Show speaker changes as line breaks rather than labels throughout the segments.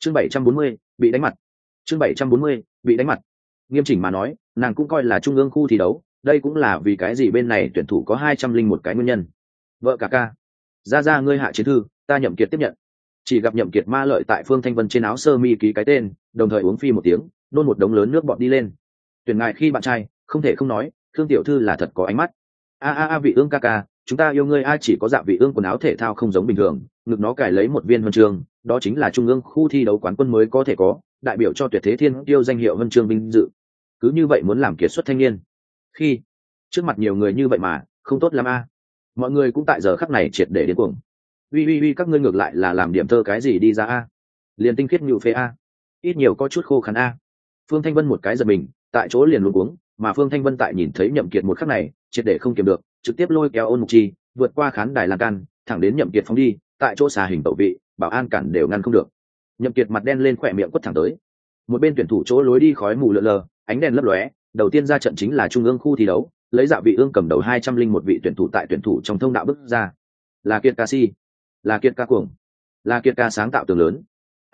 chương 740, bị đánh mặt. chương 740, bị đánh mặt. Nghiêm chỉnh mà nói, nàng cũng coi là trung ương khu thi đấu, đây cũng là vì cái gì bên này tuyển thủ có 201 cái nguyên nhân. Vợ cả ca, ra ngươi hạ chiến thư, ta Nhậm Kiệt tiếp nhận. Chỉ gặp Nhậm Kiệt ma lợi tại Phương Thanh Vân trên áo sơ mi ký cái tên, đồng thời uống phi một tiếng, nôn một đống lớn nước bọt đi lên. Tuyển ngài khi bạn trai, không thể không nói, Khương tiểu thư là thật có ánh mắt. Vị ương ca ca, chúng ta yêu ngươi. Chỉ có dạ vị ương quần áo thể thao không giống bình thường, ngực nó cài lấy một viên huân chương, đó chính là trung ương khu thi đấu quán quân mới có thể có, đại biểu cho tuyệt thế thiên tiêu danh hiệu huân chương vinh dự. Cứ như vậy muốn làm kiệt xuất thanh niên, khi trước mặt nhiều người như vậy mà không tốt lắm a. Mọi người cũng tại giờ khắc này triệt để điên cuồng. Uy, các ngươi ngược lại là làm điểm thơ cái gì đi ra a? Liền tinh khiết nhụ phê a, ít nhiều có chút khô khăn a. Phương Thanh Vân một cái giật mình, tại chỗ liền luống cuống, mà Phương Thanh Vân tại nhìn thấy Nhậm Kiệt một khắc này, triệt để không kiềm được, trực tiếp lôi kéo Ôn Mục Chi, vượt qua khán đài lan can, thẳng đến Nhậm Kiệt phóng đi, tại chỗ xà hình tẩu vị, bảo an cản đều ngăn không được. Nhậm Kiệt mặt đen lên, khỏe miệng quất thẳng tới. Một bên tuyển thủ chỗ lối đi khói mù lờ lờ, ánh đèn lấp lóe, đầu tiên ra trận chính là trung ương khu thi đấu, lấy Dạ Vị Ương cầm đầu 201 vị tuyển thủ tại tuyển thủ trong thông đạo bước ra. Là Kiệt ca si, là Kiệt ca cuồng, là Kiệt ca sáng tạo tường lớn.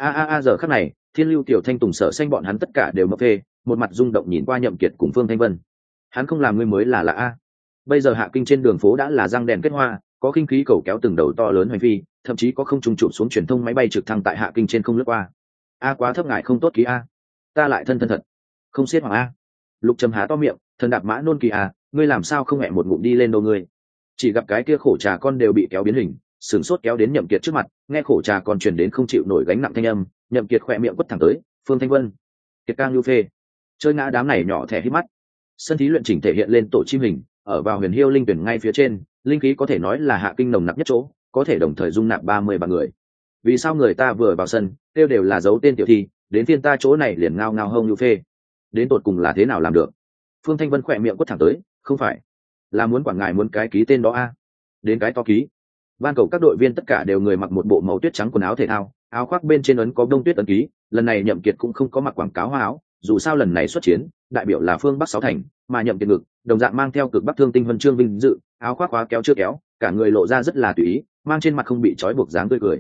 Giờ khắc này, Thiên Lưu Tiểu Thanh Tùng Sở Xanh bọn hắn tất cả đều mập phê, một mặt rung động nhìn qua Nhậm Kiệt cùng Phương Thanh Vân. Hắn không làm ngươi mới là a. Bây giờ Hạ Kinh trên đường phố đã là răng đèn kết hoa, có khinh khí cầu kéo từng đầu to lớn hoành phi, thậm chí có không trung chụp xuống truyền thông máy bay trực thăng tại Hạ Kinh trên không lướt qua. Quá thấp ngại không tốt ký a. Ta lại thân thật, không xiết hoàng a. Lục Trầm há to miệng, thần đạp mã nôn kỳ ngươi làm sao không hẹ một ngụm đi lên đâu ngươi. Chỉ gặp cái kia khổ trà con đều bị kéo biến hình, sửng sốt kéo đến Nhậm Kiệt trước mặt, nghe khổ trà còn truyền đến không chịu nổi gánh nặng thanh âm, Nhậm Kiệt khỏe miệng quất thẳng tới, Phương Thanh Vân, Kiệt ca lưu phê, chơi ngã đám này nhỏ thẻ hít mắt. Sân thí luyện chỉnh thể hiện lên tổ chim hình, ở vào Huyền Hiêu linh tuyển ngay phía trên, linh khí có thể nói là Hạ Kinh nồng nặc nhất chỗ, có thể đồng thời dung nạp 30 vạn người. Vì sao người ta vừa vào sân, tiêu đều là dấu tên tiểu thi, đến phiên ta chỗ này liền ngao ngao hông lưu phê, đến tột cùng là thế nào làm được? Phương Thanh Vân khỏe miệng quất thẳng tới, không phải là muốn quản ngài muốn cái ký tên đó a? Đến cái to ký. Ban cầu các đội viên tất cả đều người mặc một bộ màu tuyết trắng quần áo thể thao, áo khoác bên trên ấn có đông tuyết ấn ký, lần này Nhậm Kiệt cũng không có mặc quảng cáo hoa áo, dù sao lần này xuất chiến, đại biểu là phương Bắc sáu thành, mà Nhậm Kiệt ngực, đồng dạng mang theo cực Bắc Thương Tinh huân chương vinh dự, áo khoác khóa kéo chưa kéo, cả người lộ ra rất là tùy ý, mang trên mặt không bị trói buộc dáng tươi cười.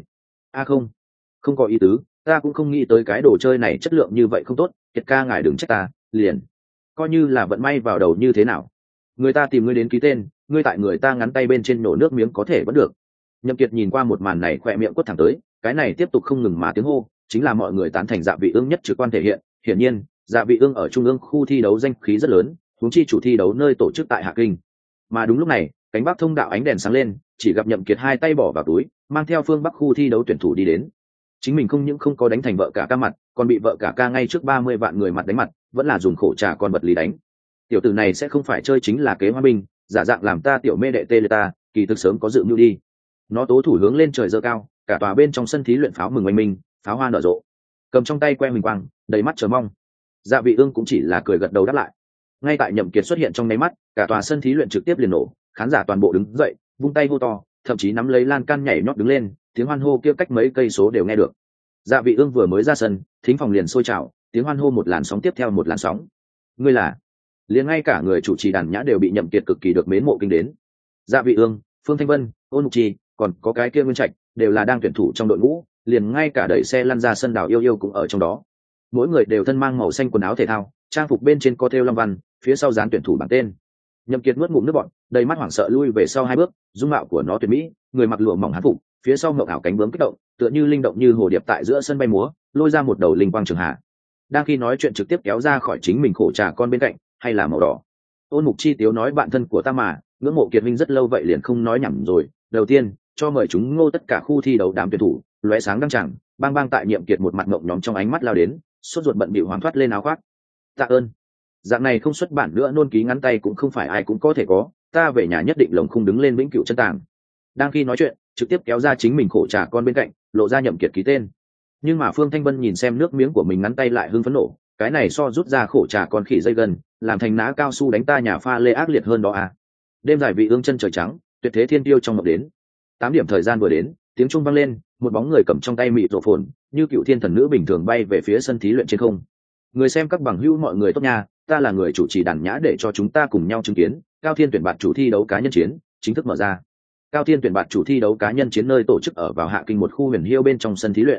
Không có ý tứ, ta cũng không nghĩ tới cái đồ chơi này chất lượng như vậy không tốt, Kiệt ca ngài đừng trách ta, liền coi như là vận may vào đầu như thế nào. Người ta tìm ngươi đến ký tên, ngươi tại người ta ngắn tay bên trên nổ nước miếng có thể vẫn được. Nhậm Kiệt nhìn qua một màn này khỏe miệng quất thẳng tới, cái này tiếp tục không ngừng mà tiếng hô, chính là mọi người tán thành Dạ Vị Ương nhất trực quan thể hiện. Hiển nhiên, Dạ Vị Ương ở trung ương khu thi đấu danh khí rất lớn, huống chi chủ thi đấu nơi tổ chức tại Hạ Kinh. Mà đúng lúc này, cánh Bắc thông đạo ánh đèn sáng lên, chỉ gặp Nhậm Kiệt hai tay bỏ vào túi, mang theo phương Bắc khu thi đấu tuyển thủ đi đến. Chính mình không những không có đánh thành vợ cả ca mặt, còn bị vợ cả ca ngay trước 30 vạn người mặt đánh mặt, vẫn là dùng khổ trà con vật lý đánh. Tiểu tử này sẽ không phải chơi chính là kế hoa binh, giả dạng làm ta tiểu mê đệ tê lê ta, kỳ thực sớm có dự mưu đi. Nó tố thủ hướng lên trời giơ cao, cả tòa bên trong sân thí luyện pháo mừng oanh minh, pháo hoa nở rộ, cầm trong tay que huỳnh quang, đầy mắt chờ mong. Dạ Vị Ương cũng chỉ là cười gật đầu đáp lại. Ngay tại Nhậm Kiệt xuất hiện trong nháy mắt, cả tòa sân thí luyện trực tiếp liền nổ, khán giả toàn bộ đứng dậy, vung tay hô to, thậm chí nắm lấy lan can nhảy nhót đứng lên, tiếng hoan hô kia cách mấy cây số đều nghe được. Dạ Vị Ương vừa mới ra sân, thính phòng liền sôi trào, tiếng hoan hô một làn sóng tiếp theo một làn sóng. Ngươi là? Liền ngay cả người chủ trì đàn nhã đều bị Nhậm Kiệt cực kỳ được mến mộ kinh đến. Dạ Vị Ương, Phương Thanh Vân, Ôn Mục Chi, còn có cái kia Nguyên Trạch, đều là đang tuyển thủ trong đội ngũ, liền ngay cả đẩy xe lăn ra sân Đào Yêu Yêu cũng ở trong đó. Mỗi người đều thân mang màu xanh quần áo thể thao, trang phục bên trên có thêu long văn, phía sau dán tuyển thủ bảng tên. Nhậm Kiệt nuốt ngụm nước bọt, đầy mắt hoảng sợ lui về sau hai bước, dung mạo của nó tuyệt mỹ, người mặc lụa mỏng hán phục, phía sau ngọc ảo cánh bướm kích động, tựa như linh động như hồ điệp tại giữa sân bay múa, lôi ra một đầu linh quang trường hạ. Đang khi nói chuyện trực tiếp kéo ra khỏi chính mình khổ trà con bên cạnh, hay là màu đỏ. Ôn Mục Chi tiếu nói bạn thân của ta mà, ngưỡng mộ Kiệt Minh rất lâu vậy liền không nói nhảm rồi. Đầu tiên, cho mời chúng ngô tất cả khu thi đấu đám tuyển thủ, lóe sáng đăng chẳng, bang bang tại Nhiệm Kiệt một mặt ngộng nhóm trong ánh mắt lao đến, sốt ruột bận bịu hoảng thoát lên áo khoác. Tạ ơn. Dạng này không xuất bản nữa nôn ký ngắn tay cũng không phải ai cũng có thể có, ta về nhà nhất định lồng khung đứng lên vĩnh cửu chân tàng. Đang khi nói chuyện, trực tiếp kéo ra chính mình khổ trà con bên cạnh, lộ ra Nhậm Kiệt ký tên. Nhưng mà Phương Thanh Vân nhìn xem nước miếng của mình ngắn tay lại hưng phấn nổ, cái này so rút ra khổ trà con khỉ dây gần, làm thành ná cao su đánh ta nhà pha lê ác liệt hơn đó à. Đêm dài Vị Ương chân trời trắng, tuyệt thế thiên tiêu trong mộng đến. 8 điểm thời gian vừa đến, tiếng chuông vang lên, một bóng người cầm trong tay mịt rộ phồn, như cựu thiên thần nữ bình thường bay về phía sân thí luyện trên không. Người xem các bằng hữu mọi người tốt nha, ta là người chủ trì đàn nhã để cho chúng ta cùng nhau chứng kiến Cao Thiên tuyển bạt chủ thi đấu cá nhân chiến chính thức mở ra. Cao Thiên tuyển bạt chủ thi đấu cá nhân chiến nơi tổ chức ở vào Hạ Kinh một khu huyền hiêu bên trong sân thí luyện.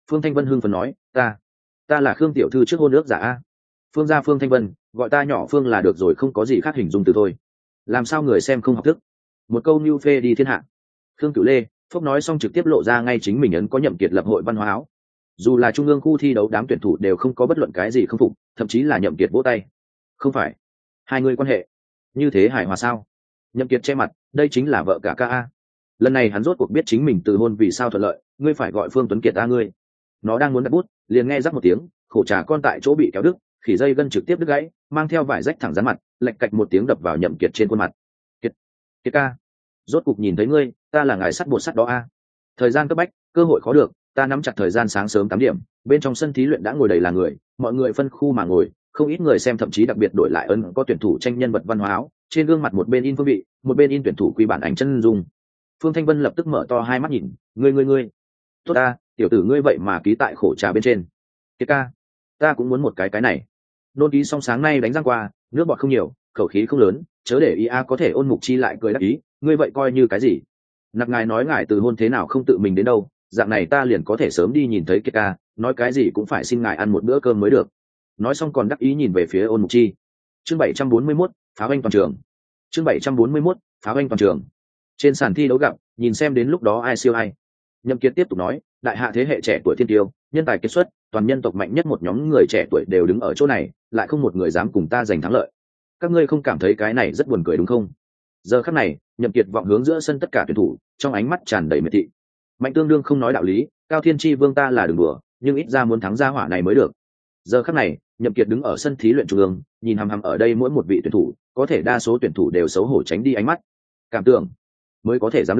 Phương Thanh Vân hưng phấn nói, ta là Khương tiểu thư trước hôn ước giả a. Phương gia Phương Thanh Vân, gọi ta nhỏ Phương là được rồi, không có gì khác hình dung từ thôi. Làm sao người xem không học thức? Một câu nưu phê đi thiên hạ. Khương Cửu Lê phúc nói xong trực tiếp lộ ra ngay chính mình ấn có Nhậm Kiệt lập hội văn hóa áo. Dù là trung ương khu thi đấu đám tuyển thủ đều không có bất luận cái gì không phục, thậm chí là Nhậm Kiệt vỗ tay. Không phải, hai người quan hệ như thế hài hòa sao? Nhậm Kiệt che mặt, đây chính là vợ cả ca a. Lần này hắn rốt cuộc biết chính mình từ hôn vì sao thuận lợi, ngươi phải gọi Phương Tuấn Kiệt ta ngươi. Nó đang muốn đặt bút, liền nghe rắc một tiếng, khổ trà con tại chỗ bị kéo đứt, khỉ dây gân trực tiếp đứt gãy, mang theo vải rách thẳng dán mặt, lệch cạch một tiếng đập vào Nhậm Kiệt trên khuôn mặt. Kiệt ca, rốt cuộc nhìn thấy ngươi, ta là ngài sắt bột sắt đó a. Thời gian cấp bách, cơ hội khó được, ta nắm chặt thời gian sáng sớm 8 điểm, bên trong sân thí luyện đã ngồi đầy là người, mọi người phân khu mà ngồi, không ít người xem thậm chí đặc biệt đổi lại ấn có tuyển thủ tranh nhân vật văn hóa áo, trên gương mặt một bên in phương vị, một bên in tuyển thủ quy bản ảnh chân dung. Phương Thanh Vân lập tức mở to hai mắt nhìn, ngươi, tốt ta, tiểu tử ngươi vậy mà ký tại khổ trà bên trên. Kiệt ca, ta cũng muốn một cái này. Nôn ký xong sáng nay đánh răng qua, nước bọt không nhiều, khẩu khí không lớn, chớ để ý a. Có thể Ôn Mục Chi lại cười đáp ý, ngươi vậy coi như cái gì? Nặc ngài nói ngài từ hôn thế nào không tự mình đến đâu, dạng này ta liền có thể sớm đi nhìn thấy Kiệt ca, nói cái gì cũng phải xin ngài ăn một bữa cơm mới được. Nói xong còn đắc ý nhìn về phía Ôn Mục Chi. Chương 741, phá hoành toàn trường. Chương 741, phá hoành toàn trường. Trên sàn thi đấu gặp, nhìn xem đến lúc đó ai siêu ai. Nhậm Kiệt tiếp tục nói, đại hạ thế hệ trẻ tuổi thiên tiêu, nhân tài kiệt xuất, toàn nhân tộc mạnh nhất một nhóm người trẻ tuổi đều đứng ở chỗ này, lại không một người dám cùng ta giành thắng lợi. Các ngươi không cảm thấy cái này rất buồn cười đúng không? Giờ khắc này, Nhậm Kiệt vọng hướng giữa sân tất cả tuyển thủ, trong ánh mắt tràn đầy miệt thị. Mạnh tương đương không nói đạo lý, Cao Thiên Chi Vương ta là đừng đùa, nhưng ít ra muốn thắng gia hỏa này mới được. Giờ khắc này, Nhậm Kiệt đứng ở sân thí luyện trung ương, nhìn hằm hằm ở đây mỗi một vị tuyển thủ, có thể đa số tuyển thủ đều xấu hổ tránh đi ánh mắt. Cảm tưởng mới có thể dám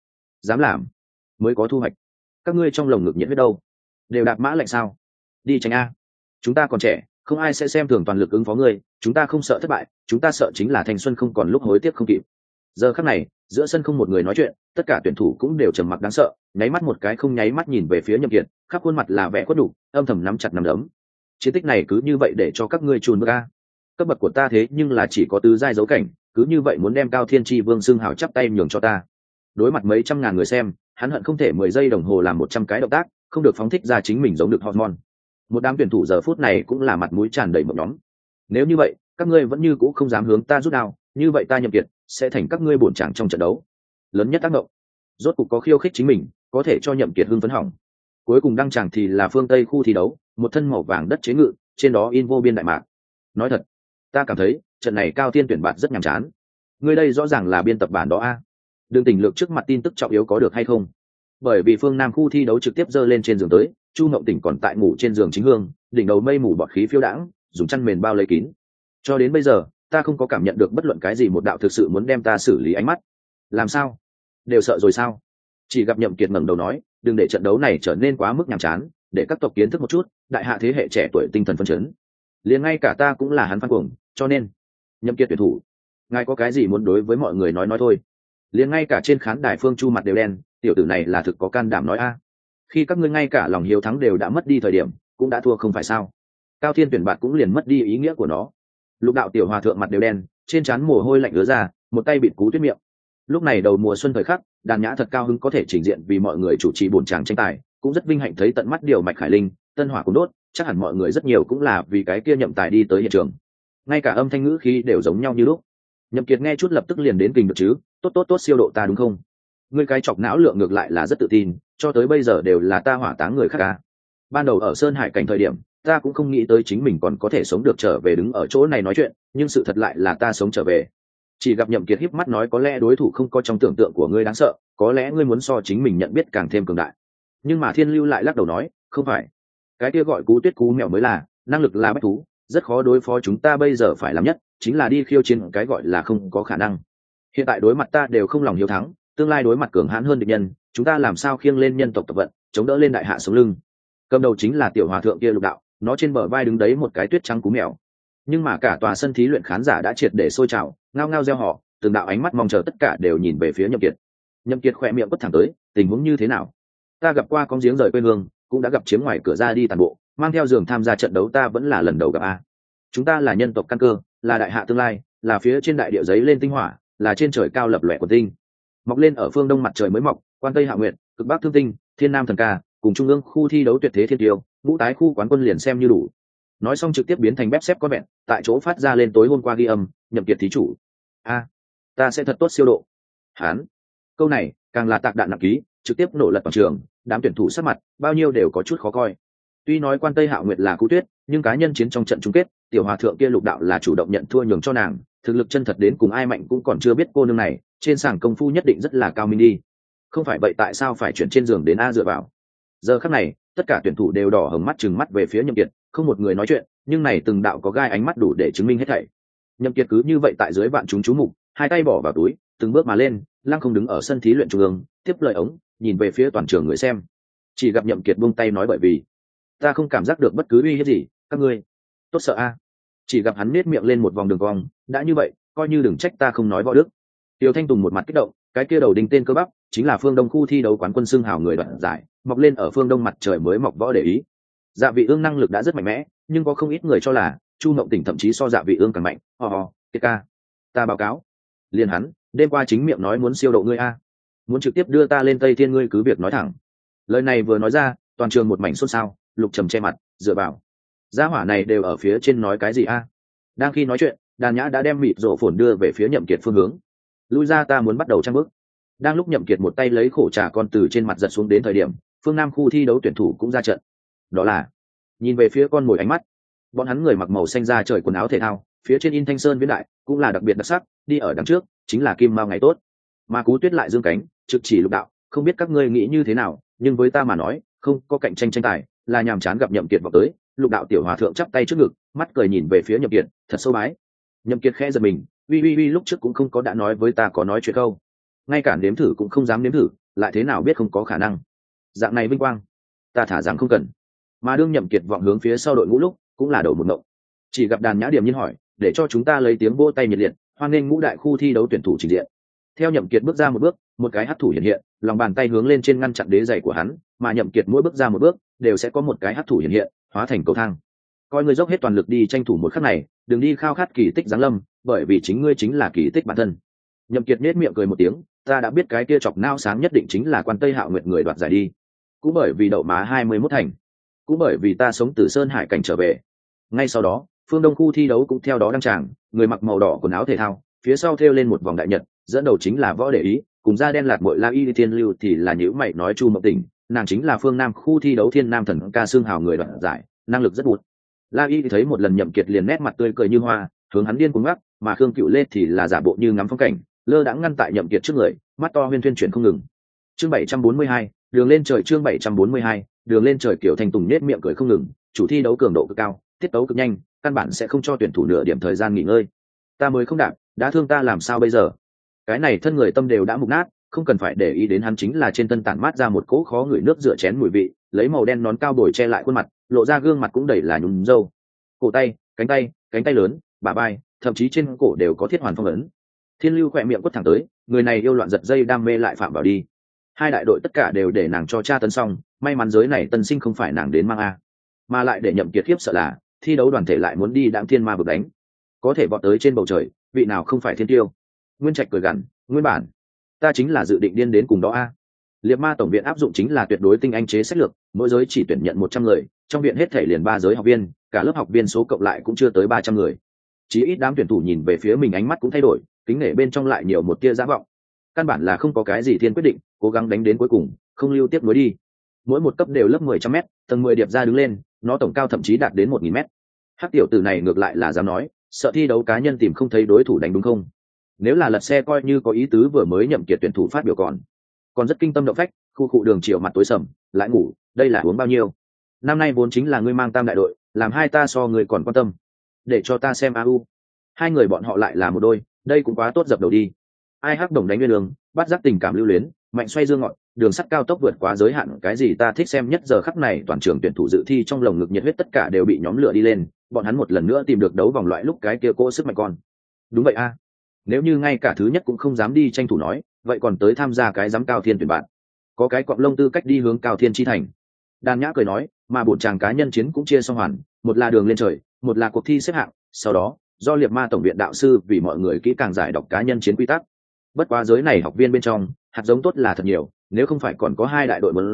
làm mới có thu hoạch. Các ngươi trong lồng ngực nhiệt huyết đâu? Đều đạp mã lạnh sao? Đi tránh a. Chúng ta còn trẻ, không ai sẽ xem thường toàn lực ứng phó ngươi, chúng ta không sợ thất bại, chúng ta sợ chính là thanh xuân không còn lúc hối tiếc không kịp. Giờ khắc này, giữa sân không một người nói chuyện, tất cả tuyển thủ cũng đều trầm mặc đáng sợ, nháy mắt một cái không nháy mắt nhìn về phía Nhậm Kiệt, khắp khuôn mặt là vẻ khuất nhục, âm thầm nắm chặt nắm đấm. Chiến tích này cứ như vậy để cho các ngươi chùn bước a. Cấp bậc của ta thế nhưng là chỉ có tứ giai dấu cảnh, cứ như vậy muốn đem Cao Thiên Chi Vương xưng hào chắp tay nhường cho ta. Đối mặt mấy trăm ngàn người xem, hắn hận không thể 10 giây đồng hồ làm 100 cái động tác, không được phóng thích ra chính mình giống được hormone. Một đám tuyển thủ giờ phút này cũng là mặt mũi tràn đầy một nhóm. Nếu như vậy, các ngươi vẫn như cũ không dám hướng ta rút đao, như vậy ta Nhậm Kiệt sẽ thành các ngươi bổn trạng trong trận đấu. Lớn nhất tác động. Rốt cục có khiêu khích chính mình, có thể cho Nhậm Kiệt hưng phấn hỏng. Cuối cùng đăng tràng thì là phương Tây khu thi đấu, một thân màu vàng đất chế ngự, trên đó in vô biên đại mạc. Nói thật, ta cảm thấy trận này Cao Thiên tuyển bạn rất nhàm chán. Ngươi đây rõ ràng là biên tập bản đó a. Đường Tỉnh Lược trước mặt tin tức trọng yếu có được hay không? Bởi vì phương Nam khu thi đấu trực tiếp dơ lên trên giường tới, Chu Mộng Tỉnh còn tại ngủ trên giường chính hương, đỉnh đầu mây mù bọt khí phiêu đãng, dùng chăn mền bao lấy kín. Cho đến bây giờ, ta không có cảm nhận được bất luận cái gì một đạo thực sự muốn đem ta xử lý ánh mắt. Làm sao? Đều sợ rồi sao? Chỉ gặp Nhậm Kiệt ngẩng đầu nói, đừng để trận đấu này trở nên quá mức nhàm chán, để các tộc kiến thức một chút, đại hạ thế hệ trẻ tuổi tinh thần phấn chấn. Liền ngay cả ta cũng là hắn fan cuồng, cho nên Nhậm Kiệt tuyển thủ, ngài có cái gì muốn đối với mọi người nói thôi. Liền ngay cả trên khán đài Phương Chu mặt đều đen, tiểu tử này là thực có can đảm nói a. Khi các ngươi ngay cả lòng hiếu thắng đều đã mất đi thời điểm, cũng đã thua không phải sao? Cao Thiên tuyển bạn cũng liền mất đi ý nghĩa của nó. Lục đạo tiểu hòa thượng mặt đều đen, trên trán mồ hôi lạnh ứa ra, một tay bịt cú tuyết miệng. Lúc này đầu mùa xuân thời khắc, Đàn Nhã thật cao hứng có thể trình diện vì mọi người chủ trì buồn tràng tranh tài, cũng rất vinh hạnh thấy tận mắt điều mạch khải linh, tân hỏa cũng đốt, chắc hẳn mọi người rất nhiều cũng là vì cái kia Nhậm tài đi tới hiện trường. Ngay cả âm thanh ngữ khí đều giống nhau như lúc. Nhậm Kiệt nghe chút lập tức liền đến kình được chứ, tốt siêu độ ta đúng không? Ngươi cái chọc não lượng ngược lại là rất tự tin, cho tới bây giờ đều là ta hỏa táng người khác à? Ban đầu ở Sơn Hải cảnh thời điểm, ta cũng không nghĩ tới chính mình còn có thể sống được trở về đứng ở chỗ này nói chuyện, nhưng sự thật lại là ta sống trở về. Chỉ gặp Nhậm Kiệt híp mắt nói, có lẽ đối thủ không có trong tưởng tượng của ngươi đáng sợ, có lẽ ngươi muốn so chính mình nhận biết càng thêm cường đại. Nhưng mà Thiên Lưu lại lắc đầu nói, không phải, cái kia gọi cú tuyết cú mèo mới là, năng lực là bách thú, rất khó đối phó, chúng ta bây giờ phải làm nhất chính là đi khiêu chiến cái gọi là không có khả năng. Hiện tại đối mặt ta đều không lòng hiếu thắng, tương lai đối mặt cường hãn hơn địch nhân, chúng ta làm sao khiêng lên nhân tộc tập vận, chống đỡ lên đại hạ sống lưng. Cầm đầu chính là tiểu hòa thượng kia Lục đạo, nó trên bờ vai đứng đấy một cái tuyết trắng cú mèo. Nhưng mà cả tòa sân thí luyện khán giả đã triệt để sôi trào, ngao ngao reo hò, từng đạo ánh mắt mong chờ tất cả đều nhìn về phía Nhậm Kiệt. Nhậm Kiệt khẽ miệng quất thẳng tới, tình huống như thế nào? Ta gặp qua con giếng rời quê hương, cũng đã gặp chiếm ngoài cửa ra đi tàn bộ, mang theo giường tham gia trận đấu ta vẫn là lần đầu gặp a. Chúng ta là nhân tộc căn cơ, là đại hạ tương lai, là phía trên đại địa giấy lên tinh hỏa, là trên trời cao lập lòe của tinh, mọc lên ở phương đông mặt trời mới mọc, quan tây hạ nguyệt, cực bắc thương tinh, thiên nam thần ca, cùng trung ương khu thi đấu tuyệt thế thiên tiêu ngũ tái khu quán quân liền xem như đủ. Nói xong trực tiếp biến thành bếp xếp có vẹn, tại chỗ phát ra lên tối hôm qua ghi âm, Nhậm Kiệt thí chủ. Ta sẽ thật tốt siêu độ. Hán. Câu này càng là tạc đạn nặng ký, trực tiếp nổ lật toàn trường, đám tuyển thủ sát mặt bao nhiêu đều có chút khó coi. Tuy nói Quan Tây Hạo Nguyệt là Cú Tuyết, nhưng cá nhân chiến trong trận chung kết, tiểu hòa thượng kia Lục Đạo là chủ động nhận thua nhường cho nàng, thực lực chân thật đến cùng ai mạnh cũng còn chưa biết, cô nương này trên sảng công phu nhất định rất là cao minh đi. Không phải vậy tại sao phải chuyển trên giường đến A dựa vào. Giờ khắc này, tất cả tuyển thủ đều đỏ hồng mắt trừng mắt về phía Nhậm Kiệt, không một người nói chuyện, nhưng này từng đạo có gai ánh mắt đủ để chứng minh hết thảy. Nhậm Kiệt cứ như vậy tại dưới vạn chúng chú mục, hai tay bỏ vào túi, từng bước mà lên, lăng không đứng ở sân thí luyện trung ương, tiếp lời ống, nhìn về phía toàn trường người xem. Chỉ gặp Nhậm Kiệt buông tay nói bởi vì ta không cảm giác được bất cứ uy hiếp gì, các ngươi tốt sợ a. Chỉ gặp hắn nết miệng lên một vòng đường cong, đã như vậy, coi như đừng trách ta không nói võ đức. Tiêu Thanh Tùng một mặt kích động, cái kia đầu đinh tên cơ bắp, chính là Phương Đông khu thi đấu quán quân xưng hào người đoạt giải, mọc lên ở phương Đông mặt trời mới mọc võ để ý. Dạ Vị Ương năng lực đã rất mạnh mẽ, nhưng có không ít người cho là Chu Mộng Tỉnh thậm chí so Dạ Vị Ương càng mạnh. Kiệt ca, ta báo cáo. Liên hắn, đêm qua chính miệng nói muốn siêu độ ngươi a, muốn trực tiếp đưa ta lên Tây Thiên, ngươi cứ việc nói thẳng. Lời này vừa nói ra, toàn trường một mảnh xôn xao, Lục Trầm che mặt, dựa vào. Gia hỏa này đều ở phía trên nói cái gì a? Đang khi nói chuyện, Đàn Nhã đã đem mịt rổ phồn đưa về phía Nhậm Kiệt phương hướng. Lui ra, ta muốn bắt đầu trang bước. Đang lúc Nhậm Kiệt một tay lấy khổ trà con từ trên mặt giật xuống đến thời điểm, phương Nam khu thi đấu tuyển thủ cũng ra trận. Đó là nhìn về phía con mồi ánh mắt. Bọn hắn người mặc màu xanh da trời quần áo thể thao, phía trên in Thanh Sơn viễn đại, cũng là đặc biệt đặc sắc, đi ở đằng trước chính là Kim Mao ngày tốt. Mà Cú Tuyết lại dương cánh, trực chỉ Lục Đạo, không biết các ngươi nghĩ như thế nào, nhưng với ta mà nói, không có cạnh tranh tranh tài, là nhàm chán. Gặp Nhậm Kiệt vào tới, Lục Đạo tiểu hòa thượng chắp tay trước ngực, mắt cười nhìn về phía Nhậm Kiệt, thật sâu bái. Nhậm Kiệt khẽ giật mình, uy lúc trước cũng không có đã nói với ta có nói chuyện câu, ngay cả nếm thử cũng không dám nếm thử, lại thế nào biết không có khả năng. Dạng này vinh quang, ta thả rằng không cần. Mà đương Nhậm Kiệt vọng hướng phía sau đội ngũ lúc, cũng là đầu một ngộng. Chỉ gặp Đàn Nhã điềm nhiên hỏi, để cho chúng ta lấy tiếng vỗ tay nhiệt liệt, hoan nghênh ngũ đại khu thi đấu tuyển thủ trình diện. Theo Nhậm Kiệt bước ra một bước, một cái hắc thủ hiện hiện, lòng bàn tay hướng lên trên ngăn chặn đế giày của hắn, mà Nhậm Kiệt mỗi bước ra một bước, đều sẽ có một cái hắc thủ hiện hiện, hóa thành cầu thang. Coi ngươi dốc hết toàn lực đi tranh thủ một khắc này, đừng đi khao khát kỳ tích giáng lâm, bởi vì chính ngươi chính là kỳ tích bản thân. Nhậm Kiệt nhếch miệng cười một tiếng, ta đã biết cái kia chọc nao sáng nhất định chính là Quan Tây Hạo Nguyệt người đoạt giải đi. Cũng bởi vì đậu má 21 thành, cũng bởi vì ta sống từ Sơn Hải cảnh trở về. Ngay sau đó, phương Đông khu thi đấu cũng theo đó đăng tràng, người mặc màu đỏ quần áo thể thao, phía sau thêu lên một vòng đại nhật, dẫn đầu chính là Võ Để Ý, cùng da đen lạt muội La Y Thiên Lưu thì là nhíu mày nói Chu Mộng Tỉnh, nàng chính là phương Nam khu thi đấu thiên nam thần ca xương hào người đoạt giải, năng lực rất bụt. La Y thấy một lần Nhậm Kiệt liền nét mặt tươi cười như hoa, hướng hắn điên cuồng ngắc, mà Khương Cựu Lê thì là giả bộ như ngắm phong cảnh, lơ đãng ngăn tại Nhậm Kiệt trước người, mắt to huyên thuyên chuyển không ngừng. Chương 742, đường lên trời. Chương 742, đường lên trời. Kiểu Thanh Tùng nhếch miệng cười không ngừng, chủ thi đấu cường độ cực cao, tiết tấu cực nhanh, căn bản sẽ không cho tuyển thủ nửa điểm thời gian nghỉ ngơi. Ta mới không đạp, đã thương ta làm sao bây giờ? Cái này thân người tâm đều đã mục nát, không cần phải để ý đến hắn, chính là trên thân tản mát ra một cỗ khó ngửi nước rửa chén mùi vị, lấy màu đen nón cao bồi che lại khuôn mặt, lộ ra gương mặt cũng đầy là nhún râu. Cổ tay, cánh tay lớn, bả vai, thậm chí trên cổ đều có thiết hoàn phong ấn. Thiên Lưu khỏe miệng quất thẳng tới, người này yêu loạn giật dây đam mê lại phạm vào đi. Hai đại đội tất cả đều để nàng cho tra tấn xong, may mắn giới này tân sinh không phải nàng đến mang a, mà lại để Nhậm Kiệt khiếp sợ là thi đấu đoàn thể lại muốn đi đạm thiên ma vực đánh, có thể vọt tới trên bầu trời, vị nào không phải thiên tiêu. Nguyên Trạch cười gằn, nguyên bản ta chính là dự định điên đến cùng đó a. Liệt Ma tổng viện áp dụng chính là tuyệt đối tinh anh chế sách lược, mỗi giới chỉ tuyển nhận 100 người, trong viện hết thể liền 3 giới học viên, cả lớp học viên số cộng lại cũng chưa tới 300 người. Chỉ ít đám tuyển thủ nhìn về phía mình ánh mắt cũng thay đổi, kính nể bên trong lại nhiều một tia dã vọng. Căn bản là không có cái gì thiên quyết định, cố gắng đánh đến cuối cùng, không lưu tiếp nối đi. Mỗi một cấp đều lớp 10 mét, tầng 10 điệp ra đứng lên, nó tổng cao thậm chí đạt đến 1000 mét. Hắc tiểu tử này ngược lại là dám nói, sợ thi đấu cá nhân tìm không thấy đối thủ đánh đúng không? Nếu là lật xe coi như có ý tứ, vừa mới Nhậm Kiệt tuyển thủ phát biểu còn rất kinh tâm động phách, khu cụ đường chiều mặt tối sầm, lại ngủ, đây là uống bao nhiêu? Năm nay vốn chính là ngươi mang tam đại đội, làm hai ta so ngươi còn quan tâm. Để cho ta xem AU. Hai người bọn họ lại là một đôi, đây cũng quá tốt, dập đầu đi. Ai hắc đồng đánh nguyên đường, bắt giác tình cảm lưu luyến, mạnh xoay dương ngọn, đường sắt cao tốc vượt quá giới hạn, cái gì ta thích xem nhất. Giờ khắc này toàn trường tuyển thủ dự thi trong lồng ngực nhiệt huyết tất cả đều bị nhóm lửa đi lên, bọn hắn một lần nữa tìm được đấu vòng loại lúc cái kia cỗ sức mạnh con. Đúng vậy a. Nếu như ngay cả thứ nhất cũng không dám đi tranh thủ nói, vậy còn tới tham gia cái giám cao thiên tuyển bạn, có cái quặng lông tư cách đi hướng cao thiên chi thành. Đàn Nhã cười nói, mà bổn chàng cá nhân chiến cũng chia xong hoàn, một là đường lên trời, một là cuộc thi xếp hạng, sau đó do Liệt Ma tổng viện đạo sư vì mọi người kỹ càng giải đọc cá nhân chiến quy tắc. Bất quá giới này học viên bên trong hạt giống tốt là thật nhiều, nếu không phải còn có hai đại đội muốn dẫn,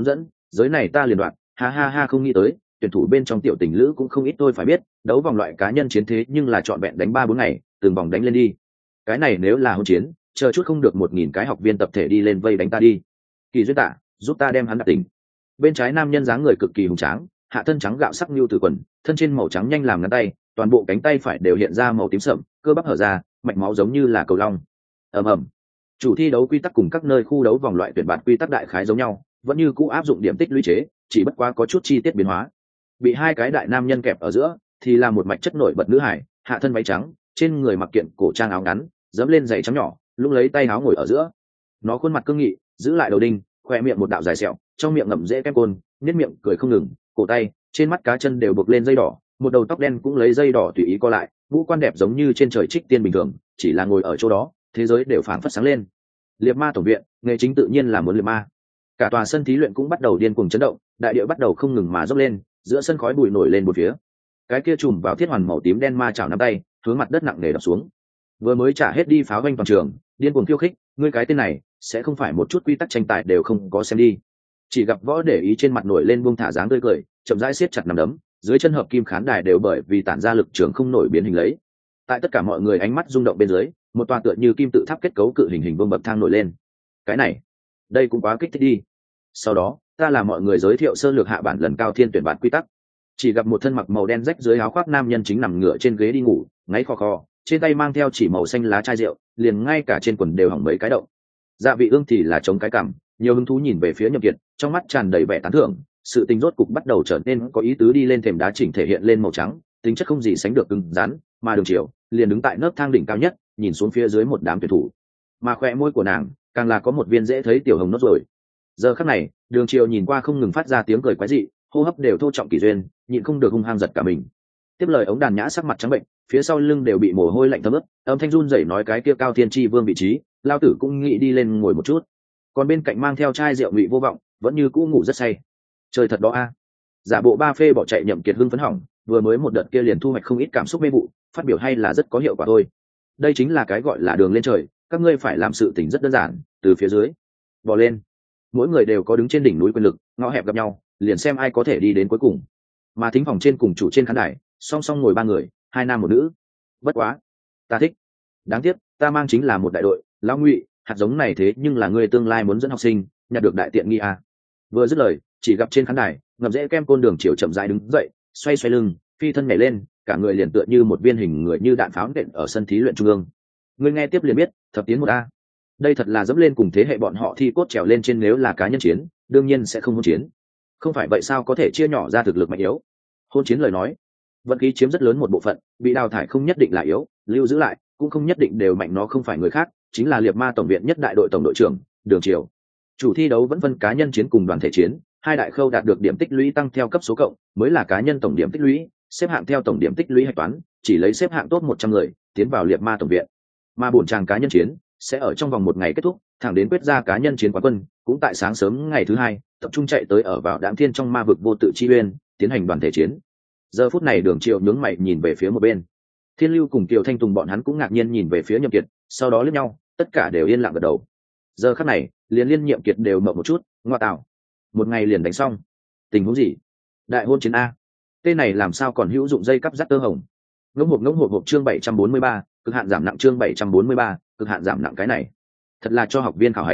giới này ta liền đoạn, ha ha ha, không nghĩ tới tuyển thủ bên trong tiểu tình lữ cũng không ít. Tôi phải biết đấu vòng loại cá nhân chiến thế nhưng là trọn vẹn đánh 3-4 ngày, từng vòng đánh lên đi. Cái này nếu là hôn chiến, chờ chút không được 1000 cái học viên tập thể đi lên vây đánh ta đi. Kỳ Duyên Tạ, giúp ta đem hắn đặt tỉnh. Bên trái nam nhân dáng người cực kỳ hùng tráng, hạ thân trắng gạo sắc nhu từ quần, thân trên màu trắng nhanh làm ngắn tay, toàn bộ cánh tay phải đều hiện ra màu tím sậm, cơ bắp hở ra, mạch máu giống như là cầu long. ầm ầm. Chủ thi đấu quy tắc cùng các nơi khu đấu vòng loại tuyển bạt quy tắc đại khái giống nhau, vẫn như cũ áp dụng điểm tích lũy chế, chỉ bất quá có chút chi tiết biến hóa. Bị hai cái đại nam nhân kẹp ở giữa thì là một mạch chất nổi bật nữ hải, hạ thân váy trắng, trên người mặc kiện cổ trang áo ngắn, dẫm lên giày trắng nhỏ, lúc lấy tay áo ngồi ở giữa. Nó khuôn mặt cương nghị, giữ lại đầu đinh, khoe miệng một đạo dài sẹo, trong miệng ngậm dễ kem côn, nhếch miệng cười không ngừng, cổ tay, trên mắt cá chân đều buộc lên dây đỏ, một đầu tóc đen cũng lấy dây đỏ tùy ý co lại, ngũ quan đẹp giống như trên trời trích tiên bình thường, chỉ là ngồi ở chỗ đó, thế giới đều phảng phất sáng lên. Liệt ma tổng viện, nghề chính tự nhiên là muốn liệt ma. Cả tòa sân thí luyện cũng bắt đầu điên cuồng chấn động, đại địa bắt đầu không ngừng mà dốc lên, giữa sân khói bụi nổi lên một phía. Cái kia chùm vào thiết hoàn màu tím đen ma chảo nắm tay, hướng mặt đất nặng nề đập xuống. Vừa mới trả hết đi pháo vanh toàn trường, điên cuồng khiêu khích, ngươi cái tên này, sẽ không phải một chút quy tắc tranh tài đều không có xem đi. Chỉ gặp võ để ý trên mặt nổi lên buông thả dáng tươi cười, chậm rãi siết chặt nắm đấm, dưới chân hợp kim khán đài đều bởi vì tản ra lực trường không nổi biến hình lấy. Tại tất cả mọi người ánh mắt rung động bên dưới, một tòa tựa như kim tự tháp kết cấu cự hình vương bậc thang nổi lên. Cái này, đây cũng quá kích thích đi. Sau đó, ta làm mọi người giới thiệu sơ lược hạ bản lần cao thiên tuyển bản quy tắc. Chỉ gặp một thân mặc màu đen rách dưới áo khoác nam nhân chính nằm ngửa trên ghế đi ngủ, ngáy khò khò, trên tay mang theo chỉ màu xanh lá chai rượu, liền ngay cả trên quần đều hỏng mấy cái động. Dạ Vị Ương thì là chống cái cằm, nhiều hứng thú nhìn về phía Nhậm Kiệt, trong mắt tràn đầy vẻ tán thưởng. Sự tình rốt cục bắt đầu trở nên có ý tứ, đi lên thềm đá chỉnh thể hiện lên màu trắng, tính chất không gì sánh được cứng rắn, mà Đường Triều liền đứng tại nấc thang đỉnh cao nhất, nhìn xuống phía dưới một đám tuyển thủ, mà khóe môi của nàng càng là có một viên dễ thấy tiểu hồng nốt rồi. Giờ khắc này, Đường Triều nhìn qua không ngừng phát ra tiếng cười quái dị, hô hấp đều thô trọng Kỳ Duyên, nhịn không được hung hăng giật cả mình. Tiếp lời ống đàn nhã sắc mặt trắng bệnh, phía sau lưng đều bị mồ hôi lạnh thấm ướt, âm thanh run rẩy nói cái kia cao thiên chi vương vị trí, lao tử cũng nghĩ đi lên ngồi một chút. Còn bên cạnh mang theo chai rượu Ngụy Vô Vọng vẫn như cũ ngủ rất say. Trời thật đó a. Giả bộ ba phê bỏ chạy Nhậm Kiệt hưng phấn hỏng, vừa mới một đợt kia liền thu hoạch không ít cảm xúc mê vụ, phát biểu hay là rất có hiệu quả thôi. Đây chính là cái gọi là đường lên trời, các ngươi phải làm sự tình rất đơn giản, từ phía dưới bò lên. Mỗi người đều có đứng trên đỉnh núi quyền lực, ngõ hẹp gặp nhau, liền xem ai có thể đi đến cuối cùng. Mà thính phòng trên cùng chủ trên khán đài, song song ngồi 3 người, 2 nam 1 nữ. Bất quá, ta thích. Đáng tiếc, ta mang chính là một đại đội, lão Ngụy, hạt giống này thế nhưng là người tương lai muốn dẫn học sinh, nhặt được đại tiện nghi à. Vừa dứt lời, chỉ gặp trên khán đài, ngậm rễ kem côn Đường Triều chậm rãi đứng dậy, xoay xoay lưng, phi thân nhảy lên, cả người liền tựa như một viên hình người như đạn pháo nện ở sân thí luyện trung ương. Người nghe tiếp liền biết, thập tiến 1A. Đây thật là dẫm lên cùng thế hệ bọn họ thi cốt trèo lên trên, nếu là cá nhân chiến, đương nhiên sẽ không hôn chiến. Không phải vậy sao có thể chia nhỏ ra thực lực mạnh yếu. Hôn chiến lời nói, vận khí chiếm rất lớn một bộ phận, bị đào thải không nhất định là yếu, lưu giữ lại cũng không nhất định đều mạnh, nó không phải người khác, chính là Liệt Ma tổng viện nhất đại đội tổng đội trưởng Đường Triều. Chủ thi đấu vẫn phân cá nhân chiến cùng đoàn thể chiến, hai đại khâu đạt được điểm tích lũy tăng theo cấp số cộng, mới là cá nhân tổng điểm tích lũy, xếp hạng theo tổng điểm tích lũy hạch toán, chỉ lấy xếp hạng top 100 người tiến vào Liệt Ma tổng viện. Mà bổn tràng cá nhân chiến sẽ ở trong vòng 1 ngày kết thúc, thẳng đến quyết ra cá nhân chiến quán quân, cũng tại sáng sớm ngày thứ 2, tập trung chạy tới ở vào Đạm Thiên trong ma vực vô tự chi uyên, tiến hành đoàn thể chiến. Giờ phút này Đường Triều nhướng mày nhìn về phía một bên. Thiên Lưu cùng Kiều Thanh Tùng bọn hắn cũng ngạc nhiên nhìn về phía Nhậm Kiệt, sau đó liếc nhau, tất cả đều yên lặng gật đầu. Giờ khắc này, liên Nhậm Kiệt đều mộng một chút, ngoa tạo, 1 ngày liền đánh xong, tình huống gì? Đại hôn chiến a? Tên này làm sao còn hữu dụng dây cắp dắt tơ hồng? Ngỗng hộp chương 743, cực hạn giảm nặng chương 743, cực hạn giảm nặng. Cái này thật là cho học viên khảo hạch.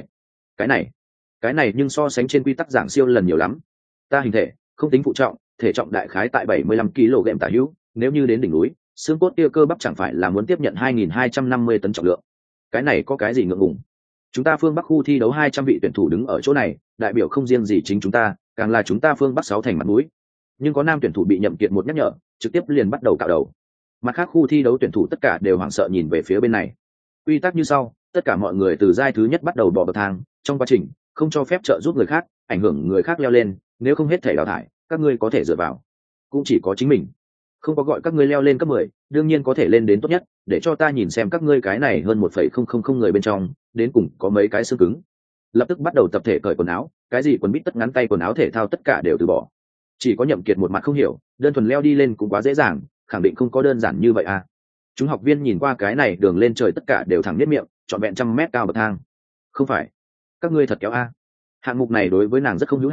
Cái này nhưng so sánh trên quy tắc giảng siêu lần nhiều lắm. Ta hình thể không tính phụ trọng, thể trọng đại khái tại 75 kg tả hữu, nếu như đến đỉnh núi, xương cốt kia cơ bắp chẳng phải là muốn tiếp nhận 2250 tấn trọng lượng. Cái này có cái gì ngượng ngùng? Chúng ta phương Bắc khu thi đấu 200 vị tuyển thủ đứng ở chỗ này, đại biểu không riêng gì chính chúng ta, càng là chúng ta phương Bắc 6 thành mặt mũi. Nhưng có nam tuyển thủ bị Nhậm Kiệt một nhắc nhở, trực tiếp liền bắt đầu cạo đầu. Mặt khác khu thi đấu tuyển thủ tất cả đều hoảng sợ nhìn về phía bên này. Quy tắc như sau, tất cả mọi người từ giai thứ nhất bắt đầu bò bậc thang, trong quá trình không cho phép trợ giúp người khác, ảnh hưởng người khác leo lên, nếu không hết thể đào thải, các ngươi có thể dựa vào cũng chỉ có chính mình. Không có gọi các ngươi leo lên cấp 10, đương nhiên có thể lên đến tốt nhất, để cho ta nhìn xem các ngươi cái này hơn 1,000 người bên trong, đến cùng có mấy cái xương cứng. Lập tức bắt đầu tập thể cởi quần áo, cái gì quần bít tất ngắn tay quần áo thể thao tất cả đều từ bỏ. Chỉ có Nhậm Kiệt một mặt không hiểu, đơn thuần leo đi lên cũng quá dễ dàng, khẳng định không có đơn giản như vậy à. Chúng học viên nhìn qua cái này đường lên trời tất cả đều thẳng nhếch miệng, trọn vẹn 100 mét cao bậc thang. Không phải, các ngươi thật kéo a. Hạng mục này đối với nàng rất không hữu hảo,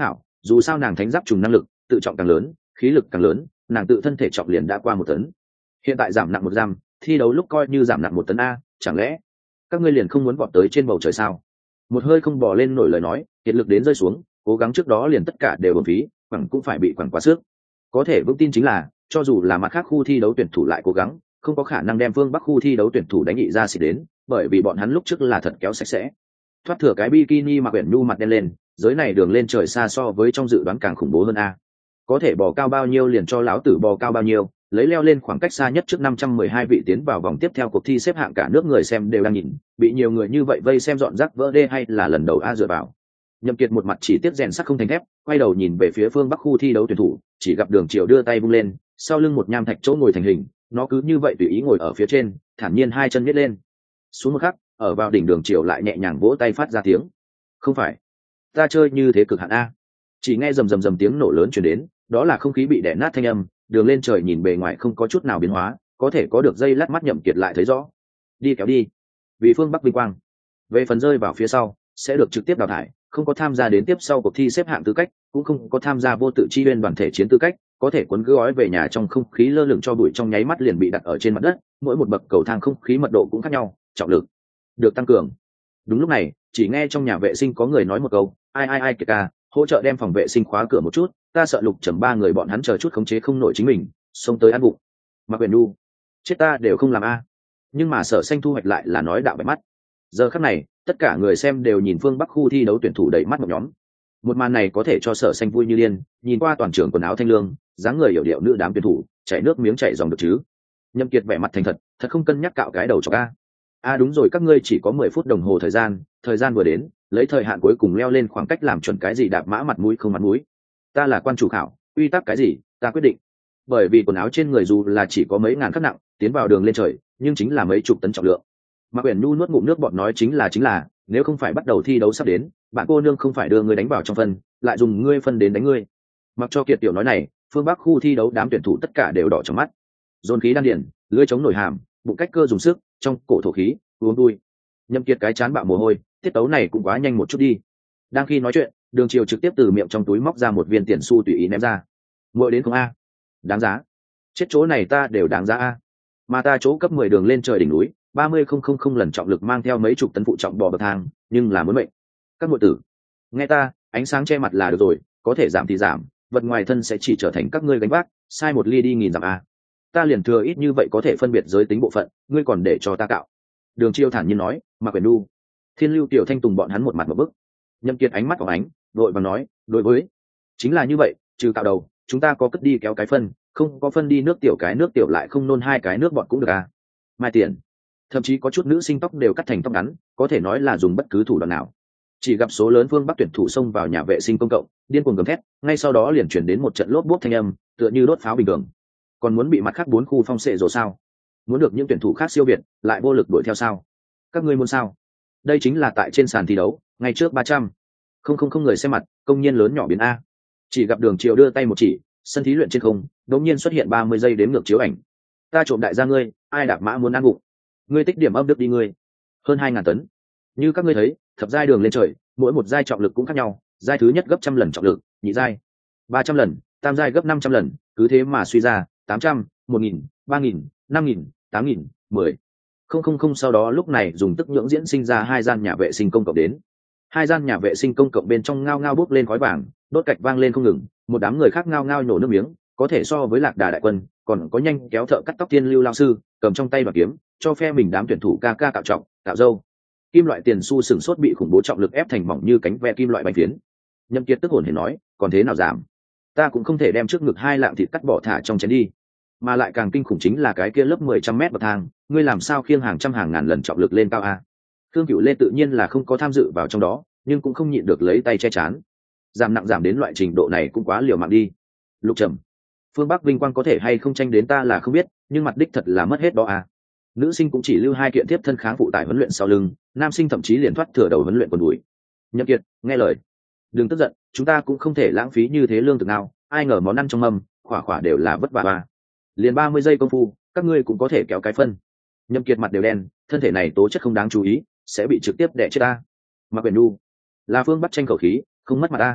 dù sao nàng thánh giáp trùng năng lực tự trọng càng lớn khí lực càng lớn, nàng tự thân thể trọng liền đã qua 1 tấn, hiện tại giảm nặng 1 gram, thi đấu lúc coi như giảm nặng 1 tấn a, chẳng lẽ các ngươi liền không muốn vọt tới trên bầu trời sao? Một hơi không bò lên nổi lời nói, kiệt lực đến rơi xuống, cố gắng trước đó liền tất cả đều uổng phí, quẳng cũng phải bị quẳng quá sức. Có thể vững tin chính là cho dù là mặt khác khu thi đấu tuyển thủ lại cố gắng, không có khả năng đem phương Bắc khu thi đấu tuyển thủ đánh nghị ra xịt đến, bởi vì bọn hắn lúc trước là thật kéo sạch sẽ. Thoát thừa cái bikini mà quyển nhu mặt đen lên, giới này đường lên trời xa so với trong dự đoán càng khủng bố hơn a. Có thể bò cao bao nhiêu liền cho lão tử bò cao bao nhiêu, lấy leo lên khoảng cách xa nhất trước 512 vị tiến vào vòng tiếp theo cuộc thi xếp hạng, cả nước người xem đều đang nhìn, bị nhiều người như vậy vây xem dọn rác vỡ đê hay là lần đầu a dựa vào. Nhậm Kiệt một mặt chỉ tiếc rèn sắt không thành thép, quay đầu nhìn về phía phương Bắc khu thi đấu tuyển thủ, chỉ gặp Đường Triều đưa tay vung lên, sau lưng một nham thạch chỗ ngồi thành hình, nó cứ như vậy tùy ý ngồi ở phía trên, thản nhiên hai chân nhếch lên. Xuống một khắc, ở vào đỉnh Đường Triều lại nhẹ nhàng vỗ tay phát ra tiếng. Không phải, ta chơi như thế cực hạn a. Chỉ nghe rầm rầm rầm tiếng nổ lớn truyền đến, đó là không khí bị đè nát thanh âm, đường lên trời nhìn bề ngoài không có chút nào biến hóa, có thể có được dây lát mắt Nhậm Kiệt lại thấy rõ. Đi kéo đi, vì phương Bắc vinh quang. Về phần rơi vào phía sau, sẽ được trực tiếp đào thải, không có tham gia đến tiếp sau cuộc thi xếp hạng tư cách, cũng không có tham gia vô tự chi uyên đoàn thể chiến tư cách, có thể cuốn gói về nhà trong không khí lơ lửng cho bụi trong nháy mắt liền bị đặt ở trên mặt đất, mỗi một bậc cầu thang không khí mật độ cũng khác nhau, trọng lực được tăng cường. Đúng lúc này, chỉ nghe trong nhà vệ sinh có người nói một câu, ai Kiệt ca, hỗ trợ đem phòng vệ sinh khóa cửa một chút, ta sợ Lục Trầm 3 người bọn hắn chờ chút khống chế không nổi chính mình, xông tới ăn bụng. Mạc Quyền Nhu, chết ta đều không làm a. Nhưng mà Sở Xanh thu hoạch lại là nói đạo bạch mắt. Giờ khắc này, tất cả người xem đều nhìn phương Bắc khu thi đấu tuyển thủ đầy mắt một nhóm. Một màn này có thể cho Sở Xanh vui như điên, nhìn qua toàn trường quần áo thanh lương, dáng người hiểu điệu nữ đám tuyển thủ, chảy nước miếng chảy dòng được chứ. Nhậm Kiệt vẻ mặt thành thật, thật không cân nhắc cạo cái đầu cho a. Đúng rồi, các ngươi chỉ có 10 phút đồng hồ thời gian vừa đến, lấy thời hạn cuối cùng leo lên khoảng cách làm chuẩn cái gì đạp mã mặt mũi không mặt mũi. Ta là quan chủ khảo, quy tắc cái gì, ta quyết định. Bởi vì quần áo trên người dù là chỉ có mấy ngàn khắc nặng, tiến vào đường lên trời, nhưng chính là mấy chục tấn trọng lượng. Mạc Uyển Nhu nuốt ngụm nước bọt nói chính là, nếu không phải bắt đầu thi đấu sắp đến, bạn cô nương không phải đưa ngươi đánh vào trong phân, lại dùng ngươi phân đến đánh ngươi. Mặc cho Kiệt tiểu nói này, phương Bắc khu thi đấu đám tuyển thủ tất cả đều đỏ trong mắt. Dồn khí đan điền, lưỡi chống nổi hàm, bụng cách cơ dùng sức, trong cổ thổ khí, uống đuôi. Nhậm Kiệt cái chán bạo mồ hôi, tiết tấu này cũng quá nhanh một chút đi. Đang khi nói chuyện, Đường Triều trực tiếp từ miệng trong túi móc ra một viên tiền xu tùy ý ném ra. Muội đến không a? Đáng giá. Chết chỗ này ta đều đáng giá a. Mà ta chỗ cấp 10 đường lên trời đỉnh núi, 30,000 lần trọng lực mang theo mấy chục tấn phụ trọng bò bậc thang, nhưng là muốn mệnh. Các muội tử, nghe ta, ánh sáng che mặt là được rồi, có thể giảm thì giảm, vật ngoài thân sẽ chỉ trở thành các ngươi gánh vác, sai một ly đi nghìn dặm a. Ta liền thừa ít như vậy có thể phân biệt giới tính bộ phận, ngươi còn để cho ta cạo. Đường Chiêu thản nhiên nói, Mạc Quyền Nhu, Thiên Lưu Tiểu Thanh Tùng bọn hắn một mặt một bức. Nhậm Kiệt ánh mắt phóng ánh, đội vàng nói, đối với, chính là như vậy, trừ cạo đầu, chúng ta có cất đi kéo cái phân, không có phân đi nước tiểu cái nước tiểu lại không nôn hai cái nước bọt cũng được à. Mai tiền, thậm chí có chút nữ sinh tóc đều cắt thành tóc ngắn, có thể nói là dùng bất cứ thủ đoạn nào. Chỉ gặp số lớn phương Bắc tuyển thủ xông vào nhà vệ sinh công cộng, điên cuồng gầm thét, ngay sau đó liền chuyển đến một trận lốp bốp thanh âm, tựa như đốt pháo bình thường. Còn muốn bị mặt khác 4 khu phong xệ rồi sao? Muốn được những tuyển thủ khác siêu việt, lại vô lực đuổi theo sao? Các ngươi muốn sao? Đây chính là tại trên sàn thi đấu, ngay trước 300. Không người xem mặt, công nhiên lớn nhỏ biến a. Chỉ gặp Đường Triều đưa tay một chỉ, sân thí luyện trên không, đột nhiên xuất hiện 30 giây đếm ngược chiếu ảnh. Ta trộm đại gia ngươi, ai đạp mã muốn ăn bụng. Ngươi tích điểm âm đức đi ngươi. Hơn 2000 tấn. Như các ngươi thấy, thập giai đường lên trời, mỗi một giai trọng lực cũng khác nhau, giai thứ nhất gấp 100 lần trọng lực, nhị giai 300 lần, tam giai gấp 500 lần, cứ thế mà suy ra, 800, 1000, 3000, 5000, 8000, 10. Không sau đó lúc này dùng tức nhưỡng diễn sinh ra 2 gian nhà vệ sinh công cộng đến. 2 gian nhà vệ sinh công cộng bên trong ngao ngao bốc lên khói vàng, đốt cạch vang lên không ngừng, một đám người khác ngao ngao nhổ nước miếng, có thể so với Lạc Đà đại quân, còn có nhanh kéo thợ cắt tóc Thiên Lưu lão sư, cầm trong tay bảo kiếm, cho phe mình đám tuyển thủ ca cạo trọng, cạo râu. Kim loại tiền xu sừng sốt bị khủng bố trọng lực ép thành mỏng như cánh ve kim loại bánh phiến. Nhậm Kiệt tức hồn hển nói, còn thế nào giảm? Ta cũng không thể đem trước ngực 2 lạng thịt cắt bỏ thả trong chén đi. Mà lại càng kinh khủng chính là cái kia lớp 10 mét bậc thang, ngươi làm sao khiêng hàng trăm hàng ngàn lần trọng lực lên cao a? Thương Cửu Lê tự nhiên là không có tham dự vào trong đó, nhưng cũng không nhịn được lấy tay che chán. Giảm nặng giảm đến loại trình độ này cũng quá liều mạng đi. Lục Trầm, phương Bắc vinh quang có thể hay không tranh đến ta là không biết, nhưng mặt đích thật là mất hết đó a. Nữ sinh cũng chỉ lưu 2 kiện tiếp thân kháng phụ tại huấn luyện sau lưng, nam sinh thậm chí liền thoát thừa đầu huấn luyện quần đùi. Nhậm Kiệt, nghe lời, đừng tức giận, chúng ta cũng không thể lãng phí như thế lương thực nào, ai ngờ món ăn trong mâm, khỏa đều là vất vả. Liền 30 giây công phu, các ngươi cũng có thể kéo cái phân. Nhậm Kiệt mặt đều đen, thân thể này tố chất không đáng chú ý, sẽ bị trực tiếp đè chết ta. Mạc Quyền Nhu, là phương Bắc tranh khẩu khí, không mất mặt ta.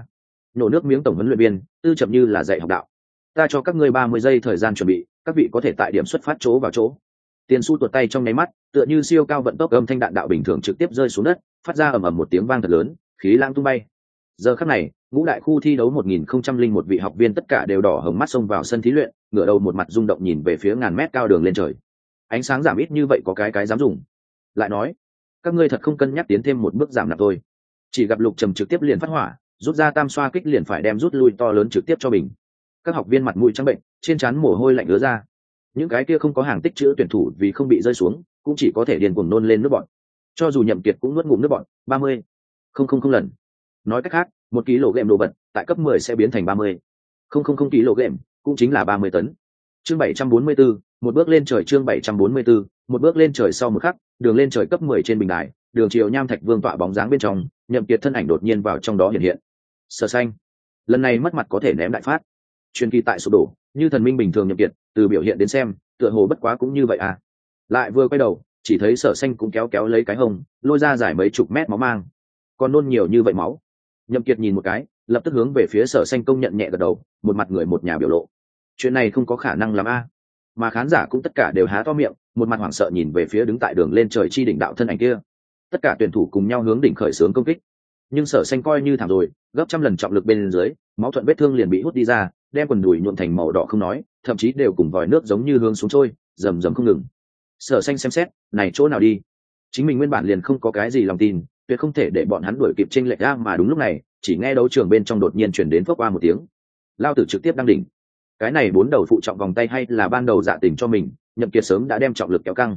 nổ nước miếng tổng huấn luyện viên tư chậm như là dạy học đạo. Ta cho các ngươi 30 giây thời gian chuẩn bị, các vị có thể tại điểm xuất phát chỗ vào chỗ. Tiền Su tuột tay trong nháy mắt, tựa như siêu cao vận tốc âm thanh đạn đạo bình thường trực tiếp rơi xuống đất, phát ra ầm ầm một tiếng vang thật lớn, khí lãng tung bay. Giờ khắc này, ngũ đại khu thi đấu 1001 vị học viên tất cả đều đỏ hồng mắt xông vào sân thí luyện, ngửa đầu một mặt rung động nhìn về phía ngàn mét cao đường lên trời. Ánh sáng giảm ít như vậy có cái dám dùng. Lại nói, các ngươi thật không cân nhắc tiến thêm một bước giảm nặng thôi. Chỉ gặp Lục Trầm trực tiếp liền phát hỏa, rút ra tam xoa kích liền phải đem rút lui to lớn trực tiếp cho mình. Các học viên mặt mũi trắng bệnh, trên trán mồ hôi lạnh ứa ra. Những cái kia không có hàng tích chữ tuyển thủ vì không bị rơi xuống, cũng chỉ có thể điên cuồng nôn lên nước bọn. Cho dù Nhậm Kiệt cũng nuốt ngụm nước bọn, 30. Không lần. Nói cách khác, 1 kg đồ vật tại cấp 10 sẽ biến thành 30. Không kg, cũng chính là 30 tấn. Chương 744, một bước lên trời. Chương 744, một bước lên trời. Sau một khắc, đường lên trời cấp 10 trên bình đài, Đường Triều Nham Thạch Vương tọa bóng dáng bên trong, Nhậm Kiệt thân ảnh đột nhiên vào trong đó hiện hiện. Sở Xanh, lần này mất mặt có thể ném đại phát. Truyền kỳ tại sụp đổ, như thần minh bình thường Nhậm Kiệt, từ biểu hiện đến xem, tựa hồ bất quá cũng như vậy à. Lại vừa quay đầu, chỉ thấy Sở Xanh cũng kéo lấy cái hông, lôi ra dài mấy chục mét máu mang. Còn nôn nhiều như vậy máu. Nhậm Kiệt nhìn một cái, lập tức hướng về phía Sở Xanh công nhận nhẹ gật đầu, một mặt người một nhà biểu lộ. Chuyện này không có khả năng làm a. Mà khán giả cũng tất cả đều há to miệng, một mặt hoảng sợ nhìn về phía đứng tại đường lên trời chi đỉnh đạo thân ảnh kia. Tất cả tuyển thủ cùng nhau hướng đỉnh khởi xướng công kích. Nhưng Sở Xanh coi như thảm rồi, gấp trăm lần trọng lực bên dưới, máu thuận vết thương liền bị hút đi ra, đem quần đùi nhuộm thành màu đỏ không nói, thậm chí đều cùng vòi nước giống như hướng xuống trôi, rầm rầm không ngừng. Sở Xanh xem xét, này chỗ nào đi? Chính mình nguyên bản liền không có cái gì lòng tin, tuyệt không thể để bọn hắn đuổi kịp chênh lệch ra, mà đúng lúc này, chỉ nghe đấu trường bên trong đột nhiên truyền đến phốc qua một tiếng. Lao tử trực tiếp đăng đỉnh. Cái này 4 đầu phụ trọng vòng tay hay là ban đầu dạ tình cho mình, Nhậm Kiệt sớm đã đem trọng lực kéo căng.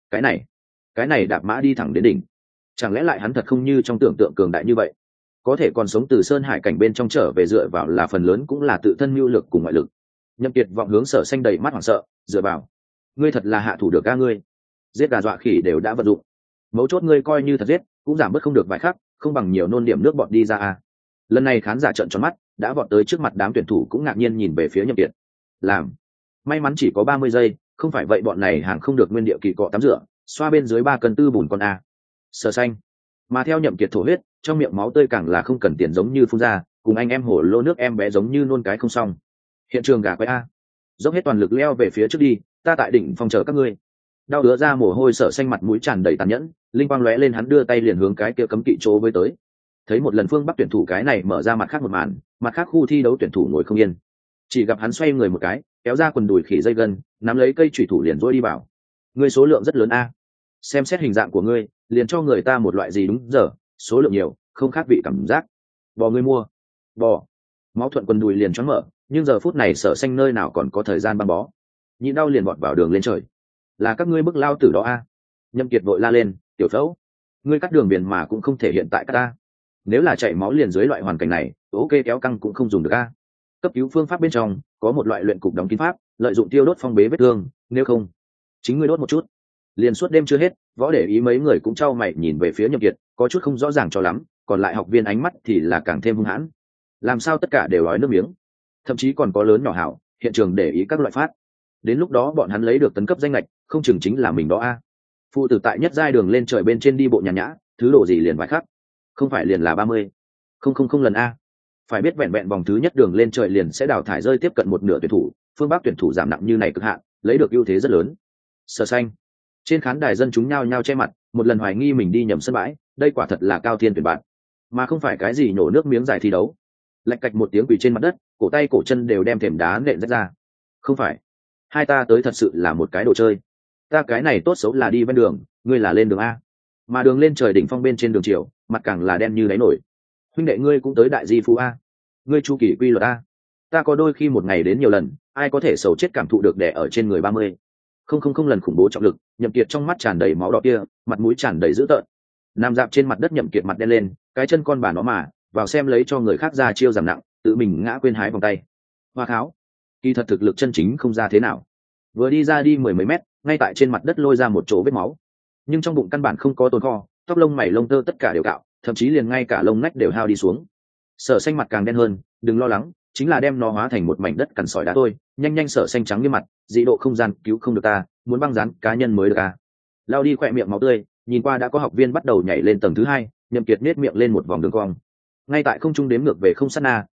Cái này đạp mã đi thẳng đến đỉnh. Chẳng lẽ lại hắn thật không như trong tưởng tượng cường đại như vậy? Có thể còn sống từ sơn hải cảnh bên trong trở về dựa vào là phần lớn cũng là tự thân mưu lực cùng ngoại lực. Nhậm Kiệt vọng hướng Sở Xanh đầy mắt hoảng sợ, dựa vào. Ngươi thật là hạ thủ được ca ngươi. Giết gà dọa khỉ đều đã vận dụng. Mấu chốt ngươi coi như thật giết, cũng giảm bớt không được vài khắc, không bằng nhiều nôn điểm nước bọt đi ra à. Lần này khán giả trợn tròn mắt, đã vọt tới trước mặt đám tuyển thủ cũng ngạc nhiên nhìn về phía Nhậm Kiệt. Làm. May mắn chỉ có 30 giây, không phải vậy bọn này hàng không được nguyên địa kỳ cọ tắm rửa, xoa bên dưới 3 cân tư bùn con a. Sở Xanh. Mà theo Nhậm Kiệt thổ huyết, trong miệng máu tươi càng là không cần tiền giống như phun ra, cùng anh em hổ lô nước em bé giống như nôn cái không xong. Hiện trường gà quay a. Dốc hết toàn lực leo về phía trước đi, ta tại đỉnh phòng chờ các ngươi. Đau đứa ra mồ hôi Sở Xanh mặt mũi tràn đầy tàn nhẫn, linh quang lóe lên hắn đưa tay liền hướng cái kia cấm kỵ chỗ với tới. Thấy một lần phương Bắc tuyển thủ cái này mở ra mặt khác một màn, mặt khác khu thi đấu tuyển thủ ngồi không yên. Chỉ gặp hắn xoay người một cái, kéo ra quần đùi khỉ dây gân, nắm lấy cây chủy thủ liền dỗi đi vào. Ngươi số lượng rất lớn a. Xem xét hình dạng của ngươi, liền cho người ta một loại gì đúng giờ, số lượng nhiều, không khác vị cảm giác. Bò ngươi mua. Bò. Máu thuận quần đùi liền choáng mở, nhưng giờ phút này Sở Xanh nơi nào còn có thời gian băng bó. Nhịn đau liền vọt vào đường lên trời. Là các ngươi bức lao tử đó a. Nhậm Kiệt vội la lên, tiểu phẫu. Ngươi cắt đường viền mà cũng không thể hiện tại cắt ta. Nếu là chảy máu liền dưới loại hoàn cảnh này, ok kéo căng cũng không dùng được a. Cấp cứu phương pháp bên trong có một loại luyện cục đóng kín pháp, lợi dụng tiêu đốt phong bế vết thương, nếu không chính ngươi đốt một chút. Liền suốt đêm chưa hết, võ để ý mấy người cũng trao mày nhìn về phía Nhậm Kiệt, có chút không rõ ràng cho lắm, còn lại học viên ánh mắt thì là càng thêm hung hãn. Làm sao tất cả đều nói nước miếng, thậm chí còn có lớn nhỏ hảo, hiện trường để ý các loại phát. Đến lúc đó bọn hắn lấy được tấn cấp danh lệch, không chừng chính là mình đó a. Phụ tử tại nhất giai đường lên trời bên trên đi bộ nhàn nhã, thứ độ gì liền vài khắc, không phải liền là 30. Không lần a. Phải biết vẹn vẹn vòng thứ nhất đường lên trời liền sẽ đào thải rơi tiếp cận một nửa tuyển thủ, phương Bắc tuyển thủ giảm nặng như này cực hạn, lấy được ưu thế rất lớn. Sở Xanh. Trên khán đài dân chúng nhao nhao che mặt, một lần hoài nghi mình đi nhầm sân bãi, đây quả thật là cao thiên tuyển bạn, mà không phải cái gì nhổ nước miếng giải thi đấu. Lạch cạch một tiếng quỳ trên mặt đất, cổ tay cổ chân đều đem thềm đá nện rách ra. Không phải, hai ta tới thật sự là một cái đồ chơi. Ta cái này tốt xấu là đi bên đường, ngươi là lên đường a. Mà đường lên trời đỉnh phong bên trên đường chiều, mặt càng là đen như đáy nổi. Huynh đệ ngươi cũng tới đại di phú a. Ngươi chu kỳ quy luật a. Ta có đôi khi một ngày đến nhiều lần, ai có thể sầu chết cảm thụ được đè ở trên người 30. Không lần khủng bố trọng lực, Nhậm Kiệt trong mắt tràn đầy máu đỏ kia, mặt mũi tràn đầy dữ tợn. Nằm dạp trên mặt đất Nhậm Kiệt mặt đen lên, cái chân con bà nó mà, vào xem lấy cho người khác ra chiêu giảm nặng, tự mình ngã quên hái vòng tay. Hoa tháo. Kỳ thật thực lực chân chính không ra thế nào. Vừa đi ra đi mười mấy mét, ngay tại trên mặt đất lôi ra một chỗ vết máu. Nhưng trong bụng căn bản không có tồn kho, tóc lông mày lông tơ tất cả đều cạo, thậm chí liền ngay cả lông nách đều hao đi xuống. Sở Xanh mặt càng đen hơn, đừng lo lắng, chính là đem nó hóa thành một mảnh đất cằn sỏi đá thôi. Nhanh Sở Xanh trắng như mặt, dị độ không gian cứu không được ta, muốn băng dán cá nhân mới được à. Lao đi khỏe miệng máu tươi, nhìn qua đã có học viên bắt đầu nhảy lên tầng thứ 2, Nhậm Kiệt nét miệng lên một vòng đường cong. Ngay tại không trung đếm ngược về không sát na,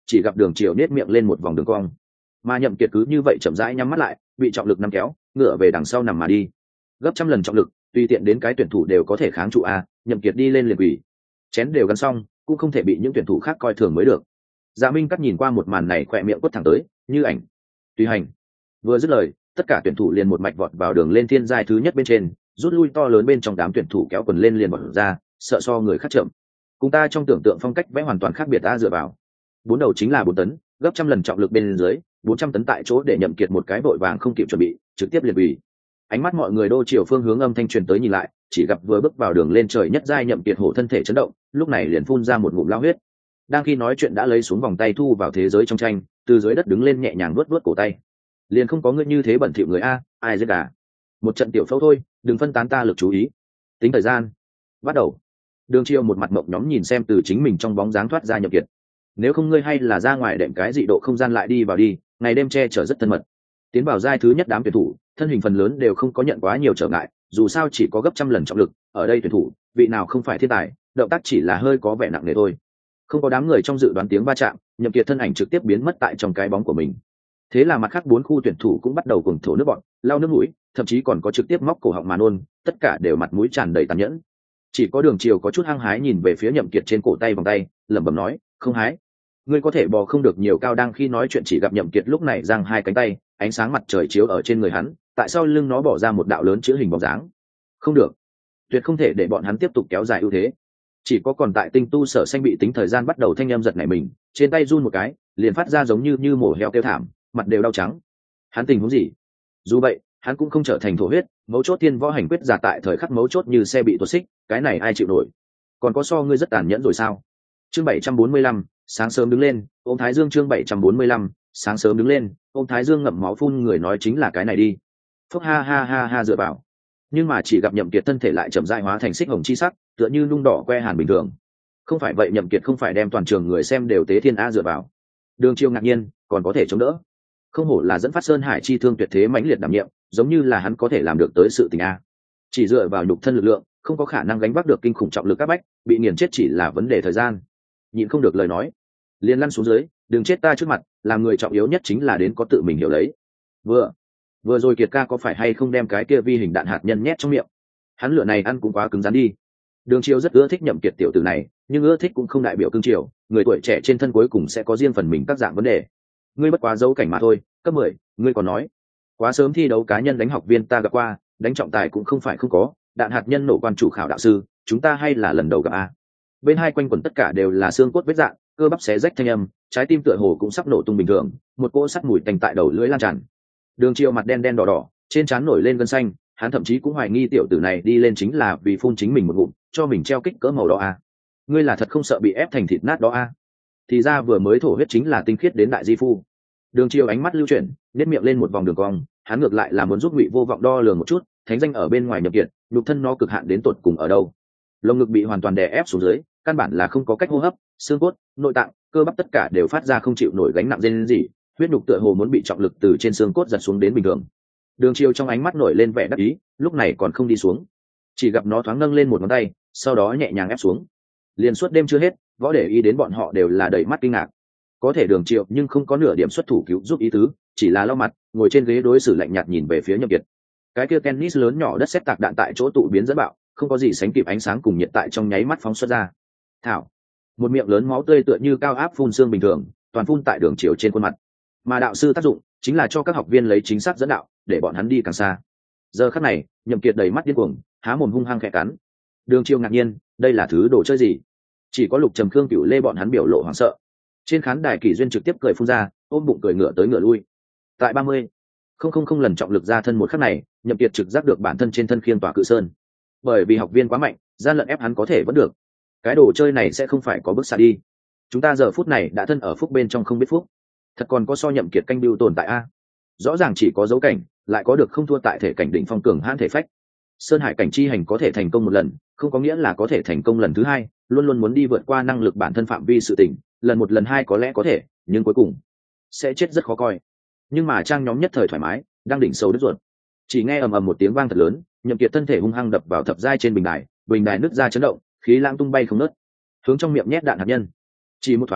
chỉ gặp Đường Triều nết miệng lên một vòng đường cong, mà Nhậm Kiệt cứ như vậy chậm rãi nhắm mắt lại, bị trọng lực nắm kéo, ngửa về đằng sau nằm mà đi. Gấp trăm lần trọng lực, tùy tiện đến cái tuyển thủ đều có thể kháng trụ a. Nhậm Kiệt đi lên liền quỳ, chén đều gắn xong, cũng không thể bị những tuyển thủ khác coi thường mới được. Dạ Minh cắt nhìn qua một màn này, khỏe miệng quất thẳng tới, như ảnh. Tùy hành. Vừa dứt lời, tất cả tuyển thủ liền một mạch vọt vào đường lên thiên giai thứ nhất bên trên, rút lui to lớn bên trong đám tuyển thủ kéo quần lên liền vọt ra, sợ so người khác chậm. Cùng ta trong tưởng tượng phong cách vẽ hoàn toàn khác biệt. Ta dựa vào bốn đầu chính là 4 tấn, gấp trăm lần trọng lực bên dưới, 400 tấn tại chỗ, để Nhậm Kiệt một cái vội vàng không kịp chuẩn bị, trực tiếp liền quỳ. Ánh mắt mọi người đô chiều phương hướng âm thanh truyền tới nhìn lại, chỉ gặp vừa bước vào đường lên trời nhất giai Nhậm Kiệt hổ thân thể chấn động, lúc này liền phun ra một ngụm lao huyết. Đang khi nói chuyện đã lấy xuống vòng tay thu vào thế giới trong tranh, từ dưới đất đứng lên nhẹ nhàng vuốt vuốt cổ tay. Liền không có ngươi như thế bẩn thỉu người a, ai giết gà. Một trận tiểu phẫu thôi, đừng phân tán ta lực chú ý. Tính thời gian. Bắt đầu. Đường Chiêu một mặt mộng nhóm nhìn xem từ chính mình trong bóng dáng thoát ra Nhậm Kiệt. Nếu không ngươi hay là ra ngoài đệm cái dị độ không gian lại đi vào đi, ngày đêm che chở rất thân mật. Tiến vào giai thứ nhất đám tuyển thủ, thân hình phần lớn đều không có nhận quá nhiều trở ngại, dù sao chỉ có gấp trăm lần trọng lực, ở đây tuyển thủ, vị nào không phải thiên tài, động tác chỉ là hơi có vẻ nặng nề thôi. Không có đám người trong dự đoán tiếng va chạm, Nhậm Kiệt thân ảnh trực tiếp biến mất tại trong cái bóng của mình. Thế là mặt khác 4 khu tuyển thủ cũng bắt đầu cuồng thổ nước bọt, lau nước mũi, thậm chí còn có trực tiếp móc cổ họng mà nôn, tất cả đều mặt mũi tràn đầy tàn nhẫn. Chỉ có Đường Triều có chút hăng hái nhìn về phía Nhậm Kiệt trên cổ tay vòng tay, lẩm bẩm nói, không hái, ngươi có thể bò không được nhiều cao. Đang khi nói chuyện chỉ gặp Nhậm Kiệt lúc này giang hai cánh tay, ánh sáng mặt trời chiếu ở trên người hắn, tại sao lưng nó bỏ ra một đạo lớn chữ hình bóng dáng. Không được, tuyệt không thể để bọn hắn tiếp tục kéo dài ưu thế. Chỉ có còn tại tinh tu sở xanh bị tính thời gian bắt đầu thanh em giật nảy mình, trên tay run một cái, liền phát ra giống như mổ heo kêu thảm, mặt đều đau trắng. Hắn tình huống gì? Dù vậy, hắn cũng không trở thành thổ huyết, mấu chốt tiên võ hành quyết giả tại thời khắc mấu chốt như xe bị tuột xích, cái này ai chịu nổi? Còn có so ngươi rất tàn nhẫn rồi sao? Chương 745, sáng sớm đứng lên, ôm Thái Dương. Chương 745, sáng sớm đứng lên, ôm Thái Dương ngậm máu phun người nói chính là cái này đi. Phốc ha ha ha ha dựa vào. Nhưng mà chỉ gặp Nhậm Kiệt thân thể lại chậm rãi hóa thành xích hồng chi sắc, tựa như nung đỏ que hàn bình thường. Không phải vậy Nhậm Kiệt không phải đem toàn trường người xem đều tế thiên a dựa vào. Đường Chiêu ngạc nhiên, còn có thể chống đỡ. Không hổ là dẫn phát Sơn Hải chi thương tuyệt thế mãnh liệt đảm nhiệm, giống như là hắn có thể làm được tới sự tình a. Chỉ dựa vào nhục thân lực lượng, không có khả năng gánh vác được kinh khủng trọng lực áp bách, bị nghiền chết chỉ là vấn đề thời gian. Nhịn không được lời nói, liền lăn xuống dưới, đừng chết ta trước mặt, làm người trọng yếu nhất chính là đến có tự mình hiểu lấy. Vừa rồi Kiệt ca có phải hay không đem cái kia vi hình đạn hạt nhân nhét trong miệng? Hắn lửa này ăn cũng quá cứng rắn đi. Đường Chiêu rất ưa thích Nhậm Kiệt tiểu tử này, nhưng ưa thích cũng không đại biểu cương triều, người tuổi trẻ trên thân cuối cùng sẽ có riêng phần mình các dạng vấn đề. Ngươi bất quá dấu cảnh mà thôi, cấp 10, ngươi còn nói. Quá sớm thi đấu cá nhân đánh học viên ta gặp qua, đánh trọng tài cũng không phải không có, đạn hạt nhân nổ quan chủ khảo đạo sư, chúng ta hay là lần đầu gặp a. Bên hai quanh quẩn tất cả đều là xương cốt vết rạn, cơ bắp xé rách thanh âm, trái tim tựa hồ cũng sắp nổ tung bình thường, một cỗ sắt mùi tanh tại đầu lưỡi lan tràn. Đường Chiêu mặt đen đen đỏ đỏ, trên trán nổi lên gân xanh, hắn thậm chí cũng hoài nghi tiểu tử này đi lên chính là vì phun chính mình một ngụm, cho mình treo kích cỡ màu đỏ a. Ngươi là thật không sợ bị ép thành thịt nát đó a? Thì ra vừa mới thổ huyết chính là tinh khiết đến đại di phu. Đường Chiêu ánh mắt lưu chuyển, nét miệng lên một vòng đường cong, hắn ngược lại là muốn giúp Ngụy Vô Vọng đo lường một chút, thánh danh ở bên ngoài Nhậm Kiệt, nhục thân nó cực hạn đến tột cùng ở đâu. Lồng ngực bị hoàn toàn đè ép xuống dưới, căn bản là không có cách hô hấp, xương cốt, nội tạng, cơ bắp tất cả đều phát ra không chịu nổi gánh nặng rên rỉ, huyết nhục tựa hồ muốn bị trọng lực từ trên xương cốt giật xuống đến bình thường. Đường Chiêu trong ánh mắt nổi lên vẻ đắc ý, lúc này còn không đi xuống, chỉ gặp nó thoáng nâng lên một ngón tay, sau đó nhẹ nhàng ép xuống. Liên suốt đêm chưa hết, võ để ý đến bọn họ đều là đầy mắt kinh ngạc. Có thể Đường Chiêu nhưng không có nửa điểm xuất thủ cứu giúp ý tứ, chỉ là lau mặt, ngồi trên ghế đối xử lạnh nhạt nhìn về phía Nhậm Kiệt. Cái kia tennis lớn nhỏ đất sét tạc đạn tại chỗ tụ biến dẫn bạo, không có gì sánh kịp ánh sáng cùng nhiệt tại trong nháy mắt phóng xuất ra. Thảo, một miệng lớn máu tươi tựa như cao áp phun xương bình thường, toàn phun tại Đường Chiêu trên khuôn mặt. Mà đạo sư tác dụng chính là cho các học viên lấy chính xác dẫn đạo, để bọn hắn đi càng xa. Giờ khắc này, Nhậm Kiệt đầy mắt điên cuồng, há mồm hung hăng khẽ cắn. Đường Chiêu ngạc nhiên, đây là thứ đồ chơi gì? Chỉ có Lục Trầm Khương Cửu Lê bọn hắn biểu lộ hoảng sợ. Trên khán đài Kỷ Duyên trực tiếp cười phun ra, ôm bụng cười ngửa tới ngửa lui. Tại 30,000 lần trọng lực ra thân một khắc này, Nhậm Kiệt trực giác được bản thân trên thân khiên tỏa cự sơn. Bởi vì học viên quá mạnh, gian lận ép hắn có thể vẫn được. Cái đồ chơi này sẽ không phải có bước xa đi. Chúng ta giờ phút này đã thân ở phúc bên trong không biết phúc. Thật còn có so Nhậm Kiệt canh bưu tồn tại a? Rõ ràng chỉ có dấu cảnh, lại có được không thua tại thể cảnh đỉnh phong cường hãn thể phách. Sơn Hải cảnh chi hành có thể thành công một lần, không có nghĩa là có thể thành công lần thứ hai, luôn luôn muốn đi vượt qua năng lực bản thân phạm vi sự tình, lần một lần hai có lẽ có thể, nhưng cuối cùng sẽ chết rất khó coi. Nhưng mà trang nhóm nhất thời thoải mái, đang đỉnh sâu đứt ruột. Chỉ nghe ầm ầm một tiếng vang thật lớn, Nhậm Kiệt thân thể hung hăng đập vào thập giai trên bình đài nứt ra chấn động, khí lãng tung bay không ngớt, hướng trong miệng nhét đạn hạt nhân. Chỉ một thoáng,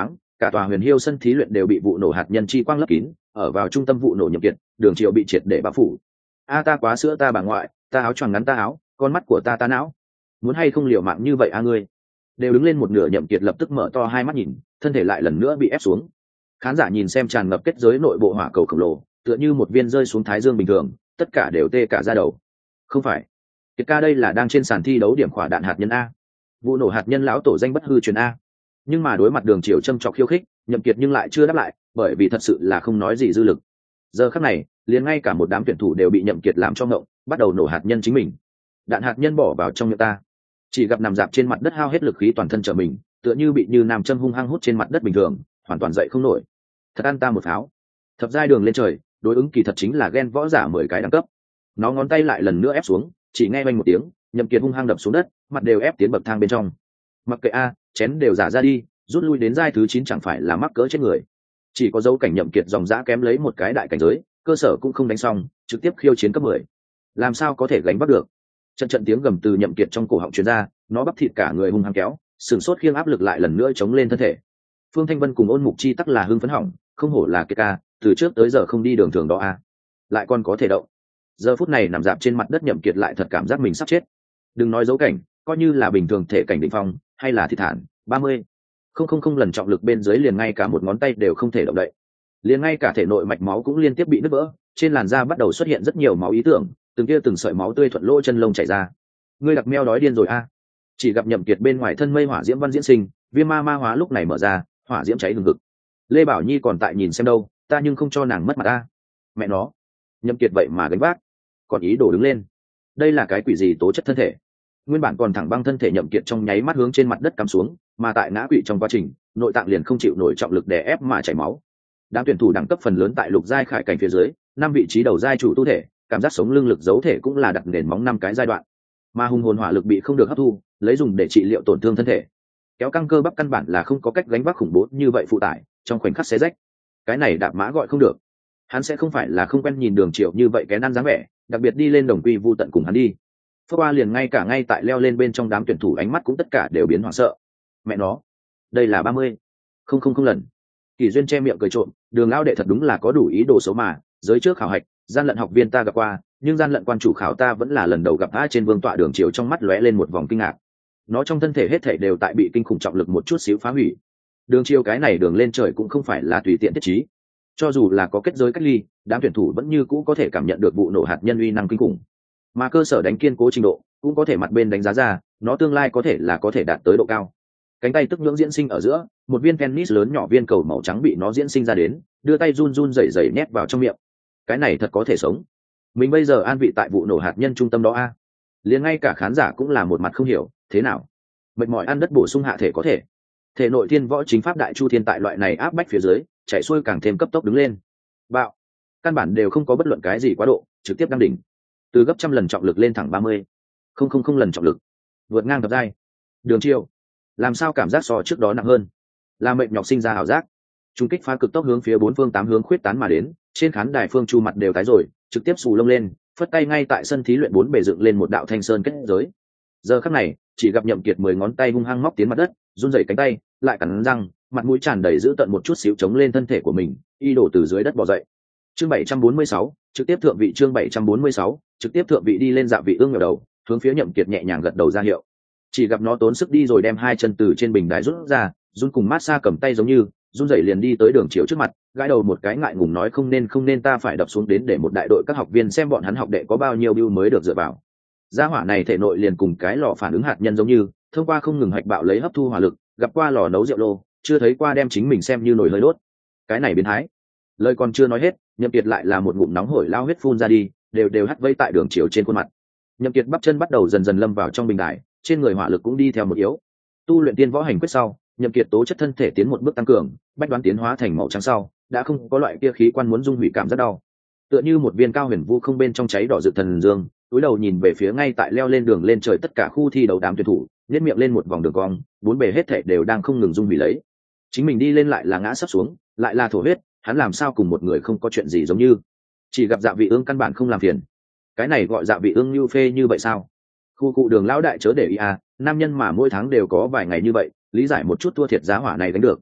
cả tòa Huyền Hiêu sân thí luyện đều bị vụ nổ hạt nhân chi quang lấp kín, ở vào trung tâm vụ nổ Nhậm Kiệt, Đường Triều bị triệt để bao phủ. A ta quá sữa ta bà ngoại, ta áo choàng ngắn ta áo, con mắt của ta não, muốn hay không liều mạng như vậy a ngươi? Đều đứng lên một nửa Nhậm Kiệt lập tức mở to hai mắt nhìn, thân thể lại lần nữa bị ép xuống. Khán giả nhìn xem tràn ngập kết giới nội bộ hỏa cầu khổng lồ, tựa như một viên rơi xuống thái dương bình thường, tất cả đều tê cả da đầu. Không phải, Kiệt ca đây là đang trên sàn thi đấu điểm khỏa đạn hạt nhân a, vụ nổ hạt nhân lão tổ danh bất hư truyền a. Nhưng mà đối mặt Đường Triều châm chọc khiêu khích, Nhậm Kiệt nhưng lại chưa đáp lại, bởi vì thật sự là không nói gì dư lực. Giờ khắc này, liền ngay cả một đám tuyển thủ đều bị Nhậm Kiệt làm cho ngộng, bắt đầu nổ hạt nhân chính mình. Đạn hạt nhân bỏ vào trong miệng ta, chỉ gặp nằm dạp trên mặt đất hao hết lực khí toàn thân trở mình, tựa như bị như nam châm hung hăng hút trên mặt đất bình thường, hoàn toàn dậy không nổi. Thật ăn ta một pháo. Thập giai đường lên trời, đối ứng kỳ thật chính là ghen võ giả 10 cái đẳng cấp. Nó ngón tay lại lần nữa ép xuống, chỉ nghe vang một tiếng, Nhậm Kiệt hung hăng đập xuống đất, mặt đều ép tiến bậc thang bên trong. Mặc kệ a, chén đều giả ra đi, rút lui đến giai thứ 9 chẳng phải là mắc cỡ chết người. Chỉ có dấu cảnh Nhậm Kiệt dòng dã kém lấy một cái đại cảnh giới, cơ sở cũng không đánh xong, trực tiếp khiêu chiến cấp 10. Làm sao có thể gánh vác được? Trận tiếng gầm từ Nhậm Kiệt trong cổ họng truyền ra, nó bắp thịt cả người hung hăng kéo, sừng sốt khiêng áp lực lại lần nữa chống lên thân thể. Phương Thanh Vân cùng Ôn Mục Chi tắc là hưng phấn hỏng, không hổ là Kiệt ca, từ trước tới giờ không đi đường thường đó a, lại còn có thể động. Giờ phút này nằm dạp trên mặt đất Nhậm Kiệt lại thật cảm giác mình sắp chết. Đừng nói dấu cảnh, coi như là bình thường thể cảnh đỉnh phong, hay là thị thản 30. Không lần trọng lực bên dưới liền ngay cả một ngón tay đều không thể động đậy. Liền ngay cả thể nội mạch máu cũng liên tiếp bị nứt vỡ, trên làn da bắt đầu xuất hiện rất nhiều máu ý tưởng, từng sợi máu tươi thuận lỗ chân lông chảy ra. Ngươi đặc meo đói điên rồi a. Chỉ gặp Nhậm Kiệt bên ngoài thân mây hỏa diễm văn diễn sinh, viêm ma hóa lúc này mở ra, hỏa diễm cháy hừng hực. Lê Bảo Nhi còn tại nhìn xem đâu, ta nhưng không cho nàng mất mặt ta. Mẹ nó, Nhậm Kiệt vậy mà gánh vác, còn ý đồ đứng lên. Đây là cái quỷ gì tố chất thân thể? Nguyên bản còn thẳng băng thân thể Nhậm Kiệt trong nháy mắt hướng trên mặt đất cắm xuống, mà tại ngã quỵ trong quá trình, nội tạng liền không chịu nổi trọng lực đè ép mà chảy máu. Đám tuyển thủ đẳng cấp phần lớn tại lục giai khải cảnh phía dưới, 5 vị trí đầu giai chủ tu thể, cảm giác sống lưng lực dấu thể cũng là đặt nền móng 5 cái giai đoạn. Mà hung hồn hỏa lực bị không được hấp thu, lấy dùng để trị liệu tổn thương thân thể. Kéo căng cơ bắp căn bản là không có cách gánh vác khủng bố như vậy phụ tải, trong khoảnh khắc xé rách. Cái này đạp mã gọi không được. Hắn sẽ không phải là không quen nhìn Đường Triệu như vậy kén ăn dáng vẻ, đặc biệt đi lên đồng quy vu tận cùng hắn đi. Phước Qua liền ngay tại leo lên bên trong đám tuyển thủ ánh mắt cũng tất cả đều biến hoảng sợ. Mẹ nó, đây là 30. Không lần. Kỳ Duyên che miệng cười trộm, Đường lão đệ thật đúng là có đủ ý đồ xấu mà, giới trước khảo hạch, gian lận học viên ta gặp qua, nhưng gian lận quan chủ khảo ta vẫn là lần đầu gặp. Trên vương tọa Đường Triệu trong mắt lóe lên một vòng kinh ngạc. Nó trong thân thể hết thảy đều tại bị kinh khủng trọng lực một chút xíu phá hủy. Đường Triệu cái này đường lên trời cũng không phải là tùy tiện thiết trí. Cho dù là có kết giới cách ly, đám tuyển thủ vẫn như cũ có thể cảm nhận được vụ nổ hạt nhân uy năng kinh khủng. Mà cơ sở đánh kiên cố trình độ cũng có thể mặt bên đánh giá ra, nó tương lai có thể đạt tới độ cao. Cánh tay tức nhưỡng diễn sinh ở giữa, một viên tennis lớn nhỏ viên cầu màu trắng bị nó diễn sinh ra đến, đưa tay run rẩy nhét vào trong miệng. Cái này thật có thể sống. Mình bây giờ an vị tại vụ nổ hạt nhân trung tâm đó a. Liền ngay cả khán giả cũng là một mặt không hiểu, thế nào? Mệt mỏi ăn đất bổ sung hạ thể có thể. Thể nội thiên võ chính pháp đại chu thiên tại loại này áp bách phía dưới, chạy xuôi càng thêm cấp tốc đứng lên. Bạo. Căn bản đều không có bất luận cái gì quá độ, trực tiếp đăng đỉnh. Từ gấp trăm lần trọng lực lên thẳng 30. Không lần trọng lực. Vượt ngang thập giai. Đường Triệu, làm sao cảm giác so trước đó nặng hơn? Là mệnh nhọc sinh ra ảo giác. Trung kích phá cực tốc hướng phía 4 phương 8 hướng khuyết tán mà đến, trên khán đài Phương Chu mặt đều tái rồi, trực tiếp xù lông lên, phất tay ngay tại sân thí luyện 4 bề dựng lên một đạo thanh sơn kết giới. Giờ khắc này, chỉ gặp Nhậm Kiệt 10 ngón tay hung hăng móc tiến mặt đất, run rẩy cánh tay, lại cắn răng, mặt mũi tràn đầy giữ tận một chút xíu chống lên thân thể của mình, y đổ từ dưới đất bò dậy. Chương 746, trực tiếp thượng vị. Chương 746, trực tiếp thượng vị. Đi lên dạ vị ương ngẩng đầu, hướng phía Nhậm Kiệt nhẹ nhàng gật đầu ra hiệu. Chỉ gặp nó tốn sức đi rồi đem hai chân từ trên bình đài rút ra, run cùng mát xa cầm tay giống như, run rẩy liền đi tới Đường Triệu trước mặt, gãi đầu một cái ngại ngùng nói không nên ta phải đập xuống đến để một đại đội các học viên xem bọn hắn học đệ có bao nhiêu bưu mới được dựa vào. Gia hỏa này thể nội liền cùng cái lò phản ứng hạt nhân giống như, thông qua không ngừng hạch bạo lấy hấp thu hỏa lực, gặp qua lò nấu rượu lô, chưa thấy qua đem chính mình xem như nồi hơi đốt. Cái này biến thái. Lời còn chưa nói hết, Nhậm Kiệt lại là một ngụm nóng hổi lao huyết phun ra đi, đều hắt vây tại Đường Triệu trên khuôn mặt. Nhậm Kiệt bắp chân bắt đầu dần dần lâm vào trong bình đài, trên người hỏa lực cũng đi theo một yếu. Tu luyện tiên võ hành quyết sau, Nhậm Kiệt tố chất thân thể tiến một bước tăng cường, bách đoán tiến hóa thành màu trắng sau, đã không có loại kia khí quan muốn dung hủy cảm rất đau. Tựa như một viên cao huyền vu không bên trong cháy đỏ rực thần dương, cúi đầu nhìn về phía ngay tại leo lên đường lên trời tất cả khu thi đấu đám tuyển thủ, nhếch miệng lên một vòng đường cong, bốn bề hết thảy đều đang không ngừng dung hủy lấy. Chính mình đi lên lại là ngã sắp xuống, lại là thổ huyết, hắn làm sao cùng một người không có chuyện gì giống như. Chỉ gặp Dạ Vị Ương căn bản không làm phiền. Cái này gọi Dạ Vị Ương như phê như vậy sao? Khu cụ Đường lão đại chớ để ý à, nam nhân mà mỗi tháng đều có vài ngày như vậy, lý giải một chút thua thiệt giá hỏa này đánh được.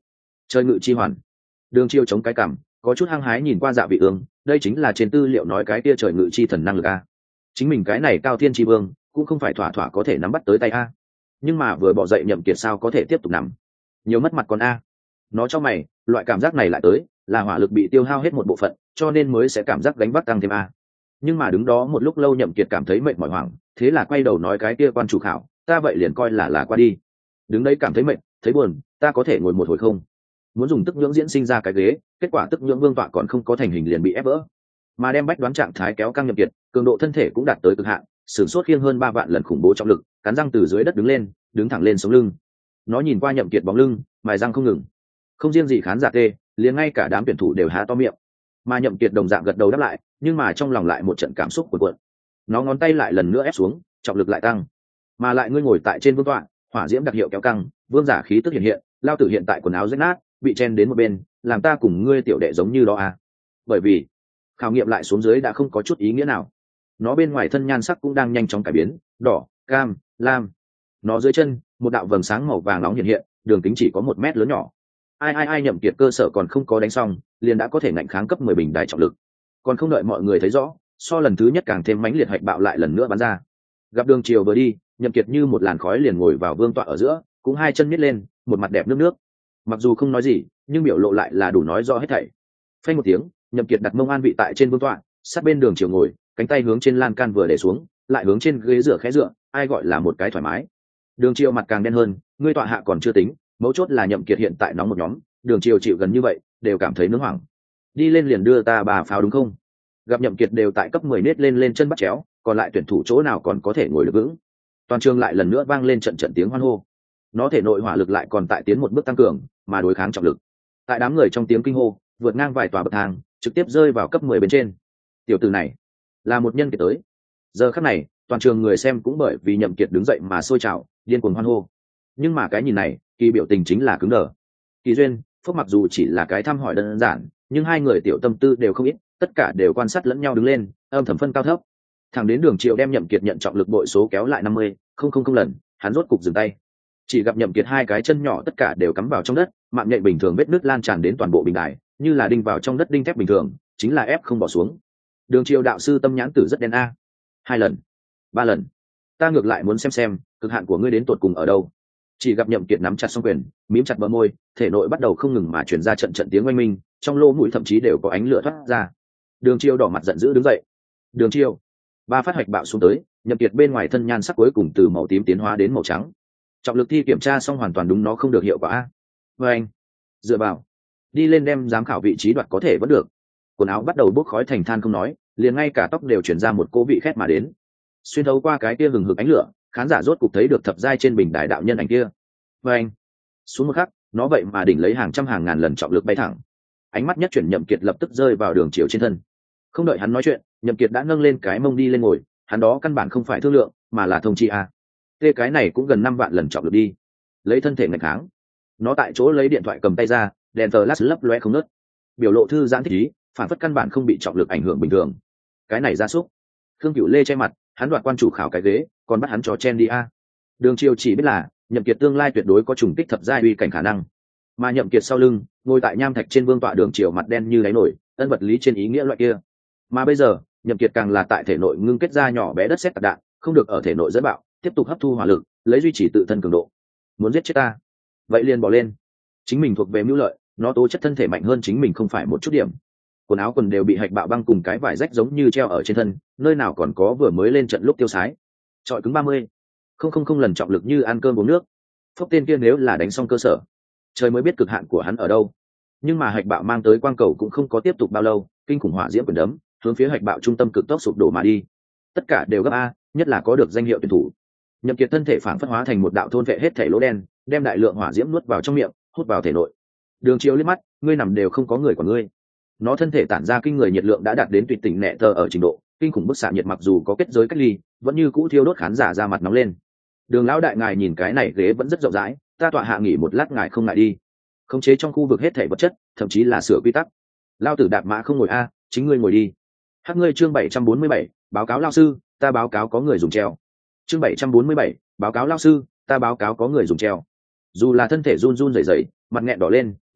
Chơi ngự chi hoàn. Đường Chiêu chống cái cằm, có chút hăng hái nhìn qua Dạ Vị Ương, đây chính là trên tư liệu nói cái kia trời ngự chi thần năng lực a. Chính mình cái này cao thiên chi vương cũng không phải thỏa thỏa có thể nắm bắt tới tay a. Nhưng mà vừa bỏ dậy Nhậm Kiệt sao có thể tiếp tục nằm, nhiều mất mặt con a. Nó cho mày, loại cảm giác này lại tới, là hỏa lực bị tiêu hao hết một bộ phận, cho nên mới sẽ cảm giác gánh vác tăng thêm a. Nhưng mà đứng đó một lúc lâu Nhậm Kiệt cảm thấy mệt mỏi hoảng, thế là quay đầu nói cái kia quan chủ khảo, ta vậy liền coi là qua đi. Đứng đấy cảm thấy mệt, thấy buồn, ta có thể ngồi một hồi không? Muốn dùng tức nhưỡng diễn sinh ra cái ghế, kết quả tức nhưỡng vương tọa còn không có thành hình liền bị ép vỡ, mà đem bách đoán trạng thái kéo căng Nhậm Kiệt, cường độ thân thể cũng đạt tới cực hạn, sửng sốt khiêng hơn 3 vạn lần khủng bố trọng lực, cắn răng từ dưới đất đứng lên, đứng thẳng lên sống lưng. Nó nhìn qua Nhậm Kiệt bóng lưng, mài răng không ngừng. Không riêng gì khán giả tê, liền ngay cả đám tuyển thủ đều há to miệng. Mà Nhậm Kiệt đồng dạng gật đầu đáp lại, nhưng mà trong lòng lại một trận cảm xúc cuộn cuộn. Nó ngón tay lại lần nữa ép xuống, trọng lực lại tăng. Mà lại ngươi ngồi tại trên vương tọa, hỏa diễm đặc hiệu kéo căng, vương giả khí tức hiện hiện, lao tử hiện tại quần áo rách nát, bị chen đến một bên, làm ta cùng ngươi tiểu đệ giống như đó à? Bởi vì khảo nghiệm lại xuống dưới đã không có chút ý nghĩa nào. Nó bên ngoài thân nhan sắc cũng đang nhanh chóng cải biến, đỏ, cam, lam. Nó dưới chân, một đạo vầng sáng màu vàng nóng hiện hiện, đường kính chỉ có 1 mét lớn nhỏ. Ai Nhậm Kiệt cơ sở còn không có đánh xong, liền đã có thể ngạnh kháng cấp 10 bình đài trọng lực. Còn không đợi mọi người thấy rõ, so lần thứ nhất càng thêm mãnh liệt hạch bạo lại lần nữa bắn ra. Gặp Đường Chiều vừa đi, Nhậm Kiệt như một làn khói liền ngồi vào vương tọa ở giữa, cũng hai chân miết lên, một mặt đẹp nước nước. Mặc dù không nói gì, nhưng biểu lộ lại là đủ nói rõ hết thảy. Phanh một tiếng, Nhậm Kiệt đặt mông an vị tại trên vương tọa, sát bên Đường Chiều ngồi, cánh tay hướng trên lan can vừa để xuống, lại hướng trên ghế dựa khẽ dựa, ai gọi là một cái thoải mái. Đường Chiều mặt càng đen hơn, ngươi tọa hạ còn chưa tính, mấu chốt là Nhậm Kiệt hiện tại nóng một nhóm, Đường Chiều chịu gần như vậy, đều cảm thấy nướng hoảng. Đi lên liền đưa ta bà pháo đúng không? Gặp Nhậm Kiệt đều tại cấp 10 nết lên chân bắt chéo, còn lại tuyển thủ chỗ nào còn có thể ngồi được vững. Toàn trường lại lần nữa vang lên trận tiếng hoan hô. Nó thể nội hỏa lực lại còn tại tiến một bước tăng cường, mà đối kháng trọng lực. Tại đám người trong tiếng kinh hô, vượt ngang vài tòa bậc thang, trực tiếp rơi vào cấp 10 bên trên. Tiểu tử này là một nhân kiệt tới. Giờ khắc này, toàn trường người xem cũng bởi vì Nhậm Kiệt đứng dậy mà sôi trào, điên cuồng hoan hô. Nhưng mà cái nhìn này, Kỳ biểu tình chính là cứng đờ. Kỳ Duyên, Phúc mặc dù chỉ là cái thăm hỏi đơn giản, nhưng hai người tiểu tâm tư đều không ít, tất cả đều quan sát lẫn nhau đứng lên, âm thầm phân cao thấp. Thẳng đến Đường Triệu đem Nhậm Kiệt nhận trọng lực bội số kéo lại 50, không lần, hắn rốt cục dừng tay. Chỉ gặp Nhậm Kiệt hai cái chân nhỏ tất cả đều cắm vào trong đất, mạng nhện bình thường vết nứt lan tràn đến toàn bộ bình đài, như là đinh vào trong đất đinh thép bình thường, chính là ép không bỏ xuống. Đường Triệu đạo sư tâm nhãn tử rất đen a. 2 lần, 3 lần, ta ngược lại muốn xem cực hạn của ngươi đến tột cùng ở đâu. Chỉ gặp Nhậm Kiệt nắm chặt song quyền, mím chặt bờ môi, thể nội bắt đầu không ngừng mà truyền ra trận tiếng oanh minh, trong lỗ mũi thậm chí đều có ánh lửa thoát ra. Đường Chiêu đỏ mặt giận dữ đứng dậy. Đường Chiêu, 3 phát hoạch bạo xuống tới, Nhậm Kiệt bên ngoài thân nhan sắc cuối cùng từ màu tím tiến hóa đến màu trắng. Trọng lực thi kiểm tra xong hoàn toàn đúng nó không được hiệu quả. Với anh, dựa vào, đi lên đem giám khảo vị trí đoạt có thể vẫn được. Quần áo bắt đầu bốc khói thành than không nói, liền ngay cả tóc đều chuyển ra một cỗ vị khét mà đến. Xuyên thấu qua cái kia hừng hực ánh lửa, khán giả rốt cục thấy được thập giai trên bình đài đạo nhân ảnh kia. Với anh, xuống một khắc, nó vậy mà đỉnh lấy hàng trăm hàng ngàn lần trọng lực bay thẳng. Ánh mắt nhất chuyển Nhậm Kiệt lập tức rơi vào Đường Chiều trên thân. Không đợi hắn nói chuyện, Nhậm Kiệt đã nâng lên cái mông đi lên ngồi, hắn đó căn bản không phải thương lượng, mà là thông chi a. Tê cái này cũng gần 5 vạn lần trọng lực đi. Lấy thân thể nghịch kháng. Nó tại chỗ lấy điện thoại cầm tay ra, đèn flash lấp loé không ngớt. Biểu lộ thư giãn thích ý, phản phất căn bản không bị trọng lực ảnh hưởng bình thường. Cái này ra súc. Khương Cửu Lê che mặt, hắn đoạt quan chủ khảo cái ghế, còn bắt hắn chó chen đi a. Đường Chiêu chỉ biết là Nhậm Kiệt tương lai tuyệt đối có trùng kích thập giai uy cảnh khả năng. Mà Nhậm Kiệt sau lưng, ngồi tại nham thạch trên vương tọa Đường Chiêu mặt đen như đáy nổi, ân vật lý trên ý nghĩa loại kia. Mà bây giờ, Nhậm Kiệt càng là tại thể nội ngưng kết ra nhỏ bé đất sét tạc đạn, không được ở thể nội dẫn bạo, tiếp tục hấp thu hỏa lực, lấy duy trì tự thân cường độ. Muốn giết chết ta, vậy liền bỏ lên. Chính mình thuộc về mưu lợi, nó tố chất thân thể mạnh hơn chính mình không phải một chút điểm. Quần áo quần đều bị hạch bạo băng cùng cái vải rách giống như treo ở trên thân, nơi nào còn có vừa mới lên trận lúc tiêu sái. Trọi cứng 30, không lần trọng lực như ăn cơm uống nước. Phốc tên kia nếu là đánh xong cơ sở, trời mới biết cực hạn của hắn ở đâu. Nhưng mà hạch bạo mang tới quang cầu cũng không có tiếp tục bao lâu, kinh khủng hỏa diễm quyền đấm hướng phía hạch bạo trung tâm cực tốc sụp đổ mà đi. Tất cả đều gấp a, nhất là có được danh hiệu tuyển thủ. Nhậm Kiệt thân thể phản phất hóa thành một đạo thôn vệ hết thể lỗ đen, đem đại lượng hỏa diễm nuốt vào trong miệng, hút vào thể nội. Đường Chiêu liếc mắt, ngươi nằm đều không có người của ngươi. Nó thân thể tản ra kinh người nhiệt lượng đã đạt đến tuyệt tình nệ thờ ở trình độ, kinh khủng bức xạ nhiệt mặc dù có kết giới cách ly, vẫn như cũ thiêu đốt khán giả ra mặt nóng lên. Đường lão đại ngài nhìn cái này ghế vẫn rất rộng rãi, ta tọa hạ nghỉ một lát ngài không ngại đi. Khống chế trong khu vực hết thể vật chất, thậm chí là sửa quy tắc. Lao tử đạp mã không ngồi a, chính ngươi ngồi đi. Hắc ngươi chương 747, báo cáo lão sư, ta báo cáo có người dùng treo. Chương 747, báo cáo lão sư, ta báo cáo có người dùng treo. Dù là thân thể run run rẩy rẩy, mặt nghẹn đỏ lên,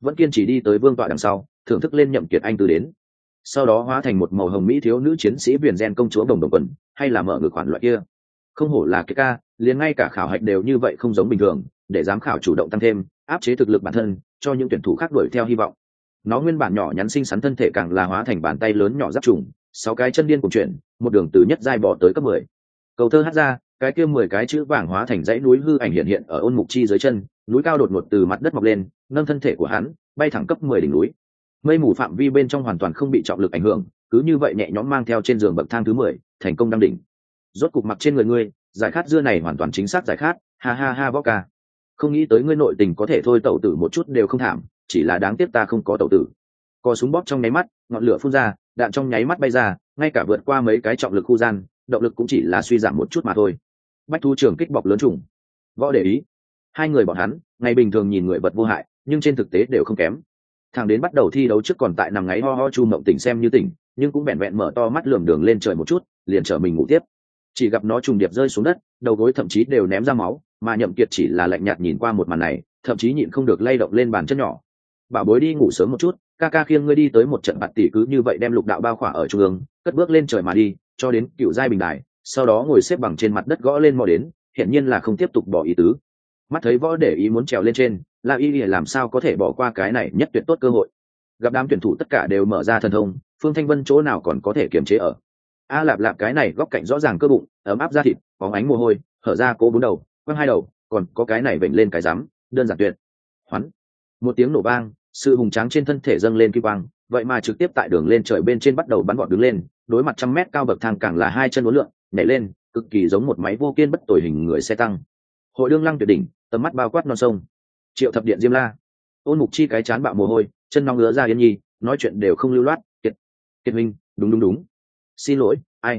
vẫn kiên trì đi tới vương tọa đằng sau thưởng thức lên Nhậm Kiệt anh từ đến, sau đó hóa thành một màu hồng mỹ thiếu nữ chiến sĩ viền gen công chúa đồng đồng quần, hay là mở ngực khoản loại kia. Không hổ là Kiệt ca, liền ngay cả khảo hạch đều như vậy không giống bình thường, để giám khảo chủ động tăng thêm áp chế thực lực bản thân, cho những tuyển thủ khác đuổi theo hy vọng. Nó nguyên bản nhỏ nhắn xinh xắn thân thể càng là hóa thành bàn tay lớn nhỏ giáp trùng, 6 cái chân điên cùng chuyển, một đường từ nhất giai bò tới cấp 10. Cầu thơ hát ra, cái kia 10 cái chữ vàng hóa thành dãy núi hư ảnh hiện hiện ở Ôn Mục Chi dưới chân, núi cao đột ngột từ mặt đất mọc lên, nâng thân thể của hắn bay thẳng cấp 10 đỉnh núi. Mây mù phạm vi bên trong hoàn toàn không bị trọng lực ảnh hưởng, cứ như vậy nhẹ nhõm mang theo trên giường bậc thang thứ 10, thành công đăng đỉnh. Rốt cục mặc trên người ngươi, giải khát dưa này hoàn toàn chính xác giải khát, ha ha ha võ ca. Không nghĩ tới ngươi nội tình có thể thôi tẩu tử một chút đều không thảm, chỉ là đáng tiếc ta không có tẩu tử. Cò súng bóp trong nháy mắt, ngọn lửa phun ra, đạn trong nháy mắt bay ra, ngay cả vượt qua mấy cái trọng lực khu gian, động lực cũng chỉ là suy giảm một chút mà thôi. Bách thu trường kích bọc lớn trùng. Võ để ý, hai người bọn hắn, ngày bình thường nhìn người vật vô hại, nhưng trên thực tế đều không kém. Thằng đến bắt đầu thi đấu trước còn tại nằm ngáy ho ho Chu Mộng Tỉnh xem như tỉnh, nhưng cũng vẹn vẹn mở to mắt lườm đường lên trời một chút, liền trở mình ngủ tiếp. Chỉ gặp nó trùng điệp rơi xuống đất, đầu gối thậm chí đều ném ra máu, mà Nhậm Kiệt chỉ là lạnh nhạt nhìn qua một màn này, thậm chí nhịn không được lay động lên bàn chân nhỏ. Bảo bối đi ngủ sớm một chút, ca ca khiêng ngươi đi tới một trận bạt tỷ, cứ như vậy đem Lục Đạo bao khỏa ở trung ương, cất bước lên trời mà đi, cho đến cựu giai bình đài, sau đó ngồi xếp bằng trên mặt đất gõ lên mò đến, hiển nhiên là không tiếp tục bỏ ý tứ. Mắt thấy Võ để ý muốn trèo lên trên, La Y làm sao có thể bỏ qua cái này nhất tuyệt tốt cơ hội. Gặp đám tuyển thủ tất cả đều mở ra thần thông, Phương Thanh Vân chỗ nào còn có thể kiềm chế ở. A lạp lạp, cái này góc cạnh rõ ràng cơ bụng, ấm áp da thịt, bóng ánh mồ hôi, hở ra cố 4 đầu, quăng 2 đầu, còn có cái này vểnh lên cái rắm, đơn giản tuyệt. Hoắn. Một tiếng nổ vang, sự hùng tráng trên thân thể dâng lên kim quang, vậy mà trực tiếp tại đường lên trời bên trên bắt đầu bắn vọt đứng lên, đối mặt 100 mét cao bậc thang càng là 2 chân uốn lượn, nhảy lên, cực kỳ giống một máy vô kiên bất tồi hình người xe tăng. Hội đương lăng tuyệt đỉnh, tầm mắt bao quát non sông. Triệu thập điện diêm la. Ôn Mục Chi cái chán bạo mồ hôi, chân nóng ngứa ra Yên Nhi, nói chuyện đều không lưu loát. Kiệt huynh, đúng. Xin lỗi,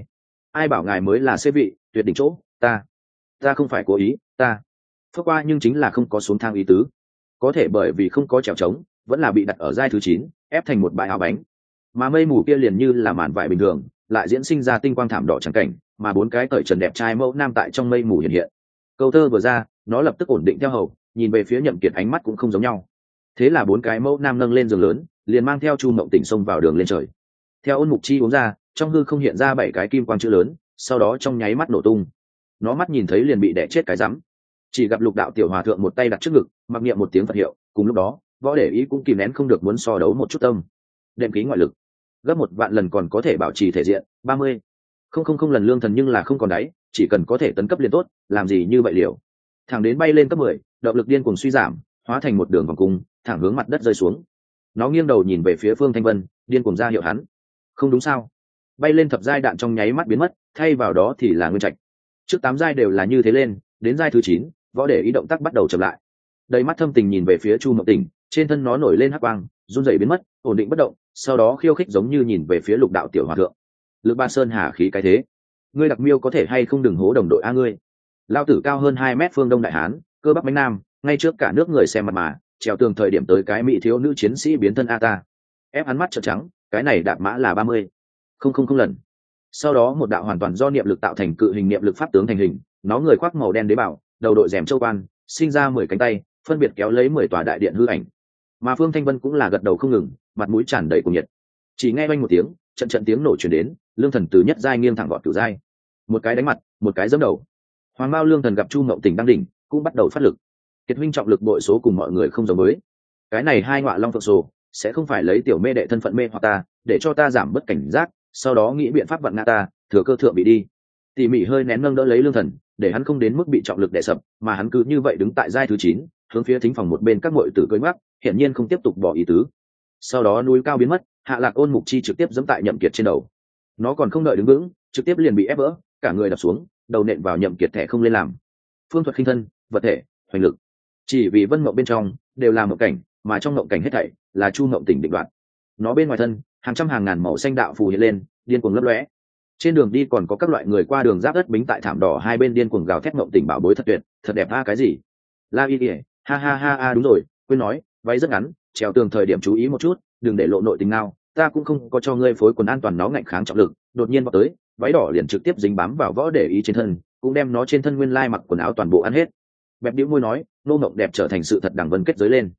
ai bảo ngài mới là xế vị, tuyệt đỉnh chỗ, ta không phải cố ý, ta phước qua nhưng chính là không có xuống thang ý tứ. Có thể bởi vì không có trèo trống, vẫn là bị đặt ở giai thứ 9, ép thành một bãi áo bánh. Mà mây mù kia liền như là màn vải bình thường, lại diễn sinh ra tinh quang thảm đỏ trắng cảnh, mà 4 cái cởi trần đẹp trai mẫu nam tại trong mây mù hiện hiện. Câu thơ vừa ra, nó lập tức ổn định theo hầu, nhìn về phía Nhậm Kiệt ánh mắt cũng không giống nhau. Thế là 4 cái mẫu nam nâng lên giường lớn, liền mang theo Chu Mộng Tỉnh xông vào đường lên trời. Theo Ôn Mục Chi uống ra, trong hư không hiện ra 7 cái kim quang chữ lớn, sau đó trong nháy mắt nổ tung. Nó mắt nhìn thấy liền bị đè chết cái rắm. Chỉ gặp Lục Đạo tiểu hòa thượng một tay đặt trước ngực, mặc niệm một tiếng Phật hiệu, cùng lúc đó, Võ để ý cũng kìm nén không được muốn so đấu một chút tâm. Đệm khí ngoại lực, gấp 1 vạn lần còn có thể bảo trì thể diện, 30. Không lần lương thần nhưng là không còn đáy, chỉ cần có thể tấn cấp liền tốt, làm gì như vậy liều. Thẳng đến bay lên cấp 10, động lực điên cuồng suy giảm, hóa thành một đường vòng cung, thẳng hướng mặt đất rơi xuống. Nó nghiêng đầu nhìn về phía Phương Thanh Vân, điên cuồng ra hiệu hắn. Không đúng sao? Bay lên thập giai đạn trong nháy mắt biến mất, thay vào đó thì là nguyên trạch. Trước 8 giai đều là như thế lên, đến giai thứ 9, Võ để ý động tác bắt đầu chậm lại. Đầy mắt thâm tình nhìn về phía Chu Mộng Tỉnh, trên thân nó nổi lên hắc quang, run rẩy biến mất, ổn định bất động, sau đó khiêu khích giống như nhìn về phía Lục Đạo tiểu hòa thượng. Lực Ba Sơn hà khí cái thế, ngươi đặc miêu có thể hay không đừng hố đồng đội a ngươi. Lao tử cao hơn 2 mét phương Đông đại hán, cơ bắp bánh nam, ngay trước cả nước người xem mặt mà, trèo tường thời điểm tới cái mỹ thiếu nữ chiến sĩ biến thân a ta. Ép hắn mắt trợn trắng, cái này đạp mã là 30. Không lần. Sau đó một đạo hoàn toàn do niệm lực tạo thành cự hình niệm lực pháp tướng thành hình, nó người khoác màu đen đế bảo, đầu đội rèm châu quan, sinh ra 10 cánh tay, phân biệt kéo lấy 10 tòa đại điện hư ảnh. Mà Phương Thanh Vân cũng là gật đầu không ngừng, mặt mũi tràn đầy cuồng nhiệt. Chỉ nghe oanh một tiếng, trận tiếng nổ truyền đến, lương thần từ nhất giai nghiêng thẳng vọt cửu giai. Một cái đánh mặt, một cái giẫm đầu. Hoàng Mao lương thần gặp Chu Mộng Tỉnh đang đỉnh, cũng bắt đầu phát lực. Kiệt huynh trọng lực bội số cùng mọi người không giống với. Cái này hai ngọa long phượng sổ, sẽ không phải lấy tiểu mê đệ thân phận mê hoặc ta, để cho ta giảm bất cảnh giác, sau đó nghĩ biện pháp vặn ngã ta, thừa cơ thượng bị đi. Tỉ mỉ hơi nén nâng đỡ lấy lương thần, để hắn không đến mức bị trọng lực đè sập, mà hắn cứ như vậy đứng tại giai thứ 9, hướng phía thính phòng một bên các muội tử cưỡi ngoắc, hiển nhiên không tiếp tục bỏ ý tứ. Sau đó núi cao biến mất, Hạ Lạc Ôn Mục Chi trực tiếp giẫm tại Nhậm Kiệt trên đầu. Nó còn không đợi đứng vững, trực tiếp liền bị ép vỡ, cả người đập xuống, đầu nện vào Nhậm Kiệt thẻ không lên làm. Phương thuật khinh thân, vật thể, hoành lực. Chỉ vì vân mộng bên trong đều là mộng cảnh, mà trong mộng cảnh hết thảy là Chu Mộng Tỉnh định đoạt. Nó bên ngoài thân, hàng trăm hàng ngàn màu xanh đạo phù hiện lên, điên cuồng lấp lóe. Trên đường đi còn có các loại người qua đường giáp đất bính tại thảm đỏ hai bên điên cuồng gào thét Mộng Tỉnh bảo bối thật tuyệt, thật đẹp a cái gì? La Y, ha ha ha ha đúng rồi, quên nói, váy rất ngắn, trèo tường thời điểm chú ý một chút, đừng để lộ nội tình nào, ta cũng không có cho ngươi phối quần an toàn nó ngạnh kháng trọng lực, đột nhiên vào tới, váy đỏ liền trực tiếp dính bám vào Võ để ý trên thân, cũng đem nó trên thân nguyên lai mặc quần áo toàn bộ ăn hết. Bẹp đĩu môi nói, nô mộng đẹp trở thành sự thật đằng vân kết giới lên.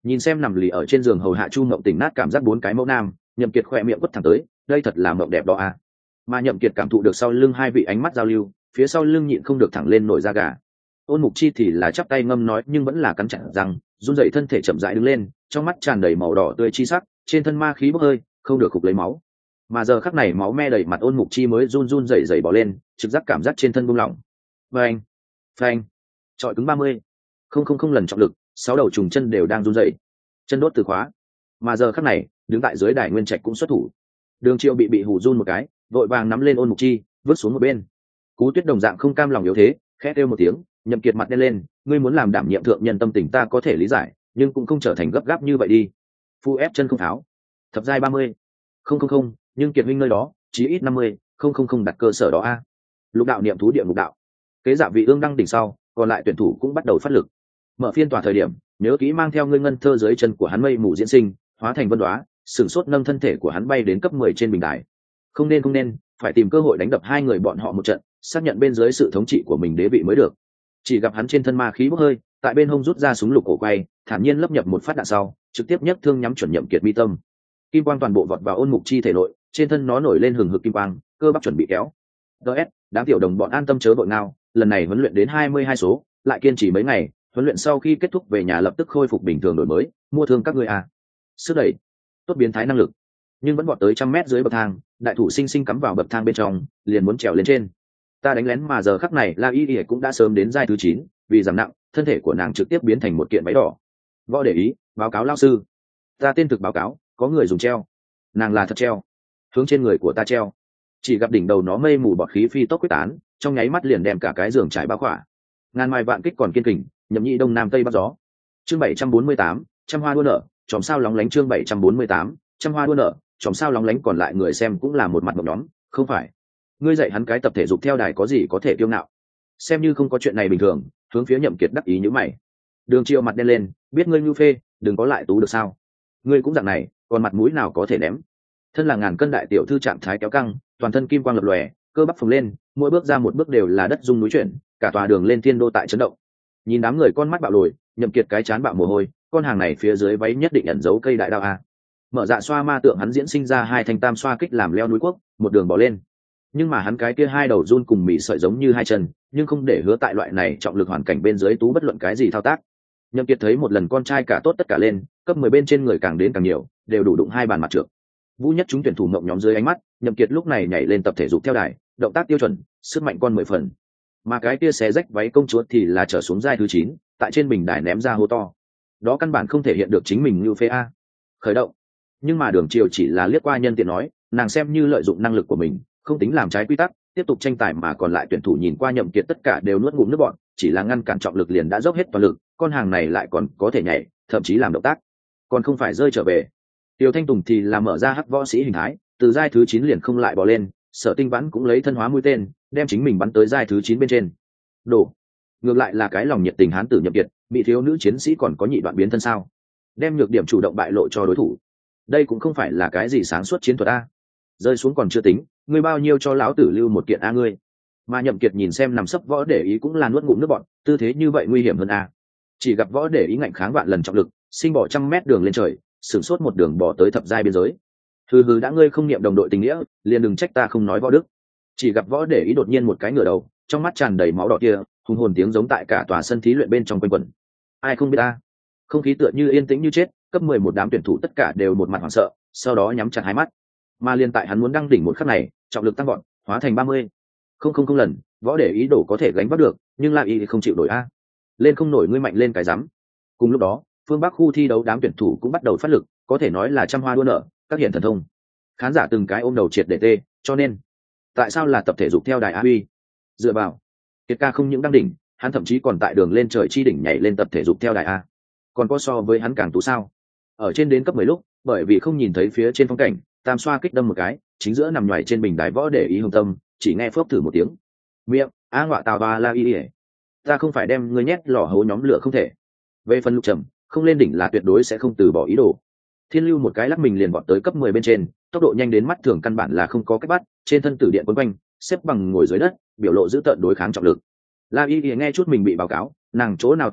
Nhìn xem nằm lì ở trên giường hầu hạ Chu Mộng Tình nát cảm giác bốn cái mẫu nam, Nhậm Kiệt khoe miệng quất thẳng tới, đây thật là mộng đẹp đó à. Mà Nhậm Kiệt cảm thụ được sau lưng hai vị ánh mắt giao lưu, phía sau lưng nhịn không được thẳng lên nổi da gà. Ôn Mục Chi thì là chắp tay ngâm nói nhưng vẫn là cắn chặt răng, run rẩy thân thể chậm rãi đứng lên, trong mắt tràn đầy màu đỏ tươi chi sắc, trên thân ma khí bốc hơi, không được khục lấy máu. Mà giờ khắc này máu me đầy mặt Ôn Mục Chi mới run run rẩy rẩy bò lên, trực giác cảm giác trên thân buông lỏng. Phanh, phanh, trọi cứng 30. Không lần trọng lực, sáu đầu trùng chân đều đang run rẩy. Chân đốt từ khóa. Mà giờ khắc này, đứng tại dưới đài Nguyên Trạch cũng xuất thủ. Đường Triệu bị hù run một cái, vội vàng nắm lên Ôn Mục Chi, vứt xuống một bên. Cú Tuyết đồng dạng không cam lòng yếu thế, khẽ kêu một tiếng, Nhậm Kiệt mặt đen lên, ngươi muốn làm đảm nhiệm thượng nhân tâm tình ta có thể lý giải, nhưng cũng không trở thành gấp gáp như vậy đi. Phu ép chân không tháo. Thập giai 30. Không, nhưng Kiệt huynh nơi đó, chí ít 50, không đặt cơ sở đó a. Lục đạo niệm thú địa ngục đạo. Kế giả vị ương đăng đỉnh sau, còn lại tuyển thủ cũng bắt đầu phát lực. Mở phiên tòa thời điểm, nhớ kỹ mang theo ngươi ngân thơ dưới chân của hắn mây mù diễn sinh, hóa thành vân đóa, sừng sốt nâng thân thể của hắn bay đến cấp 10 trên bình đài. Không nên, phải tìm cơ hội đánh đập hai người bọn họ một trận, xác nhận bên dưới sự thống trị của mình đế vị mới được. Chỉ gặp hắn trên thân ma khí bốc hơi, tại bên hông rút ra súng lục cổ quay, thản nhiên lấp nhập một phát đạn sau, trực tiếp nhấc thương nhắm chuẩn Nhậm Kiệt mi tâm. Kim quang toàn bộ vọt vào Ôn Mục Chi thể nội, trên thân nó nổi lên hừng hực kim quang, cơ bắp chuẩn bị kéo. DS, đám tiểu đồng bọn an tâm chớ vội nào, lần này huấn luyện đến 22 số, lại kiên trì mấy ngày, huấn luyện sau khi kết thúc về nhà lập tức khôi phục bình thường đổi mới, mua thương các ngươi à. Sức đẩy, tốt biến thái năng lực, nhưng vẫn vọt tới 100 mét dưới bậc thang, đại thủ sinh sinh cắm vào bậc thang bên trong, liền muốn trèo lên trên. Ta đánh lén mà giờ khắc này La Y cũng đã sớm đến giai thứ 9, vì giảm nặng, thân thể của nàng trực tiếp biến thành một kiện váy đỏ. Võ để ý, báo cáo lão sư. Ta tên thực báo cáo, có người dùng treo. Nàng là thật treo. Hướng trên người của ta treo. Chỉ gặp đỉnh đầu nó mây mù bọt khí phi tốc quyết tán, trong nháy mắt liền đem cả cái giường trải bao khỏa. Ngàn mai vạn kích còn kiên kình, nhậm nhị đông nam tây bắc gió. Chương 748, trăm hoa đua nở, chòm sao lóng lánh chương 748, trăm hoa đua nở, chòm sao lóng lánh còn lại người xem cũng là một mặt một nhóm, không phải. Ngươi dạy hắn cái tập thể dục theo đài có gì có thể kiêu ngạo. Xem như không có chuyện này bình thường, hướng phía Nhậm Kiệt đắc ý như mày. Đường Triệu mặt đen lên, biết ngươi nhu phê, đừng có lại tú được sao? Ngươi cũng dạng này, còn mặt mũi nào có thể ném? Thân là ngàn cân đại tiểu thư trạng thái kéo căng, toàn thân kim quang lập lòe, cơ bắp phồng lên, mỗi bước ra một bước đều là đất rung núi chuyển, cả tòa đường lên thiên đô tại chấn động. Nhìn đám người con mắt bạo lồi, Nhậm Kiệt cái chán bạo mồ hôi, con hàng này phía dưới váy nhất định ẩn giấu cây đại đao a. Mở dạ xoa ma tượng hắn diễn sinh ra hai thanh tam xoa kích làm leo núi quốc, một đường bỏ lên. Nhưng mà hắn cái kia hai đầu run cùng mỉ sợi giống như hai chân, nhưng không để hứa tại loại này trọng lực hoàn cảnh bên dưới tú bất luận cái gì thao tác. Nhậm Kiệt thấy một lần con trai cả tốt tất cả lên, cấp 10 bên trên người càng đến càng nhiều, đều đủ đụng hai bàn mặt trược. Vũ nhất chúng tuyển thủ ngậm nhóm dưới ánh mắt, Nhậm Kiệt lúc này nhảy lên tập thể dục theo đài, động tác tiêu chuẩn, sức mạnh con 10 phần. Mà cái kia xé rách váy công chúa thì là trở xuống giai thứ 9, tại trên bình đài ném ra hô to. Đó căn bản không thể hiện được chính mình như phê a. Khởi động. Nhưng mà Đường Triều chỉ là liếc qua nhân tiện nói, nàng xem như lợi dụng năng lực của mình, không tính làm trái quy tắc, tiếp tục tranh tài mà còn lại tuyển thủ nhìn qua Nhậm Kiệt tất cả đều nuốt ngụm nước bọt, chỉ là ngăn cản trọng lực liền đã dốc hết toàn lực, con hàng này lại còn có thể nhảy, thậm chí làm động tác, còn không phải rơi trở về. Tiêu Thanh Tùng thì là mở ra hắc võ sĩ hình thái, từ giai thứ 9 liền không lại bò lên, Sở Tinh Vãn cũng lấy thân hóa mũi tên, đem chính mình bắn tới giai thứ 9 bên trên. Đổ. Ngược lại là cái lòng nhiệt tình hán tử Nhậm Kiệt, bị thiếu nữ chiến sĩ còn có nhị đoạn biến thân sao? Đem nhược điểm chủ động bại lộ cho đối thủ. Đây cũng không phải là cái gì sáng suốt chiến thuật a. Rơi xuống còn chưa tính, ngươi bao nhiêu cho lão tử lưu một kiện a ngươi. Mà Nhậm Kiệt nhìn xem nằm sấp Võ Để Ý cũng là nuốt ngụm nước bọt, tư thế như vậy nguy hiểm hơn a. Chỉ gặp Võ Để Ý ngạnh kháng vạn lần trọng lực, sinh bỏ 100 mét đường lên trời, sửng sốt một đường bỏ tới thập giai biên giới. Hừ đã ngươi không niệm đồng đội tình nghĩa, liền đừng trách ta không nói võ đức. Chỉ gặp Võ Để Ý đột nhiên một cái ngửa đầu, trong mắt tràn đầy máu đỏ kia, hùng hồn tiếng giống tại cả tòa sân thí luyện bên trong quanh quẩn. Ai không biết ta? Không khí tựa như yên tĩnh như chết, cấp 11 đám tuyển thủ tất cả đều một mặt hoảng sợ, sau đó nhắm chặt hai mắt. Mà liên tại hắn muốn đăng đỉnh một khắc này, trọng lực tăng vọt, hóa thành 30. Không lần, Võ Để Ý đổ có thể gánh vác được, nhưng lại ý không chịu nổi a. Lên không nổi ngươi mạnh lên cái rắm. Cùng lúc đó, phương Bắc khu thi đấu đám tuyển thủ cũng bắt đầu phát lực, có thể nói là trăm hoa đua nở, các hiện thần thông. Khán giả từng cái ôm đầu triệt để tê, cho nên tại sao là tập thể dục theo đài A Uy? Dựa vào, Kiệt ca không những đăng đỉnh, hắn thậm chí còn tại đường lên trời chi đỉnh nhảy lên tập thể dục theo đài A. Còn có so với hắn càng tú sao? Ở trên đến cấp 10 lúc, bởi vì không nhìn thấy phía trên phong cảnh, tam xoa kích đâm một cái, chính giữa nằm nhoài trên bình đài Võ Để Ý hồng tâm, chỉ nghe phớp thử một tiếng. Miệng, a ngọa tào và la y. Ta không phải đem ngươi nhét lò hấu nhóm lửa không thể. Về phần Lục Trầm, không lên đỉnh là tuyệt đối sẽ không từ bỏ ý đồ. Thiên Lưu một cái lắc mình liền vọt tới cấp 10 bên trên, tốc độ nhanh đến mắt thường căn bản là không có cách bắt, trên thân tử điện quấn quanh, xếp bằng ngồi dưới đất, biểu lộ giữ tợn đối kháng trọng lực. La Y nghe chút mình bị báo cáo, nàng chỗ nào tài giỏi,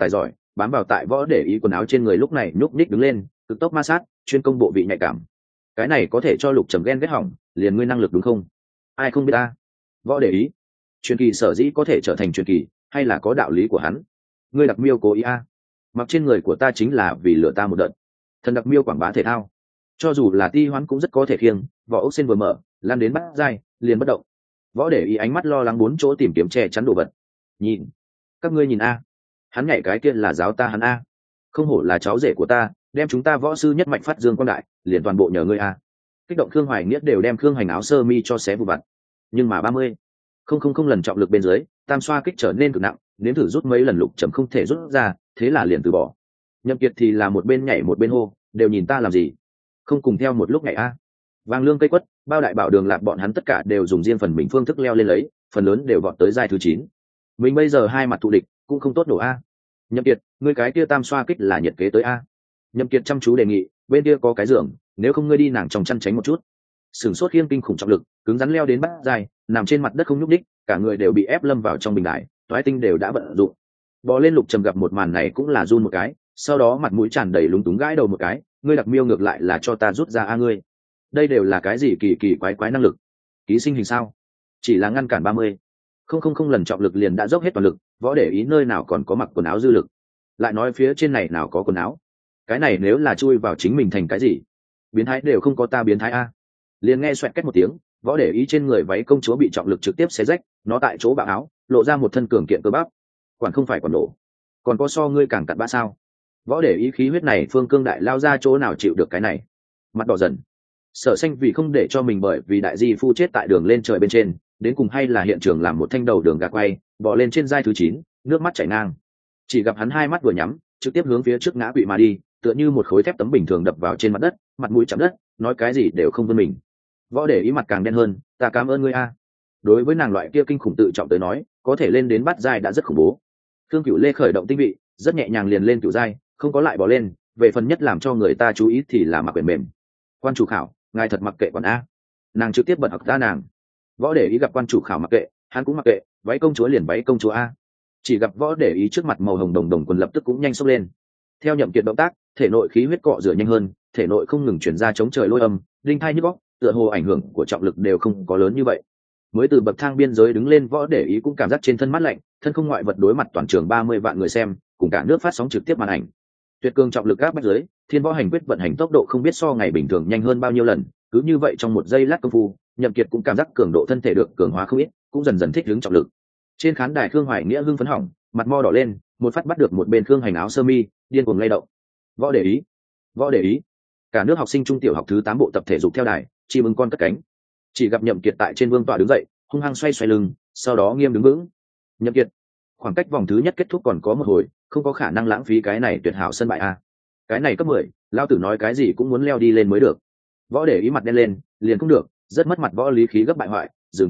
bám vào tại võ để ý quần áo trên người lúc này nhúc nhích đứng lên, cực tốc ma sát, chuyên công bộ vị nhạy cảm. Cái này có thể cho Lục Trầm ghen ghét hỏng, liền ngươi năng lực đúng không? Ai không biết ta? Võ để ý, truyền kỳ sở dĩ có thể trở thành truyền kỳ, hay là có đạo lý của hắn. Ngươi Đặc Miêu cố ý a? Mặc trên người của ta chính là vì lừa ta một đợt. Thần Đặc Miêu quảng bá thể thao, cho dù là Ti Hoán cũng rất có thể khiêng. Vỏ ốc sen vừa mở, lan đến bắt dai, liền bất động. Võ để ý ánh mắt lo lắng bốn chỗ tìm kiếm che chắn đồ vật. Nhìn, các ngươi nhìn a, hắn nhảy cái kia là giáo ta hắn a. Không hổ là cháu rể của ta, đem chúng ta võ sư nhất mạnh phát dương quang đại, liền toàn bộ nhờ ngươi a. Kích động Khương Hoài Nghĩa đều đem Khương Hành áo sơ mi cho xé vụ vặt. Nhưng mà 30 không lần trọng lực bên dưới, tam xoa kích trở nên cực nặng, nếm thử rút mấy lần Lục Trầm không thể rút ra, thế là liền từ bỏ. Nhậm Kiệt thì là một bên nhảy một bên hô, đều nhìn ta làm gì, không cùng theo một lúc nhảy a. Vàng Lương cây quất, bao đại bảo đường lạc bọn hắn tất cả đều dùng riêng phần mình phương thức leo lên lấy, phần lớn đều vọt tới giai thứ 9. Mình bây giờ hai mặt thù địch, cũng không tốt đổ a. Nhậm Kiệt, ngươi cái kia tam xoa kích là nhiệt kế tới a. Nhậm Kiệt chăm chú đề nghị, bên kia có cái giường, nếu không ngươi đi nàng trong chăn tránh một chút. Sừng sốt khiêng kinh khủng trọng lực, cứng rắn leo đến bát dài, nằm trên mặt đất không nhúc nhích, cả người đều bị ép lâm vào trong bình đại, toái tinh đều đã vận dụng. Bò lên Lục Trầm gặp một màn này cũng là run một cái, sau đó mặt mũi tràn đầy lúng túng gãi đầu một cái, ngươi Đặc Miêu ngược lại là cho ta rút ra a ngươi. Đây đều là cái gì kỳ kỳ quái quái năng lực? Ký sinh hình sao? Chỉ là ngăn cản 30 không lần trọng lực liền đã dốc hết toàn lực, võ để ý nơi nào còn có mặc quần áo dư lực. Lại nói phía trên này nào có quần áo? Cái này nếu là chui vào chính mình thành cái gì? Biến thái đều không có ta biến thái a. Liền nghe xoẹt két một tiếng, võ để ý trên người váy công chúa bị trọng lực trực tiếp xé rách, nó tại chỗ bạo áo, lộ ra một thân cường kiện cơ bắp. Quản không phải còn nổ, còn có so ngươi càng cặn bã sao? Võ để ý khí huyết này phương cương đại lao ra chỗ nào chịu được cái này? Mặt đỏ dần. Sở Xanh vì không để cho mình bởi vì đại di phu chết tại đường lên trời bên trên, đến cùng hay là hiện trường làm một thanh đầu đường gạt quay, bò lên trên giai thứ 9, nước mắt chảy ngang. Chỉ gặp hắn hai mắt vừa nhắm, trực tiếp hướng phía trước ngã quỵ mà đi, tựa như một khối thép tấm bình thường đập vào trên mặt đất, mặt mũi chạm đất, nói cái gì đều không vươn mình. Võ để ý mặt càng đen hơn, ta cảm ơn ngươi a. Đối với nàng loại kia kinh khủng tự trọng tới nói, có thể lên đến bát giai đã rất khủng bố. Thương Cửu Lê khởi động tinh vị, rất nhẹ nhàng liền lên cửu giai, không có lại bỏ lên, về phần nhất làm cho người ta chú ý thì là mặc quyền mềm. Quan chủ khảo, ngài thật mặc kệ quản a. Nàng trực tiếp bật học ta nàng. Võ để ý gặp quan chủ khảo mặc kệ, hắn cũng mặc kệ, váy công chúa liền váy công chúa a. Chỉ gặp võ để ý trước mặt màu hồng đồng đồng quần lập tức cũng nhanh xốc lên. Theo Nhậm Kiệt động tác, thể nội khí huyết cọ rửa nhanh hơn, thể nội không ngừng truyền ra chống trời lôi âm, đinh thai nhức óc, tựa hồ ảnh hưởng của trọng lực đều không có lớn như vậy. Mới từ bậc thang biên giới đứng lên, võ để ý cũng cảm giác trên thân mát lạnh, thân không ngoại vật đối mặt toàn trường 30 vạn người xem, cùng cả nước phát sóng trực tiếp màn ảnh. Tuyệt cường trọng lực áp bách dưới, Thiên Võ Hành Quyết vận hành tốc độ không biết so ngày bình thường nhanh hơn bao nhiêu lần, cứ như vậy trong một giây lát công phu, Nhậm Kiệt cũng cảm giác cường độ thân thể được cường hóa không ít, cũng dần dần thích ứng trọng lực. Trên khán đài Khương Hoài Nghĩa hưng phấn hỏng, mặt mo đỏ lên, một phát bắt được một bên Khương Hành áo sơ mi, điên cuồng lay động. Võ để ý, võ để ý. Cả nước học sinh trung tiểu học thứ 8 bộ tập thể dục theo đài, chim ưng con cất cánh. Chỉ gặp Nhậm Kiệt tại trên vương tọa đứng dậy, hung hăng xoay xoay lưng, sau đó nghiêm đứng vững. Nhậm Kiệt, khoảng cách vòng thứ nhất kết thúc còn có một hồi, không có khả năng lãng phí cái này tuyệt hảo sân bãi a. Cái này cấp 10, lão tử nói cái gì cũng muốn leo đi lên mới được. Võ để ý mặt đen lên, liền không được, rất mất mặt võ lý khí gấp bại hoại, dừng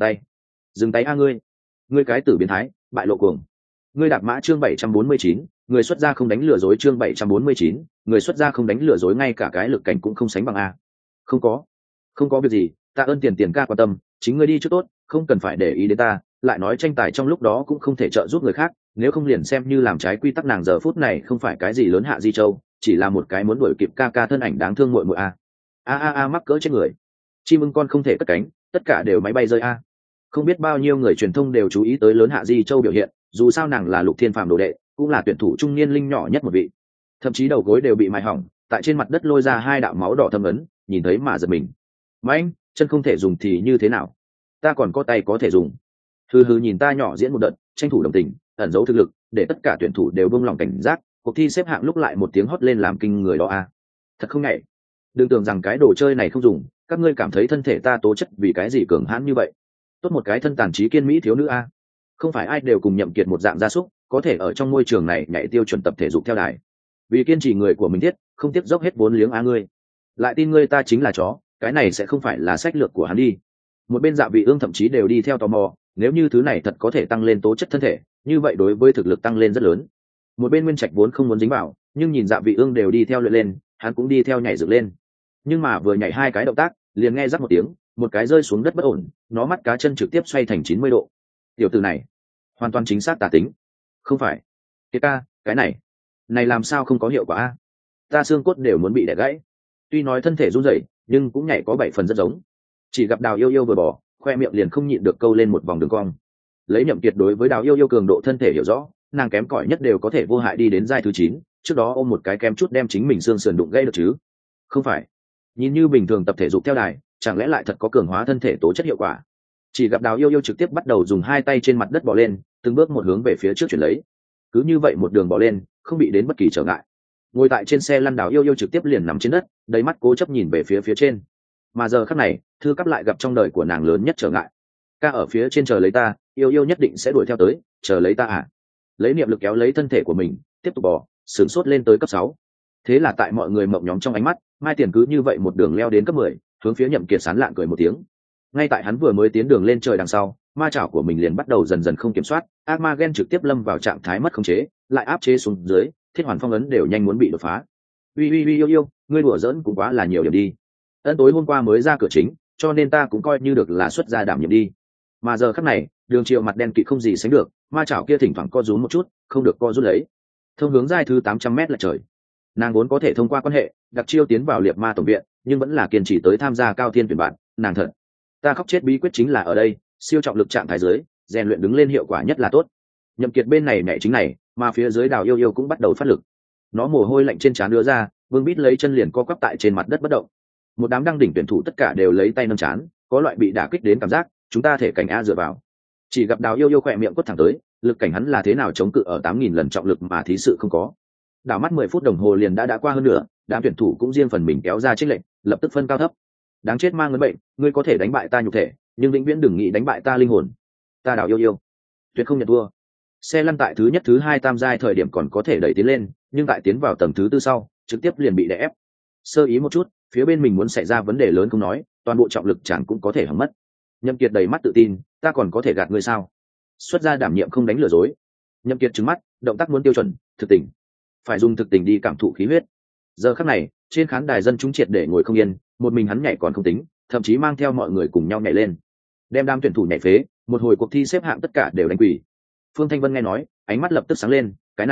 tay a ngươi cái tử biến thái, bại lộ cuồng. Ngươi đạp mã chương 749, người xuất gia không đánh lừa dối chương 749, người xuất gia không đánh lừa dối, ngay cả cái lực cảnh cũng không sánh bằng a. Không có việc gì, ta ơn tiền ca quan tâm, chính ngươi đi trước tốt, không cần phải để ý đến ta, lại nói tranh tài trong lúc đó cũng không thể trợ giúp người khác, nếu không liền xem như làm trái quy tắc. Nàng giờ phút này không phải cái gì lớn hạ di châu, chỉ là một cái muốn đuổi kịp ca thân ảnh đáng thương muội muội a. Mắc cỡ trên người. Chim ưng con không thể cất cánh, tất cả đều máy bay rơi a. Không biết bao nhiêu người truyền thông đều chú ý tới lớn hạ di châu biểu hiện, dù sao nàng là Lục Thiên Phàm đồ đệ, cũng là tuyển thủ trung niên linh nhỏ nhất một vị. Thậm chí đầu gối đều bị mài hỏng, tại trên mặt đất lôi ra 2 đạo máu đỏ thâm ấn, nhìn thấy mà giật mình. Mạnh, chân không thể dùng thì như thế nào? Ta còn có tay có thể dùng. Hừ nhìn ta nhỏ diễn một đợt, tranh thủ đồng tình, ẩn giấu thực lực, để tất cả tuyển thủ đều buông lòng cảnh giác. Cuộc thi xếp hạng lúc lại một tiếng hót lên làm kinh người đó a. Thật không nhảy. Đừng tưởng rằng cái đồ chơi này không dùng, các ngươi cảm thấy thân thể ta tố chất vì cái gì cường hãn như vậy? Tốt một cái thân tàn trí kiên mỹ thiếu nữ a. Không phải ai đều cùng Nhậm Kiệt một dạng gia súc, có thể ở trong môi trường này nhảy tiêu chuẩn tập thể dục theo đài. Vì kiên trì người của mình thiết, không tiếp dốc hết vốn liếng a ngươi. Lại tin ngươi ta chính là chó, cái này sẽ không phải là sách lược của hắn đi. Một bên Dạ Vị Ương thậm chí đều đi theo tò mò, nếu như thứ này thật có thể tăng lên tố chất thân thể, như vậy đối với thực lực tăng lên rất lớn. Một bên Nguyên Trạch vốn không muốn dính vào, nhưng nhìn Dạ Vị Ương đều đi theo luyện lên, hắn cũng đi theo nhảy dựng lên. Nhưng mà vừa nhảy 2 cái động tác, liền nghe rắc một tiếng, một cái rơi xuống đất bất ổn, nó mắt cá chân trực tiếp xoay thành 90 độ. Tiểu tử này, hoàn toàn chính xác tà tính. Không phải. Cái này, này làm sao không có hiệu quả a? Ta xương cốt đều muốn bị đẻ gãy. Tuy nói thân thể run rẩy nhưng cũng nhảy có 7 phần rất giống. Chỉ gặp Đào Yêu Yêu vừa bỏ, khoe miệng liền không nhịn được câu lên một vòng đường cong. Lấy Nhậm Kiệt đối với Đào Yêu Yêu cường độ thân thể hiểu rõ, nàng kém cỏi nhất đều có thể vô hại đi đến giai thứ 9, trước đó ôm một cái kém chút đem chính mình xương sườn đụng gãy được chứ? Không phải. Nhìn như bình thường tập thể dục theo đài, chẳng lẽ lại thật có cường hóa thân thể tố chất hiệu quả? Chỉ gặp Đào Yêu Yêu trực tiếp bắt đầu dùng hai tay trên mặt đất bò lên, từng bước một hướng về phía trước chuyển lấy. Cứ như vậy một đường bò lên, không bị đến bất kỳ trở ngại. Ngồi tại trên xe lăn Đào Yêu Yêu trực tiếp liền nằm trên đất, đầy mắt cố chấp nhìn về phía trên. Mà giờ khắc này, thư cấp lại gặp trong đời của nàng lớn nhất trở ngại. Ca ở phía trên chờ lấy ta, Yêu Yêu nhất định sẽ đuổi theo tới, chờ lấy ta à? Lấy niệm lực kéo lấy thân thể của mình, tiếp tục bò, sửng sốt lên tới cấp 6. Thế là tại mọi người mộng nhóm trong ánh mắt, Mai Tiền cứ như vậy một đường leo đến cấp 10, hướng phía Nhậm Kiệt sán lạng cười một tiếng. Ngay tại hắn vừa mới tiến đường lên trời đằng sau, ma chảo của mình liền bắt đầu dần dần không kiểm soát, ác ma gen trực tiếp lâm vào trạng thái mất khống chế, lại áp chế xuống dưới, thiết hoàn phong ấn đều nhanh muốn bị đột phá. Uy Yêu Yêu, ngươi đùa giỡn cũng quá là nhiều điểm đi. Ân tối hôm qua mới ra cửa chính, cho nên ta cũng coi như được là xuất gia đảm nhiệm đi. Mà giờ khắc này, Đường Triệu mặt đen kịt không gì sánh được, ma chảo kia thỉnh thoảng co rúm một chút, không được co rút lấy. Thông hướng giai thứ 800m là trời. Nàng vốn có thể thông qua quan hệ đặc chiêu tiến vào liệt ma tổng viện, nhưng vẫn là kiên trì tới tham gia cao thiên tuyển bạn. Nàng thật, ta khóc chết bí quyết chính là ở đây, siêu trọng lực trạng thái dưới, rèn luyện đứng lên hiệu quả nhất là tốt. Nhậm Kiệt bên này nhảy chính này, mà phía dưới Đào Yêu Yêu cũng bắt đầu phát lực. Nó mồ hôi lạnh trên trán đưa ra, Vương Bít lấy chân liền co quắp tại trên mặt đất bất động. Một đám đăng đỉnh tuyển thủ tất cả đều lấy tay nâng trán, có loại bị đả kích đến cảm giác, chúng ta thể cảnh a dựa vào. Chỉ gặp Đào Yêu Yêu khỏe miệng quất thẳng tới, lực cảnh hắn là thế nào chống cự ở 8000 lần trọng lực mà thí sự không có. Đảo mắt 10 phút đồng hồ liền đã qua hơn nửa, đám tuyển thủ cũng riêng phần mình kéo ra chênh lệnh, lập tức phân cao thấp. Đáng chết mang ngấn bệnh, ngươi có thể đánh bại ta nhục thể, nhưng vĩnh viễn đừng nghĩ đánh bại ta linh hồn. Ta Đào Yêu Yêu, tuyệt không nhận thua. Xe lăn tại thứ nhất thứ hai tam giai thời điểm còn có thể đẩy tiến lên, nhưng tại tiến vào tầng thứ tư sau, trực tiếp liền bị đè ép. Sơ ý một chút, phía bên mình muốn xảy ra vấn đề lớn không nói, toàn bộ trọng lực chẳng cũng có thể hỏng mất. Nhậm Kiệt đầy mắt tự tin, ta còn có thể gạt ngươi sao? Xuất ra đảm nhiệm không đánh lừa dối. Nhậm Kiệt trừng mắt, động tác muốn tiêu chuẩn, thực tình. Phải dùng thực tình đi cảm thụ khí huyết. Giờ khắc này, trên khán đài dân chúng triệt để ngồi không yên, một mình hắn nhảy còn không tính, thậm chí mang theo mọi người cùng nhau nhảy lên, đem đám tuyển thủ nhảy phế, một hồi cuộc thi xếp hạng tất cả đều đánh quỳ. Phương Thanh Vân nghe nói, ánh mắt lập tức sáng lên, cái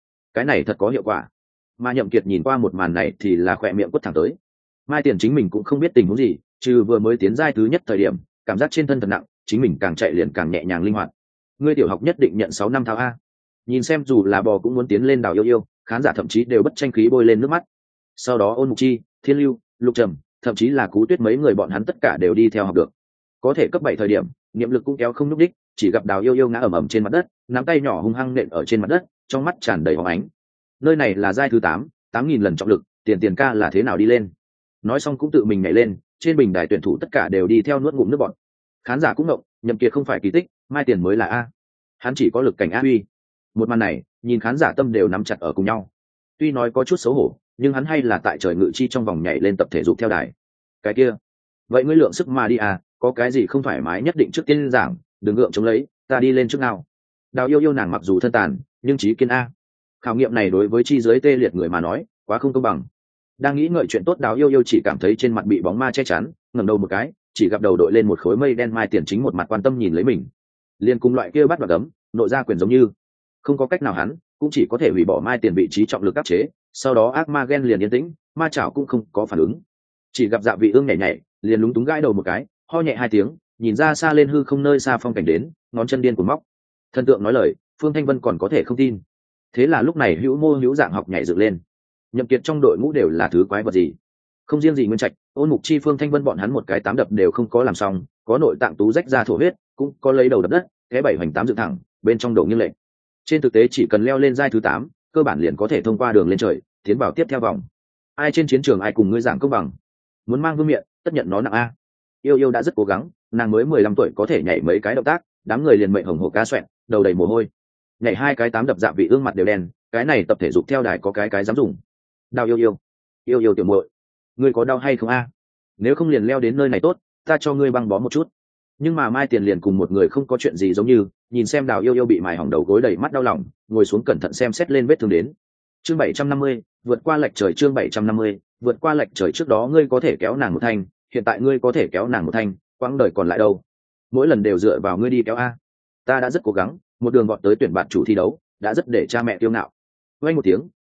này thật có hiệu quả. Mà Nhậm Kiệt nhìn qua một màn này thì là khỏe miệng quất thẳng tới. Mai Tiền chính mình cũng không biết tình huống gì, trừ vừa mới tiến giai thứ nhất thời điểm, cảm giác trên thân thật nặng, chính mình càng chạy liền càng nhẹ nhàng linh hoạt. Ngươi tiểu học nhất định nhận 6 năm thao a. Nhìn xem dù là bò cũng muốn tiến lên Đào Yêu Yêu, khán giả thậm chí đều bất tranh khí bôi lên nước mắt. Sau đó Ôn Mục Chi, Thiên Lưu, Lục Trầm, thậm chí là Cú Tuyết mấy người bọn hắn tất cả đều đi theo học được. Có thể cấp 7 thời điểm, niệm lực cũng kéo không nhúc đích, chỉ gặp Đào Yêu Yêu ngã ầm trên mặt đất, nắm tay nhỏ hung hăng nện ở trên mặt đất, trong mắt tràn đầy hóng ánh. Nơi này là giai thứ 8, 8000 lần trọng lực, tiền ca là thế nào đi lên. Nói xong cũng tự mình nhảy lên, trên bình đài tuyển thủ tất cả đều đi theo nuốt ngụm nước bọt. Khán giả cũng ngộng, Nhậm Kiệt không phải kỳ tích, Mai Tiền mới là a. Hắn chỉ có lực cảnh a uy. Một màn này, nhìn khán giả tâm đều nắm chặt ở cùng nhau. Tuy nói có chút xấu hổ, nhưng hắn hay là tại trời ngự chi trong vòng nhảy lên tập thể dục theo đài. Cái kia, vậy ngươi lượng sức mà đi à, có cái gì không thoải mái nhất định trước tiên giảng, đừng gượng chống lấy, ta đi lên trước nào. Đào Yêu Yêu nàng mặc dù thân tàn, nhưng trí kiên a. Khảo nghiệm này đối với chi giới tê liệt người mà nói, quá không công bằng. Đang nghĩ ngợi chuyện tốt, Đào Yêu Yêu chỉ cảm thấy trên mặt bị bóng ma che chắn, ngẩng đầu một cái, chỉ gặp đầu đội lên một khối mây đen. Mai Tiền chính một mặt quan tâm nhìn lấy mình, liền cùng loại kia bắt vào đấm, nội ra quyền giống như. Không có cách nào hắn cũng chỉ có thể hủy bỏ Mai Tiền vị trí trọng lực áp chế, sau đó ác ma gen liền yên tĩnh, ma chảo cũng không có phản ứng. Chỉ gặp Dạ Vị Ương nhảy nhảy, liền lúng túng gãi đầu một cái, ho nhẹ 2 tiếng, nhìn ra xa lên hư không nơi xa phong cảnh đến, ngón chân điên cuồng móc. Thần tượng nói lời, Phương Thanh Vân còn có thể không tin. Thế là lúc này hữu mô hữu dạng học nhảy dựng lên. Nhậm Kiệt trong đội ngũ đều là thứ quái vật gì? Không riêng gì Nguyên Trạch, Ôn Mục Chi, Phương Thanh Vân bọn hắn một cái 8 đập đều không có làm xong, có nội tạng tú rách ra thổ huyết, cũng có lấy đầu đập đất, thế 7 hoành 8 dựng thẳng, bên trong đầu nghiêng lệch. Trên thực tế chỉ cần leo lên giai thứ 8, cơ bản liền có thể thông qua đường lên trời, tiến vào tiếp theo vòng. Ai trên chiến trường ai cùng ngươi giảng công bằng. Muốn mang vương miện, tất nhận nó nặng a. Yêu Yêu đã rất cố gắng, nàng mới 15 tuổi có thể nhảy mấy cái động tác, đám người liền mệnh hồng hổ ca xoẹn, đầu đầy mồ hôi. Nhảy 2 cái 8 đập Dạ Vị Ương mặt đều đen, cái này tập thể dục theo đài có cái dám dùng. Đào Yêu Yêu tiểu muội, ngươi có đau hay không a? Nếu không liền leo đến nơi này tốt, ta cho ngươi băng bó một chút. Nhưng mà Mai Tiền liền cùng một người không có chuyện gì giống như, nhìn xem Đào Yêu bị mài hỏng đầu gối đầy mắt đau lòng, ngồi xuống cẩn thận xem xét lên vết thương đến. Chương 750, vượt qua lệch trời. Chương 750, vượt qua lệch trời. Trước đó ngươi có thể kéo nàng một thanh, hiện tại ngươi có thể kéo nàng một thanh, quãng đời còn lại đâu? Mỗi lần đều dựa vào ngươi đi kéo a. Ta đã rất cố gắng, một đường gọn tới tuyển bạn chủ thi đấu, đã rất để cha mẹ tiêu ngạo. Vang một tiếng,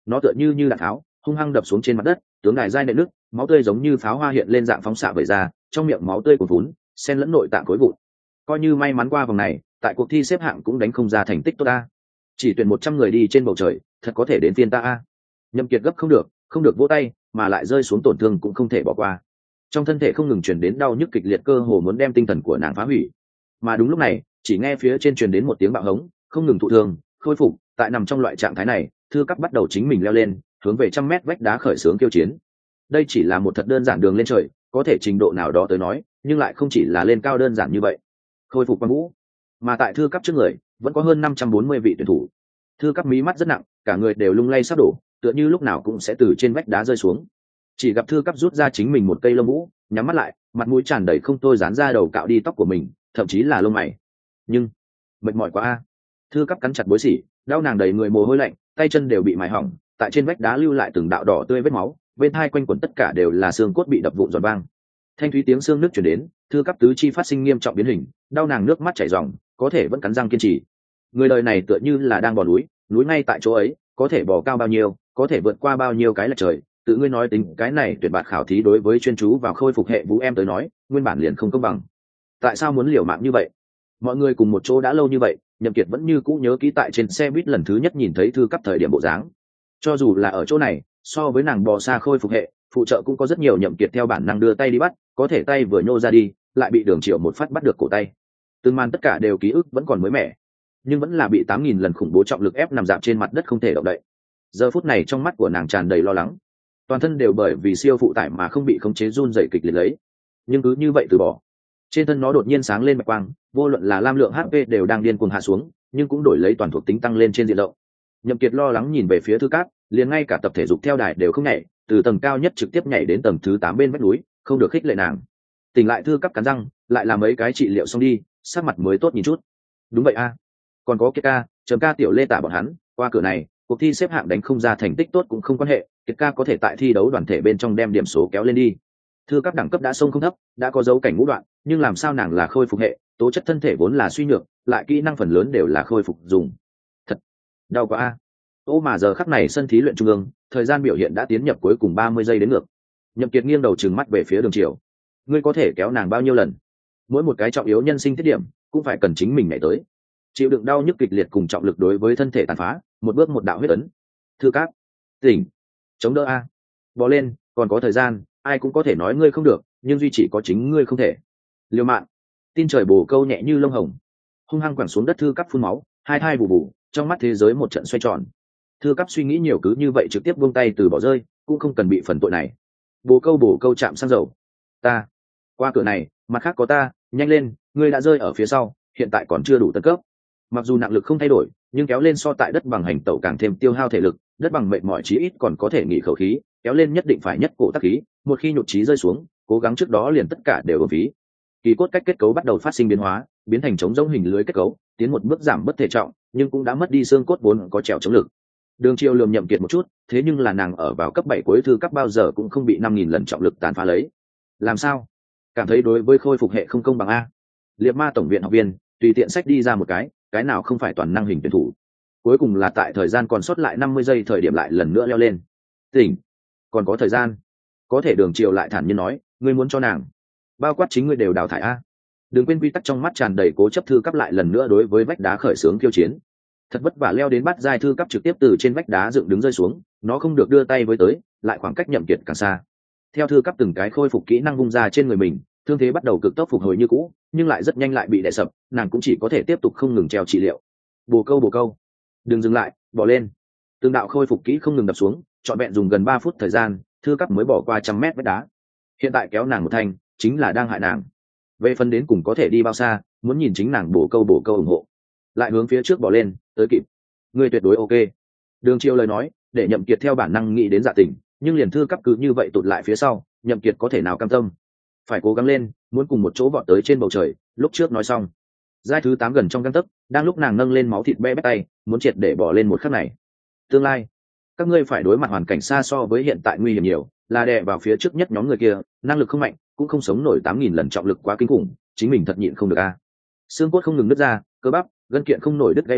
nó tựa như đạn tháo hung hăng đập xuống trên mặt đất, tướng đài dai nệ nước, máu tươi giống như pháo hoa hiện lên dạng phóng xạ vẩy ra, trong miệng máu tươi cuồn vún xen lẫn nội tạng khối vụn. Coi như may mắn qua vòng này, tại cuộc thi xếp hạng cũng đánh không ra thành tích tốt ta. Chỉ tuyển 100 người đi trên bầu trời, thật có thể đến phiên ta a. Nhậm Kiệt gấp không được vỗ tay, mà lại rơi xuống tổn thương cũng không thể bỏ qua. Trong thân thể không ngừng truyền đến đau nhức kịch liệt, cơ hồ muốn đem tinh thần của nàng phá hủy. Mà đúng lúc này, chỉ nghe phía trên truyền đến một tiếng bạo hống, không ngừng thụ thương, khôi phục, tại nằm trong loại trạng thái này, Thư Cấp bắt đầu chính mình leo lên, hướng về 100 mét vách đá khởi xướng kiêu chiến. Đây chỉ là một thật đơn giản đường lên trời, có thể trình độ nào đó tới nói, nhưng lại không chỉ là lên cao đơn giản như vậy. Khôi phục quang vũ, mà tại Thư Cấp trước người, vẫn có hơn 540 vị tuyển thủ. Thư Cấp mí mắt rất nặng, cả người đều lung lay sắp đổ, tựa như lúc nào cũng sẽ từ trên vách đá rơi xuống. Chỉ gặp Thư Cấp rút ra chính mình một cây lông vũ, nhắm mắt lại, mặt mũi tràn đầy không tôi dán ra đầu cạo đi tóc của mình, thậm chí là lông mày. Nhưng mệt mỏi quá a. Thư Cấp cắn chặt bối xỉ, đau nàng đầy người mồ hôi lạnh, tay chân đều bị mài hỏng, tại trên vách đá lưu lại từng đạo đỏ tươi vết máu, bên hai quanh quẩn tất cả đều là xương cốt bị đập vụn giòn vang. Thanh thúy tiếng xương nước truyền đến, Thư Cấp tứ chi phát sinh nghiêm trọng biến hình, đau nàng nước mắt chảy ròng, có thể vẫn cắn răng kiên trì. Người đời này tựa như là đang bò núi, núi ngay tại chỗ ấy, có thể bò cao bao nhiêu, có thể vượt qua bao nhiêu cái lệch trời. Tự ngươi nói tính cái này tuyệt bạt khảo thí đối với chuyên chú vào khôi phục hệ vũ em tới nói, nguyên bản liền không công bằng. Tại sao muốn liều mạng như vậy? Mọi người cùng một chỗ đã lâu như vậy, Nhậm Kiệt vẫn như cũ nhớ kỹ tại trên xe buýt lần thứ nhất nhìn thấy Thư Cấp thời điểm bộ dáng. Cho dù là ở chỗ này, so với nàng bò xa khôi phục hệ, phụ trợ cũng có rất nhiều. Nhậm Kiệt theo bản năng đưa tay đi bắt, có thể tay vừa nhô ra đi, lại bị Đường Triệu một phát bắt được cổ tay. Từng màn tất cả đều ký ức vẫn còn mới mẻ, nhưng vẫn là bị 8.000 lần khủng bố trọng lực ép nằm dạp trên mặt đất không thể động đậy. Giờ phút này trong mắt của nàng tràn đầy lo lắng, toàn thân đều bởi vì siêu phụ tải mà không bị khống chế run rẩy kịch liệt lấy. Nhưng cứ như vậy từ bỏ, trên thân nó đột nhiên sáng lên bạch quang, vô luận là lam lượng HP đều đang điên cuồng hạ xuống, nhưng cũng đổi lấy toàn thuộc tính tăng lên trên diện rộng. Nhậm Kiệt lo lắng nhìn về phía Thư Cấp, liền ngay cả tập thể dục theo đài đều không nhảy, từ tầng cao nhất trực tiếp nhảy đến tầng thứ 8 bên vách núi, không được khích lệ nàng. Tỉnh lại Thư Cấp cắn răng, lại làm mấy cái trị liệu xong đi, sắc mặt mới tốt nhìn chút. Đúng vậy a, còn có Kiệt ca, Trầm ca, Tiểu Lê Tả bọn hắn, qua cửa này, cuộc thi xếp hạng đánh không ra thành tích tốt cũng không quan hệ, Kiệt ca có thể tại thi đấu đoàn thể bên trong đem điểm số kéo lên đi. Thư Cấp đẳng cấp đã sông không thấp, đã có dấu cảnh ngũ đoạn, nhưng làm sao nàng là khôi phục hệ, tố chất thân thể vốn là suy nhược, lại kỹ năng phần lớn đều là khôi phục dùng. Thật đau quá a. Ô mà giờ khắc này sân thí luyện trung ương, thời gian biểu hiện đã tiến nhập cuối cùng 30 giây đến ngược. Nhậm Kiệt nghiêng đầu trừng mắt về phía Đường Triều. Ngươi có thể kéo nàng bao nhiêu lần? Mỗi một cái trọng yếu nhân sinh tiết điểm, cũng phải cần chính mình nhảy tới. Chịu đựng đau nhức kịch liệt cùng trọng lực đối với thân thể tàn phá, một bước một đạo huyết ấn. Thư Cấp, tỉnh, chống đỡ a. Bò lên, còn có thời gian, ai cũng có thể nói ngươi không được, nhưng duy chỉ có chính ngươi không thể. Liều mạng. Tin trời bồ câu nhẹ như lông hồng, hung hăng quẳng xuống đất. Thư Cấp phun máu, hai thai bù bù, trong mắt thế giới một trận xoay tròn. Thư Cấp suy nghĩ nhiều cứ như vậy trực tiếp buông tay từ bỏ rơi, cũng không cần bị phần tội này. Bồ câu chạm xăng dầu. Ta qua cửa này, mặt khác có ta, nhanh lên, ngươi đã rơi ở phía sau, hiện tại còn chưa đủ tấn cấp. Mặc dù nặng lực không thay đổi, nhưng kéo lên so tại đất bằng hành tẩu càng thêm tiêu hao thể lực, đất bằng mệt mỏi chí ít còn có thể nghỉ khẩu khí, kéo lên nhất định phải nhất cổ tắc khí, một khi nhụt chí rơi xuống, cố gắng trước đó liền tất cả đều uổng phí. Kỳ cốt cách kết cấu bắt đầu phát sinh biến hóa, biến thành chống giống hình lưới kết cấu, tiến một bước giảm bất thể trọng, nhưng cũng đã mất đi xương cốt vốn có trèo chống lực. Đường Triều lườm Nhậm Kiệt một chút, thế nhưng là nàng ở vào cấp 7 cuối Thư Cấp bao giờ cũng không bị 5.000 lần trọng lực tàn phá lấy. Làm sao? Cảm thấy đối với khôi phục hệ không công bằng a? Liệt Ma tổng viện học viên, tùy tiện sách đi ra một cái nào không phải toàn năng hình tuyển thủ. Cuối cùng là tại thời gian còn sót lại 50 giây thời điểm lại lần nữa leo lên. Tỉnh, còn có thời gian. Có thể Đường Triều lại thản nhiên nói, ngươi muốn cho nàng bao quát chính ngươi đều đào thải a. Đừng quên quy tắc trong mắt tràn đầy cố chấp. Thư Cấp lại lần nữa đối với vách đá khởi xướng khiêu chiến. Thật vất vả leo đến bát giai, Thư Cấp trực tiếp từ trên vách đá dựng đứng rơi xuống, nó không được đưa tay với tới, lại khoảng cách Nhậm Kiệt càng xa. Theo Thư Cấp từng cái khôi phục kỹ năng vung ra trên người mình, thương thế bắt đầu cực tốc phục hồi như cũ, nhưng lại rất nhanh lại bị đè sập, nàng cũng chỉ có thể tiếp tục không ngừng treo trị liệu. Bồ câu, đừng dừng lại, bỏ lên. Từng đạo khôi phục kỹ không ngừng đập xuống, trọn vẹn dùng gần 3 phút thời gian, Thư Cấp mới bỏ qua 100 mét vách đá. Hiện tại kéo nàng một thanh, chính là đang hại nàng. Về phần đến cùng có thể đi bao xa, muốn nhìn chính nàng. Bồ câu ủng hộ, lại hướng phía trước bỏ lên, tới kịp. Ngươi tuyệt đối ok. Đường Triều lời nói để Nhậm Kiệt theo bản năng nghĩ đến Dạ Tình, nhưng liền Thư Cấp cứ như vậy tụt lại phía sau, Nhậm Kiệt có thể nào cam tâm? Phải cố gắng lên, muốn cùng một chỗ vọt tới trên bầu trời. Lúc trước nói xong, giai thứ 8 gần trong gang tấc, đang lúc nàng nâng lên máu thịt bẽ bét tay, muốn triệt để bỏ lên một khắc này. Tương lai, các ngươi phải đối mặt hoàn cảnh xa so với hiện tại nguy hiểm nhiều, là đè vào phía trước nhất nhóm người kia, năng lực không mạnh, cũng không sống nổi 8.000 lần trọng lực quá kinh khủng, chính mình thật nhịn không được a. Xương cốt không ngừng nứt ra, cơ bắp, gân kiện không nổi đứt gãy lấy,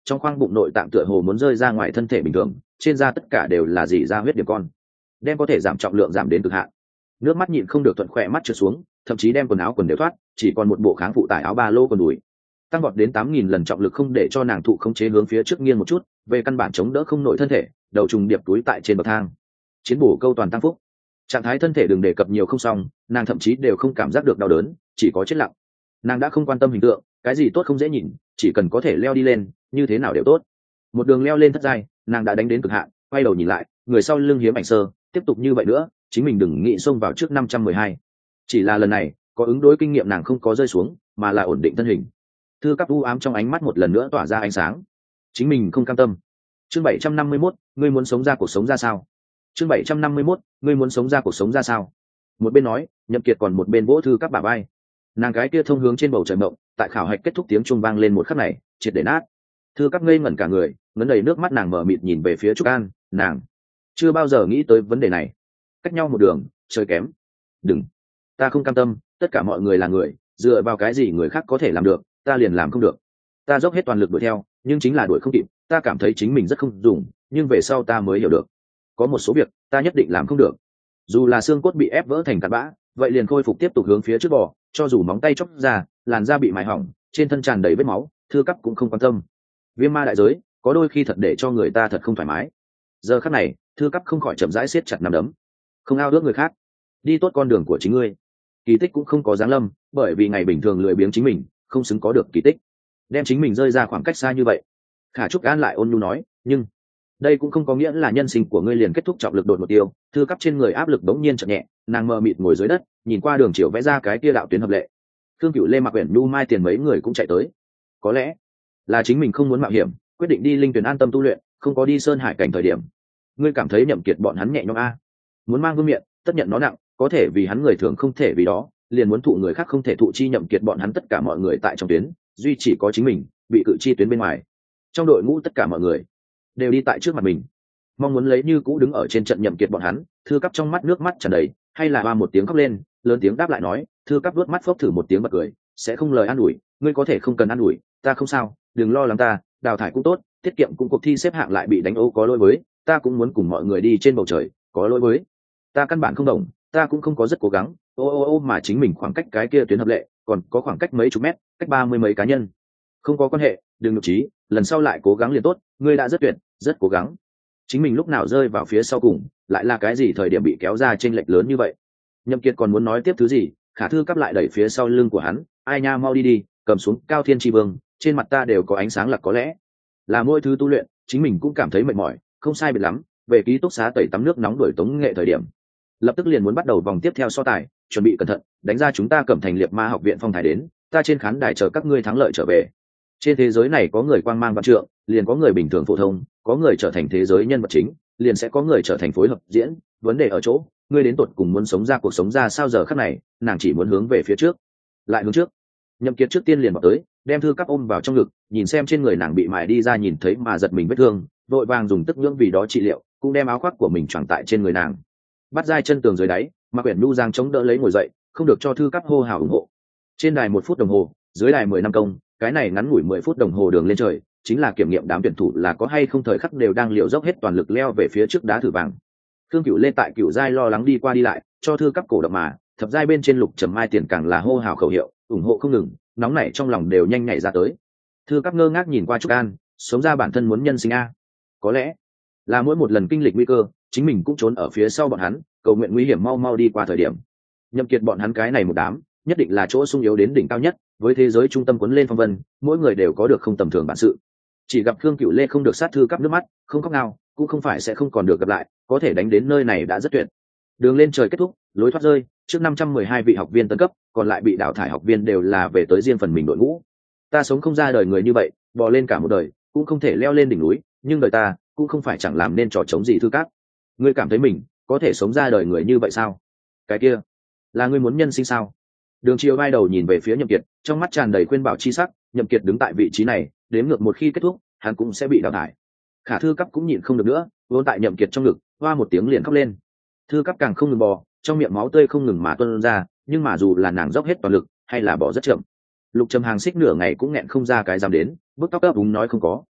trong khoang bụng nội tạng tựa hồ muốn rơi ra ngoài thân thể bình thường, trên da tất cả đều là dỉ ra huyết điểm con, đem có thể giảm trọng lượng giảm đến cực hạn. Nước mắt nhịn không được thuận khỏe mắt trượt xuống, thậm chí đem quần áo quần đều thoát, chỉ còn một bộ kháng phụ tải áo ba lô quần đùi. Tăng vọt đến 8.000 lần trọng lực không để cho nàng thụ khống chế hướng phía trước nghiêng một chút, về căn bản chống đỡ không nổi thân thể, đầu trùng điệp túi tại trên bậc thang. Chiến bổ câu toàn tăng phúc. Trạng thái thân thể đừng đề cập nhiều không xong, nàng thậm chí đều không cảm giác được đau đớn, chỉ có chết lặng. Nàng đã không quan tâm hình tượng, cái gì tốt không dễ nhìn, chỉ cần có thể leo đi lên, như thế nào đều tốt. Một đường leo lên thất giai, nàng đã đánh đến cực hạn, quay đầu nhìn lại, người sau lưng hiếm ảnh sơ, tiếp tục như vậy nữa, chính mình đừng nghĩ xông vào trước 512. Chỉ là lần này, có ứng đối kinh nghiệm nàng không có rơi xuống, mà là ổn định thân hình. Thư cấp u ám trong ánh mắt một lần nữa tỏa ra ánh sáng. Chính mình không cam tâm. Chương 751, ngươi muốn sống ra cuộc sống ra sao? Chương 751, ngươi muốn sống ra cuộc sống ra sao? Một bên nói, Nhậm Kiệt còn một bên vỗ Thư cấp bả vai. Nàng gái kia thông hướng trên bầu trời mộng, tại khảo hạch kết thúc tiếng chuông vang lên một khắc này, triệt để nát. Thư cấp ngây ngẩn cả người, ngấn đầy nước mắt nàng mở mịt nhìn về phía Trúc An, nàng chưa bao giờ nghĩ tới vấn đề này. Cách nhau một đường, trời kém. Đừng, ta không cam tâm, tất cả mọi người là người, dựa vào cái gì người khác có thể làm được, ta liền làm không được. Ta dốc hết toàn lực đuổi theo, nhưng chính là đuổi không kịp, ta cảm thấy chính mình rất không dùng, nhưng về sau ta mới hiểu được, có một số việc ta nhất định làm không được. Dù là xương cốt bị ép vỡ thành cát bã, vậy liền khôi phục tiếp tục hướng phía trước bò, cho dù móng tay chóc ra, làn da bị mài hỏng, trên thân tràn đầy vết máu, Thư cấp cũng không quan tâm. Viêm ma đại giới, có đôi khi thật để cho người ta thật không thoải mái. Giờ khắc này, Thư cấp không khỏi chậm rãi siết chặt nắm đấm. Không ao ước người khác, đi tốt con đường của chính ngươi. Kỳ tích cũng không có giáng lâm, bởi vì ngày bình thường lười biếng chính mình, không xứng có được kỳ tích. Đem chính mình rơi ra khoảng cách xa như vậy. Khả Trúc An lại ôn nhu nói, nhưng đây cũng không có nghĩa là nhân sinh của ngươi liền kết thúc trọng lực đột một tiêu. Thư cấp trên người áp lực đống nhiên chậm nhẹ, nàng mờ mịt ngồi dưới đất, nhìn qua đường chiều vẽ ra cái kia đạo tuyến hợp lệ. Thương Cửu Lê, Mạc Uyển Nhu, Mai Tiền mấy người cũng chạy tới. Có lẽ là chính mình không muốn mạo hiểm, quyết định đi linh tuyển an tâm tu luyện, không có đi sơn hải cảnh thời điểm. Ngươi cảm thấy Nhậm Kiệt bọn hắn nhẹ nhõm a? Muốn mang vương miện, tất nhận nó nặng, có thể vì hắn người thường không thể vì đó, liền muốn thụ người khác không thể thụ chi. Nhậm Kiệt bọn hắn tất cả mọi người tại trong tuyến, duy chỉ có chính mình bị cự chi tuyến bên ngoài. Trong đội ngũ tất cả mọi người đều đi tại trước mặt mình, mong muốn lấy như cũ đứng ở trên trận Nhậm Kiệt bọn hắn. Thư cấp trong mắt nước mắt tràn đầy, hay là ba một tiếng khóc lên, lớn tiếng đáp lại nói. Thư cấp vuốt mắt phốc thử một tiếng bật cười, sẽ không lời an ủi, ngươi có thể không cần an ủi, ta không sao, đừng lo lắng, ta đào thải cũng tốt, tiết kiệm cũng cuộc thi xếp hạng lại bị đánh ô có lỗi với, ta cũng muốn cùng mọi người đi trên bầu trời, có lỗi với, ta căn bản không đồng, ta cũng không có rất cố gắng, ô mà chính mình khoảng cách cái kia tuyến hợp lệ còn có khoảng cách mấy chục mét, cách 30 mấy cá nhân, không có quan hệ, đừng nhục trí, lần sau lại cố gắng liền tốt, ngươi đã rất tuyệt, rất cố gắng. Chính mình lúc nào rơi vào phía sau cùng, lại là cái gì thời điểm bị kéo ra chênh lệch lớn như vậy. Nhậm Kiệt còn muốn nói tiếp thứ gì, Khả Thư cắp lại đẩy phía sau lưng của hắn, ai nha, mau đi đi, cầm xuống Cao Thiên Chi Vương, trên mặt ta đều có ánh sáng. Là có lẽ là mỗi thứ tu luyện, chính mình cũng cảm thấy mệt mỏi, không sai biệt lắm, về ký túc xá tẩy tắm nước nóng đổi tống nghệ thời điểm, lập tức liền muốn bắt đầu vòng tiếp theo so tài, chuẩn bị cẩn thận, đánh ra chúng ta Cẩm Thành Liệt Ma học viện phong thái đến, ta trên khán đài chờ các ngươi thắng lợi trở về. Trên thế giới này có người quang mang vạn trượng, liền có người bình thường phổ thông, có người trở thành thế giới nhân vật chính, liền sẽ có người trở thành phối hợp diễn, vấn đề ở chỗ ngươi đến tột cùng muốn sống ra cuộc sống ra sao. Giờ khắc này, nàng chỉ muốn hướng về phía trước, lại hướng trước. Nhậm Kiệt trước tiên liền vào tới, đem Thư cắp ôm vào trong ngực, nhìn xem trên người nàng bị mài đi ra, nhìn thấy mà giật mình vết thương, vội vàng dùng tức nhưỡng vì đó trị liệu, cũng đem áo khoác của mình choàng tại trên người nàng. Bắt dai chân tường dưới đáy, Mạc Uyển Nhu giang chống đỡ lấy ngồi dậy, không được cho Thư cắp hô hào ủng hộ. Trên đài 1 phút đồng hồ, dưới đài 10 năm công, cái này ngắn ngủi 10 phút đồng hồ đường lên trời, chính là kiểm nghiệm đám tuyển thủ là có hay không thời khắc đều đang liều dốc hết toàn lực leo về phía trước đá thử vàng. Thương Cửu lên tại Cửu giai lo lắng đi qua đi lại, cho Thư cắp cổ động mà, thập giai bên trên Lục Trầm Mai Tiền càng là hô hào khẩu hiệu, ủng hộ không ngừng, nóng nảy trong lòng đều nhanh nhảy ra tới. Thư cắp ngơ ngác nhìn qua Trúc An, sống ra bản thân muốn nhân sinh a. Có lẽ là mỗi một lần kinh lịch nguy cơ, chính mình cũng trốn ở phía sau bọn hắn, cầu nguyện nguy hiểm mau mau đi qua thời điểm. Nhậm Kiệt bọn hắn cái này một đám, nhất định là chỗ sung yếu đến đỉnh cao nhất, với thế giới trung tâm cuốn lên phong vân, mỗi người đều có được không tầm thường bản sự. Chỉ gặp Khương Cửu Lê không được sát Thư cắp nước mắt, không khóc nào, cũng không phải sẽ không còn được gặp lại, có thể đánh đến nơi này đã rất tuyệt. Đường lên trời kết thúc, lối thoát rơi, trước 512 vị học viên tấn cấp, còn lại bị đào thải học viên đều là về tới riêng phần mình đội ngũ. Ta sống không ra đời người như vậy, bò lên cả một đời, cũng không thể leo lên đỉnh núi, nhưng đời ta cũng không phải chẳng làm nên trò chống gì. Thư cắp, ngươi cảm thấy mình có thể sống ra đời người như vậy sao? Cái kia là ngươi muốn nhân sinh sao? Đường Chiều vai đầu nhìn về phía Nhậm Kiệt, trong mắt tràn đầy khuyên bảo chi sắc. Nhậm Kiệt đứng tại vị trí này, đếm ngược một khi kết thúc, hắn cũng sẽ bị đào thải. Khả Thư cắp cũng nhịn không được nữa, vốn tại Nhậm Kiệt trong ngực, hoa một tiếng liền khóc lên. Thư cắp càng không ngừng bò, trong miệng máu tươi không ngừng mà tuôn ra, nhưng mà dù là nàng dốc hết toàn lực, hay là bỏ rất chậm. Lục Trầm Hàng xích nửa ngày cũng nghẹn không ra cái dám đến, bước tóc ấp úng nói không có.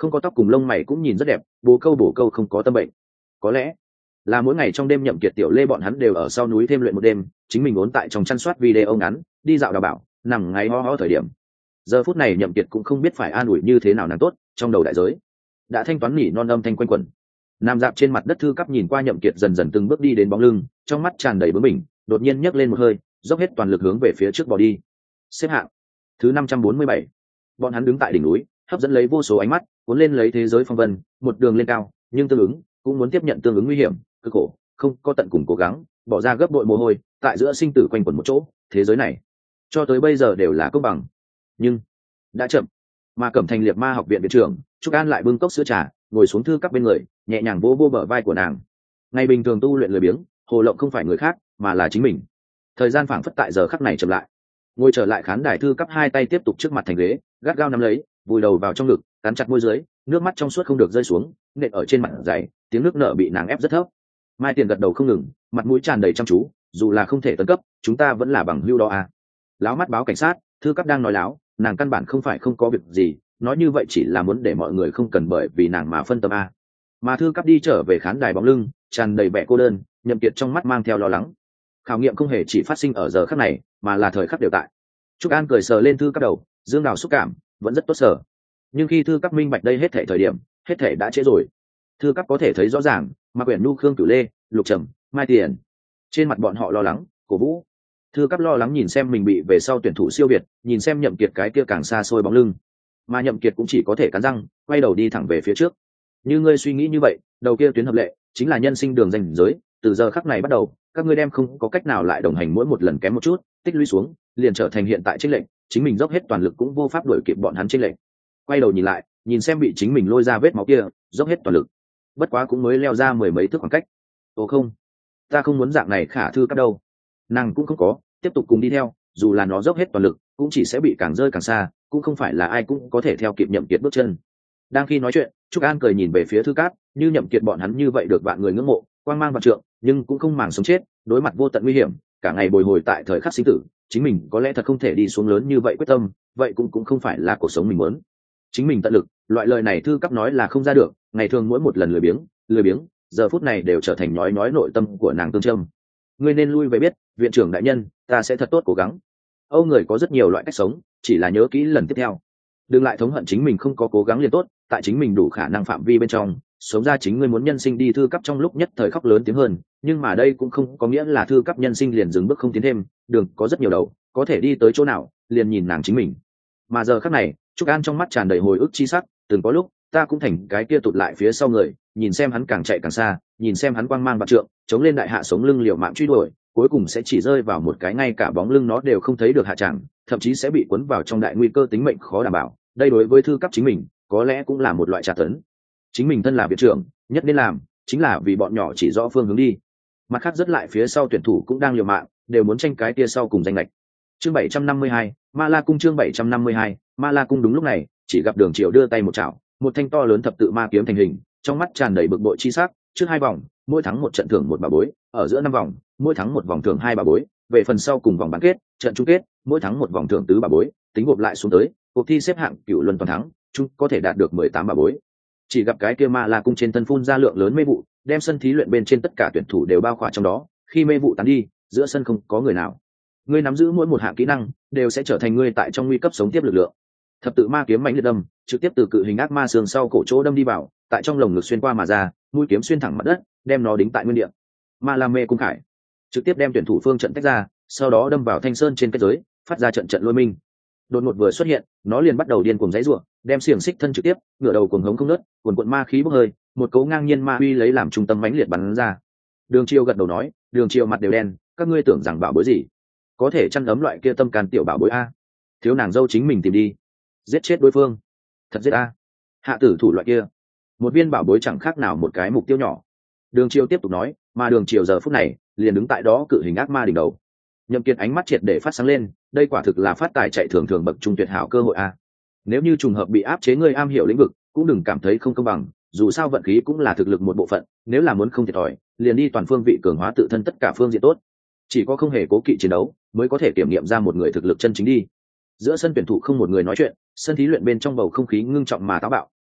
không có tóc cùng lông mày cũng nhìn rất đẹp, bổ câu không có tâm bệnh. Có lẽ là mỗi ngày trong đêm Nhậm Kiệt Tiểu Lê bọn hắn đều ở sau núi thêm luyện một đêm, chính mình ốn tại trong chăn soát video ngắn, đi dạo đào bảo, nằm ngáy ho ho thời điểm. Giờ phút này Nhậm Kiệt cũng không biết phải an ủi như thế nào nàng tốt, trong đầu đại giới đã thanh toán nỉ non âm thanh quanh quẩn. Nằm dạp trên mặt đất Thư Cắp nhìn qua Nhậm Kiệt dần dần từng bước đi đến bóng lưng, trong mắt tràn đầy bướng bỉnh, đột nhiên nhấc lên một hơi, dốc hết toàn lực hướng về phía trước bỏ đi. Xếp hạng thứ 547. Bọn hắn đứng tại đỉnh núi, hấp dẫn lấy vô số ánh mắt, cuốn lên lấy thế giới phong vân, một đường lên cao, nhưng tương ứng cũng muốn tiếp nhận tương ứng nguy hiểm, cực khổ, không có tận cùng cố gắng, bỏ ra gấp bội mồ hôi, tại giữa sinh tử quanh quẩn một chỗ, thế giới này cho tới bây giờ đều là công bằng, nhưng đã chậm. Mà Cẩm Thành Liệt Ma học viện viện trưởng Trúc An lại bưng cốc sữa trà, ngồi xuống Thư Cắp bên người, nhẹ nhàng vỗ bờ vai của nàng. Ngày bình thường tu luyện lười biếng, Hồ Lộng không phải người khác, mà là chính mình. Thời gian phảng phất tại giờ khắc này chậm lại. Ngồi trở lại khán đài, Thư Cắp hai tay tiếp tục trước mặt thành ghế, gắt gao nắm lấy, vùi đầu vào trong ngực, cắn chặt môi dưới, nước mắt trong suốt không được rơi xuống, nện ở trên mặt dày, tiếng nước nở bị nàng ép rất thấp. Mai Tiền gật đầu không ngừng, mặt mũi tràn đầy chăm chú, dù là không thể tấn cấp, chúng ta vẫn là bằng hữu đó à. Láo mắt báo cảnh sát, Thư Cắp đang nói láo, nàng căn bản không phải không có việc gì, nói như vậy chỉ là muốn để mọi người không cần bởi vì nàng mà phân tâm a. Mà Thư Cắp đi trở về khán đài bóng lưng, tràn đầy vẻ cô đơn, Nhậm Kiệt trong mắt mang theo lo lắng. Khảo nghiệm không hề chỉ phát sinh ở giờ khắc này, mà là thời khắc đều tại. Trúc An cười sờ lên Thư Cắp đầu, dương đào xúc cảm, vẫn rất tốt sở. Nhưng khi Thư Cắp minh bạch đây hết thảy thời điểm, hết thảy đã trễ rồi. Thư Cắp có thể thấy rõ ràng, mà Quyển Nu, Khương Cửu Lê, Lục Trầm, Mai Tiền, trên mặt bọn họ lo lắng, cổ vũ. Thư Cắp lo lắng nhìn xem mình bị về sau tuyển thủ siêu việt, nhìn xem Nhậm Kiệt cái kia càng xa xôi bóng lưng, mà Nhậm Kiệt cũng chỉ có thể cắn răng, quay đầu đi thẳng về phía trước. Như ngươi suy nghĩ như vậy, đầu kia tuyến hợp lệ chính là nhân sinh đường ranh giới, từ giờ khắc này bắt đầu, các ngươi đem không có cách nào lại đồng hành, mỗi một lần kém một chút, tích lũy xuống, liền trở thành hiện tại chênh lệch, chính mình dốc hết toàn lực cũng vô pháp đuổi kịp bọn hắn chênh lệch. Quay đầu nhìn lại, nhìn xem bị chính mình lôi ra vết máu kia, dốc hết toàn lực, bất quá cũng mới leo ra mười mấy thước khoảng cách. Ồ không, ta không muốn dạng này Khả Thư Cắp đâu. Nàng cũng không có tiếp tục cùng đi theo, dù là nó dốc hết toàn lực, cũng chỉ sẽ bị càng rơi càng xa, cũng không phải là ai cũng có thể theo kịp Nhậm Kiệt bước chân. Đang khi nói chuyện, Trúc An cười nhìn về phía Thư Cát, như Nhậm Kiệt bọn hắn như vậy được vạn người ngưỡng mộ, quang mang vạn trượng, nhưng cũng không màng sống chết, đối mặt vô tận nguy hiểm, cả ngày bồi hồi tại thời khắc sinh tử, chính mình có lẽ thật không thể đi xuống lớn như vậy quyết tâm, vậy cũng không phải là cuộc sống mình muốn. Chính mình tận lực, loại lời này Thư Cát nói là không ra được, ngày thường mỗi một lần lười biếng, giờ phút này đều trở thành nói nội tâm của nàng tương châm. Ngươi nên lui về biết, viện trưởng đại nhân, ta sẽ thật tốt cố gắng. Âu người có rất nhiều loại cách sống, chỉ là nhớ kỹ lần tiếp theo, đừng lại thống hận chính mình không có cố gắng liền tốt, tại chính mình đủ khả năng phạm vi bên trong sống ra chính ngươi muốn nhân sinh đi. Thư Cắp trong lúc nhất thời khóc lớn tiếng hơn, nhưng mà đây cũng không có nghĩa là Thư Cắp nhân sinh liền dừng bước không tiến thêm, đường có rất nhiều đầu, có thể đi tới chỗ nào liền nhìn nàng chính mình. Mà giờ khắc này, Trúc An trong mắt tràn đầy hồi ức chi sắc, từng có lúc ta cũng thành cái kia tụt lại phía sau người, nhìn xem hắn càng chạy càng xa, nhìn xem hắn quang mang vạn trượng, chống lên đại hạ sống lưng liều mạng truy đuổi, cuối cùng sẽ chỉ rơi vào một cái ngay cả bóng lưng nó đều không thấy được hạ tràng, thậm chí sẽ bị cuốn vào trong đại nguy cơ tính mệnh khó đảm bảo. Đây đối với Thư Cắp chính mình có lẽ cũng là một loại tra tấn. Chính mình thân là viện trưởng, nhất nên làm chính là vì bọn nhỏ chỉ rõ phương hướng đi. Mặt khác rất lại phía sau tuyển thủ cũng đang liều mạng, đều muốn tranh cái tia sau cùng danh lệch. Chương 752, Ma La Cung. Chương 752, Ma La Cung. Đúng lúc này, chỉ gặp Đường Triều đưa tay một chảo, một thanh to lớn thập tự ma kiếm thành hình, trong mắt tràn đầy bực bội chi sắc. Trước hai vòng, mỗi thắng một trận thưởng một bảo bối, ở giữa năm vòng, mỗi thắng một vòng thưởng hai bảo bối, về phần sau cùng vòng bán kết, trận chung kết, mỗi thắng một vòng thưởng tứ bảo bối, tính gộp lại xuống tới, cuộc thi xếp hạng cựu luân toàn thắng, chung có thể đạt được 18 bảo bối. Chỉ gặp cái kia Ma La Cung trên thân phun ra lượng lớn mê vụ, đem sân thí luyện bên trên tất cả tuyển thủ đều bao khỏa trong đó, khi mê vụ tán đi, giữa sân không có người nào. Ngươi nắm giữ mỗi một hạng kỹ năng, đều sẽ trở thành ngươi tại trong nguy cấp sống tiếp lực lượng. Thập tự ma kiếm mãnh liệt đâm, trực tiếp từ cự hình ác ma xương sau cổ chỗ đâm đi vào, tại trong lồng ngực xuyên qua mà ra, mũi kiếm xuyên thẳng mặt đất, đem nó đính tại nguyên địa. Ma La Mê Cung Khải trực tiếp đem tuyển thủ phương trận tách ra, sau đó đâm vào thanh sơn trên kết giới, phát ra trận trận lôi minh. Đột ngột vừa xuất hiện, nó liền bắt đầu điên cuồng giãy giụa, đem xiềng xích thân trực tiếp, ngửa đầu cuồng hống không ngớt, cuồn cuộn ma khí bốc hơi, một cấu ngang nhiên ma uy lấy làm trung tâm mãnh liệt bắn ra. Đường Triều gật đầu nói, Đường Triều mặt đều đen, các ngươi tưởng rằng bảo bối gì? Có thể chăn ấm loại kia tâm can tiểu bảo bối a? Thiếu nàng dâu chính mình tìm đi, giết chết đối phương. Thật giết a? Hạ tử thủ loại kia, một viên bảo bối chẳng khác nào một cái mục tiêu nhỏ. Đường Triều tiếp tục nói, mà Đường Triều giờ phút này liền đứng tại đó cự hình ác ma đỉnh đầu. Nhậm Kiệt ánh mắt triệt để phát sáng lên, đây quả thực là phát tài chạy thường thường bậc trung tuyệt hảo cơ hội a. Nếu như trùng hợp bị áp chế ngươi am hiểu lĩnh vực, cũng đừng cảm thấy không công bằng, dù sao vận khí cũng là thực lực một bộ phận, nếu là muốn không thiệt thòi, liền đi toàn phương vị cường hóa tự thân tất cả phương diện tốt. Chỉ có không hề cố kỵ chiến đấu, mới có thể kiểm nghiệm ra một người thực lực chân chính đi. Giữa sân tuyển thủ không một người nói chuyện, sân thí luyện bên trong bầu không khí ngưng trọng mà táo bạo,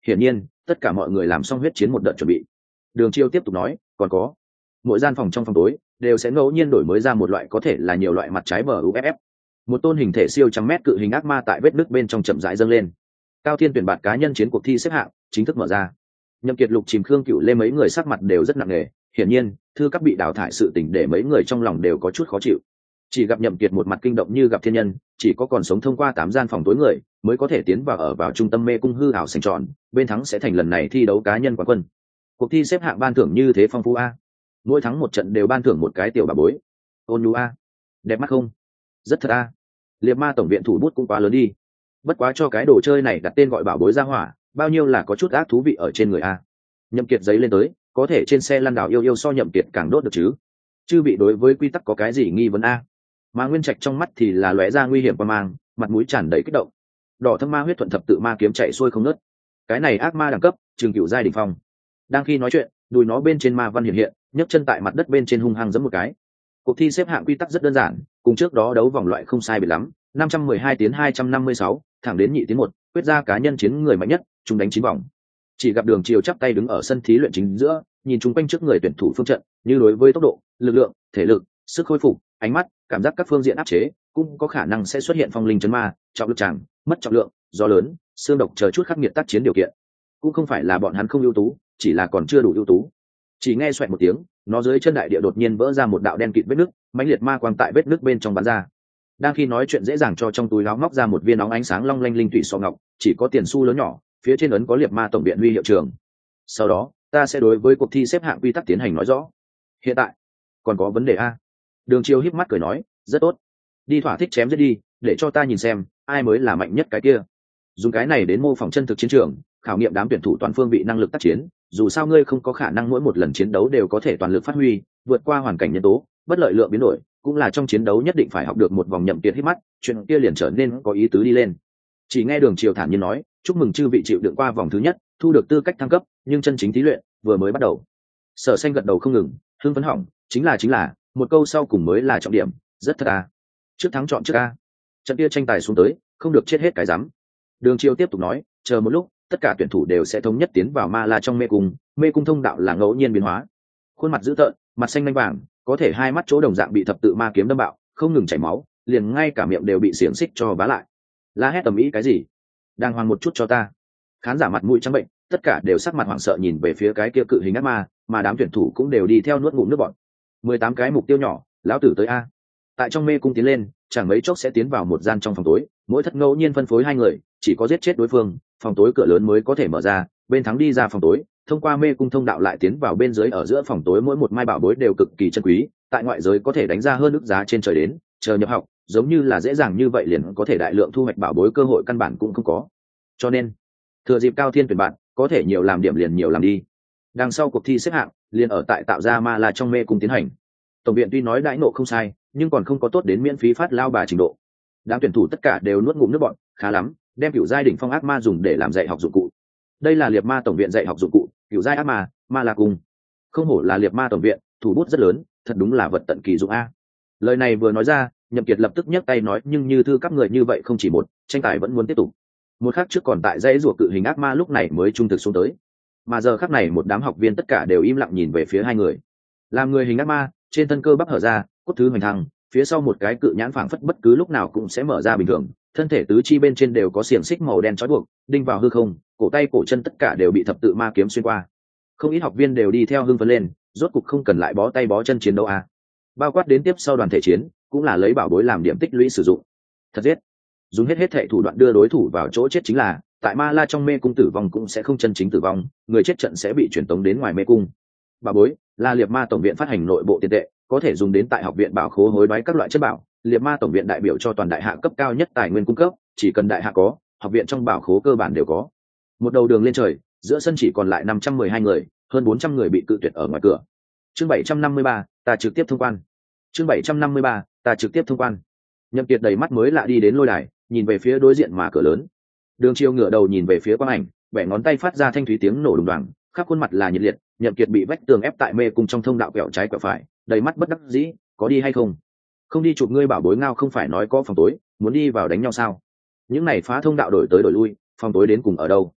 hiển nhiên tất cả mọi người làm xong huyết chiến một đợt chuẩn bị. Đường Chiêu tiếp tục nói, còn có mỗi gian phòng trong phòng tối đều sẽ ngẫu nhiên đổi mới ra một loại có thể là nhiều loại mặt trái bờ uff. Một tôn hình thể siêu trăm mét cự hình ác ma tại vết nứt bên trong chậm rãi dâng lên. Cao thiên tuyển bạt cá nhân chiến cuộc thi xếp hạng chính thức mở ra. Nhậm Kiệt, Lục Chìm, Khương Cựu Lê mấy người sắc mặt đều rất nặng nề, hiển nhiên thư cấp bị đào thải sự tình để mấy người trong lòng đều có chút khó chịu. Chỉ gặp Nhậm Kiệt một mặt kinh động như gặp thiên nhân, chỉ có còn sống thông qua 8 gian phòng tối người mới có thể tiến vào ở vào trung tâm mê cung hư ảo sành tròn, bên thắng sẽ thành lần này thi đấu cá nhân quán quân. Cuộc thi xếp hạng ban thưởng như thế phong phú a. Mỗi thắng một trận đều ban thưởng một cái tiểu bà bối. Ôn nhu a, đẹp mắt không? Rất thật a. Liệt Ma tổng viện thủ bút cũng quá lớn đi. Bất quá cho cái đồ chơi này đặt tên gọi bảo bối ra hỏa, bao nhiêu là có chút ác thú vị ở trên người a. Nhậm Kiệt giấy lên tới, có thể trên xe lăn đảo yêu yêu so Nhậm Kiệt càng đốt được chứ. Chư vị đối với quy tắc có cái gì nghi vấn a? Mà Nguyên Trạch trong mắt thì là lóe ra nguy hiểm qua mang, mặt mũi tràn đầy kích động. Đỏ thâm ma huyết thuận thập tự ma kiếm chạy xuôi không ngớt. Cái này ác ma đẳng cấp, trường cửu giai đỉnh phong. Đang khi nói chuyện, đùi nó bên trên ma văn hiện hiện, nhấc chân tại mặt đất bên trên hung hăng giẫm một cái. Cuộc thi xếp hạng quy tắc rất đơn giản, cùng trước đó đấu vòng loại không sai biệt lắm, 512 tiến 256, thẳng đến nhị tiến 1, quyết ra cá nhân chiến người mạnh nhất, chúng đánh 9 vòng. Chỉ gặp Đường Triều chắp tay đứng ở sân thí luyện chính giữa, nhìn chung quanh trước người tuyển thủ phương trận, như đối với tốc độ, lực lượng, thể lực, sức khôi phục, ánh mắt, cảm giác các phương diện áp chế, cũng có khả năng sẽ xuất hiện phong linh chấn ma, trọng lực tràng, mất trọng lượng, gió lớn, xương độc chờ chút khắc nghiệt tác chiến điều kiện. Cũng không phải là bọn hắn không ưu tú, chỉ là còn chưa đủ ưu tú. Chỉ nghe xoẹt một tiếng, nó dưới chân đại địa đột nhiên vỡ ra một đạo đen kịt vết nứt, mãnh liệt ma quang tại vết nứt bên trong bắn ra. Đang khi nói chuyện dễ dàng cho trong túi áo móc ra một viên óng ánh sáng long lanh linh thủy sọ ngọc, chỉ có tiền xu lớn nhỏ, phía trên ấn có Liệt Ma tổng viện huy hiệu trường. Sau đó, ta sẽ đối với cuộc thi xếp hạng quy tắc tiến hành nói rõ. Hiện tại, còn có vấn đề a? Đường Chiêu híp mắt cười nói, rất tốt, đi thỏa thích chém giết đi, để cho ta nhìn xem ai mới là mạnh nhất cái kia. Dùng cái này đến mô phỏng chân thực chiến trường, khảo nghiệm đám tuyển thủ toàn phương vị năng lực tác chiến. Dù sao ngươi không có khả năng mỗi một lần chiến đấu đều có thể toàn lực phát huy, vượt qua hoàn cảnh nhân tố, bất lợi lượng biến đổi, cũng là trong chiến đấu nhất định phải học được một vòng Nhậm Kiệt hít mắt, chuyện kia liền trở nên có ý tứ đi lên. Chỉ nghe Đường Triều thản nhiên nói, chúc mừng chư vị chịu đựng qua vòng thứ nhất, thu được tư cách thăng cấp, nhưng chân chính thí luyện vừa mới bắt đầu. Sở Xanh gật đầu không ngừng, hưng phấn hỏng, chính là, một câu sau cùng mới là trọng điểm, rất thật à. Trước thắng chọn trước a. Trận kia tranh tài xuống tới, không được chết hết cái rắm. Đường Triều tiếp tục nói, chờ một lúc, tất cả tuyển thủ đều sẽ thống nhất tiến vào ma la trong mê cung thông đạo là ngẫu nhiên biến hóa. Khuôn mặt dữ tợn, mặt xanh lanh vàng, có thể hai mắt chỗ đồng dạng bị thập tự ma kiếm đâm bạo, không ngừng chảy máu, liền ngay cả miệng đều bị xiềng xích cho vá lại. La hét tầm ý cái gì? Đàng hoàng một chút cho ta. Khán giả mặt mũi trắng bệnh, tất cả đều sắc mặt hoảng sợ nhìn về phía cái kia cự hình ác ma, mà đám tuyển thủ cũng đều đi theo nuốt ngụm nước bọt. 18 cái mục tiêu nhỏ, lão tử tới a. Tại trong mê cung tiến lên, chẳng mấy chốc sẽ tiến vào một gian trong phòng tối, mỗi thất ngẫu nhiên phân phối 2 người, chỉ có giết chết đối phương, phòng tối cửa lớn mới có thể mở ra, bên thắng đi ra phòng tối, thông qua mê cung thông đạo lại tiến vào bên dưới ở giữa phòng tối, mỗi một mai bảo bối đều cực kỳ chân quý, tại ngoại giới có thể đánh ra hơn ức giá trên trời đến, chờ nhập học, giống như là dễ dàng như vậy liền có thể đại lượng thu hoạch bảo bối, cơ hội căn bản cũng không có. Cho nên, thừa dịp Cao Thiên tuyển bạn, có thể nhiều làm điểm liền nhiều làm đi. Đằng sau cuộc thi xếp hạng, liền ở tại tạo ra ma là trong mê cung tiến hành. Tổng viện tuy nói đãi nộ không sai, nhưng còn không có tốt đến miễn phí phát lao bà trình độ. Đám tuyển thủ tất cả đều nuốt ngụm nước bọt, khá lắm, đem cửu giai đỉnh phong ác ma dùng để làm dạy học dụng cụ. Đây là Liệt Ma tổng viện dạy học dụng cụ, cửu giai ác ma, ma la cung. Không hổ là Liệt Ma tổng viện, thủ bút rất lớn, thật đúng là vật tận kỳ dụng a. Lời này vừa nói ra, Nhậm Kiệt lập tức nhấc tay nói, nhưng như thư các người như vậy không chỉ một, tranh tài vẫn muốn tiếp tục. Một khắc trước còn tại dãy rùa cự hình ác ma lúc này mới trung thực xuống tới, mà giờ khắc này một đám học viên tất cả đều im lặng nhìn về phía hai người. Làm người hình ác ma, trên thân cơ bắp hở ra, cốt thứ hoành thăng, phía sau một cái cự nhãn phảng phất bất cứ lúc nào cũng sẽ mở ra bình thường, thân thể tứ chi bên trên đều có xiềng xích màu đen trói buộc, đinh vào hư không, cổ tay cổ chân tất cả đều bị thập tự ma kiếm xuyên qua. Không ít học viên đều đi theo hưng phấn lên, rốt cục không cần lại bó tay bó chân chiến đấu a. Bao quát đến tiếp sau đoàn thể chiến, cũng là lấy bảo bối làm điểm tích lũy sử dụng. Thật giết, dùng hết hệ thủ đoạn đưa đối thủ vào chỗ chết chính là, tại ma la trong mê cung tử vong cũng sẽ không chân chính tử vong, người chết trận sẽ bị chuyển tống đến ngoài mê cung. Bảo bối là Liệt Ma tổng viện phát hành nội bộ tiền tệ, có thể dùng đến tại học viện bảo khố hối đoái các loại chất bảo. Liệt Ma tổng viện đại biểu cho toàn đại hạ cấp cao nhất tài nguyên cung cấp, chỉ cần đại hạ có, học viện trong bảo khố cơ bản đều có. Một đầu đường lên trời, giữa sân chỉ còn lại 512 người, hơn 400 người bị cự tuyệt ở ngoài cửa. Chương 753, ta trực tiếp thông quan. Chương 753, ta trực tiếp thông quan. Nhậm Kiệt đầy mắt mới lạ đi đến lôi đài, nhìn về phía đối diện mà cửa lớn. Đường Chiêu ngửa đầu nhìn về phía quang ảnh, bẻ ngón tay phát ra thanh thúy tiếng nổ đùng đoàng, khắp khuôn mặt là nhiệt liệt. Nhậm Kiệt bị vách tường ép tại mê cung trong thông đạo quẹo trái quẹo phải, đầy mắt bất đắc dĩ, có đi hay không? Không đi chụp ngươi bảo bối ngao không phải nói có phòng tối, muốn đi vào đánh nhau sao? Những này phá thông đạo đổi tới đổi lui, phòng tối đến cùng ở đâu?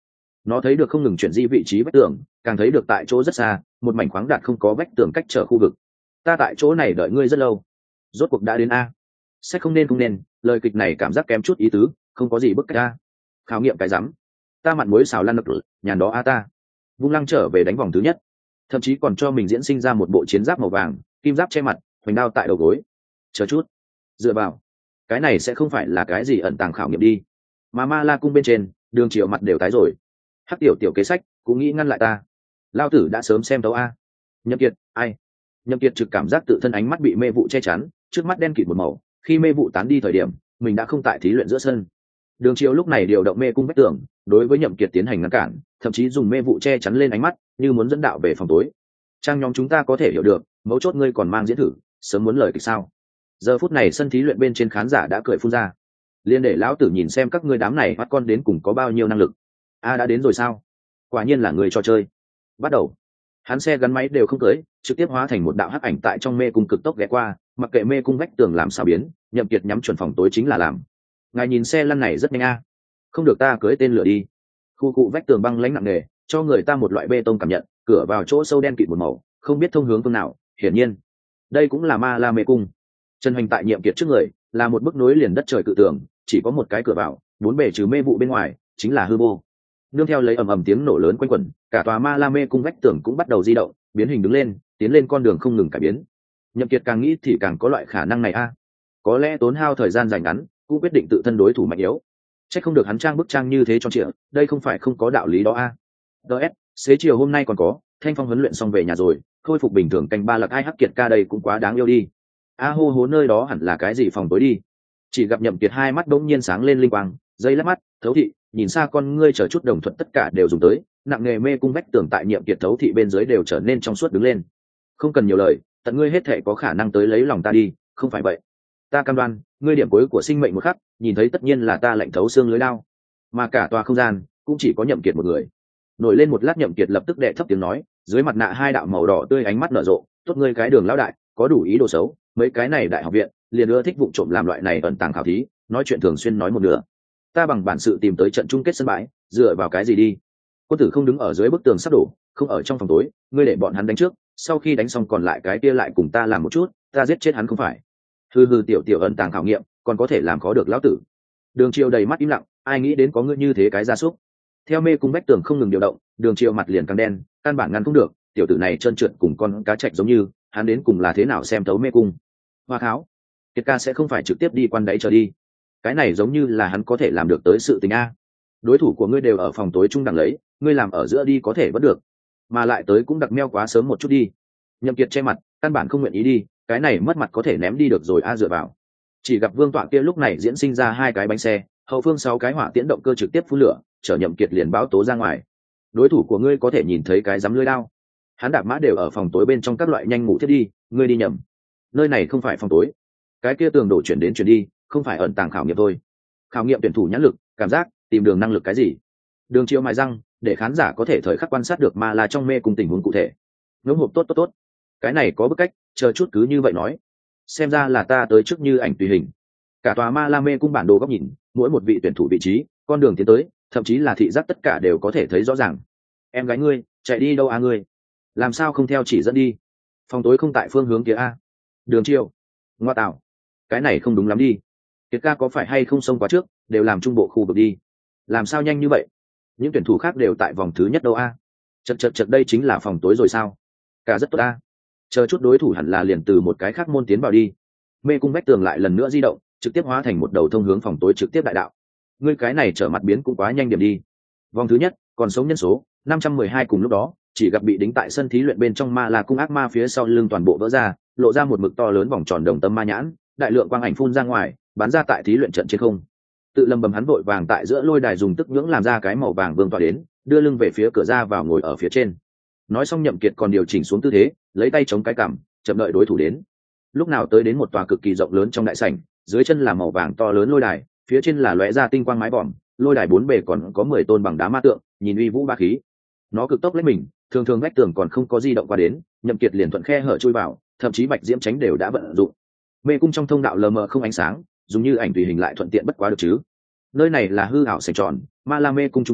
Nó thấy được không ngừng chuyển di vị trí vách tường, càng thấy được tại chỗ rất xa một mảnh khoáng đạt không có vách tường cách trở khu vực. Ta tại chỗ này đợi ngươi rất lâu, rốt cuộc đã đến a. Sẽ không nên lời kịch này cảm giác kém chút ý tứ, không có gì bức cách a. Khảo nghiệm cái rắm, ta mặn muối xào lăn nực nhàn đó a ta. Vung Lăng trở về đánh vòng thứ nhất, thậm chí còn cho mình diễn sinh ra một bộ chiến giáp màu vàng, kim giáp che mặt, hoành đao tại đầu gối. Chờ chút, dựa vào, cái này sẽ không phải là cái gì ẩn tàng khảo nghiệm đi. Mà Ma La cung bên trên, Đường Triều mặt đều tái rồi. Hắc tiểu kế sách cũng nghĩ ngăn lại ta, lao tử đã sớm xem tấu a. Nhậm Kiệt, ai? Nhậm Kiệt trực cảm giác tự thân ánh mắt bị mê vụ che chắn, trước mắt đen kịt một màu. Khi mê vụ tán đi thời điểm, mình đã không tại thí luyện giữa sân. Đường Triều lúc này điều động mê cung vách tường, đối với Nhậm Kiệt tiến hành ngăn cản, thậm chí dùng mê vụ che chắn lên ánh mắt, như muốn dẫn đạo về phòng tối. Trang nhóm chúng ta có thể hiểu được, mấu chốt ngươi còn mang diễn thử, sớm muốn lời kịch sao? Giờ phút này sân thí luyện bên trên khán giả đã cười phun ra. Liên để lão tử nhìn xem các ngươi đám này bắt con đến cùng có bao nhiêu năng lực. A đã đến rồi sao? Quả nhiên là người trò chơi. Bắt đầu. Hắn xe gắn máy đều không cưới, trực tiếp hóa thành một đạo hắc ảnh tại trong mê cung cực tốc ghé qua, mặc kệ mê cung vách tường làm sao biến, Nhậm Kiệt nhắm chuẩn phòng tối chính là làm. Ngài nhìn xe lăn này rất nhanh a. Không được ta cưới tên lửa đi. Khu cụ vách tường băng lãnh nặng nề, cho người ta một loại bê tông cảm nhận, cửa vào chỗ sâu đen kịt một màu, không biết thông hướng phương nào. Hiển nhiên, đây cũng là Ma La mê cung. Trần Hoành tại Nhiệm Kiệt trước người, là một bức nối liền đất trời cự tường, chỉ có một cái cửa vào, bốn bề trừ mê vụ bên ngoài, chính là hư vô. Nương theo lấy ầm ầm tiếng nổ lớn quanh quẩn, cả tòa Ma La mê cung vách tường cũng bắt đầu di động, biến hình đứng lên, tiến lên con đường không ngừng cải biến. Nhậm Kiệt càng nghĩ thì càng có loại khả năng này a. Có lẽ tốn hao thời gian dài ngắn, cũng quyết định tự thân đối thủ mạnh yếu. Chắc không được hắn trang bức trang như thế cho chuyện, đây không phải không có đạo lý đó a. DS, xế chiều hôm nay còn có, Thanh Phong huấn luyện xong về nhà rồi, khôi phục bình thường canh ba lặc ai hắc kiệt ca đây cũng quá đáng yêu đi. A hô hố nơi đó hẳn là cái gì phòng tối đi. Chỉ gặp Nhậm Kiệt hai mắt đống nhiên sáng lên linh quang, dây lắc mắt, thấu thị, nhìn xa con ngươi chờ chút đồng thuận tất cả đều dùng tới, nặng nghề mê cung vách tường tại Nhiệm Kiệt thấu thị bên dưới đều trở nên trong suốt đứng lên. Không cần nhiều lời, tận ngươi hết thể có khả năng tới lấy lòng ta đi, không phải vậy. Ta cam đoan, ngươi điểm cuối của sinh mệnh một khắc, nhìn thấy tất nhiên là ta lạnh thấu xương lưới lao. Mà cả tòa không gian cũng chỉ có Nhậm Kiệt một người. Nổi lên một lát Nhậm Kiệt lập tức đệ thấp tiếng nói, dưới mặt nạ hai đạo màu đỏ tươi ánh mắt nở rộ, tốt ngươi cái Đường lão đại, có đủ ý đồ xấu, mấy cái này đại học viện liền ưa thích vụng trộm làm loại này ẩn tàng khảo thí, nói chuyện thường xuyên nói một nửa. Ta bằng bản sự tìm tới trận chung kết sân bãi, dựa vào cái gì đi? Quân tử không đứng ở dưới bức tường sắp đổ, không ở trong phòng tối, ngươi để bọn hắn đánh trước, sau khi đánh xong còn lại cái kia lại cùng ta làm một chút, ta giết chết hắn không phải? Hừ tiểu ẩn tàng khảo nghiệm, còn có thể làm khó được lão tử? Đường Triều đầy mắt im lặng, ai nghĩ đến có ngươi như thế cái gia súc. Theo mê cung vách tường không ngừng điều động, Đường Triều mặt liền càng đen, căn bản ngăn không được, tiểu tử này trơn trượt cùng con cá trạch giống như, hắn đến cùng là thế nào xem thấu mê cung. Hoa kháo, Kiệt ca sẽ không phải trực tiếp đi quan đáy trở đi. Cái này giống như là hắn có thể làm được tới sự tình a. Đối thủ của ngươi đều ở phòng tối trung đẳng lấy, ngươi làm ở giữa đi có thể vẫn được, mà lại tới cũng đặc meo quá sớm một chút đi. Nhậm Kiệt che mặt, căn bản không nguyện ý đi, cái này mất mặt có thể ném đi được rồi a dựa vào. Chỉ gặp Vương Tọa kia lúc này diễn sinh ra hai cái bánh xe, hậu phương 6 cái hỏa tiễn động cơ trực tiếp phun lửa, chở Nhậm Kiệt liền báo tố ra ngoài. Đối thủ của ngươi có thể nhìn thấy cái giấm lưỡi đao. Hắn đạp mã đều ở phòng tối bên trong các loại nhanh ngủ thiết đi, ngươi đi nhầm. Nơi này không phải phòng tối. Cái kia tường đổ chuyển đến chuyển đi, không phải ẩn tàng khảo nghiệm thôi. Khảo nghiệm tuyển thủ nhãn lực, cảm giác, tìm đường năng lực cái gì. Đường Triều mài răng, để khán giả có thể thời khắc quan sát được Ma La trong mê cùng tình huống cụ thể. Ngưỡng hộp tốt. Cái này có bức cách, chờ chút cứ như vậy nói. Xem ra là ta tới trước như ảnh tùy hình. Cả tòa Ma La mê cung bản đồ góc nhìn, mỗi một vị tuyển thủ vị trí, con đường tiến tới, thậm chí là thị giác tất cả đều có thể thấy rõ ràng. Em gái ngươi, chạy đi đâu à ngươi? Làm sao không theo chỉ dẫn đi? Phòng tối không tại phương hướng kia a. Đường Triều, ngoa tạo, cái này không đúng lắm đi. Kiệt ca có phải hay không xông quá trước, đều làm trung bộ khu vực đi. Làm sao nhanh như vậy? Những tuyển thủ khác đều tại vòng thứ nhất đâu a. Chật đây chính là phòng tối rồi sao? Cả rất tốt a. Chờ chút đối thủ hẳn là liền từ một cái khác môn tiến vào đi. Mê cung vách tường lại lần nữa di động, trực tiếp hóa thành một đầu thông hướng phòng tối trực tiếp đại đạo. Ngươi cái này trở mặt biến cũng quá nhanh điểm đi. Vòng thứ nhất, còn sống nhân số 512 cùng lúc đó, chỉ gặp bị đính tại sân thí luyện bên trong Ma La cung ác ma phía sau lưng toàn bộ vỡ ra, lộ ra một mực to lớn vòng tròn đồng tâm ma nhãn, đại lượng quang ảnh phun ra ngoài, bắn ra tại thí luyện trận trên không. Tự lầm bầm hắn vội vàng tại giữa lôi đài dùng tức nhưỡng làm ra cái màu vàng vương tỏa đến, đưa lưng về phía cửa ra vào ngồi ở phía trên. Nói xong Nhậm Kiệt còn điều chỉnh xuống tư thế, lấy tay chống cái cằm, chậm đợi đối thủ đến. Lúc nào tới đến một tòa cực kỳ rộng lớn trong đại sảnh, dưới chân là màu vàng to lớn lôi đài, phía trên là lóe ra tinh quang mái vòm, lôi đài bốn bề còn có 10 tôn bằng đá ma tượng, nhìn uy vũ ba khí. Nó cực tốc lấy mình, thường vách tường còn không có di động qua đến, Nhậm Kiệt liền thuận khe hở chui vào, thậm chí bạch diễm tránh đều đã vận dụng. Mê cung trong thông đạo lờ mờ không ánh sáng, dùng như ảnh tùy hình lại thuận tiện bất quá được chứ. Nơi này là hư ảo sảnh tròn, Ma La mê cung trung tâm,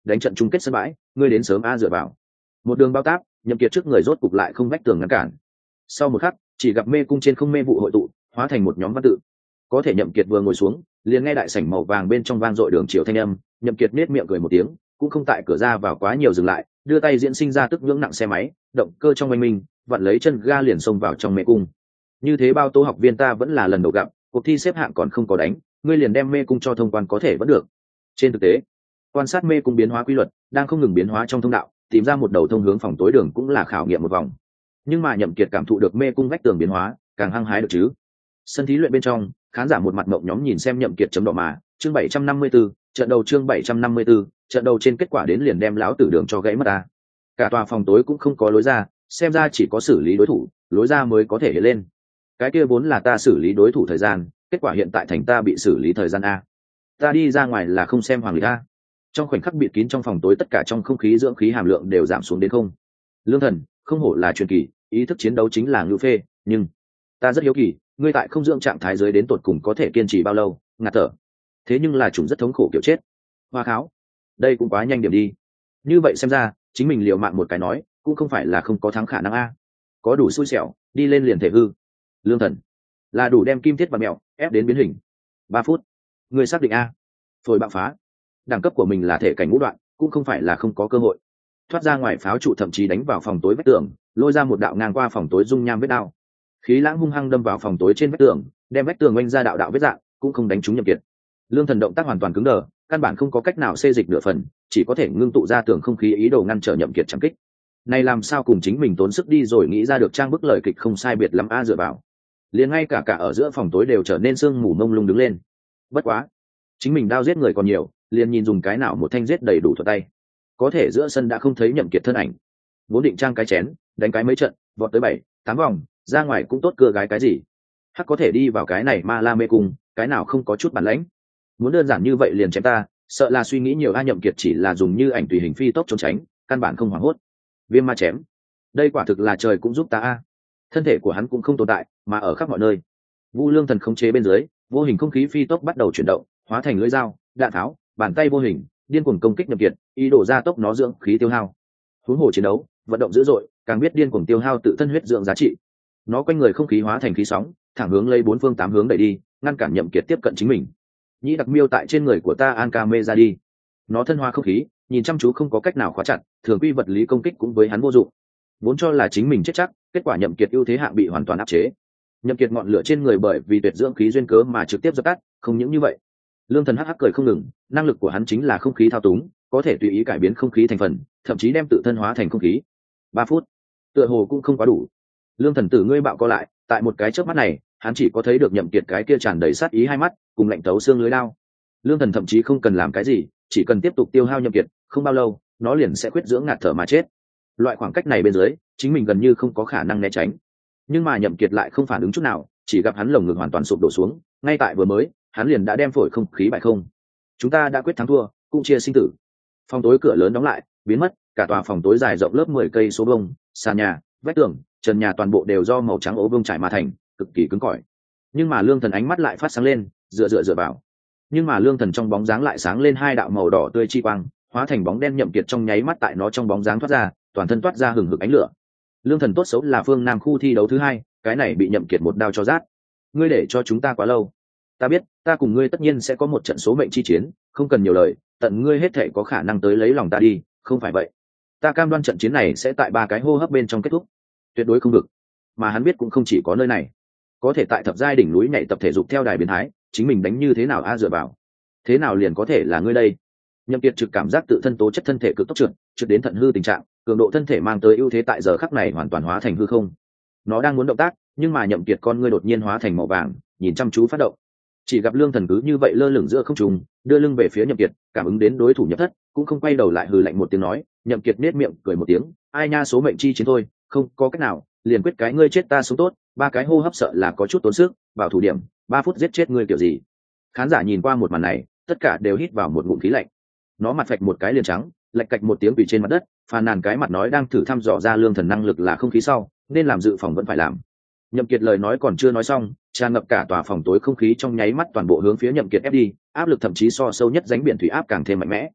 đánh trận chung kết sân bãi, ngươi đến sớm a dựa vào. Một đường bao táp, Nhậm Kiệt trước người rốt cục lại không vách tường ngăn cản. Sau một khắc, chỉ gặp mê cung trên không mê vụ hội tụ, hóa thành một nhóm văn tự. Có thể Nhậm Kiệt vừa ngồi xuống, liền nghe đại sảnh màu vàng bên trong vang dội đường chiều thanh âm. Nhậm Kiệt nét miệng cười một tiếng, cũng không tại cửa ra vào quá nhiều dừng lại, đưa tay diễn sinh ra tức nhưỡng nặng xe máy, động cơ trong oanh minh, vặn lấy chân ga liền xông vào trong mê cung. Như thế bao tô học viên ta vẫn là lần đầu gặp, cuộc thi xếp hạng còn không có đánh, ngươi liền đem mê cung cho thông quan có thể vẫn được. Trên thực tế, quan sát mê cung biến hóa quy luật, đang không ngừng biến hóa trong thông đạo, tìm ra một đầu thông hướng phòng tối đường cũng là khảo nghiệm một vòng. Nhưng mà Nhậm Kiệt cảm thụ được mê cung vách tường biến hóa, càng hăng hái được chứ. Sân thí luyện bên trong, khán giả một mặt ngộng nhóm nhìn xem Nhậm Kiệt chấm đỏ mà, chương 754, trận đầu chương 754, trận đầu trên kết quả đến liền đem lão tử đường cho gãy mất ta. Cả tòa phòng tối cũng không có lối ra, xem ra chỉ có xử lý đối thủ, lối ra mới có thể hiện lên. Cái kia vốn là ta xử lý đối thủ thời gian, kết quả hiện tại thành ta bị xử lý thời gian a. Ta đi ra ngoài là không xem hoàng lịch a. Trong khoảnh khắc bịt kín trong phòng tối tất cả trong không khí dưỡng khí hàm lượng đều giảm xuống đến không. Lương Thần, không hổ là truyền kỳ, ý thức chiến đấu chính là ngưu phê, nhưng ta rất hiếu kỳ, ngươi tại không dưỡng trạng thái dưới đến tột cùng có thể kiên trì bao lâu, ngạt thở. Thế nhưng là chúng rất thống khổ kiểu chết. Hoa kháo, đây cũng quá nhanh điểm đi. Như vậy xem ra, chính mình liều mạng một cái nói, cũng không phải là không có thắng khả năng a. Có đủ xui xẻo, đi lên liền thể hư. Lương Thần, là đủ đem kim thiết và mèo ép đến biến hình. 3 phút, ngươi xác định a. Phổi bạo phá. Đẳng cấp của mình là thể cảnh ngũ đoạn, cũng không phải là không có cơ hội. Thoát ra ngoài pháo trụ thậm chí đánh vào phòng tối vách tường, lôi ra một đạo ngang qua phòng tối dung nham vết đao. Khí lãng hung hăng đâm vào phòng tối trên vách tường, đem vách tường oanh ra đạo đạo vết dạng, cũng không đánh trúng Nhậm Kiệt. Lương Thần động tác hoàn toàn cứng đờ, căn bản không có cách nào xê dịch nửa phần, chỉ có thể ngưng tụ ra tường không khí ý đồ ngăn trở Nhậm Kiệt chẳng kích. Này làm sao cùng chính mình tốn sức đi rồi nghĩ ra được trang bức lời kịch không sai biệt lắm a dựa vào. Liền ngay cả ở giữa phòng tối đều trở nên sương mù mông lung đứng lên. Bất quá, chính mình đao giết người còn nhiều, liền nhìn dùng cái nào một thanh giết đầy đủ thuật tay. Có thể giữa sân đã không thấy Nhậm Kiệt thân ảnh. Vốn định trang cái chén, đánh cái mấy trận, vọt tới 7-8 vòng, ra ngoài cũng tốt cưa gái cái gì. Hắc có thể đi vào cái này ma la mê cung, cái nào không có chút bản lãnh. Muốn đơn giản như vậy liền chém ta, sợ là suy nghĩ nhiều a. Nhậm Kiệt chỉ là dùng như ảnh tùy hình phi tốc trốn tránh, căn bản không hoảng hốt. Viêm ma chém, đây quả thực là trời cũng giúp ta a. Thân thể của hắn cũng không tồn tại, mà ở khắp mọi nơi. Vu Lương Thần khống chế bên dưới, vô hình không khí phi tốc bắt đầu chuyển động, hóa thành lưỡi dao, đạn tháo, bàn tay vô hình, điên cuồng công kích Nhậm Kiệt, ý đồ gia tốc nó dưỡng khí tiêu hao. Huống hồ chiến đấu, vận động dữ dội, càng biết điên cuồng tiêu hao tự thân huyết dưỡng giá trị. Nó quanh người không khí hóa thành khí sóng, thẳng hướng lấy 4 phương 8 hướng đẩy đi, ngăn cản Nhậm Kiệt tiếp cận chính mình. Nhĩ đặc miêu tại trên người của ta an ca mê ra đi. Nó thân hóa không khí, nhìn chăm chú không có cách nào khóa chặt, thường quy vật lý công kích cũng với hắn vô dụng. Vốn cho là chính mình chết chắc, kết quả Nhậm Kiệt ưu thế hạng bị hoàn toàn áp chế. Nhậm Kiệt ngọn lửa trên người bởi vì tuyệt dưỡng khí duyên cớ mà trực tiếp dập tắt, không những như vậy. Lương Thần hắc hắc cười không ngừng, năng lực của hắn chính là không khí thao túng, có thể tùy ý cải biến không khí thành phần, thậm chí đem tự thân hóa thành không khí. 3 phút, tựa hồ cũng không quá đủ. Lương Thần tử ngươi bạo co lại, tại một cái chớp mắt này, hắn chỉ có thấy được Nhậm Kiệt cái kia tràn đầy sát ý hai mắt, cùng lạnh tấu xương lưới đao. Lương Thần thậm chí không cần làm cái gì, chỉ cần tiếp tục tiêu hao Nhậm Kiệt, không bao lâu, nó liền sẽ khuyết dưỡng ngạt thở mà chết. Loại khoảng cách này bên dưới, chính mình gần như không có khả năng né tránh. Nhưng mà Nhậm Kiệt lại không phản ứng chút nào, chỉ gặp hắn lồng ngực hoàn toàn sụp đổ xuống, ngay tại vừa mới, hắn liền đã đem phổi không khí bại không. Chúng ta đã quyết thắng thua, cũng chia sinh tử. Phòng tối cửa lớn đóng lại, biến mất, cả tòa phòng tối dài rộng lớp 10 cây số vuông, sàn nhà, vách tường, trần nhà toàn bộ đều do màu trắng ố vuông trải mà thành, cực kỳ cứng cỏi. Nhưng mà Lương Thần ánh mắt lại phát sáng lên, dựa vào. Nhưng mà Lương Thần trong bóng dáng lại sáng lên hai đạo màu đỏ tươi chi quang, hóa thành bóng đen Nhậm Kiệt trong nháy mắt tại nó trong bóng dáng thoát ra, toàn thân toát ra hừng hực ánh lửa. Lương Thần tốt xấu là phương Nam khu thi đấu thứ 2, cái này bị Nhậm Kiệt một đao cho rát. Ngươi để cho chúng ta quá lâu. Ta biết, ta cùng ngươi tất nhiên sẽ có một trận số mệnh chi chiến, không cần nhiều lời, tận ngươi hết thảy có khả năng tới lấy lòng ta đi, không phải vậy. Ta cam đoan trận chiến này sẽ tại 3 cái hô hấp bên trong kết thúc. Tuyệt đối không được. Mà hắn biết cũng không chỉ có nơi này. Có thể tại thập giai đỉnh núi nhảy tập thể dục theo đài biến thái, chính mình đánh như thế nào dựa vào. Thế nào liền có thể là ngươi đây? Nhậm Kiệt trực cảm giác tự thân tố chất thân thể cực tốc trượt đến thận hư tình trạng, cường độ thân thể mang tới ưu thế tại giờ khắc này hoàn toàn hóa thành hư không. Nó đang muốn động tác, nhưng mà Nhậm Kiệt con ngươi đột nhiên hóa thành màu vàng, nhìn chăm chú phát động. Chỉ gặp Lương Thần cứ như vậy lơ lửng giữa không trung, đưa lưng về phía Nhậm Kiệt, cảm ứng đến đối thủ nhập thất, cũng không quay đầu lại hừ lạnh một tiếng nói. Nhậm Kiệt nhếch miệng cười một tiếng, ai nha số mệnh chi chiến thôi, không có cách nào, liền quyết cái ngươi chết ta sống tốt, 3 cái hô hấp sợ là có chút tốn sức, bảo thủ điểm, 3 phút giết chết ngươi kiểu gì. Khán giả nhìn qua một màn này, tất cả đều hít vào một ngụm khí lạnh. Nó mặt phạch một cái liền trắng, lạch cạch một tiếng quỳ trên mặt đất, phàn nàn cái mặt nói đang thử thăm dò ra Lương Thần năng lực là không khí sau, nên làm dự phòng vẫn phải làm. Nhậm Kiệt lời nói còn chưa nói xong, tràn ngập cả tòa phòng tối không khí trong nháy mắt toàn bộ hướng phía Nhậm Kiệt ép đi, áp lực thậm chí so sâu nhất rãnh biển thủy áp càng thêm mạnh mẽ.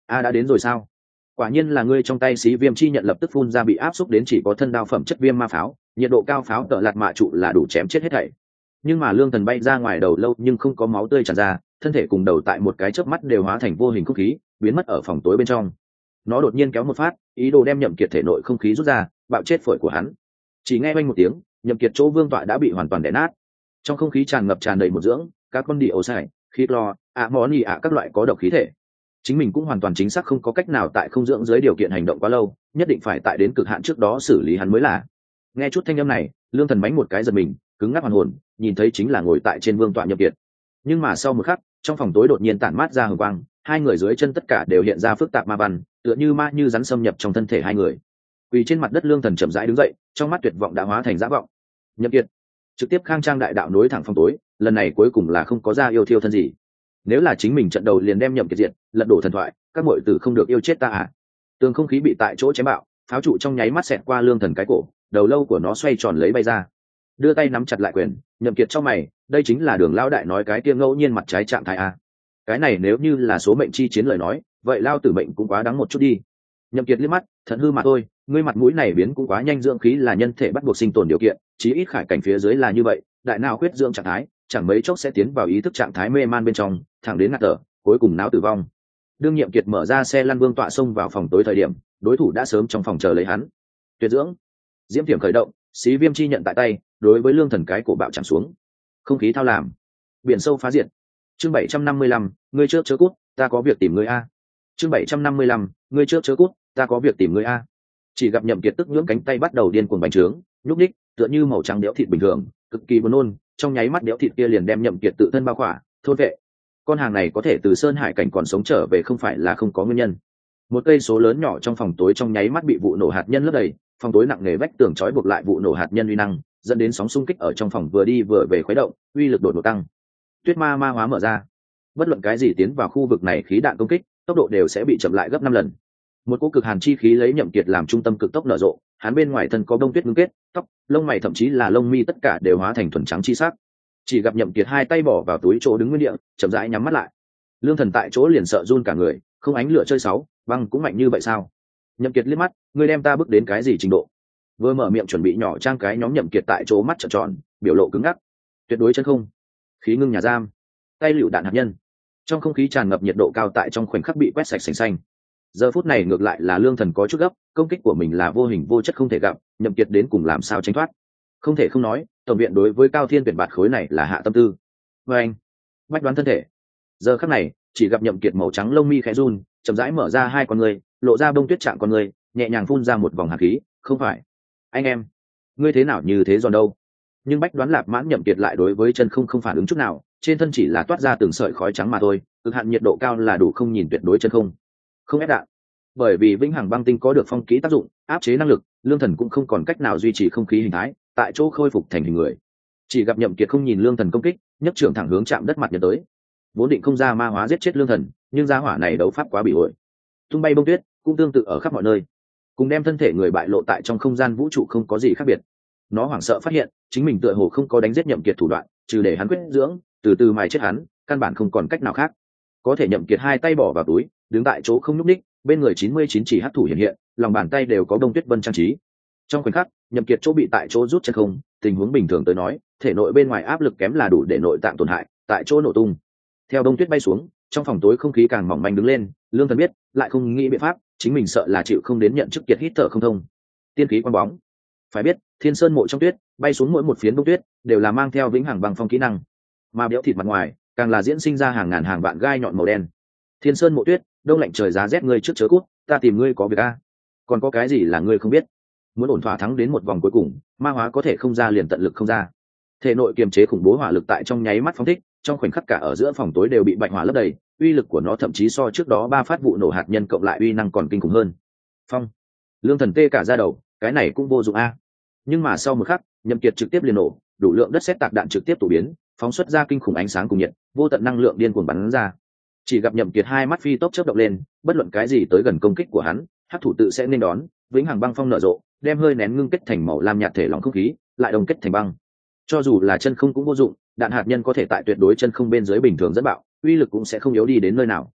Đã đến rồi sao? Quả nhiên là ngươi. Trong tay xí viêm chi nhận lập tức phun ra bị áp xúc đến chỉ có thân đao phẩm chất viêm ma pháo, nhiệt độ cao pháo tợ lạt mạ trụ là đủ chém chết hết thảy. Nhưng mà lương thần bay ra ngoài đầu lâu nhưng không có máu tươi tràn ra, thân thể cùng đầu tại một cái chớp mắt đều hóa thành vô hình không khí, biến mất ở phòng tối bên trong. Nó đột nhiên kéo một phát, ý đồ đem Nhậm Kiệt thể nội không khí rút ra, bạo chết phổi của hắn. Chỉ nghe oanh một tiếng, Nhậm Kiệt chỗ vương tọa đã bị hoàn toàn đè nát. Trong không khí tràn ngập tràn đầy một dưỡng các con đỉ ổ xài, khí clo, món nhì các loại có độc khí thể. Chính mình cũng hoàn toàn chính xác không có cách nào tại không dưỡng dưới điều kiện hành động quá lâu, nhất định phải tại đến cực hạn trước đó xử lý hắn mới là. Nghe chút thanh âm này, lương thần bánh một cái giật mình, cứng ngắc hoàn hồn, nhìn thấy chính là ngồi tại trên vương tọa Nhậm Kiệt. Nhưng mà sau một khắc, trong phòng tối đột nhiên tản mát ra hừng quang, hai người dưới chân tất cả đều hiện ra phức tạp ma văn, tựa như ma như rắn xâm nhập trong thân thể hai người. Quỳ trên mặt đất lương thần chậm rãi đứng dậy, trong mắt tuyệt vọng đã hóa thành dã vọng. Nhậm Kiệt trực tiếp khang trang đại đạo nối thẳng phòng tối, lần này cuối cùng là không có ra yêu thiêu thân gì. Nếu là chính mình trận đầu liền đem Nhậm Kiệt diệt, lật đổ thần thoại, các muội tử không được yêu chết ta à? Tường không khí bị tại chỗ chém bạo, pháo trụ trong nháy mắt xẹt qua lương thần cái cổ, đầu lâu của nó xoay tròn lấy bay ra. Đưa tay nắm chặt lại quyền, Nhậm Kiệt trong mày, đây chính là Đường lão đại nói cái kia ngẫu nhiên mặt trái trạng thái a. Cái này nếu như là số mệnh chi chiến lời nói, vậy lao tử mệnh cũng quá đáng một chút đi. Nhậm Kiệt liếc mắt, thận hư mà thôi, ngươi mặt mũi này biến cũng quá nhanh, dưỡng khí là nhân thể bắt buộc sinh tồn điều kiện, chí ít khải cảnh phía dưới là như vậy, đại não khuyết dưỡng trạng thái, chẳng mấy chốc sẽ tiến vào ý thức trạng thái mê man bên trong, thẳng đến ngạt thở, cuối cùng não tử vong. Đương Nhiệm Kiệt mở ra xe lăn vương tọa xông vào phòng tối thời điểm, đối thủ đã sớm trong phòng chờ lấy hắn. Tuyệt dưỡng, diễm tiềm khởi động, xí viêm chi nhận tại tay, đối với lương thần cái cổ bạo chạm xuống. Không khí thao làm, biển sâu phá diệt. Chương 755, ngươi trước chớ cút, ta có việc tìm ngươi a. Chương 755, ngươi trước chớ cút, ta có việc tìm ngươi a. Chỉ gặp Nhậm Kiệt tức nhưỡng cánh tay bắt đầu điên cuồng bành trướng, nhúc nhích, tựa như màu trắng đẽo thịt bình thường, cực kỳ buồn nôn, trong nháy mắt đẽo thịt kia liền đem Nhậm Kiệt tự thân bao khỏa, thôn vệ. Con hàng này có thể từ sơn hải cảnh còn sống trở về không phải là không có nguyên nhân. Một cây số lớn nhỏ trong phòng tối trong nháy mắt bị vụ nổ hạt nhân lấp đầy, phòng tối nặng nề vách tường trói buộc lại vụ nổ hạt nhân uy năng, dẫn đến sóng xung kích ở trong phòng vừa đi vừa về khuấy động, uy lực đột ngột tăng. Tuyết ma ma hóa mở ra, bất luận cái gì tiến vào khu vực này khí đạn công kích, tốc độ đều sẽ bị chậm lại gấp 5 lần. Một cỗ cực hàn chi khí lấy Nhậm Kiệt làm trung tâm cực tốc nở rộ, hắn bên ngoài thân có bông tuyết ngưng kết, tóc, lông mày thậm chí là lông mi tất cả đều hóa thành thuần trắng chi sắc. Chỉ gặp Nhậm Kiệt hai tay bỏ vào túi chỗ đứng nguyên địa, chậm rãi nhắm mắt lại. Lương thần tại chỗ liền sợ run cả người, không ánh lửa chơi sáu, băng cũng mạnh như vậy sao? Nhậm Kiệt liếc mắt, ngươi đem ta bước đến cái gì trình độ? Vừa mở miệng chuẩn bị nhỏ trang cái nhóm Nhậm Kiệt tại chỗ mắt trợn tròn, biểu lộ cứng ngắc. Tuyệt đối chân không, khí ngưng nhà giam, tay lựu đạn hạt nhân. Trong không khí tràn ngập nhiệt độ cao tại trong khoảnh khắc bị quét sạch sành xanh. Giờ phút này ngược lại là lương thần có chút gấp, công kích của mình là vô hình vô chất không thể gặp, Nhậm Kiệt đến cùng làm sao tránh thoát? Không thể không nói, tổng viện đối với Cao Thiên tuyển bạt khối này là hạ tâm tư. Với anh, bách đoán thân thể. Giờ khắc này, chỉ gặp Nhậm Kiệt màu trắng lông mi khẽ run, chậm rãi mở ra hai con người, lộ ra bông tuyết trạng con người, nhẹ nhàng phun ra một vòng hạt khí. Không phải, anh em, ngươi thế nào như thế giòn đâu? Nhưng bách đoán lạp mãn Nhậm Kiệt lại đối với chân không phản ứng chút nào, trên thân chỉ là toát ra từng sợi khói trắng mà thôi, cực hạn nhiệt độ cao là đủ không nhìn tuyệt đối chân không ép đạn. Bởi vì vĩnh hằng băng tinh có được phong ký tác dụng, áp chế năng lực, lương thần cũng không còn cách nào duy trì không khí hình thái, tại chỗ khôi phục thành hình người. Chỉ gặp Nhậm Kiệt không nhìn lương thần công kích, nhấc trưởng thẳng hướng chạm đất mặt nhật tới. Vốn định không ra ma hóa giết chết lương thần, nhưng gia hỏa này đấu pháp quá bị ổi, tung bay bông tuyết cũng tương tự ở khắp mọi nơi, cùng đem thân thể người bại lộ tại trong không gian vũ trụ không có gì khác biệt. Nó hoảng sợ phát hiện chính mình tựa hồ không có đánh giết Nhậm Kiệt thủ đoạn, trừ để hắn quyết dưỡng, từ từ mài chết hắn, căn bản không còn cách nào khác. Có thể Nhậm Kiệt hai tay bỏ vào túi, đứng tại chỗ không nhúc nhích, bên người 99 chỉ hắc thủ hiện hiện, lòng bàn tay đều có đông tuyết vân trang trí. Trong khoảnh khắc, Nhậm Kiệt chỗ bị tại chỗ rút chân không, tình huống bình thường tới nói, thể nội bên ngoài áp lực kém là đủ để nội tạng tổn hại, tại chỗ nổ tung. Theo đông tuyết bay xuống, trong phòng tối không khí càng mỏng manh đứng lên, lương thần biết, lại không nghĩ biện pháp, chính mình sợ là chịu không đến nhận chức kiệt hít thở không thông. Tiên khí quang bóng. Phải biết, Thiên Sơn mộ trong tuyết, bay xuống mỗi một phiến đông tuyết, đều là mang theo vĩnh hằng băng phong kỹ năng. Mà béo thịt mặt ngoài, càng là diễn sinh ra hàng ngàn hàng vạn gai nhọn màu đen. Thiên Sơn mộ tuyết, đông lạnh trời giá rét, ngươi trước chớ cút, ta tìm ngươi có việc a. Còn có cái gì là ngươi không biết? Muốn ổn thỏa thắng đến một vòng cuối cùng, ma hóa có thể không ra liền tận lực không ra. Thể nội kiềm chế khủng bố hỏa lực tại trong nháy mắt phóng thích, trong khoảnh khắc cả ở giữa phòng tối đều bị bạch hỏa lấp đầy, uy lực của nó thậm chí so trước đó 3 phát vụ nổ hạt nhân cộng lại uy năng còn kinh khủng hơn. Phong, lương thần tê cả da đầu, cái này cũng vô dụng a. Nhưng mà sau một khắc, Nhậm Kiệt trực tiếp liền nổ, đủ lượng đất sét tạc đạn trực tiếp tụ biến, phóng xuất ra kinh khủng ánh sáng cùng nhiệt, vô tận năng lượng điên cuồng bắn ra. Chỉ gặp Nhậm Kiệt hai mắt phi tốc chớp động lên, bất luận cái gì tới gần công kích của hắn, hắc thủ tự sẽ nên đón, vĩnh hằng băng phong nở rộ, đem hơi nén ngưng kết thành màu lam nhạt thể lỏng không khí, lại đồng kết thành băng. Cho dù là chân không cũng vô dụng, đạn hạt nhân có thể tại tuyệt đối chân không bên dưới bình thường dẫn bạo, uy lực cũng sẽ không yếu đi đến nơi nào.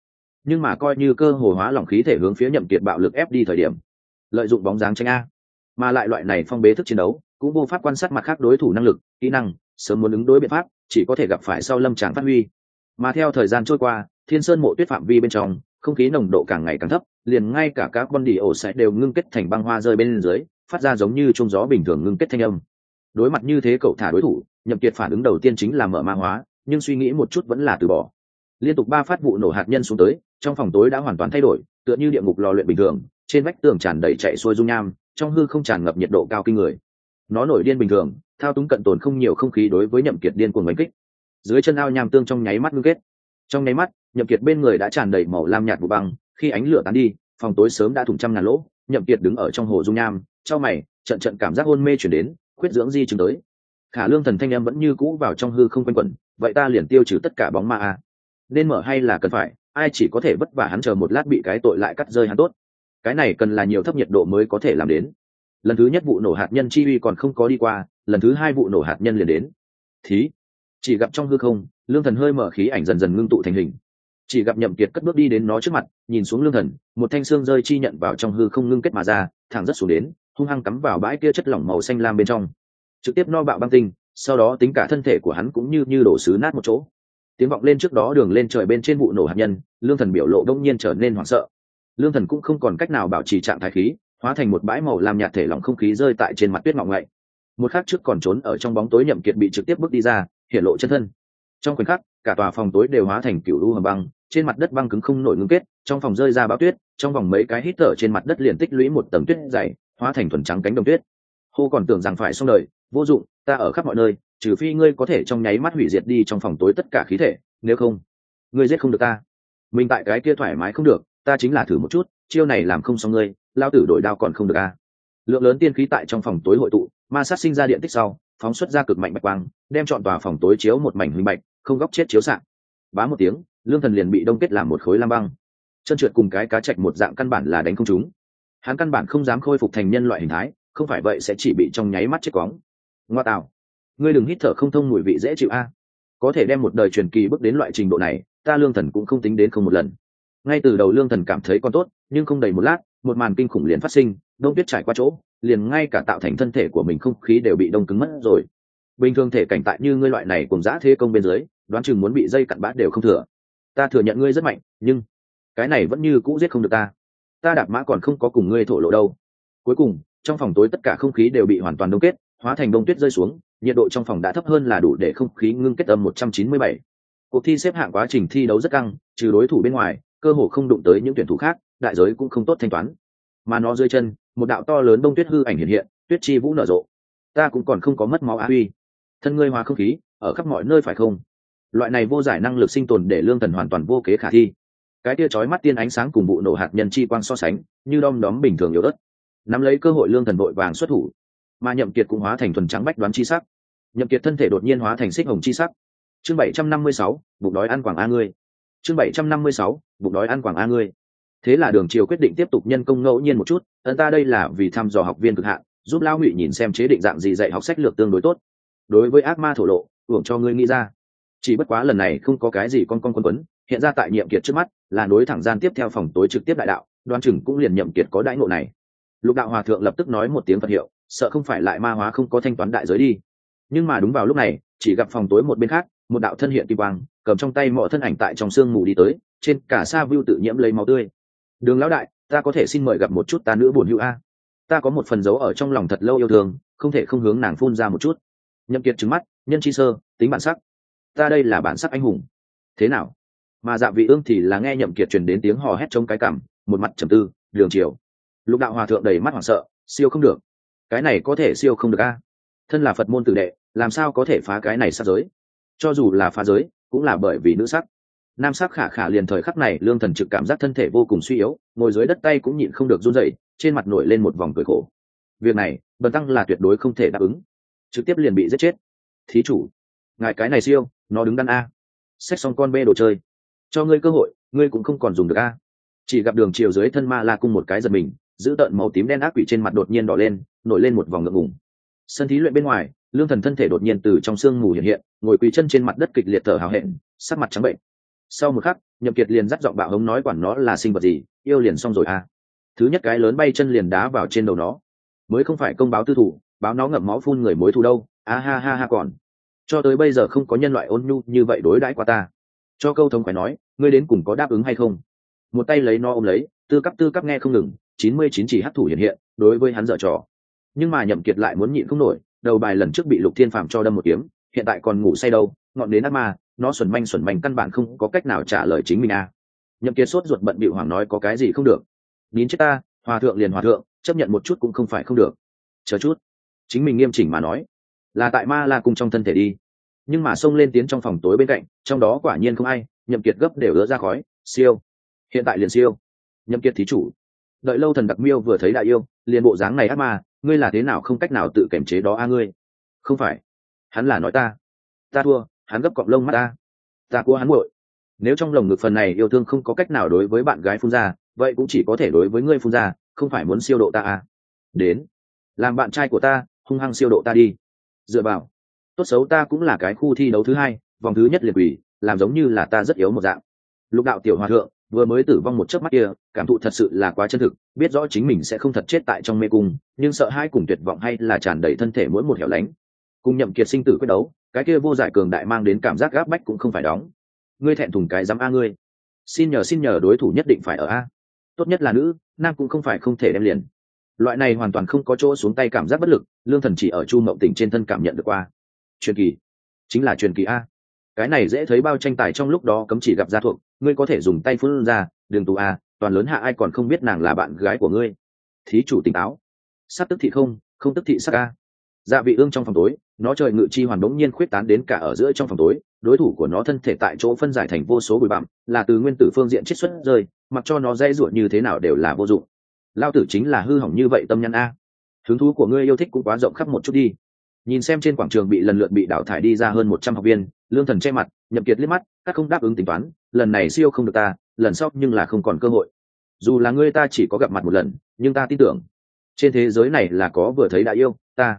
nhưng mà coi như cơ hồ hóa lỏng khí thể hướng phía Nhậm Kiệt bạo lực ép đi thời điểm, lợi dụng bóng dáng tranh a, mà lại loại này phong bế thức chiến đấu cũng vô pháp quan sát mặt khác đối thủ năng lực kỹ năng, sớm muốn ứng đối biện pháp chỉ có thể gặp phải sau lâm tràng phát huy. Mà theo thời gian trôi qua, Thiên Sơn Mộ Tuyết phạm vi bên trong không khí nồng độ càng ngày càng thấp, liền ngay cả các con đỉ ổ sẽ đều ngưng kết thành băng hoa rơi bên dưới, phát ra giống như trung gió bình thường ngưng kết thanh âm. Đối mặt như thế cậu thả đối thủ, Nhậm Kiệt phản ứng đầu tiên chính là mở ma hóa, nhưng suy nghĩ một chút vẫn là từ bỏ. Liên tục 3 phát vụ nổ hạt nhân xuống tới, trong phòng tối đã hoàn toàn thay đổi, tựa như địa ngục lò luyện bình thường, trên vách tường tràn đầy chạy xuôi dung nham, trong hư không tràn ngập nhiệt độ cao kinh người. Nó nổi điên bình thường, thao túng cận tồn không nhiều không khí đối với Nhậm Kiệt điên cuồng đánh kích. Dưới chân ao nham tương trong nháy mắt ngưng kết. Trong nháy mắt, Nhậm Kiệt bên người đã tràn đầy màu lam nhạt vụ băng, khi ánh lửa tán đi, phòng tối sớm đã thủng trăm ngàn lỗ. Nhậm Kiệt đứng ở trong hồ dung nham, chau mày, trận cảm giác hôn mê chuyển đến, khuyết dưỡng di chứng tới. Khả Lương Thần thanh em vẫn như cũ vào trong hư không quanh quẩn, vậy ta liền tiêu trừ tất cả bóng ma a. Nên mở hay là cần phải, ai chỉ có thể vất vả hắn chờ một lát bị cái tội lại cắt rơi hắn tốt. Cái này cần là nhiều thấp nhiệt độ mới có thể làm đến. Lần thứ nhất vụ nổ hạt nhân chi uy còn không có đi qua, lần thứ hai vụ nổ hạt nhân liền đến. Thí, chỉ gặp trong hư không, Lương Thần hơi mở khí ảnh dần dần ngưng tụ thành hình. Chỉ gặp Nhậm Kiệt cất bước đi đến nó trước mặt, nhìn xuống Lương Thần, một thanh xương rơi chi nhận vào trong hư không ngưng kết mà ra, thẳng rất xuống đến, hung hăng cắm vào bãi kia chất lỏng màu xanh lam bên trong, trực tiếp no bạo băng tinh. Sau đó tính cả thân thể của hắn cũng như đổ sứ nát một chỗ. Tiếng vọng lên trước đó đường lên trời bên trên vụ nổ hạt nhân, Lương Thần biểu lộ đông nhiên trở nên hoảng sợ. Lương Thần cũng không còn cách nào bảo trì trạng thái khí, hóa thành một bãi màu lam nhạt thể lỏng không khí rơi tại trên mặt tuyết ngọng ngậy. Một khắc trước còn trốn ở trong bóng tối Nhậm Kiệt bị trực tiếp bước đi ra, hiện lộ chân thân. Trong khoảnh khắc, cả tòa phòng tối đều hóa thành cựu u hầm băng, trên mặt đất băng cứng không nổi ngưng kết, trong phòng rơi ra bão tuyết, trong vòng mấy cái hít thở trên mặt đất liền tích lũy một tầng tuyết dày, hóa thành thuần trắng cánh đồng tuyết. Hô còn tưởng rằng phải xong đời, vô dụng, ta ở khắp mọi nơi, trừ phi ngươi có thể trong nháy mắt hủy diệt đi trong phòng tối tất cả khí thể, nếu không, ngươi giết không được ta. Mình tại cái kia thoải mái không được, ta chính là thử một chút, chiêu này làm không xong ngươi, lao tử đổi đao còn không được a. Lượng lớn tiên khí tại trong phòng tối hội tụ, ma sát sinh ra điện tích sau, phóng xuất ra cực mạnh bạch quang, đem trọn tòa phòng tối chiếu một mảnh huỳnh bạch, không góc chết chiếu xạ. Bá một tiếng, Lương Thần liền bị đông kết làm một khối lam băng. Chân trượt cùng cái cá trạch một dạng căn bản là đánh không trúng. Hắn căn bản không dám khôi phục thành nhân loại hình thái, không phải vậy sẽ chỉ bị trong nháy mắt chết quóng. Ngoa tạo, ngươi đừng hít thở không thông mùi vị dễ chịu a. Có thể đem một đời truyền kỳ bước đến loại trình độ này, ta Lương Thần cũng không tính đến không một lần. Ngay từ đầu Lương Thần cảm thấy còn tốt, nhưng không đầy một lát, một màn kinh khủng liền phát sinh, đông tuyết trải qua chỗ, liền ngay cả tạo thành thân thể của mình không khí đều bị đông cứng mất rồi. Bình thường thể cảnh tại như ngươi loại này cùng dã thế công bên dưới, đoán chừng muốn bị dây cặn bát đều không thừa. Ta thừa nhận ngươi rất mạnh, nhưng cái này vẫn như cũ giết không được ta. Ta đạp mã còn không có cùng ngươi thổ lộ đâu. Cuối cùng, trong phòng tối tất cả không khí đều bị hoàn toàn đông kết, hóa thành đông tuyết rơi xuống, nhiệt độ trong phòng đã thấp hơn là đủ để không khí ngưng kết âm 197. Cuộc thi xếp hạng quá trình thi đấu rất căng, trừ đối thủ bên ngoài, cơ hồ không đụng tới những tuyển thủ khác, đại giới cũng không tốt thanh toán. Mà nó dưới chân, một đạo to lớn đông tuyết hư ảnh hiện hiện, tuyết chi vũ nở rộ. Ta cũng còn không có mất máu á uy. Thân ngươi hóa không khí, ở khắp mọi nơi phải không? Loại này vô giải năng lực sinh tồn để Lương Thần hoàn toàn vô kế khả thi. Cái tia chói mắt tiên ánh sáng cùng vụ nổ hạt nhân chi quang so sánh, như đom đóm bình thường yếu ớt. Nắm lấy cơ hội Lương Thần vội vàng xuất thủ, mà Nhậm Kiệt cũng hóa thành thuần trắng bách đoán chi sắc. Nhậm Kiệt thân thể đột nhiên hóa thành xích hồng chi sắc. Chương 756, bụng đói ăn quảng a ngươi. Chương 756, bụng đói ăn quảng a ngươi. Thế là Đường Triều quyết định tiếp tục nhân công ngẫu nhiên một chút, ấn ta đây là vì thăm dò học viên cực hạn, giúp Lão Ngụy nhìn xem chế định dạng gì dạy học sách lược tương đối tốt. Đối với ác ma thổ lộ, hưởng cho ngươi nghĩ ra. Chỉ bất quá lần này không có cái gì con quấn, hiện ra tại Nhậm Kiệt trước mắt, là nối thẳng gian tiếp theo phòng tối trực tiếp đại đạo, đoán chừng cũng liền Nhậm Kiệt có đãi ngộ này. Lục đạo hòa thượng lập tức nói một tiếng Phật hiệu, sợ không phải lại ma hóa không có thanh toán đại giới đi. Nhưng mà đúng vào lúc này, chỉ gặp phòng tối một bên khác, một đạo thân hiện kim quang, cầm trong tay mọ thân ảnh tại trong sương mù đi tới, trên cả sa view tự nhiễm lấy máu tươi. Đường lão đại, ta có thể xin mời gặp một chút ta nữ buồn hữu a. Ta có một phần dấu ở trong lòng thật lâu yêu thương, không thể không hướng nàng phun ra một chút. Nhậm Kiệt trừng mắt, nhân chi sơ, tính bản sắc. Ta đây là bản sắc anh hùng. Thế nào? Mà Dạ Vị Ương thì là nghe Nhậm Kiệt truyền đến tiếng hò hét trong cái cằm, một mặt trầm tư. Đường Triều, Lục đạo hòa thượng đầy mắt hoảng sợ, siêu không được. Cái này có thể siêu không được a? Thân là Phật môn tử đệ, làm sao có thể phá cái này sát giới? Cho dù là phá giới, cũng là bởi vì nữ sắc. Nam sắc khả khả liền thời khắc này Lương Thần trực cảm giác thân thể vô cùng suy yếu, ngồi dưới đất tay cũng nhịn không được run rẩy, trên mặt nổi lên một vòng cười khổ. Việc này, Bần tăng là tuyệt đối không thể đáp ứng, trực tiếp liền bị giết chết. Thí chủ, ngài cái này siêu, nó đứng đắn a. Xách xong con bê đồ chơi, cho ngươi cơ hội, ngươi cũng không còn dùng được a. Chỉ gặp Đường Triều dưới thân Ma La cung một cái giật mình, giữ tợn màu tím đen ác quỷ trên mặt đột nhiên đỏ lên, nổi lên một vòng ngượng ngùng. Sân thí luyện bên ngoài, Lương Thần thân thể đột nhiên từ trong sương mù hiện hiện, ngồi quỳ chân trên mặt đất kịch liệt thở hào hẹn, sắc mặt trắng bệnh. Sau một khắc Nhậm Kiệt liền dắt giọng bạo hống nói quản nó là sinh vật gì, yêu liền xong rồi à. Thứ nhất cái lớn bay chân liền đá vào trên đầu nó, mới không phải công báo tư thủ, báo nó ngậm máu phun người mối thù đâu. A ha ha ha, còn cho tới bây giờ không có nhân loại ôn nhu như vậy đối đãi qua ta. Cho câu thống phải nói, ngươi đến cùng có đáp ứng hay không. Một tay lấy nó ôm lấy, tư cấp nghe không ngừng, 99 chỉ hắc thủ hiện hiện, đối với hắn dở trò. Nhưng mà Nhậm Kiệt lại muốn nhịn không nổi, đầu bài lần trước bị Lục Thiên Phàm cho đâm một kiếm, hiện tại còn ngủ say đâu, ngọn đến ác ma, nó xuẩn manh căn bản không có cách nào trả lời chính mình à. Nhậm Kiệt sốt ruột bận bịu hoảng nói có cái gì không được. Nín chết ta, hòa thượng liền hòa thượng, chấp nhận một chút cũng không phải không được. Chờ chút, chính mình nghiêm chỉnh mà nói, là tại Ma La cung trong thân thể đi. Nhưng mà xông lên tiến trong phòng tối bên cạnh, trong đó quả nhiên không ai, Nhậm Kiệt gấp đều ứa ra khói, siêu. Hiện tại liền siêu. Nhậm Kiệt thí chủ. Đợi lâu thần đặc miêu vừa thấy đại yêu, liền bộ dáng này ác ma, ngươi là thế nào không cách nào tự kiểm chế đó a ngươi. Không phải, hắn là nói ta thua, hắn gấp cọng lông mắt ta của hắn muội. Nếu trong lồng ngực phần này yêu thương không có cách nào đối với bạn gái phun ra, vậy cũng chỉ có thể đối với ngươi phun ra, không phải muốn siêu độ ta à. Đến, làm bạn trai của ta, hung hăng siêu độ ta đi. Dựa vào, tốt xấu ta cũng là cái khu thi đấu thứ 2, vòng thứ nhất liền quỷ, làm giống như là ta rất yếu một dạng. Lục đạo tiểu hòa thượng vừa mới tử vong một chớp mắt kia, cảm thụ thật sự là quá chân thực, biết rõ chính mình sẽ không thật chết tại trong mê cung, nhưng sợ hai cùng tuyệt vọng hay là tràn đầy thân thể mỗi một hẻo lánh. Cùng Nhậm Kiệt sinh tử quyết đấu, cái kia vô giải cường đại mang đến cảm giác gáp bách cũng không phải đóng. Ngươi thẹn thùng cái dám a ngươi. Xin nhờ đối thủ nhất định phải ở a. Tốt nhất là nữ, nam cũng không phải không thể đem liền. Loại này hoàn toàn không có chỗ xuống tay cảm giác bất lực, Lương Thần chỉ ở Chu Mộng Tỉnh trên thân cảm nhận được qua. Truyền kỳ, chính là truyền kỳ a. Cái này dễ thấy bao tranh tài trong lúc đó cấm chỉ gặp gia thuộc, ngươi có thể dùng tay phun ra, đường tù a, toàn lớn hạ ai còn không biết nàng là bạn gái của ngươi. Thí chủ tỉnh táo. Sát tức thị không tức thị sắc a. Dạ vị ương trong phòng tối, nó trời ngự chi hoàn đống nhiên khuyết tán đến cả ở giữa trong phòng tối, đối thủ của nó thân thể tại chỗ phân giải thành vô số bụi bặm, là từ nguyên tử phương diện chiết xuất rơi, mặc cho nó dây ruột như thế nào đều là vô dụng. Lao tử chính là hư hỏng như vậy tâm nhân a. Hứng thú của ngươi yêu thích cũng quá rộng khắp một chút đi. Nhìn xem trên quảng trường bị lần lượt bị đào thải đi ra hơn 100 học viên, Lương Thần che mặt, Nhậm Kiệt liếc mắt, các không đáp ứng tính toán, lần này siêu không được ta, lần sau nhưng là không còn cơ hội. Dù là ngươi ta chỉ có gặp mặt một lần, nhưng ta tin tưởng, trên thế giới này là có vừa thấy đã yêu,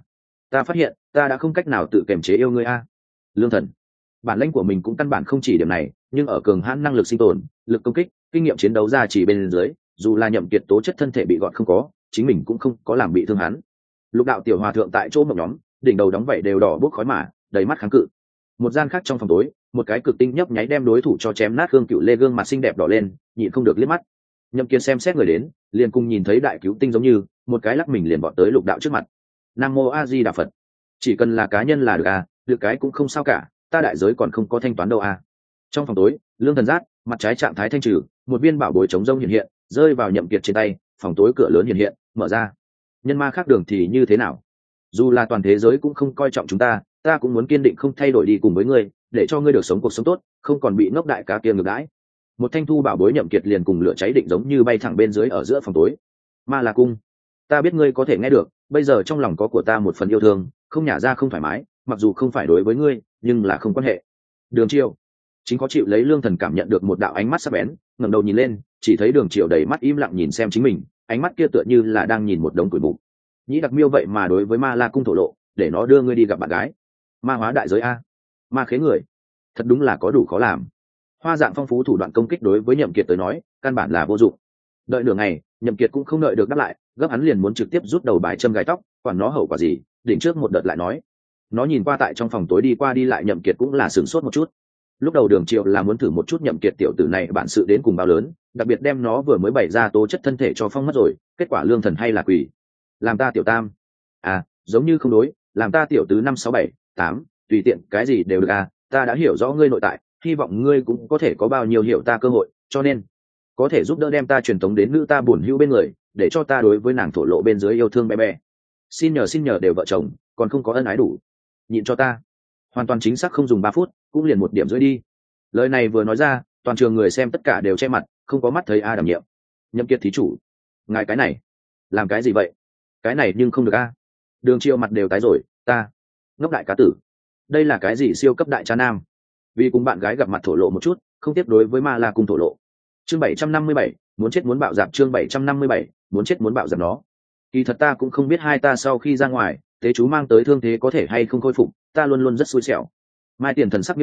ta phát hiện ta đã không cách nào tự kiềm chế yêu ngươi a. Lương Thần, bản lĩnh của mình cũng căn bản không chỉ điểm này, nhưng ở cường hãn năng lực sinh tồn, lực công kích, kinh nghiệm chiến đấu ra chỉ bên dưới, dù là Nhậm Kiệt tố chất thân thể bị gọn không có, chính mình cũng không có làm bị thương hắn. Lục đạo tiểu hòa thượng tại chỗ một nhóm, đỉnh đầu đóng vảy đều đỏ bốc khói mà, đầy mắt kháng cự. Một gian khác trong phòng tối, một cái cực tinh nhấp nháy đem đối thủ cho chém nát gương cựu lê gương mặt xinh đẹp đỏ lên, nhịn không được liếc mắt. Nhậm Kiệt xem xét người đến, liền cùng nhìn thấy đại cứu tinh giống như, một cái lắc mình liền vọt tới lục đạo trước mặt. Nam mô A Di Đà Phật. Chỉ cần là cá nhân là được à, được cái cũng không sao cả, ta đại giới còn không có thanh toán đâu à. Trong phòng tối, Lương Thần giác, mặt trái trạng thái thanh trừ, một viên bảo bối chống rông hiện hiện, rơi vào Nhậm Kiệt trên tay, phòng tối cửa lớn hiện hiện, mở ra. Nhân ma khác đường thì như thế nào? Dù là toàn thế giới cũng không coi trọng chúng ta cũng muốn kiên định không thay đổi đi cùng với ngươi, để cho ngươi được sống cuộc sống tốt, không còn bị ngốc đại cá kia ngược đãi. Một thanh thu bảo bối Nhậm Kiệt liền cùng lửa cháy định giống như bay thẳng bên dưới ở giữa phòng tối. Ma La cung, ta biết ngươi có thể nghe được, bây giờ trong lòng có của ta một phần yêu thương, không nhả ra không thoải mái, mặc dù không phải đối với ngươi, nhưng là không quan hệ. Đường Triều chính có chịu lấy Lương Thần cảm nhận được một đạo ánh mắt sắc bén, ngẩng đầu nhìn lên, chỉ thấy Đường Triều đầy mắt im lặng nhìn xem chính mình, ánh mắt kia tựa như là đang nhìn một đống tuổi mục. Nhĩ Đặc Miêu vậy mà đối với Ma La cung thổ lộ, để nó đưa ngươi đi gặp bạn gái. Ma hóa đại giới a, ma khế người, thật đúng là có đủ khó làm. Hoa dạng phong phú thủ đoạn công kích đối với Nhậm Kiệt tới nói, căn bản là vô dụng. Đợi nửa ngày, Nhậm Kiệt cũng không đợi được đáp lại, gấp hắn liền muốn trực tiếp rút đầu bài châm gai tóc, quản nó hậu quả gì, đỉnh trước một đợt lại nói. Nó nhìn qua tại trong phòng tối đi qua đi lại Nhậm Kiệt cũng là sửng sốt một chút. Lúc đầu Đường Triệu là muốn thử một chút Nhậm Kiệt tiểu tử này bản sự đến cùng bao lớn, đặc biệt đem nó vừa mới bày ra tố chất thân thể cho phong mất rồi, kết quả Lương Thần hay là quỷ. Làm ta tiểu tam, à, giống như không đối, làm ta tiểu tứ 5, 6, 7, 8, tùy tiện cái gì đều được à, ta đã hiểu rõ ngươi nội tại, hy vọng ngươi cũng có thể có bao nhiêu hiểu ta cơ hội, cho nên có thể giúp đỡ đem ta truyền tống đến nữ ta buồn hữu bên người, để cho ta đối với nàng thổ lộ bên dưới yêu thương bé bé. Xin nhờ đều vợ chồng, còn không có ân ái đủ, nhịn cho ta. Hoàn toàn chính xác không dùng 3 phút, cũng liền 1 điểm rưỡi đi. Lời này vừa nói ra, toàn trường người xem tất cả đều che mặt, không có mắt thấy a đảm nhiệm. Nhậm Kiệt thí chủ, ngài cái này làm cái gì vậy? Cái này nhưng không được a. Đường Triệu mặt đều tái rồi, ta ngốc đại cá tử, đây là cái gì siêu cấp đại cha nam? Vì cùng bạn gái gặp mặt thổ lộ một chút, không tiếp đối với Ma La cung thổ lộ. Chương 757, muốn chết muốn bạo dạp. Chương 757, muốn chết muốn bạo dạp nó. Kỳ thật ta cũng không biết hai ta sau khi ra ngoài, tế chú mang tới thương thế có thể hay không khôi phục, ta luôn luôn rất xui xẻo. Mai Tiền thần sắc nghiêm lại,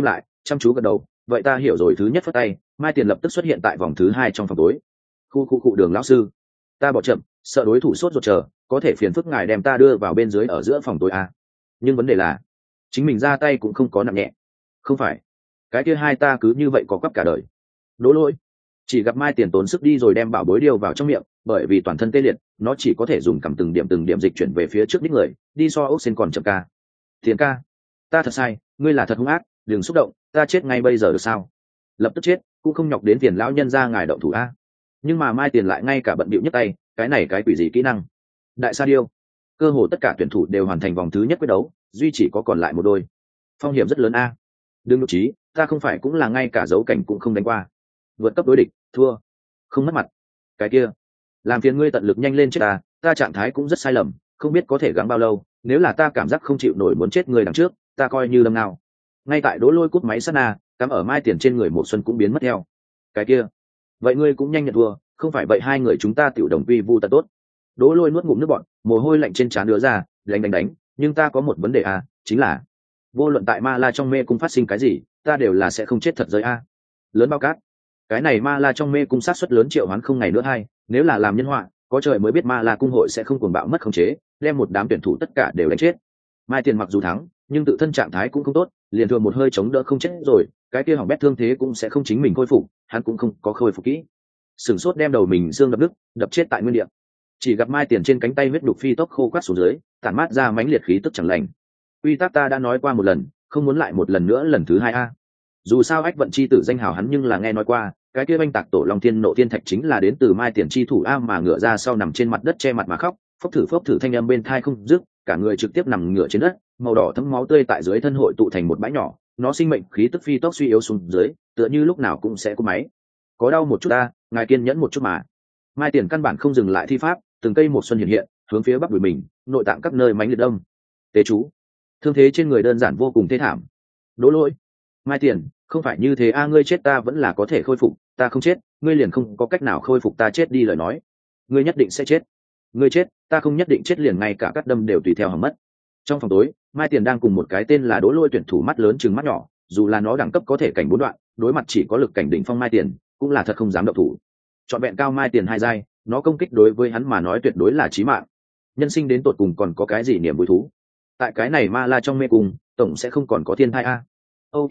chăm chú gật đầu. Vậy ta hiểu rồi. Thứ nhất phất tay, Mai Tiền lập tức xuất hiện tại vòng thứ hai trong phòng tối. Khu Đường lão sư, ta bỏ chậm, sợ đối thủ sốt ruột chờ, có thể phiền phức ngài đem ta đưa vào bên dưới ở giữa phòng tối à? Nhưng vấn đề là chính mình ra tay cũng không có nặng nhẹ. Không phải cái kia hai ta cứ như vậy có quắp cả đời. Đỗ Lỗi chỉ gặp Mai Tiền tốn sức đi rồi đem bảo bối điêu vào trong miệng, bởi vì toàn thân tê liệt, nó chỉ có thể dùng cầm từng điểm dịch chuyển về phía trước đích người, đi so ốc xin còn chậm ca. Tiền ca, ta thật sai, ngươi là thật hung ác, đừng xúc động, ta chết ngay bây giờ được sao? Lập tức chết cũng không nhọc đến tiền lão nhân ra ngài động thủ a. Nhưng mà Mai Tiền lại ngay cả bận bịu nhấc tay, cái này cái quỷ gì kỹ năng? Đại sa điêu. Cơ hồ tất cả tuyển thủ đều hoàn thành vòng thứ nhất quyết đấu, duy chỉ có còn lại một đôi. Phong hiểm rất lớn a. Đừng nhục trí, ta không phải cũng là ngay cả dấu cảnh cũng không đánh qua. Vượt cấp đối địch, thua. Không mất mặt. Cái kia, làm phiền ngươi tận lực nhanh lên chết ta trạng thái cũng rất sai lầm, không biết có thể gắng bao lâu, nếu là ta cảm giác không chịu nổi muốn chết người đằng trước, ta coi như lâm nào. Ngay tại Đỗ Lôi cút máy sát na, cắm ở Mai Tiền trên người một xuân cũng biến mất theo. Cái kia, vậy ngươi cũng nhanh nhận thua, không phải vậy hai người chúng ta tiểu đồng quy vu tận tốt. Đỗ Lôi nuốt ngụm nước bọt, mồ hôi lạnh trên trán đứa ra, đánh, nhưng ta có một vấn đề chính là vô luận tại Ma La trong mê cung phát sinh cái gì, ta đều là sẽ không chết thật giới lớn bao cát. Cái này Ma La trong mê cung sát suất lớn triệu hoán không ngày nữa hay, nếu là làm nhân họa, có trời mới biết Ma La cung hội sẽ không cuồng bạo mất khống chế, đem một đám tuyển thủ tất cả đều đánh chết. Mai Tiền mặc dù thắng, nhưng tự thân trạng thái cũng không tốt, liền thường một hơi chống đỡ không chết rồi, cái kia hỏng bét thương thế cũng sẽ không chính mình khôi phục, hắn cũng không có khôi phục kỹ. Sừng sốt đem đầu mình xương đập chết tại nguyên địa. Chỉ gặp Mai Tiền trên cánh tay huyết đục phi tốc khô quắt xuống dưới, tản mát ra mãnh liệt khí tức chẳng lành. Quy tắc ta đã nói qua một lần, không muốn lại một lần nữa lần thứ hai Dù sao ách vận chi tử danh hào hắn nhưng là nghe nói qua, cái kia oanh tạc tổ long thiên nộ thiên thạch chính là đến từ Mai Tiền chi thủ mà ngửa ra sau nằm trên mặt đất che mặt mà khóc, phốc thử thanh âm bên thai không dứt, cả người trực tiếp nằm ngửa trên đất, màu đỏ thấm máu tươi tại dưới thân hội tụ thành một bãi nhỏ, nó sinh mệnh khí tức phi tốc suy yếu xuống dưới, tựa như lúc nào cũng sẽ cú máy. Có đau một chút ngài kiên nhẫn một chút mà. Mai Tiền căn bản không dừng lại thi pháp, từng cây một xuân hiện, hướng phía bắc đuổi mình, nội tạng các nơi mãnh liệt đông. Tế chú, thương thế trên người đơn giản vô cùng thê thảm. Đỗ Lỗi, Mai Tiền, không phải như thế ngươi chết ta vẫn là có thể khôi phục, ta không chết, ngươi liền không có cách nào khôi phục ta chết đi lời nói. Ngươi nhất định sẽ chết. Ngươi chết, ta không nhất định chết liền ngay cả cắt đâm đều tùy theo hỏng mất. Trong phòng tối, Mai Tiền đang cùng một cái tên là Đỗ Lôi tuyển thủ mắt lớn chừng mắt nhỏ, dù là nó đẳng cấp có thể cảnh 4 đoạn, đối mặt chỉ có lực cảnh đỉnh phong Mai Tiền, cũng là thật không dám động thủ. Chọn vẹn cao Mai Tiền 2 giai, nó công kích đối với hắn mà nói tuyệt đối là chí mạng. Nhân sinh đến tột cùng còn có cái gì niềm vui thú? Tại cái này Ma La trong mê cung, tổng sẽ không còn có thiên thai Âu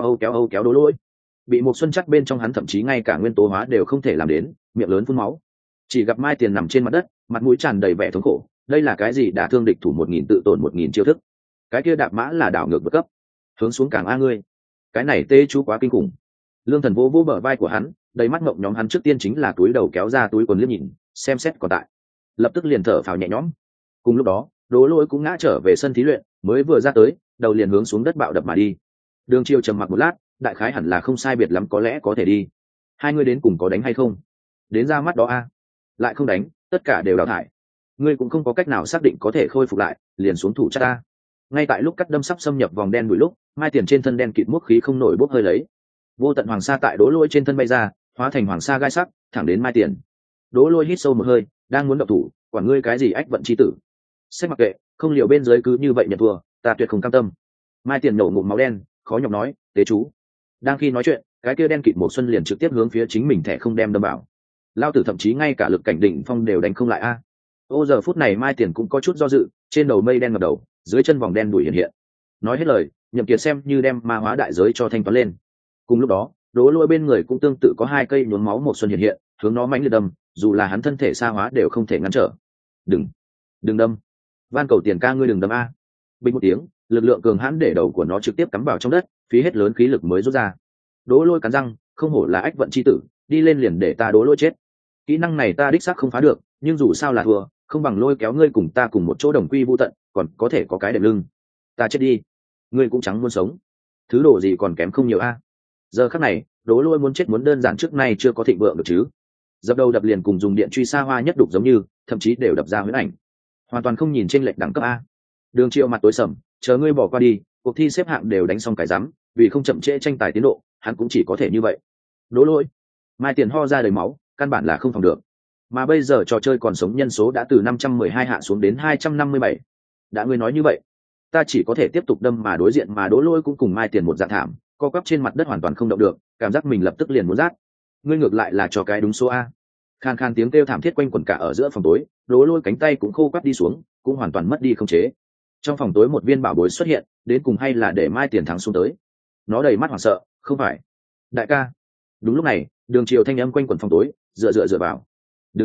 kéo Đỗ Lôi. Bị một xuân chắc bên trong hắn thậm chí ngay cả nguyên tố hóa đều không thể làm đến, miệng lớn phun máu. Chỉ gặp Mai Tiền nằm trên mặt đất, mặt mũi tràn đầy vẻ thống khổ, đây là cái gì đả thương địch thủ 1000 tự tổn 1000 chiêu thức. Cái kia đạp mã là đảo ngược vượt cấp, hướng xuống càng ngươi. Cái này tê chú quá kinh khủng. Lương Thần vô bờ vai của hắn, đầy mắt ngộng nhóm hắn trước tiên chính là túi đầu kéo ra túi quần liếc nhìn, xem xét còn tại. Lập tức liền thở phào nhẹ nhõm. Cùng lúc đó, Đỗ Lôi cũng ngã trở về sân thí luyện, mới vừa ra tới, đầu liền hướng xuống đất bạo đập mà đi. Đường Chiêu trầm mặc một lát, đại khái hẳn là không sai biệt lắm có lẽ có thể đi. Hai người đến cùng có đánh hay không? Đến ra mắt đó lại không đánh, tất cả đều đào thải. Ngươi cũng không có cách nào xác định có thể khôi phục lại, liền xuống thủ chắc ta. Ngay tại lúc cắt đâm sắp xâm nhập vòng đen đuổi lúc, Mai Tiền trên thân đen kịt mốc khí không nổi bốc hơi lấy. Vô tận hoàng sa tại Đỗ Lôi trên thân bay ra, hóa thành hoàng sa gai sắc, thẳng đến Mai Tiền. Đỗ Lôi hít sâu một hơi, đang muốn động thủ, quản ngươi cái gì ách vận chi tử. Sách mặc kệ, không liều bên dưới cứ như vậy nhận thua, ta tuyệt không cam tâm. Mai Tiền nổ ngụm máu đen, khó nhọc nói, tế chú. Đang khi nói chuyện, cái kia đen kịt một xuân liền trực tiếp hướng phía chính mình thẻ không đem đâm bảo. Lao tử thậm chí ngay cả lực cảnh đỉnh phong đều đánh không lại giờ phút này Mai Tiền cũng có chút do dự, trên đầu mây đen ngập đầu, dưới chân vòng đen đuổi hiện. Nói hết lời, Nhậm Kiệt xem như đem ma hóa đại giới cho thanh toán lên. Cùng lúc đó, Đỗ Lôi bên người cũng tương tự có 2 cây nhuốm máu một xuân hiện, hướng nó mãnh liệt đâm, dù là hắn thân thể sa hóa đều không thể ngăn trở. Đừng đâm, van cầu Tiền ca ngươi đừng đâm Bình một tiếng, lực lượng cường hãn để đầu của nó trực tiếp cắm vào trong đất, phí hết lớn khí lực mới rút ra. Đỗ Lôi cắn răng, không hổ là ách vận chi tử, đi lên liền để ta Đỗ Lôi chết. Kỹ năng này ta đích xác không phá được, nhưng dù sao là thua, không bằng lôi kéo ngươi cùng ta cùng một chỗ đồng quy vu tận, còn có thể có cái đệm lưng. Ta chết đi, ngươi cũng chẳng muốn sống. Thứ đồ gì còn kém không nhiều Giờ khắc này, Đỗ Lôi muốn chết muốn đơn giản trước nay chưa có thịnh vượng được chứ. Dập đầu đập liền cùng dùng điện truy xa hoa nhất đục giống như, thậm chí đều đập ra huyễn ảnh. Hoàn toàn không nhìn trên lệch đẳng cấp Đường Triệu mặt tối sầm, chờ ngươi bỏ qua đi, cuộc thi xếp hạng đều đánh xong cái rắm, vì không chậm trễ tranh tài tiến độ, hắn cũng chỉ có thể như vậy. Đỗ Lôi, Mai Tiền ho ra đầy máu, căn bản là không phòng được. Mà bây giờ trò chơi còn sống nhân số đã từ 512 hạ xuống đến 257. Đã ngươi nói như vậy, ta chỉ có thể tiếp tục đâm mà đối diện mà Đỗ Lôi cũng cùng Mai Tiền một dạng thảm, co quắp trên mặt đất hoàn toàn không động được, cảm giác mình lập tức liền muốn rát. Ngươi ngược lại là cho cái đúng số a. Khan khan tiếng kêu thảm thiết quanh quẩn cả ở giữa phòng tối, Đỗ Lôi cánh tay cũng khô quắp đi xuống, cũng hoàn toàn mất đi khống chế. Trong phòng tối một viên bảo bối xuất hiện, đến cùng hay là để Mai Tiền Thắng xuống tới. Nó đầy mắt hoảng sợ, không phải. Đại ca. Đúng lúc này, Đường Triều thanh âm quanh quẩn phòng tối, dựa vào. Đừng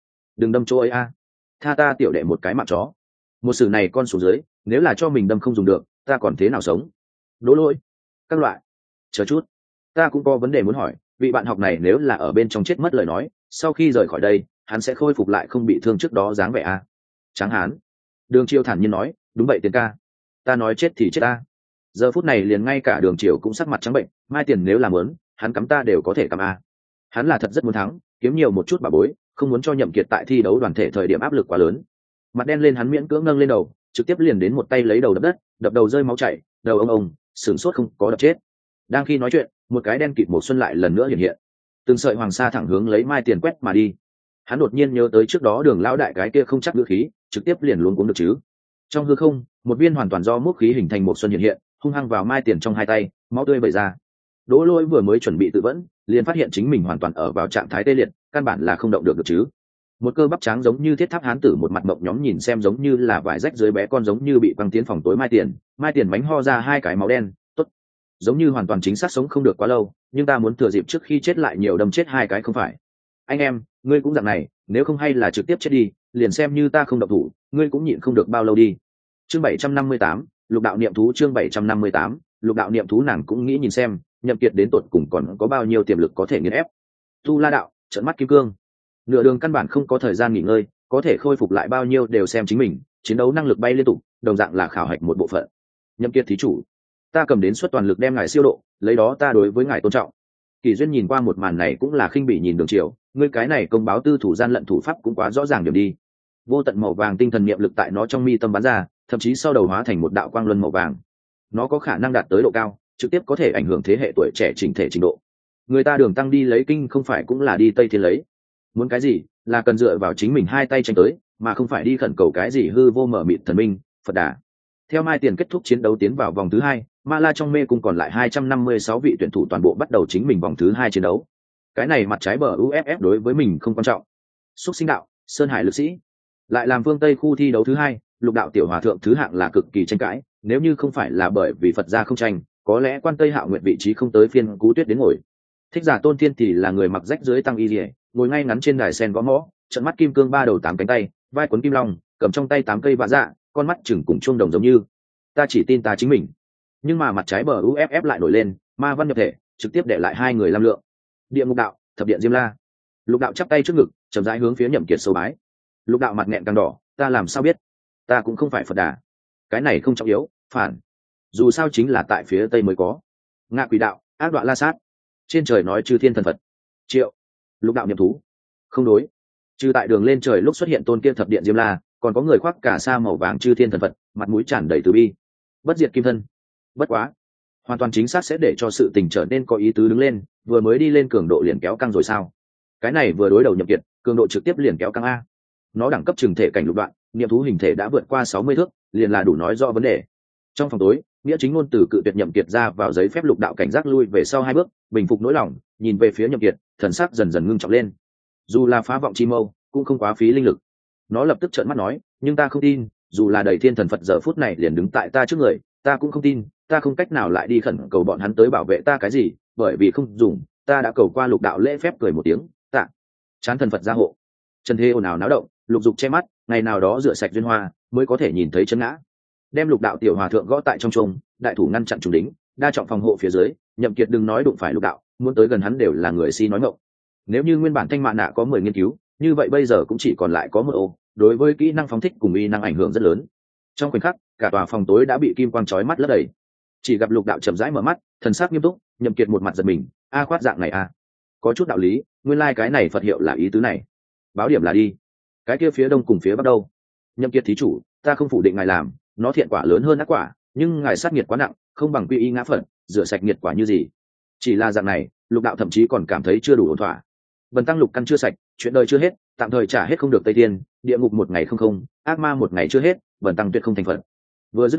đâm chỗ ấy a. Tha ta tiểu đệ một cái mạng chó. Một sử này con xuống dưới, nếu là cho mình đâm không dùng được, ta còn thế nào sống? Đỗ Lôi. Các loại. Chờ chút, ta cũng có vấn đề muốn hỏi, vị bạn học này nếu là ở bên trong chết mất lời nói, sau khi rời khỏi đây, hắn sẽ khôi phục lại không bị thương trước đó dáng vẻ a? Tráng hán. Đường Triều thản nhiên nói, đúng vậy Tiền ca. Ta nói chết thì chết ta. Giờ phút này liền ngay cả Đường Triều cũng sắc mặt trắng bệnh, Mai Tiền nếu làm muốn, hắn cắm ta đều có thể cắm a. Hắn là thật rất muốn thắng, kiếm nhiều một chút bà bối, không muốn cho Nhậm Kiệt tại thi đấu đoàn thể thời điểm áp lực quá lớn. Mặt đen lên hắn miễn cưỡng nâng lên đầu, trực tiếp liền đến một tay lấy đầu đập đất, đập đầu rơi máu chảy, đầu ông, sửng sốt không có đập chết. Đang khi nói chuyện, một cái đen kịt một xuân lại lần nữa hiện hiện, từng sợi hoàng sa thẳng hướng lấy Mai Tiền quét mà đi. Hắn đột nhiên nhớ tới trước đó Đường lão đại cái kia không chắc ngữ khí, trực tiếp liền luống cuống được chứ. Trong hư không, một viên hoàn toàn do mốc khí hình thành một xuân hiện hiện, hung hăng vào Mai Tiền trong hai tay, máu tươi vẩy ra. Đỗ Lôi vừa mới chuẩn bị tự vẫn, liền phát hiện chính mình hoàn toàn ở vào trạng thái tê liệt, căn bản là không động được chứ. Một cơ bắp trắng giống như thiết tháp hán tử một mặt mộng nhóm nhìn xem giống như là vải rách dưới bé con giống như bị quăng tiến phòng tối Mai Tiền bánh ho ra hai cái máu đen, tốt, giống như hoàn toàn chính xác sống không được quá lâu, nhưng ta muốn thừa dịp trước khi chết lại nhiều đâm chết hai cái không phải. Anh em, ngươi cũng dạng này, nếu không hay là trực tiếp chết đi, liền xem như ta không động thủ, ngươi cũng nhịn không được bao lâu đi. Chương 758, Lục đạo niệm thú. Chương 758, Lục đạo niệm thú. Nàng cũng nghĩ nhìn xem Nhậm Kiệt đến tột cùng còn có bao nhiêu tiềm lực có thể nghiền ép. Tu La đạo, trợn mắt kim cương, nửa đường căn bản không có thời gian nghỉ ngơi, có thể khôi phục lại bao nhiêu đều xem chính mình, chiến đấu năng lực bay liên tục, đồng dạng là khảo hạch một bộ phận. Nhậm Kiệt thí chủ, ta cầm đến suất toàn lực đem ngài siêu độ, lấy đó ta đối với ngài tôn trọng. Kỳ Duyên nhìn qua một màn này cũng là khinh bỉ nhìn Đường Triều, ngươi cái này công báo tư thủ gian lận thủ pháp cũng quá rõ ràng điểm đi. Vô tận màu vàng tinh thần niệm lực tại nó trong mi tâm bắn ra, thậm chí sau đầu hóa thành một đạo quang luân màu vàng. Nó có khả năng đạt tới độ cao, trực tiếp có thể ảnh hưởng thế hệ tuổi trẻ chỉnh thể trình độ. Người ta Đường Tăng đi lấy kinh không phải cũng là đi Tây Thiên lấy. Muốn cái gì, là cần dựa vào chính mình hai tay tranh tới, mà không phải đi khẩn cầu cái gì hư vô mở mịt thần minh, Phật Đà. Theo Mai Tiền kết thúc chiến đấu tiến vào vòng thứ hai, Ma La trong mê cung còn lại 256 vị tuyển thủ toàn bộ bắt đầu chính mình vòng thứ hai chiến đấu. Cái này mặt trái bờ UFF đối với mình không quan trọng. Xúc sinh đạo, Sơn Hải lực sĩ, lại làm phương Tây khu thi đấu thứ hai, Lục đạo tiểu hòa thượng thứ hạng là cực kỳ tranh cãi, nếu như không phải là bởi vì Phật gia không tranh, có lẽ Quan Tây Hạo nguyện vị trí không tới phiên Cú Tuyết đến ngồi. Thích Giả Tôn Thiên thì là người mặc rách dưới tăng y liễu, ngồi ngay ngắn trên đài sen gõ mõ, trận mắt kim cương ba đầu tám cánh tay, vai quấn kim long, cầm trong tay 8 cây vạ dạ, con mắt chừng cùng chuông đồng giống như. Ta chỉ tin ta chính mình. Nhưng mà mặt trái bờ UFF lại nổi lên, ma văn nhập thể, trực tiếp để lại hai người lam lượng. Địa ngục đạo, thập điện diêm la. Lục đạo chắp tay trước ngực, chậm rãi hướng phía Nhậm Kiệt sâu bái. Lục đạo mặt nghẹn càng đỏ, ta làm sao biết? Ta cũng không phải Phật Đà. Cái này không trọng yếu, phản. Dù sao chính là tại phía tây mới có. Ngạ quỷ đạo, ác đoạn la sát. Trên trời nói chư thiên thần Phật. Triệu. Lục đạo niệm thú. Không đối. Trừ tại đường lên trời lúc xuất hiện tôn kia thập điện diêm la, còn có người khoác cả sa màu vàng chư thiên thần Phật, mặt mũi tràn đầy từ bi. Bất diệt kim thân. Bất quá, hoàn toàn chính xác sẽ để cho sự tình trở nên có ý tứ đứng lên, vừa mới đi lên cường độ liền kéo căng rồi sao? Cái này vừa đối đầu Nhậm Kiệt, cường độ trực tiếp liền kéo căng a. Nó đẳng cấp trừng thể cảnh lục đoạn, niệm thú hình thể đã vượt qua 60 thước, liền là đủ nói rõ vấn đề. Trong phòng tối, nghĩa chính ngôn từ cự tuyệt Nhậm Kiệt ra vào giấy phép lục đạo cảnh giác lui về sau 2 bước, bình phục nỗi lòng, nhìn về phía Nhậm Kiệt, thần sắc dần dần ngưng trọng lên. Dù là phá vọng chi mâu, cũng không quá phí linh lực. Nó lập tức trợn mắt nói, nhưng ta không tin, dù là đầy thiên thần Phật giờ phút này liền đứng tại ta trước người, ta cũng không tin, ta không cách nào lại đi khẩn cầu bọn hắn tới bảo vệ ta cái gì, bởi vì không dùng, ta đã cầu qua lục đạo lễ phép cười một tiếng, tạ. Chán thần Phật gia hộ. Trần thế ồn ào náo động, lục dục che mắt, ngày nào đó rửa sạch duyên hoa, mới có thể nhìn thấy chân ngã. Đem lục đạo tiểu hòa thượng gõ tại trong chuông, đại thủ ngăn chặn trùng đính, đa trọng phòng hộ phía dưới, Nhậm Kiệt đừng nói đụng phải lục đạo, muốn tới gần hắn đều là người si nói ngọng. Nếu như nguyên bản thanh mạn nạ có 10 nghiên cứu, như vậy bây giờ cũng chỉ còn lại có một ô, đối với kỹ năng phóng thích cùng uy năng ảnh hưởng rất lớn. Trong khoảnh khắc, cả tòa phòng tối đã bị kim quang chói mắt lấp đầy. Chỉ gặp lục đạo chậm rãi mở mắt, thần sắc nghiêm túc, Nhậm Kiệt một mặt giật mình, a khoát dạng này a, có chút đạo lý, nguyên lai cái này Phật hiệu là ý tứ này. Báo điểm là đi. Cái kia phía đông cùng phía bắc đâu? Nhậm Kiệt thí chủ, ta không phủ định ngài làm, nó thiện quả lớn hơn ác quả, nhưng ngài sát nghiệt quá nặng, không bằng quy y ngã Phật, rửa sạch nghiệt quả như gì. Chỉ là dạng này, lục đạo thậm chí còn cảm thấy chưa đủ ổn thỏa. Bần tăng lục căn chưa sạch, chuyện đời chưa hết, tạm thời trả hết không được Tây Thiên, địa ngục một ngày không, ác ma một ngày chưa hết, bần tăng tuyệt không thành Phật. Vừa dứt lời,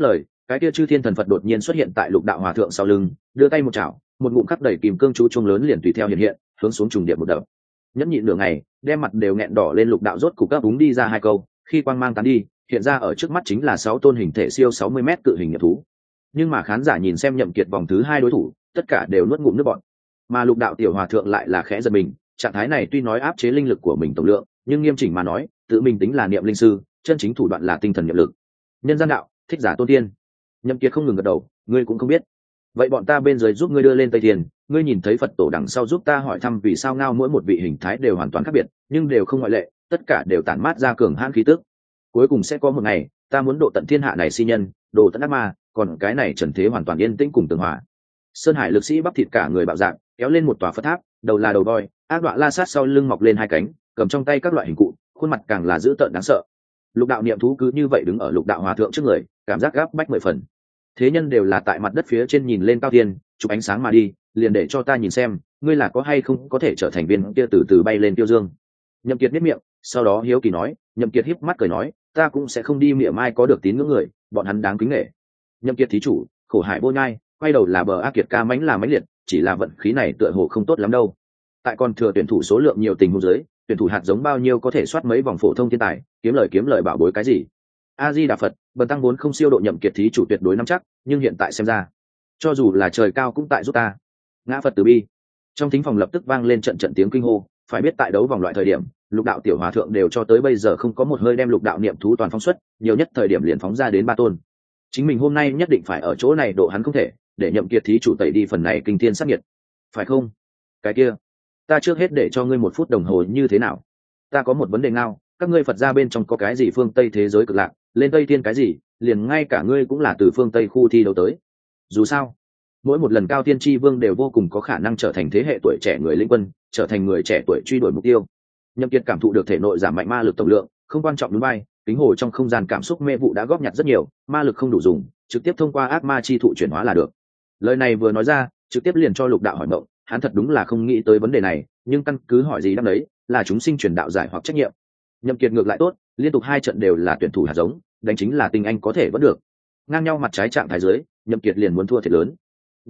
cái kia chư thiên thần Phật đột nhiên xuất hiện tại Lục đạo hòa thượng sau lưng, đưa tay một chảo, một ngụm khắc đầy kìm cương chú chuông lớn liền tùy theo hiện hiện, hướng xuống trùng điệp một đập. Nhẫn nhịn nửa ngày, đem mặt đều nghẹn đỏ lên, Lục đạo rốt cục cấp úng đi ra hai câu, khi quang mang tán đi, hiện ra ở trước mắt chính là 6 tôn hình thể siêu 60 mét cự hình nghiệp thú. Nhưng mà khán giả nhìn xem Nhậm Kiệt vòng thứ 2 đối thủ, tất cả đều nuốt ngụm nước bọt. Mà Lục đạo tiểu hòa thượng lại là khẽ giật mình, trạng thái này tuy nói áp chế linh lực của mình tổng lượng, nhưng nghiêm chỉnh mà nói, tự mình tính là niệm linh sư, chân chính thủ đoạn là tinh thần niệm lực. Nhân gian đạo, thích giả tôn tiên. Nhậm Kiệt không ngừng gật đầu, ngươi cũng không biết. Vậy bọn ta bên dưới giúp ngươi đưa lên Tây Thiên, ngươi nhìn thấy Phật tổ đằng sau giúp ta hỏi thăm vì sao ngao mỗi một vị hình thái đều hoàn toàn khác biệt, nhưng đều không ngoại lệ, tất cả đều tản mát ra cường hãn khí tức. Cuối cùng sẽ có một ngày, ta muốn độ tận thiên hạ này si nhân, độ tận ác ma, còn cái này trần thế hoàn toàn yên tĩnh cùng tường hòa. Sơn Hải lực sĩ bắp thịt cả người bạo dạng, kéo lên một tòa Phật tháp, đầu là đầu voi, ác đọa la sát sau lưng mọc lên hai cánh, cầm trong tay các loại hình cụ, khuôn mặt càng là dữ tợn đáng sợ. Lục đạo niệm thú cứ như vậy đứng ở Lục đạo hòa thượng trước người, cảm giác gáp bách 10 phần. Thế nhân đều là tại mặt đất phía trên nhìn lên cao thiên, chụp ánh sáng mà đi, liền để cho ta nhìn xem, ngươi là có hay không có thể trở thành viên kia từ từ bay lên tiêu dương. Nhậm Kiệt nhếch miệng, sau đó hiếu kỳ nói, Nhậm Kiệt híp mắt cười nói, ta cũng sẽ không đi mỉa mai có được tín ngưỡng người, bọn hắn đáng kính nể. Nhậm Kiệt thí chủ, khổ hải vô nhai, quay đầu là bờ ác kiệt ca mãnh là mãnh liệt, chỉ là vận khí này tựa hồ không tốt lắm đâu. Tại còn thừa tuyển thủ số lượng nhiều tình huống dưới, tuyển thủ hạt giống bao nhiêu có thể soát mấy vòng phổ thông thiên tài, kiếm lời bảo bối cái gì. A Di Đà Phật, bần tăng vốn không siêu độ Nhậm Kiệt thí chủ tuyệt đối nắm chắc, nhưng hiện tại xem ra, cho dù là trời cao cũng tại giúp ta. Ngã Phật từ bi. Trong thính phòng lập tức vang lên trận trận tiếng kinh hô, phải biết tại đấu vòng loại thời điểm, Lục đạo tiểu hòa thượng đều cho tới bây giờ không có một hơi đem Lục đạo niệm thú toàn phóng xuất, nhiều nhất thời điểm liền phóng ra đến 3 tôn. Chính mình hôm nay nhất định phải ở chỗ này độ hắn không thể, để Nhậm Kiệt thí chủ tẩy đi phần này kinh thiên sát nhiệt. Phải không? Cái kia, ta trước hết để cho ngươi 1 phút đồng hồ như thế nào? Ta có một vấn đề ngao, các ngươi Phật gia bên trong có cái gì phương Tây thế giới cực lạc, lên Tây Thiên cái gì, liền ngay cả ngươi cũng là từ phương Tây khu thi đấu tới. Dù sao, mỗi một lần cao tiên tri vương đều vô cùng có khả năng trở thành thế hệ tuổi trẻ người lĩnh quân, trở thành người trẻ tuổi truy đuổi mục tiêu. Nhậm Kiệt cảm thụ được thể nội giảm mạnh ma lực tổng lượng, không quan trọng đúng bay, kính hồ trong không gian cảm xúc mê vụ đã góp nhặt rất nhiều, ma lực không đủ dùng, trực tiếp thông qua ác ma chi thụ chuyển hóa là được. Lời này vừa nói ra, trực tiếp liền cho Lục đạo hỏi mộng, hắn thật đúng là không nghĩ tới vấn đề này, nhưng căn cứ hỏi gì đáp đấy, là chúng sinh truyền đạo giải hoặc trách nhiệm. Nhậm Kiệt ngược lại tốt, liên tục 2 trận đều là tuyển thủ hạt giống, đánh chính là tinh anh có thể vẫn được. Ngang nhau mặt trái trạng thái dưới, Nhậm Kiệt liền muốn thua thiệt lớn.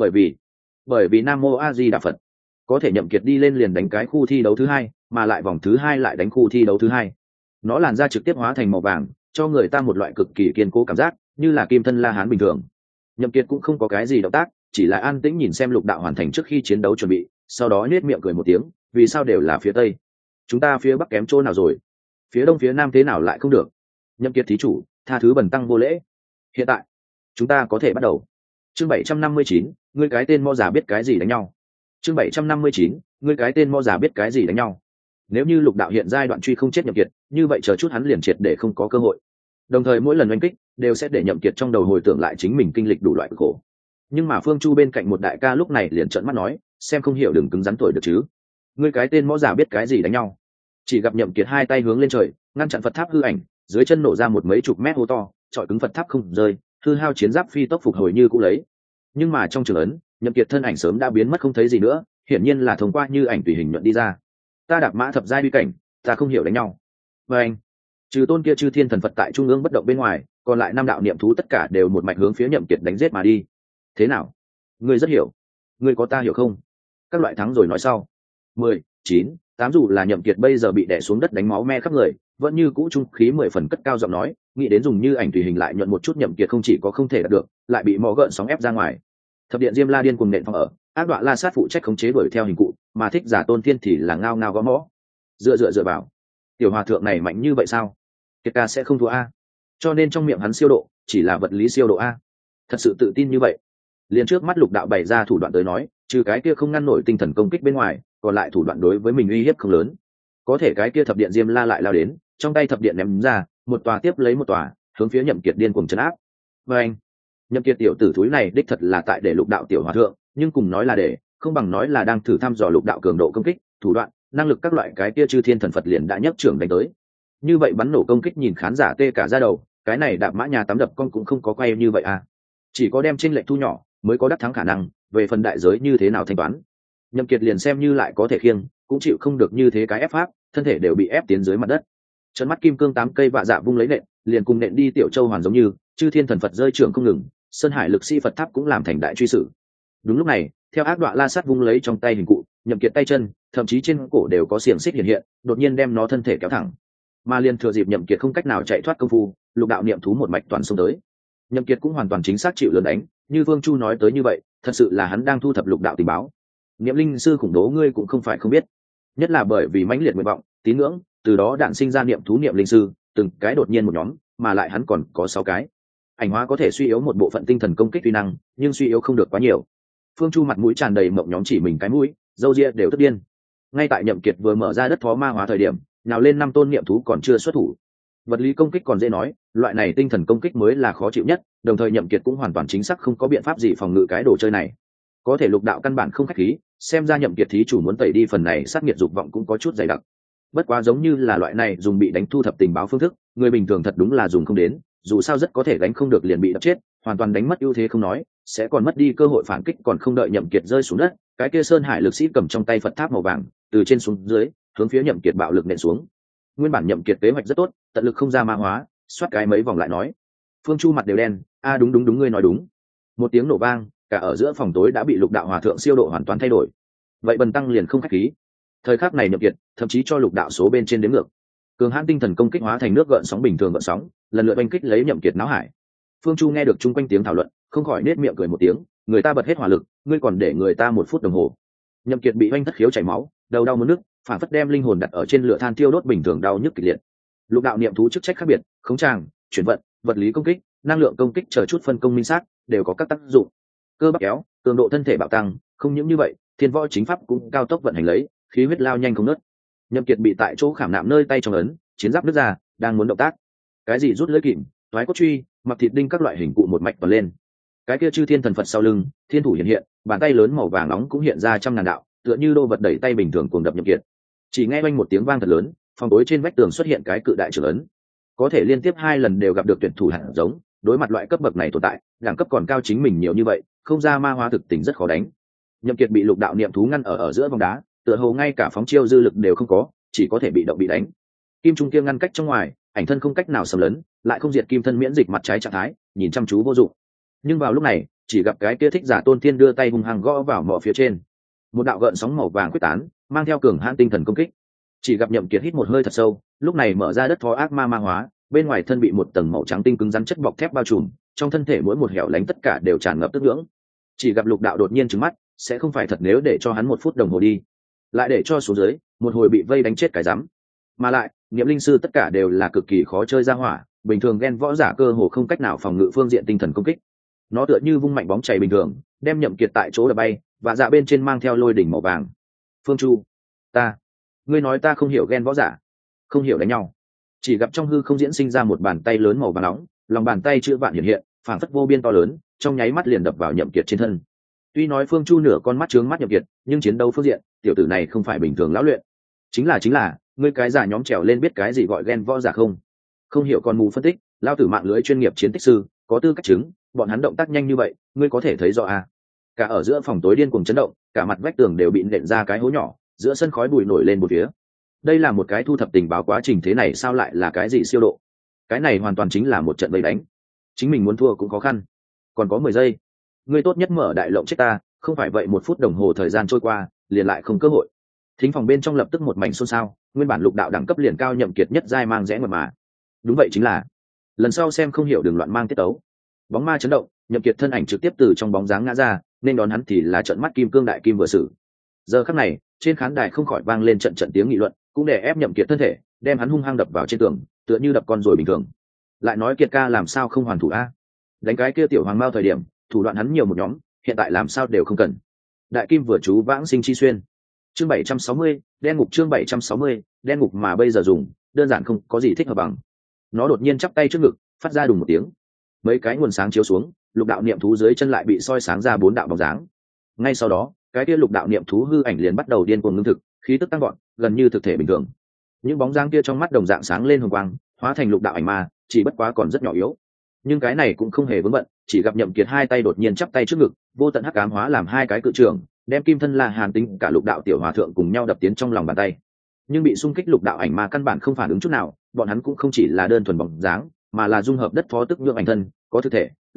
Bởi vì Nam Mô A Di Đà Phật, có thể Nhậm Kiệt đi lên liền đánh cái khu thi đấu thứ 2, mà lại vòng thứ 2 lại đánh khu thi đấu thứ 2. Nó làn da trực tiếp hóa thành màu vàng, cho người ta một loại cực kỳ kiên cố cảm giác, như là kim thân La Hán bình thường. Nhậm Kiệt cũng không có cái gì động tác, chỉ là an tĩnh nhìn xem Lục đạo hoàn thành trước khi chiến đấu chuẩn bị, sau đó nhếch miệng cười một tiếng, vì sao đều là phía tây, chúng ta phía bắc kém chỗ nào rồi, phía đông phía nam thế nào lại không được. Nhậm Kiệt thí chủ, tha thứ bần tăng vô lễ. Hiện tại chúng ta có thể bắt đầu. Chương 759, ngươi cái tên mo già biết cái gì đánh nhau. Chương 759, ngươi cái tên mo già biết cái gì đánh nhau. Nếu như Lục đạo hiện giai đoạn truy không chết Nhậm Kiệt, như vậy chờ chút hắn liền triệt để không có cơ hội. Đồng thời mỗi lần oanh kích đều sẽ để Nhậm Kiệt trong đầu hồi tưởng lại chính mình kinh lịch đủ loại khổ. Nhưng mà Phương Chu bên cạnh một đại ca lúc này liền trợn mắt nói, xem không hiểu đừng cứng rắn tuổi được chứ. Ngươi cái tên mo già biết cái gì đánh nhau. Chỉ gặp Nhậm Kiệt hai tay hướng lên trời, ngăn chặn Phật tháp hư ảnh, dưới chân nổ ra một mấy chục mét hố to, chọi cứng Phật tháp không rơi, hư hao chiến giáp phi tốc phục hồi như cũ lấy. Nhưng mà trong trường ấn, Nhậm Kiệt thân ảnh sớm đã biến mất không thấy gì nữa, hiển nhiên là thông qua như ảnh tùy hình nhuận đi ra. Ta đạp mã thập giai uy cảnh, ta không hiểu đánh nhau. Và anh, trừ tôn kia chư thiên thần Phật tại trung ương bất động bên ngoài, còn lại 5 đạo niệm thú tất cả đều một mạch hướng phía Nhậm Kiệt đánh giết mà đi. Thế nào? Ngươi rất hiểu. Ngươi có ta hiểu không? Các loại thắng rồi nói sau. 10, 9, 8 dù là Nhậm Kiệt bây giờ bị đè xuống đất đánh máu me khắp người, vẫn như cũ trung khí 10 phần cất cao giọng nói, nghĩ đến dùng như ảnh tùy hình lại nhuận một chút Nhậm Kiệt không chỉ có không thể đạt được, lại bị mò gợn sóng ép ra ngoài. Thập điện Diêm La điên cuồng nện phong ở, ác đoạn La sát phụ trách khống chế đuổi theo hình cụ, mà thích giả Tôn Thiên thì là ngao ngao gõ mõ. Dựa vào, tiểu hòa thượng này mạnh như vậy sao? Kiệt ca sẽ không thua a? Cho nên trong miệng hắn siêu độ chỉ là vật lý siêu độ a? Thật sự tự tin như vậy? Liền trước mắt Lục đạo bày ra thủ đoạn tới nói, trừ cái kia không ngăn nổi tinh thần công kích bên ngoài, còn lại thủ đoạn đối với mình uy hiếp không lớn. Có thể cái kia thập điện Diêm La lại lao đến, trong tay thập điện ném ra, một tòa tiếp lấy một tòa, hướng phía Nhậm Kiệt điên cuồng trấn áp. Và anh, Nhậm Kiệt tiểu tử thúi này đích thật là tại để Lục đạo tiểu hòa thượng, nhưng cùng nói là để, không bằng nói là đang thử thăm dò Lục đạo cường độ công kích, thủ đoạn, năng lực các loại cái kia chư thiên thần Phật liền đã nhấc trưởng đánh tới. Như vậy bắn nổ công kích nhìn khán giả tê cả da đầu, cái này đạp mã nhà tắm đập con cũng không có quay như vậy à? Chỉ có đem chênh lệch thu nhỏ, mới có đắc thắng khả năng, về phần đại giới như thế nào thanh toán. Nhậm Kiệt liền xem như lại có thể khiêng, cũng chịu không được như thế cái ép pháp, thân thể đều bị ép tiến dưới mặt đất. Trấn mắt kim cương 8 cây vạ dạ vung lấy nện, liền cùng nện đi tiểu châu hoàn giống như, chư thiên thần Phật rơi trưởng không ngừng, sơn hải lực sĩ Phật tháp cũng làm thành đại truy sử. Đúng lúc này, theo ác đoạn la sát vung lấy trong tay hình cụ, Nhậm Kiệt tay chân, thậm chí trên cổ đều có xiềng xích hiện hiện, đột nhiên đem nó thân thể kéo thẳng. Mà liền thừa dịp Nhậm Kiệt không cách nào chạy thoát công phu, lục đạo niệm thú một mạch toàn xông tới. Nhậm Kiệt cũng hoàn toàn chính xác chịu lớn đánh, như Vương Chu nói tới như vậy, thật sự là hắn đang thu thập lục đạo tình báo. Niệm linh sư khủng bố ngươi cũng không phải không biết, nhất là bởi vì mãnh liệt nguyện vọng, tín ngưỡng, từ đó đản sinh ra niệm thú niệm linh sư, từng cái đột nhiên một nhóm, mà lại hắn còn có 6 cái. Ảnh hóa có thể suy yếu một bộ phận tinh thần công kích uy năng, nhưng suy yếu không được quá nhiều. Phương Chu mặt mũi tràn đầy mộng nhóm chỉ mình cái mũi, râu ria đều tức điên. Ngay tại Nhậm Kiệt vừa mở ra đất phó ma hóa thời điểm, nào lên 5 tôn niệm thú còn chưa xuất thủ. Vật lý công kích còn dễ nói, loại này tinh thần công kích mới là khó chịu nhất, đồng thời Nhậm Kiệt cũng hoàn toàn chính xác không có biện pháp gì phòng ngự cái đồ chơi này. Có thể lục đạo căn bản không khách khí, xem ra Nhậm Kiệt thí chủ muốn tẩy đi phần này sát nghiệt dục vọng cũng có chút dày đặc. Bất quá giống như là loại này dùng bị đánh thu thập tình báo phương thức, người bình thường thật đúng là dùng không đến, dù sao rất có thể đánh không được liền bị đập chết, hoàn toàn đánh mất ưu thế không nói, sẽ còn mất đi cơ hội phản kích, còn không đợi Nhậm Kiệt rơi xuống đất, cái kia sơn hải lực sĩ cầm trong tay Phật tháp màu vàng, từ trên xuống dưới, hướng phía Nhậm Kiệt bạo lực nện xuống. Nguyên bản Nhậm Kiệt kế hoạch rất tốt, tận lực không ra ma hóa, xoát cái mấy vòng lại nói. Phương Chu mặt đều đen, a đúng đúng đúng ngươi nói đúng. Một tiếng nổ vang, cả ở giữa phòng tối đã bị lục đạo hòa thượng siêu độ hoàn toàn thay đổi. Vậy bần tăng liền không khách khí. Thời khắc này Nhậm Kiệt thậm chí cho lục đạo số bên trên đếm ngược, cường hãn tinh thần công kích hóa thành nước gợn sóng bình thường gợn sóng, lần lượt oanh kích lấy Nhậm Kiệt náo hải. Phương Chu nghe được chung quanh tiếng thảo luận, không khỏi nét miệng cười một tiếng, người ta bật hết hỏa lực, ngươi còn để người ta 1 phút đồng hồ. Nhậm Kiệt bị oanh thất khiếu chảy máu, đầu đau muốn nức, phản phất đem linh hồn đặt ở trên lửa than thiêu đốt bình thường đau nhức kịch liệt. Lục đạo niệm thú chức trách khác biệt, khống tràng, chuyển vận, vật lý công kích, năng lượng công kích chờ chút phân công minh xác, đều có các tác dụng. Cơ bắp kéo, cường độ thân thể bạo tăng, không những như vậy, thiên võ chính pháp cũng cao tốc vận hành lấy, khí huyết lao nhanh không ngớt. Nhậm Kiệt bị tại chỗ khảm nạm nơi tay trong ấn, chiến giáp nứt ra, đang muốn động tác. Cái gì rút lưỡi kìm, toái cốt truy, mặc thịt đinh các loại hình cụ một mạch vào lên. Cái kia chư thiên thần Phật sau lưng, thiên thủ hiện hiện, bàn tay lớn màu vàng nóng cũng hiện ra trăm ngàn đạo, tựa như đô vật đẩy tay bình thường cuồng đập Nhậm Kiệt. Chỉ nghe oanh một tiếng vang thật lớn, phòng tối trên vách tường xuất hiện cái cự đại trưởng ấn. Có thể liên tiếp 2 lần đều gặp được tuyển thủ hạt giống, đối mặt loại cấp bậc này tồn tại, đẳng cấp còn cao chính mình nhiều như vậy, không ra ma hóa thực tình rất khó đánh. Nhậm Kiệt bị lục đạo niệm thú ngăn ở giữa vòng đá, tựa hồ ngay cả phóng chiêu dư lực đều không có, chỉ có thể bị động bị đánh. Kim trung kia ngăn cách trong ngoài, ảnh thân không cách nào xâm lấn, lại không diệt kim thân miễn dịch mặt trái trạng thái, nhìn chăm chú vô dụng. Nhưng vào lúc này, chỉ gặp cái kia thích giả tôn thiên đưa tay hung hăng gõ vào mỏ phía trên, một đạo gợn sóng màu vàng quyết tán, mang theo cường hãn tinh thần công kích. Chỉ gặp Nhậm Kiệt hít một hơi thật sâu, lúc này mở ra đất phó ác ma ma hóa, bên ngoài thân bị một tầng màu trắng tinh cứng rắn chất bọc thép bao trùm, trong thân thể mỗi một hẻo lánh tất cả đều tràn ngập tức ngưỡng. Chỉ gặp lục đạo đột nhiên trừng mắt, sẽ không phải thật nếu để cho hắn 1 phút đồng hồ đi, lại để cho xuống dưới, một hồi bị vây đánh chết cái rắm. Mà lại, niệm linh sư tất cả đều là cực kỳ khó chơi ra hỏa, bình thường ghen võ giả cơ hồ không cách nào phòng ngự phương diện tinh thần công kích. Nó tựa như vung mạnh bóng chày bình thường, đem Nhậm Kiệt tại chỗ đập bay, và dạ bên trên mang theo lôi đỉnh màu vàng. Phương Chu, ngươi nói ta không hiểu ghen võ giả, không hiểu đánh nhau. Chỉ gặp trong hư không diễn sinh ra một bàn tay lớn màu vàng nóng, lòng bàn tay chữ vạn hiện hiện, phảng phất vô biên to lớn, trong nháy mắt liền đập vào Nhậm Kiệt trên thân. Tuy nói Phương Chu nửa con mắt trướng mắt Nhậm Kiệt, nhưng chiến đấu phương diện, tiểu tử này không phải bình thường lão luyện. Chính là, ngươi cái giả nhóm trèo lên biết cái gì gọi ghen võ giả không? Không hiểu còn mù phân tích, lao tử mạng lưới chuyên nghiệp chiến tích sư, có tư cách chứng, bọn hắn động tác nhanh như vậy, ngươi có thể thấy rõ à? Cả ở giữa phòng tối điên cuồng chấn động, cả mặt vách tường đều bị nện ra cái hố nhỏ, giữa sân khói bụi nổi lên một phía. Đây là một cái thu thập tình báo quá trình thế này sao lại là cái gì siêu độ? Cái này hoàn toàn chính là một trận vây đánh. Chính mình muốn thua cũng khó khăn. Còn có 10 giây. Ngươi tốt nhất mở đại lộng chết ta, không phải vậy 1 phút đồng hồ thời gian trôi qua, liền lại không cơ hội. Thính phòng bên trong lập tức một mảnh xôn xao, nguyên bản lục đạo đẳng cấp liền cao Nhậm Kiệt nhất giai mang rẽ mượt mà. Đúng vậy chính là. Lần sau xem không hiểu đường loạn mang tiết tấu. Bóng ma chấn động, Nhậm Kiệt thân ảnh trực tiếp từ trong bóng dáng ngã ra, nên đón hắn thì là trận mắt kim cương đại kim vừa sử. Giờ khắc này, trên khán đài không khỏi vang lên trận trận tiếng nghị luận, cũng để ép Nhậm Kiệt thân thể, đem hắn hung hăng đập vào trên tường, tựa như đập con rồi bình thường. Lại nói Kiệt ca làm sao không hoàn thủ a? Đánh cái kia tiểu hoàng mao thời điểm, thủ đoạn hắn nhiều một nhóm, hiện tại làm sao đều không cần. Đại kim vừa chú vãng sinh chi xuyên. Chương 760, đen ngục chương 760, đen ngục mà bây giờ dùng, đơn giản không có gì thích hợp bằng. Nó đột nhiên chắp tay trước ngực, phát ra đùng một tiếng. Mấy cái nguồn sáng chiếu xuống, lục đạo niệm thú dưới chân lại bị soi sáng ra 4 đạo bóng dáng. Ngay sau đó, cái kia lục đạo niệm thú hư ảnh liền bắt đầu điên cuồng ngưng thực, khí tức tăng vọt, gần như thực thể bình thường. Những bóng dáng kia trong mắt đồng dạng sáng lên hồng quang, hóa thành lục đạo ảnh ma, chỉ bất quá còn rất nhỏ yếu. Nhưng cái này cũng không hề vướng bận, chỉ gặp Nhậm Kiệt hai tay đột nhiên chắp tay trước ngực, vô tận hắc ám hóa làm 2 cái cự trường, đem kim thân La Hàn tính cả lục đạo tiểu hòa thượng cùng nhau đập tiến trong lòng bàn tay. Nhưng bị xung kích lục đạo ảnh ma căn bản không phản ứng chút nào, bọn hắn cũng không chỉ là đơn thuần bóng dáng, mà là dung hợp đất phó tức nhượng ảnh thân, có thực thể,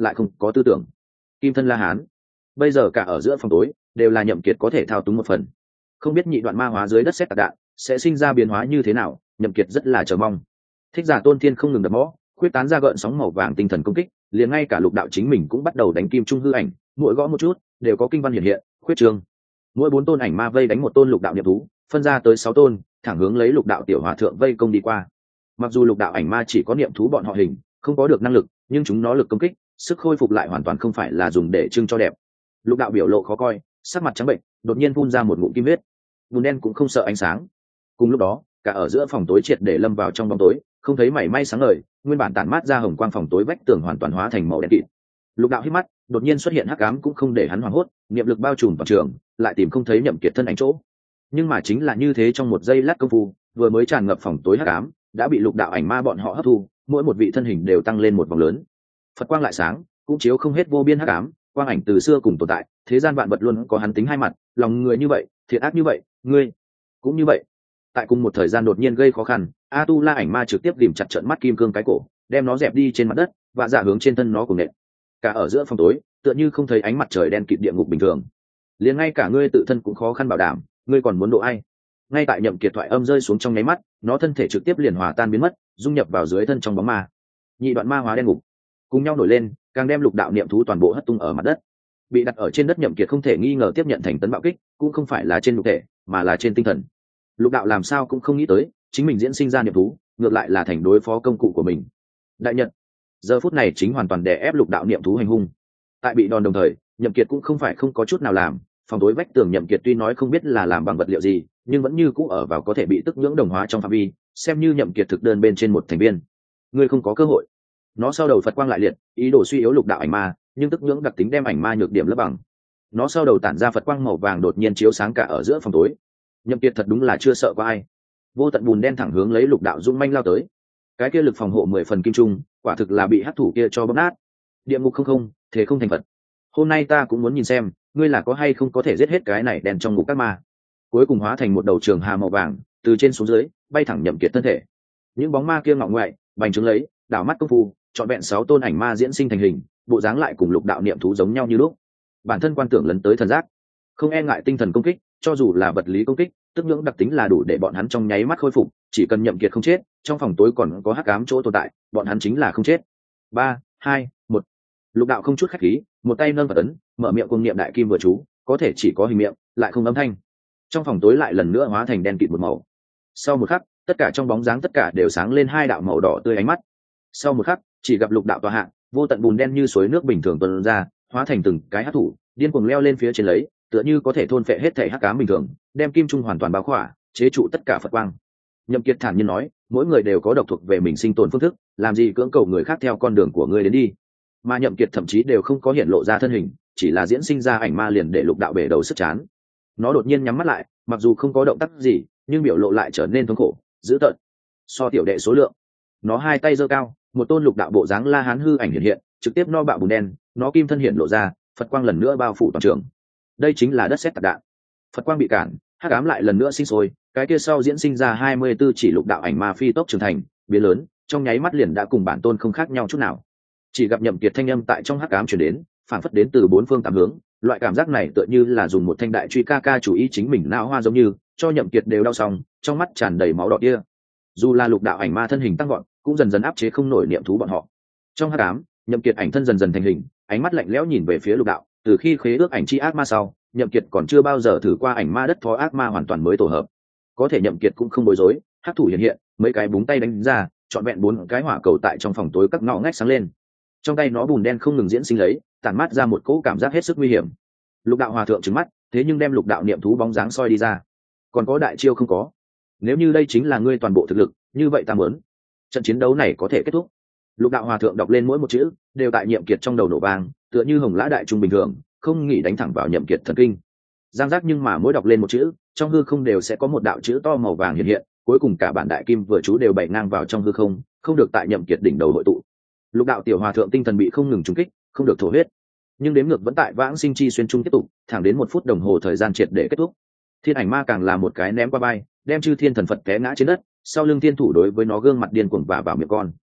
lại không có tư tưởng. Kim thân La Hán bây giờ cả ở giữa phòng tối đều là Nhậm Kiệt có thể thao túng một phần. Không biết nhị đoạn ma hóa dưới đất xét tạc đạn sẽ sinh ra biến hóa như thế nào, Nhậm Kiệt rất là chờ mong. Thích Giả Tôn Thiên không ngừng đập mõ, khuyết tán ra gợn sóng màu vàng tinh thần công kích, liền ngay cả Lục Đạo chính mình cũng bắt đầu đánh kim trung hư ảnh, mỗi gõ một chút đều có kinh văn hiện hiện, khuyết trường. Mỗi 4 tôn ảnh ma vây đánh một tôn Lục Đạo niệm thú, phân ra tới 6 tôn, thẳng hướng lấy Lục Đạo tiểu hòa thượng vây công đi qua. Mặc dù Lục Đạo ảnh ma chỉ có niệm thú bọn họ hình, không có được năng lực, nhưng chúng nó lực công kích, sức khôi phục lại hoàn toàn không phải là dùng để trưng cho đẹp. Lục Đạo biểu lộ khó coi, sắc mặt trắng bệnh, đột nhiên phun ra một ngụm kim huyết. Bùn đen cũng không sợ ánh sáng. Cùng lúc đó, cả ở giữa phòng tối triệt để lâm vào trong bóng tối, không thấy mảy may sáng ngời, nguyên bản tản mát ra hồng quang phòng tối vách tường hoàn toàn hóa thành màu đen kịt. Lục Đạo hít mắt, đột nhiên xuất hiện hắc ám cũng không để hắn hoảng hốt, niệm lực bao trùm toàn trường, lại tìm không thấy Nhậm Kiệt thân ảnh chỗ. Nhưng mà chính là như thế, trong một giây lát công phu, vừa mới tràn ngập phòng tối hắc ám, đã bị Lục Đạo ảnh ma bọn họ hấp thu, mỗi một vị thân hình đều tăng lên một vòng lớn. Phật quang lại sáng, cũng chiếu không hết vô biên hắc ám, quang ảnh từ xưa cùng tồn tại, thế gian vạn vật luôn có hắn tính hai mặt, lòng người như vậy, thiện ác như vậy, ngươi cũng như vậy. Tại cùng một thời gian đột nhiên gây khó khăn, A Tu La ảnh ma trực tiếp ghìm chặt trợn mắt kim cương cái cổ, đem nó dẹp đi trên mặt đất và dạ hướng trên thân nó cùng nện. Cả ở giữa phòng tối, tựa như không thấy ánh mặt trời đen kịt địa ngục bình thường. Liền ngay cả ngươi tự thân cũng khó khăn bảo đảm, ngươi còn muốn độ ai? Ngay tại Nhậm Kiệt thoại âm rơi xuống trong nháy mắt, nó thân thể trực tiếp liền hòa tan biến mất, dung nhập vào dưới thân trong bóng ma. Nhị đoạn ma hóa đen ngục cùng nhau nổi lên, càng đem Lục Đạo niệm thú toàn bộ hất tung ở mặt đất. Bị đặt ở trên đất Nhậm Kiệt không thể nghi ngờ tiếp nhận thành tấn bạo kích, cũng không phải là trên nhục thể, mà là trên tinh thần. Lục Đạo làm sao cũng không nghĩ tới, chính mình diễn sinh ra niệm thú, ngược lại là thành đối phó công cụ của mình. Đại Nhật giờ phút này chính hoàn toàn đè ép Lục Đạo niệm thú hành hung. Tại bị đòn đồng thời, Nhậm Kiệt cũng không phải không có chút nào làm, phòng tối vách tường Nhậm Kiệt tuy nói không biết là làm bằng vật liệu gì, nhưng vẫn như cũ ở vào có thể bị tức nhưỡng đồng hóa trong phạm vi, xem như Nhậm Kiệt thực đơn bên trên một thành viên. Ngươi không có cơ hội. Nó sau đầu Phật quang lại liệt, ý đồ suy yếu Lục Đạo ảnh ma, nhưng tức nhưỡng đặc tính đem ảnh ma nhược điểm lấp bằng. Nó sau đầu tản ra Phật quang màu vàng đột nhiên chiếu sáng cả ở giữa phòng tối. Nhậm Kiệt thật đúng là chưa sợ qua ai. Vô tận bùn đen thẳng hướng lấy Lục Đạo dũng manh lao tới. Cái kia lực phòng hộ 10 phần kim trung, quả thực là bị hắc thủ kia cho bóp nát. Địa ngục không, thế không thành Phật. Hôm nay ta cũng muốn nhìn xem, ngươi là có hay không có thể giết hết cái này đen trong ngục các ma. Cuối cùng hóa thành một đầu trường hà màu vàng, từ trên xuống dưới, bay thẳng Nhậm Kiệt thân thể. Những bóng ma kia ngọ ngoại, bành trướng lấy, đảo mắt công phu, chọn vẹn 6 tôn ảnh ma diễn sinh thành hình, bộ dáng lại cùng Lục Đạo niệm thú giống nhau như lúc. Bản thân quan tưởng lấn tới thần giác, không e ngại tinh thần công kích, cho dù là vật lý công kích, tức nhưỡng đặc tính là đủ để bọn hắn trong nháy mắt khôi phục, chỉ cần Nhậm Kiệt không chết, trong phòng tối còn có hắc ám chỗ tồn tại, bọn hắn chính là không chết. 3, 2, 1. Lục Đạo không chút khách khí, một tay nâng Phật ấn, mở miệng cuồng niệm đại kim vừa chú, có thể chỉ có hình miệng, lại không âm thanh. Trong phòng tối lại lần nữa hóa thành đen kịt một màu. Sau một khắc, tất cả trong bóng dáng tất cả đều sáng lên 2 đạo màu đỏ tươi ánh mắt. Sau một khắc, chỉ gặp Lục Đạo tọa hạ, vô tận bùn đen như suối nước bình thường tuôn ra, hóa thành từng cái hắc thủ, điên cuồng leo lên phía trên lấy, tựa như có thể thôn phệ hết thảy hắc ám bình thường, đem kim trung hoàn toàn bao khỏa, chế trụ tất cả Phật quang. Nhậm Kiệt thản nhiên nói, mỗi người đều có độc thuộc về mình sinh tồn phương thức, làm gì cưỡng cầu người khác theo con đường của ngươi đến đi. Mà Nhậm Kiệt thậm chí đều không có hiện lộ ra thân hình, chỉ là diễn sinh ra ảnh ma liền để Lục Đạo bể đầu sức chán. Nó đột nhiên nhắm mắt lại, mặc dù không có động tác gì, nhưng biểu lộ lại trở nên thống khổ, dữ tợn. So tiểu đệ số lượng, nó 2 tay giơ cao, một tôn Lục Đạo bộ dáng La Hán hư ảnh hiện hiện, trực tiếp no bạo bùn đen, nó kim thân hiện lộ ra, Phật quang lần nữa bao phủ toàn trường. Đây chính là đất sét tạc đạn. Phật quang bị cản, hắc ám lại lần nữa sinh sôi, cái kia sau diễn sinh ra 24 chỉ Lục Đạo ảnh ma phi tốc trưởng thành, biến lớn, trong nháy mắt liền đã cùng bản tôn không khác nhau chút nào. Chỉ gặp Nhậm Kiệt thanh âm tại trong hắc ám truyền đến, phản phất đến từ 4 phương 8 hướng, loại cảm giác này tựa như là dùng một thanh đại truy ca chủ ý chính mình não hoa giống như, cho Nhậm Kiệt đều đau xong, trong mắt tràn đầy máu đỏ kia. Dù là Lục Đạo ảnh ma thân hình tăng vọt, cũng dần dần áp chế không nổi niệm thú bọn họ. Trong hắc ám, Nhậm Kiệt ảnh thân dần dần thành hình, ánh mắt lạnh lẽo nhìn về phía Lục Đạo, từ khi khế ước ảnh chi ác ma sau, Nhậm Kiệt còn chưa bao giờ thử qua ảnh ma đất phó ác ma hoàn toàn mới tổ hợp. Có thể Nhậm Kiệt cũng không bối rối, hắc thủ hiện hiện, mấy cái búng tay đánh ra, chọn vẹn 4 cái hỏa cầu tại trong phòng tối các ngõ ngách sáng lên. Trong tay nó bùn đen không ngừng diễn sinh lấy, tản mát ra một cỗ cảm giác hết sức nguy hiểm. Lục Đạo hòa thượng trừng mắt, thế nhưng đem Lục Đạo niệm thú bóng dáng soi đi ra. Còn có đại chiêu không có? Nếu như đây chính là ngươi toàn bộ thực lực, như vậy ta muốn trận chiến đấu này có thể kết thúc. Lục Đạo hòa thượng đọc lên mỗi một chữ, đều tại Nhậm Kiệt trong đầu nổ vang, tựa như hồng lã đại trung bình thường, không nghĩ đánh thẳng vào Nhậm Kiệt thần kinh. Giang giác, nhưng mà mỗi đọc lên một chữ, trong hư không đều sẽ có một đạo chữ to màu vàng hiện hiện, cuối cùng cả bản đại kim vừa chú đều bày ngang vào trong hư không, không được tại Nhậm Kiệt đỉnh đầu hội tụ. Lục Đạo tiểu hòa thượng tinh thần bị không ngừng trúng kích, không được thổ huyết, nhưng đếm ngược vẫn tại vãng sinh chi xuyên trung tiếp tục, thẳng đến 1 phút đồng hồ thời gian triệt để kết thúc. Thiên ảnh ma càng là một cái ném qua bay, đem chư thiên thần Phật té ngã trên đất, sau lưng thiên thủ đối với nó gương mặt điên cuồng và vào miệng con.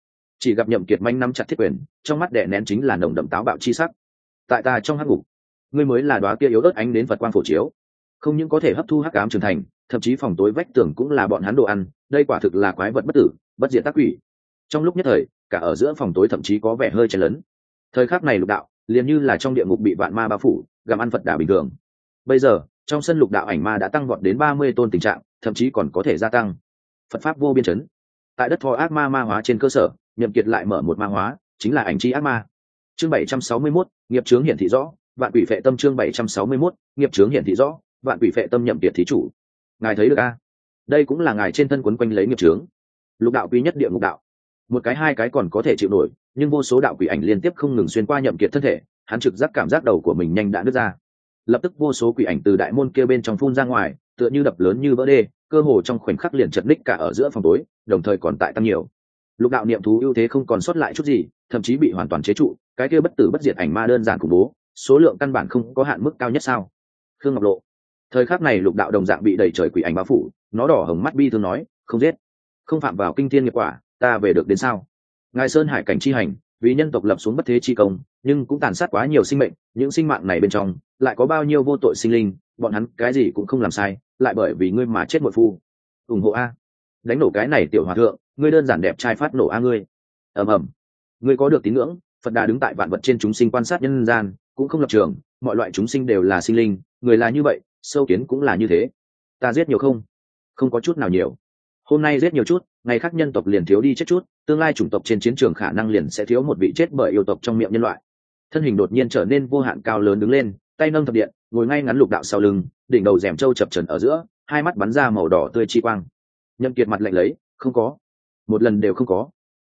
Chỉ gặp Nhậm Kiệt manh nắm chặt thiết quyền, trong mắt đè nén chính là nồng đậm táo bạo chi sắc. Tại ta trong hắc ngục, ngươi mới là đóa kia yếu ớt ánh đến Phật quang phổ chiếu, không những có thể hấp thu hắc ám trưởng thành, thậm chí phòng tối vách tường cũng là bọn hắn đồ ăn, đây quả thực là quái vật bất tử, bất diệt tác quỷ. Trong lúc nhất thời, cả ở giữa phòng tối thậm chí có vẻ hơi chen lấn. Thời khắc này Lục Đạo liền như là trong địa ngục bị vạn ma bao phủ, gặm ăn Phật đà bình thường. Bây giờ, trong sân Lục Đạo ảnh ma đã tăng vọt đến 30 tôn tình trạng, thậm chí còn có thể gia tăng. Phật pháp vô biên chấn. Tại đất thọ ác ma ma hóa trên cơ sở, Nhậm Kiệt lại mở một ma hóa, chính là ảnh chi ác ma. Chương 761, nghiệp chướng hiển thị rõ, vạn quỷ phệ tâm. Chương 761, nghiệp chướng hiển thị rõ, vạn quỷ phệ tâm. Nhậm Kiệt thí chủ, ngài thấy được a? Đây cũng là ngài trên thân quấn quanh lấy nghiệp chướng. Lục đạo quý nhất địa ngục đạo, một cái hai cái còn có thể chịu nổi, nhưng vô số đạo quỷ ảnh liên tiếp không ngừng xuyên qua Nhậm Kiệt thân thể, hắn trực giác cảm giác đầu của mình nhanh đã nứt ra. Lập tức vô số quỷ ảnh từ đại môn kia bên trong phun ra ngoài, tựa như đập lớn như vỡ đê, cơ hồ trong khoảnh khắc liền chật ních cả ở giữa phòng tối, đồng thời còn tại tăng nhiều. Lục đạo niệm thú ưu thế không còn sót lại chút gì, thậm chí bị hoàn toàn chế trụ, cái kia bất tử bất diệt ảnh ma đơn giản khủng bố, số lượng căn bản không có hạn mức cao nhất sao? Khương Ngọc Lộ. Thời khắc này Lục đạo đồng dạng bị đầy trời quỷ ảnh bao phủ, nó đỏ hồng mắt bi thương nói, không giết, không phạm vào kinh thiên nghiệp quả, ta về được đến sao? Ngài Sơn Hải cảnh chi hành, vì nhân tộc lập xuống bất thế chi công, nhưng cũng tàn sát quá nhiều sinh mệnh, những sinh mạng này bên trong lại có bao nhiêu vô tội sinh linh, bọn hắn cái gì cũng không làm sai, lại bởi vì ngươi mà chết muội phu. Ủng hộ a, đánh nổ cái này tiểu hòa thượng, ngươi đơn giản đẹp trai phát nổ a ngươi. Ầm ầm, ngươi có được tín ngưỡng, Phật Đà đứng tại vạn vật trên chúng sinh quan sát nhân gian, cũng không lập trường, mọi loại chúng sinh đều là sinh linh, người là như vậy, sâu kiến cũng là như thế. Ta giết nhiều không? Không có chút nào nhiều. Hôm nay giết nhiều chút, ngày khác nhân tộc liền thiếu đi chết chút, tương lai chủng tộc trên chiến trường khả năng liền sẽ thiếu một vị chết bởi yêu tộc trong miệng nhân loại. Thân hình đột nhiên trở nên vô hạn cao lớn đứng lên, tay nâng thập điện, ngồi ngay ngắn Lục đạo sau lưng, đỉnh đầu rèm trâu chập chờn ở giữa, hai mắt bắn ra màu đỏ tươi chi quang. Nhậm Kiệt mặt lạnh lấy, không có, một lần đều không có.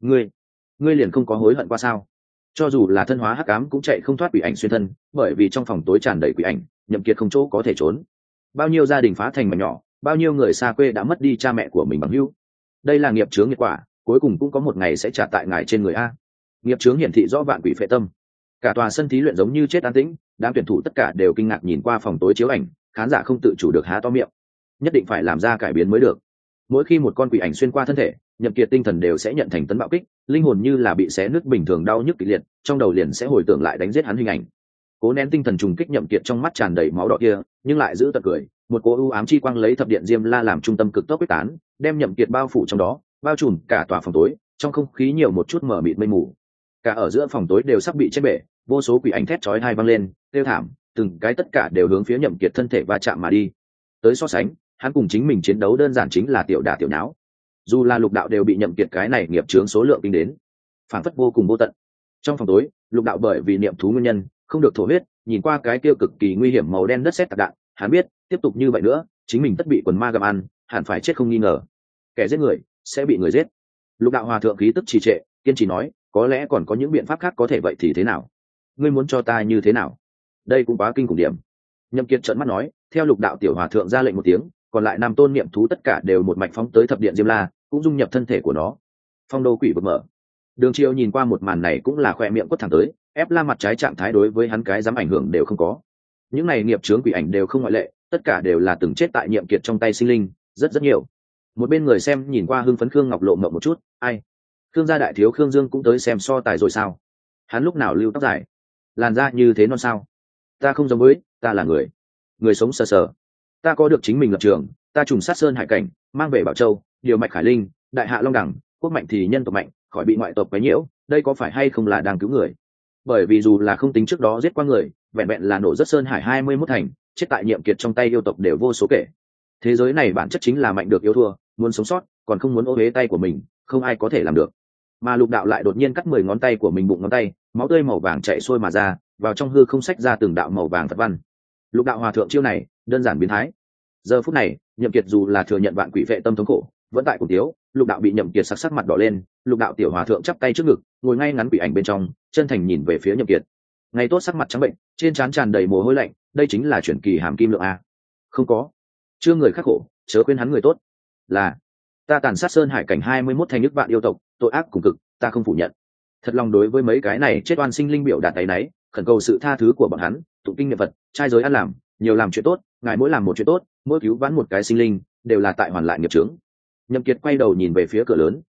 Ngươi liền không có hối hận qua sao? Cho dù là thân hóa hắc ám cũng chạy không thoát quỷ ảnh xuyên thân, bởi vì trong phòng tối tràn đầy quỷ ảnh, Nhậm Kiệt không chỗ có thể trốn. Bao nhiêu gia đình phá thành mảnh nhỏ, bao nhiêu người xa quê đã mất đi cha mẹ của mình bằng hữu. Đây là nghiệp chướng nghiệp quả, cuối cùng cũng có một ngày sẽ trả tại ngài trên người a. Nghiệp chướng hiển thị rõ vạn quỷ phệ tâm. Cả tòa sân thí luyện giống như chết an tĩnh, đám tuyển thủ tất cả đều kinh ngạc nhìn qua phòng tối chiếu ảnh, khán giả không tự chủ được há to miệng. Nhất định phải làm ra cải biến mới được. Mỗi khi một con quỷ ảnh xuyên qua thân thể, Nhậm Kiệt tinh thần đều sẽ nhận thành tấn bạo kích, linh hồn như là bị xé nứt bình thường đau nhức kịch liệt, trong đầu liền sẽ hồi tưởng lại đánh giết hắn hình ảnh. Cố nén tinh thần trùng kích, Nhậm Kiệt trong mắt tràn đầy máu đỏ kia, nhưng lại giữ tật cười, một cỗ u ám chi quang lấy thập điện diêm la làm trung tâm cực tốc quyết tán, đem Nhậm Kiệt bao phủ trong đó, bao trùm cả tòa phòng tối, trong không khí nhiều một chút mờ mịt mây mù. Cả ở giữa phòng tối đều sắp bị chết bể, vô số quỷ ảnh thét chói tai vang lên, kêu thảm, từng cái tất cả đều hướng phía Nhậm Kiệt thân thể va chạm mà đi. Tới so sánh, hắn cùng chính mình chiến đấu đơn giản chính là tiểu đả tiểu nháo. Dù là Lục đạo đều bị Nhậm Kiệt cái này nghiệp chướng số lượng kinh đến, phản phất vô cùng vô tận. Trong phòng tối, Lục đạo bởi vì niệm thú nguyên nhân, không được thổ huyết, nhìn qua cái kia cực kỳ nguy hiểm màu đen đất sét tạc đạn, hắn biết, tiếp tục như vậy nữa, chính mình tất bị quần ma gặm ăn, hẳn phải chết không nghi ngờ. Kẻ giết người sẽ bị người giết. Lục đạo hòa thượng khí tức trì trệ, kiên trì nói, có lẽ còn có những biện pháp khác có thể, vậy thì thế nào? Ngươi muốn cho ta như thế nào? Đây cũng quá kinh khủng điểm. Nhậm Kiệt trợn mắt nói, theo Lục đạo tiểu hòa thượng ra lệnh một tiếng, còn lại năm tôn niệm thú tất cả đều một mạch phóng tới thập điện diêm la, cũng dung nhập thân thể của nó. Phong đô quỷ vực mở. Đường Chiêu nhìn qua một màn này cũng là khỏe miệng quất thẳng tới, ép la mặt trái trạng thái đối với hắn cái dám ảnh hưởng đều không có. Những này nghiệp chướng quỷ ảnh đều không ngoại lệ, tất cả đều là từng chết tại Nhiệm Kiệt trong tay sinh linh, rất nhiều. Một bên người xem nhìn qua hưng phấn Khương Ngọc Lộ ngậm một chút, ai? Khương gia đại thiếu Khương Dương cũng tới xem so tài rồi sao? Hắn lúc nào lưu tóc dài, làn da như thế non sao? Ta không giống với, ta là người sống sờ sờ. Ta có được chính mình lập trường, ta trùng sát sơn hải cảnh, mang về Bảo Châu, điều mạch khải linh, đại hạ long đẳng, quốc mạnh thì nhân tộc mạnh, khỏi bị ngoại tộc quấy nhiễu, đây có phải hay không là đang cứu người? Bởi vì dù là không tính trước đó giết qua người, vẹn vẹn là nổ rất sơn hải 21 thành, chết tại Nhiệm Kiệt trong tay yêu tộc đều vô số kể. Thế giới này bản chất chính là mạnh được yếu thua, muốn sống sót, còn không muốn ô uế tay của mình, không ai có thể làm được. Mà Lục đạo lại đột nhiên cắt 10 ngón tay của mình bụng ngón tay, máu tươi màu vàng chảy xuôi mà ra, vào trong hư không xách ra từng đạo màu vàng Phật văn. Lục đạo hòa thượng chiêu này, đơn giản biến thái. Giờ phút này, Nhiệm Kiệt dù là thừa nhận vạn quỷ vệ tâm thống khổ, vẫn tại cùng thiếu. Lục đạo bị Nhiệm Kiệt sắc mặt đỏ lên, Lục đạo tiểu hòa thượng chắp tay trước ngực, ngồi ngay ngắn quỷ ảnh bên trong, chân thành nhìn về phía Nhiệm Kiệt. Ngày tốt sắc mặt trắng bệnh, trên trán tràn đầy mồ hôi lạnh, đây chính là chuyển kỳ hàm kim lượng a. Không có, chưa người khắc khổ, chớ khuyên hắn người tốt. Là ta tàn sát sơn hải cảnh 21 thành nước vạn yêu tộc, tội ác cùng cực, ta không phủ nhận. Thật lòng đối với mấy cái này chết oan sinh linh biểu đạt ấy nấy, khẩn cầu sự tha thứ của bọn hắn, tụng kinh niệm Phật, trai giới ăn làm, nhiều làm chuyện tốt, ngài mỗi làm một chuyện tốt, mỗi cứu vãn một cái sinh linh, đều là tại hoàn lại nghiệp chướng. Nhậm Kiệt quay đầu nhìn về phía cửa lớn,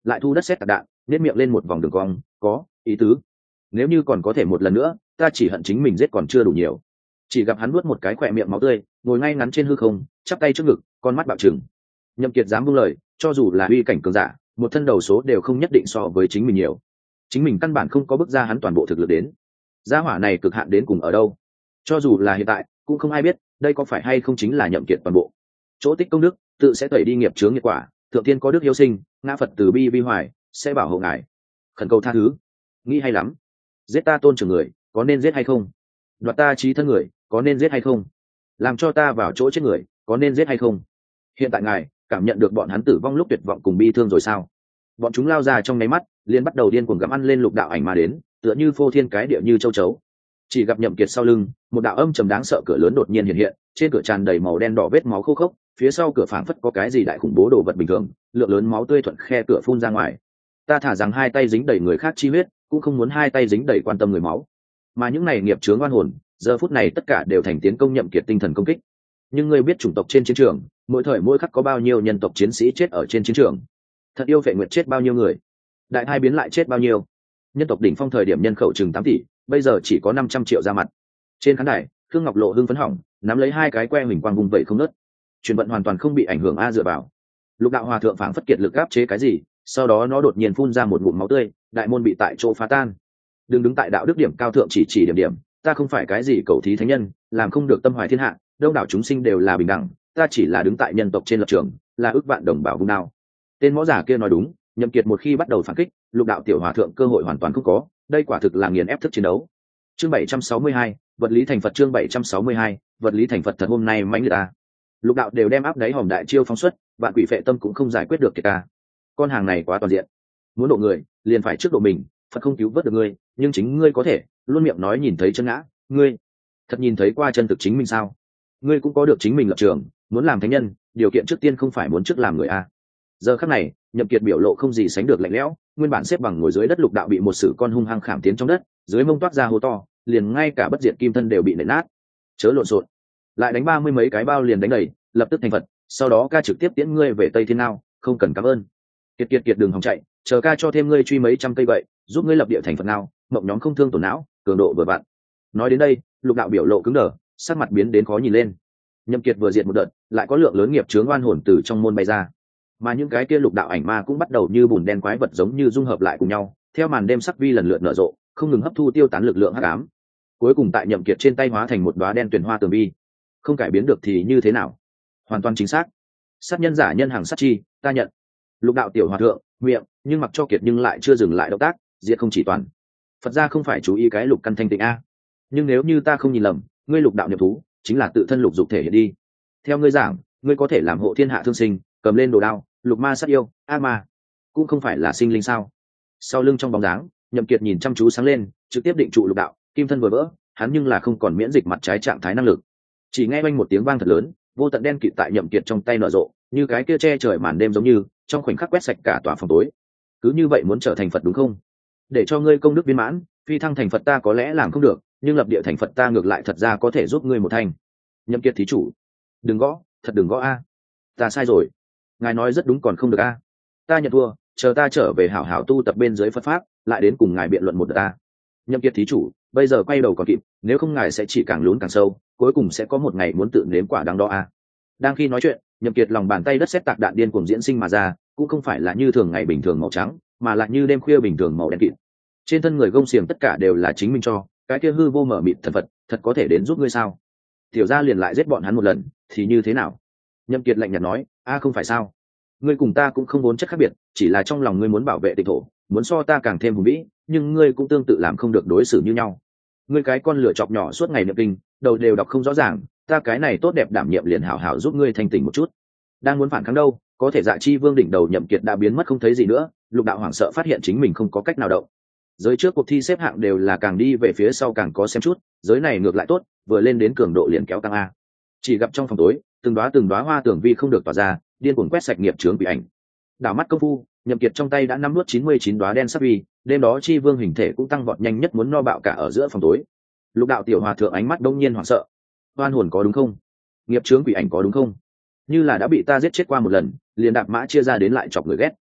lại thu đất sét tạc đạn, nếp miệng lên một vòng đường cong, có ý tứ. Nếu như còn có thể một lần nữa, ta chỉ hận chính mình giết còn chưa đủ nhiều. Chỉ gặp hắn nuốt một cái khỏe miệng máu tươi, ngồi ngay ngắn trên hư không, chắp tay trước ngực, con mắt bạo trừng. Nhậm Kiệt dám buông lời, cho dù là uy cảnh cường giả, một thân đầu số đều không nhất định so với chính mình nhiều. Chính mình căn bản không có bước ra hắn toàn bộ thực lực đến. Gia hỏa này cực hạn đến cùng ở đâu? Cho dù là hiện tại, cũng không ai biết, đây có phải hay không chính là Nhậm Kiệt toàn bộ. Chỗ tích công đức, tự sẽ tẩy đi nghiệp chướng nghiệp quả, thượng thiên có đức hiếu sinh, ngã Phật từ bi vi hoài, sẽ bảo hộ ngài. Khẩn cầu tha thứ. Nghĩ hay lắm. Giết ta tôn trưởng người, có nên giết hay không? Đoạt ta trí thân người, có nên giết hay không? Làm cho ta vào chỗ chết người, có nên giết hay không? Hiện tại ngài cảm nhận được bọn hắn tử vong lúc tuyệt vọng cùng bi thương rồi sao? Bọn chúng lao ra trong nháy mắt, liền bắt đầu điên cuồng gặm ăn lên lục đạo ảnh mà đến, tựa như phô thiên cái địa như châu chấu. Chỉ gặp Nhậm Kiệt sau lưng, một đạo âm trầm đáng sợ cửa lớn đột nhiên hiện hiện, trên cửa tràn đầy màu đen đỏ vết máu khô khốc, phía sau cửa phảng phất có cái gì đại khủng bố đồ vật bình thường, lượng lớn máu tươi thuận khe cửa phun ra ngoài. Ta thả rằng hai tay dính đầy người khác chi huyết, cũng không muốn hai tay dính đầy quan tâm người máu. Mà những này nghiệp chướng oan hồn, giờ phút này tất cả đều thành tiến công Nhậm Kiệt tinh thần công kích. Nhưng ngươi biết chủng tộc trên chiến trường, mỗi thời mỗi khắc có bao nhiêu nhân tộc chiến sĩ chết ở trên chiến trường? Thật yêu Phệ Nguyệt chết bao nhiêu người? Đại hai biến lại chết bao nhiêu? Nhân tộc đỉnh phong thời điểm nhân khẩu chừng 8 tỷ, bây giờ chỉ có 500 triệu ra mặt. Trên khán đài, Khương Ngọc Lộ hưng phấn hỏng, nắm lấy hai cái que huỳnh quang vùng vẫy không ngớt. Truyền vận hoàn toàn không bị ảnh hưởng dựa vào. Lục đạo hòa thượng phảng phất kiệt lực áp chế cái gì, sau đó nó đột nhiên phun ra một ngụm máu tươi, đại môn bị tại chỗ phá tan. Đừng đứng tại đạo đức điểm cao thượng chỉ điểm, ta không phải cái gì cầu thí thánh nhân, làm không được tâm hoài thiên hạ, đông đảo chúng sinh đều là bình đẳng, ta chỉ là đứng tại nhân tộc trên lập trường, là ước vạn đồng bào vùng nào. Tên võ giả kia nói đúng, Nhậm Kiệt một khi bắt đầu phản kích, lục đạo tiểu hòa thượng cơ hội hoàn toàn không có, đây quả thực là nghiền ép thức chiến đấu. Chương 762, vật lý thành Phật. Chương 762, vật lý thành Phật. Thật hôm nay mãnh liệt ta. Lục đạo đều đem áp đáy hòm đại chiêu phóng xuất, vạn quỷ phệ tâm cũng không giải quyết được Kiệt ta. Con hàng này quá toàn diện, muốn độ người, liền phải trước độ mình, Phật không cứu vớt được ngươi, nhưng chính ngươi có thể, luôn miệng nói nhìn thấy chân ngã, ngươi thật nhìn thấy qua chân thực chính mình sao? Ngươi cũng có được chính mình lập trường, muốn làm thánh nhân, điều kiện trước tiên không phải muốn trước làm người a. Giờ khắc này, Nhậm Kiệt biểu lộ không gì sánh được lạnh lẽo, nguyên bản xếp bằng ngồi dưới đất lục đạo bị một sử con hung hăng khảm tiến trong đất, dưới mông toát ra hố to, liền ngay cả bất diệt kim thân đều bị nện nát. Chớ lộn xộn, lại đánh 30 mấy cái bao liền đánh đầy, lập tức thành Phật, sau đó ca trực tiếp tiễn ngươi về Tây Thiên Ngao, không cần cảm ơn. Kiệt đừng hòng chạy, chờ ca cho thêm ngươi truy mấy trăm cây vậy, giúp ngươi lập địa thành Phật Ngao, mộng nhóm không thương tổn não, cường độ vừa vặn. Nói đến đây, lục đạo biểu lộ cứng đờ, sắc mặt biến đến khó nhìn lên. Nhậm Kiệt vừa diệt một đợt, lại có lượng lớn nghiệp chướng oan hồn từ trong môn bay ra, mà những cái kia lục đạo ảnh ma cũng bắt đầu như bùn đen quái vật giống như dung hợp lại cùng nhau, theo màn đêm sắc vi lần lượt nở rộ, không ngừng hấp thu tiêu tán lực lượng hắc ám. Cuối cùng tại Nhậm Kiệt trên tay hóa thành một đóa đen tuyền hoa tường vi. Không cải biến được thì như thế nào? Hoàn toàn chính xác. Sát nhân giả nhân hàng sát chi, ta nhận. Lục đạo tiểu hòa thượng, miệng, nhưng mặc cho Kiệt nhưng lại chưa dừng lại động tác, diệt không chỉ toàn. Phật gia không phải chú ý cái lục căn thanh tịnh a. Nhưng nếu như ta không nhìn lầm, ngươi lục đạo nhập thú, chính là tự thân lục dục thể hiện đi. Theo ngươi giảng, ngươi có thể làm hộ thiên hạ thương sinh, cầm lên đồ đao, lục ma sát yêu, ác ma, cũng không phải là sinh linh sao? Sau lưng trong bóng dáng, Nhậm Kiệt nhìn chăm chú sáng lên, trực tiếp định trụ lục đạo, kim thân vừa vỡ, hắn nhưng là không còn miễn dịch mặt trái trạng thái năng lực. Chỉ nghe oanh một tiếng vang thật lớn, vô tận đen kịt tại Nhậm Kiệt trong tay nở rộ, như cái kia che trời màn đêm giống như, trong khoảnh khắc quét sạch cả tòa phòng tối. Cứ như vậy muốn trở thành Phật đúng không? Để cho ngươi công đức viên mãn, phi thăng thành Phật ta có lẽ làm không được, nhưng lập địa thành Phật ta ngược lại thật ra có thể giúp ngươi một thành. Nhậm Kiệt thí chủ, đừng gõ, thật đừng gõ a. Ta sai rồi. Ngài nói rất đúng còn không được a. Ta nhận thua, chờ ta trở về hảo hảo tu tập bên dưới Phật pháp, lại đến cùng ngài biện luận một đợt ta. Nhậm Kiệt thí chủ, bây giờ quay đầu còn kịp, nếu không ngài sẽ chỉ càng lún càng sâu, cuối cùng sẽ có một ngày muốn tự nếm quả đắng đó a. Đang khi nói chuyện, Nhậm Kiệt lòng bàn tay đất sét tạc đạn điên cuồng diễn sinh mà ra, cũng không phải là như thường ngày bình thường màu trắng, mà là như đêm khuya bình thường màu đen kịt. Trên thân người gông xiềng tất cả đều là chính mình cho, cái kia hư vô mở mịt thần Phật, thật có thể đến giúp ngươi sao? Tiểu gia liền lại giết bọn hắn một lần, thì như thế nào? Nhậm Kiệt lạnh nhạt nói, a không phải sao? Ngươi cùng ta cũng không vốn chất khác biệt, chỉ là trong lòng ngươi muốn bảo vệ tịnh thổ, muốn so ta càng thêm hùng vĩ, nhưng ngươi cũng tương tự làm không được đối xử như nhau. Ngươi cái con lửa chọc nhỏ suốt ngày niệm kinh, đầu đều đọc không rõ ràng, ta cái này tốt đẹp đảm nhiệm liền hảo hảo giúp ngươi thanh tỉnh một chút. Đang muốn phản kháng đâu, có thể Dạ Chi Vương đỉnh đầu Nhậm Kiệt đã biến mất không thấy gì nữa, lục đạo hoảng sợ phát hiện chính mình không có cách nào động. Giới trước cuộc thi xếp hạng đều là càng đi về phía sau càng có xem chút, giới này ngược lại tốt, vừa lên đến cường độ liền kéo tăng a. Chỉ gặp trong phòng tối, từng đóa hoa tường vi không được tỏa ra, điên cuồng quét sạch nghiệp chướng bị ảnh. Đảo mắt công phu, Nhậm Kiệt trong tay đã nắm nuốt 99 đóa đen sắc vi, đêm đó Chi Vương hình thể cũng tăng vọt nhanh nhất muốn no bạo cả ở giữa phòng tối. Lục đạo tiểu hòa thượng ánh mắt đông nhiên hoảng sợ. Oan hồn có đúng không? Nghiệp chướng quỷ ảnh có đúng không? Như là đã bị ta giết chết qua một lần, liền đạp mã chia ra đến lại chọc người ghét.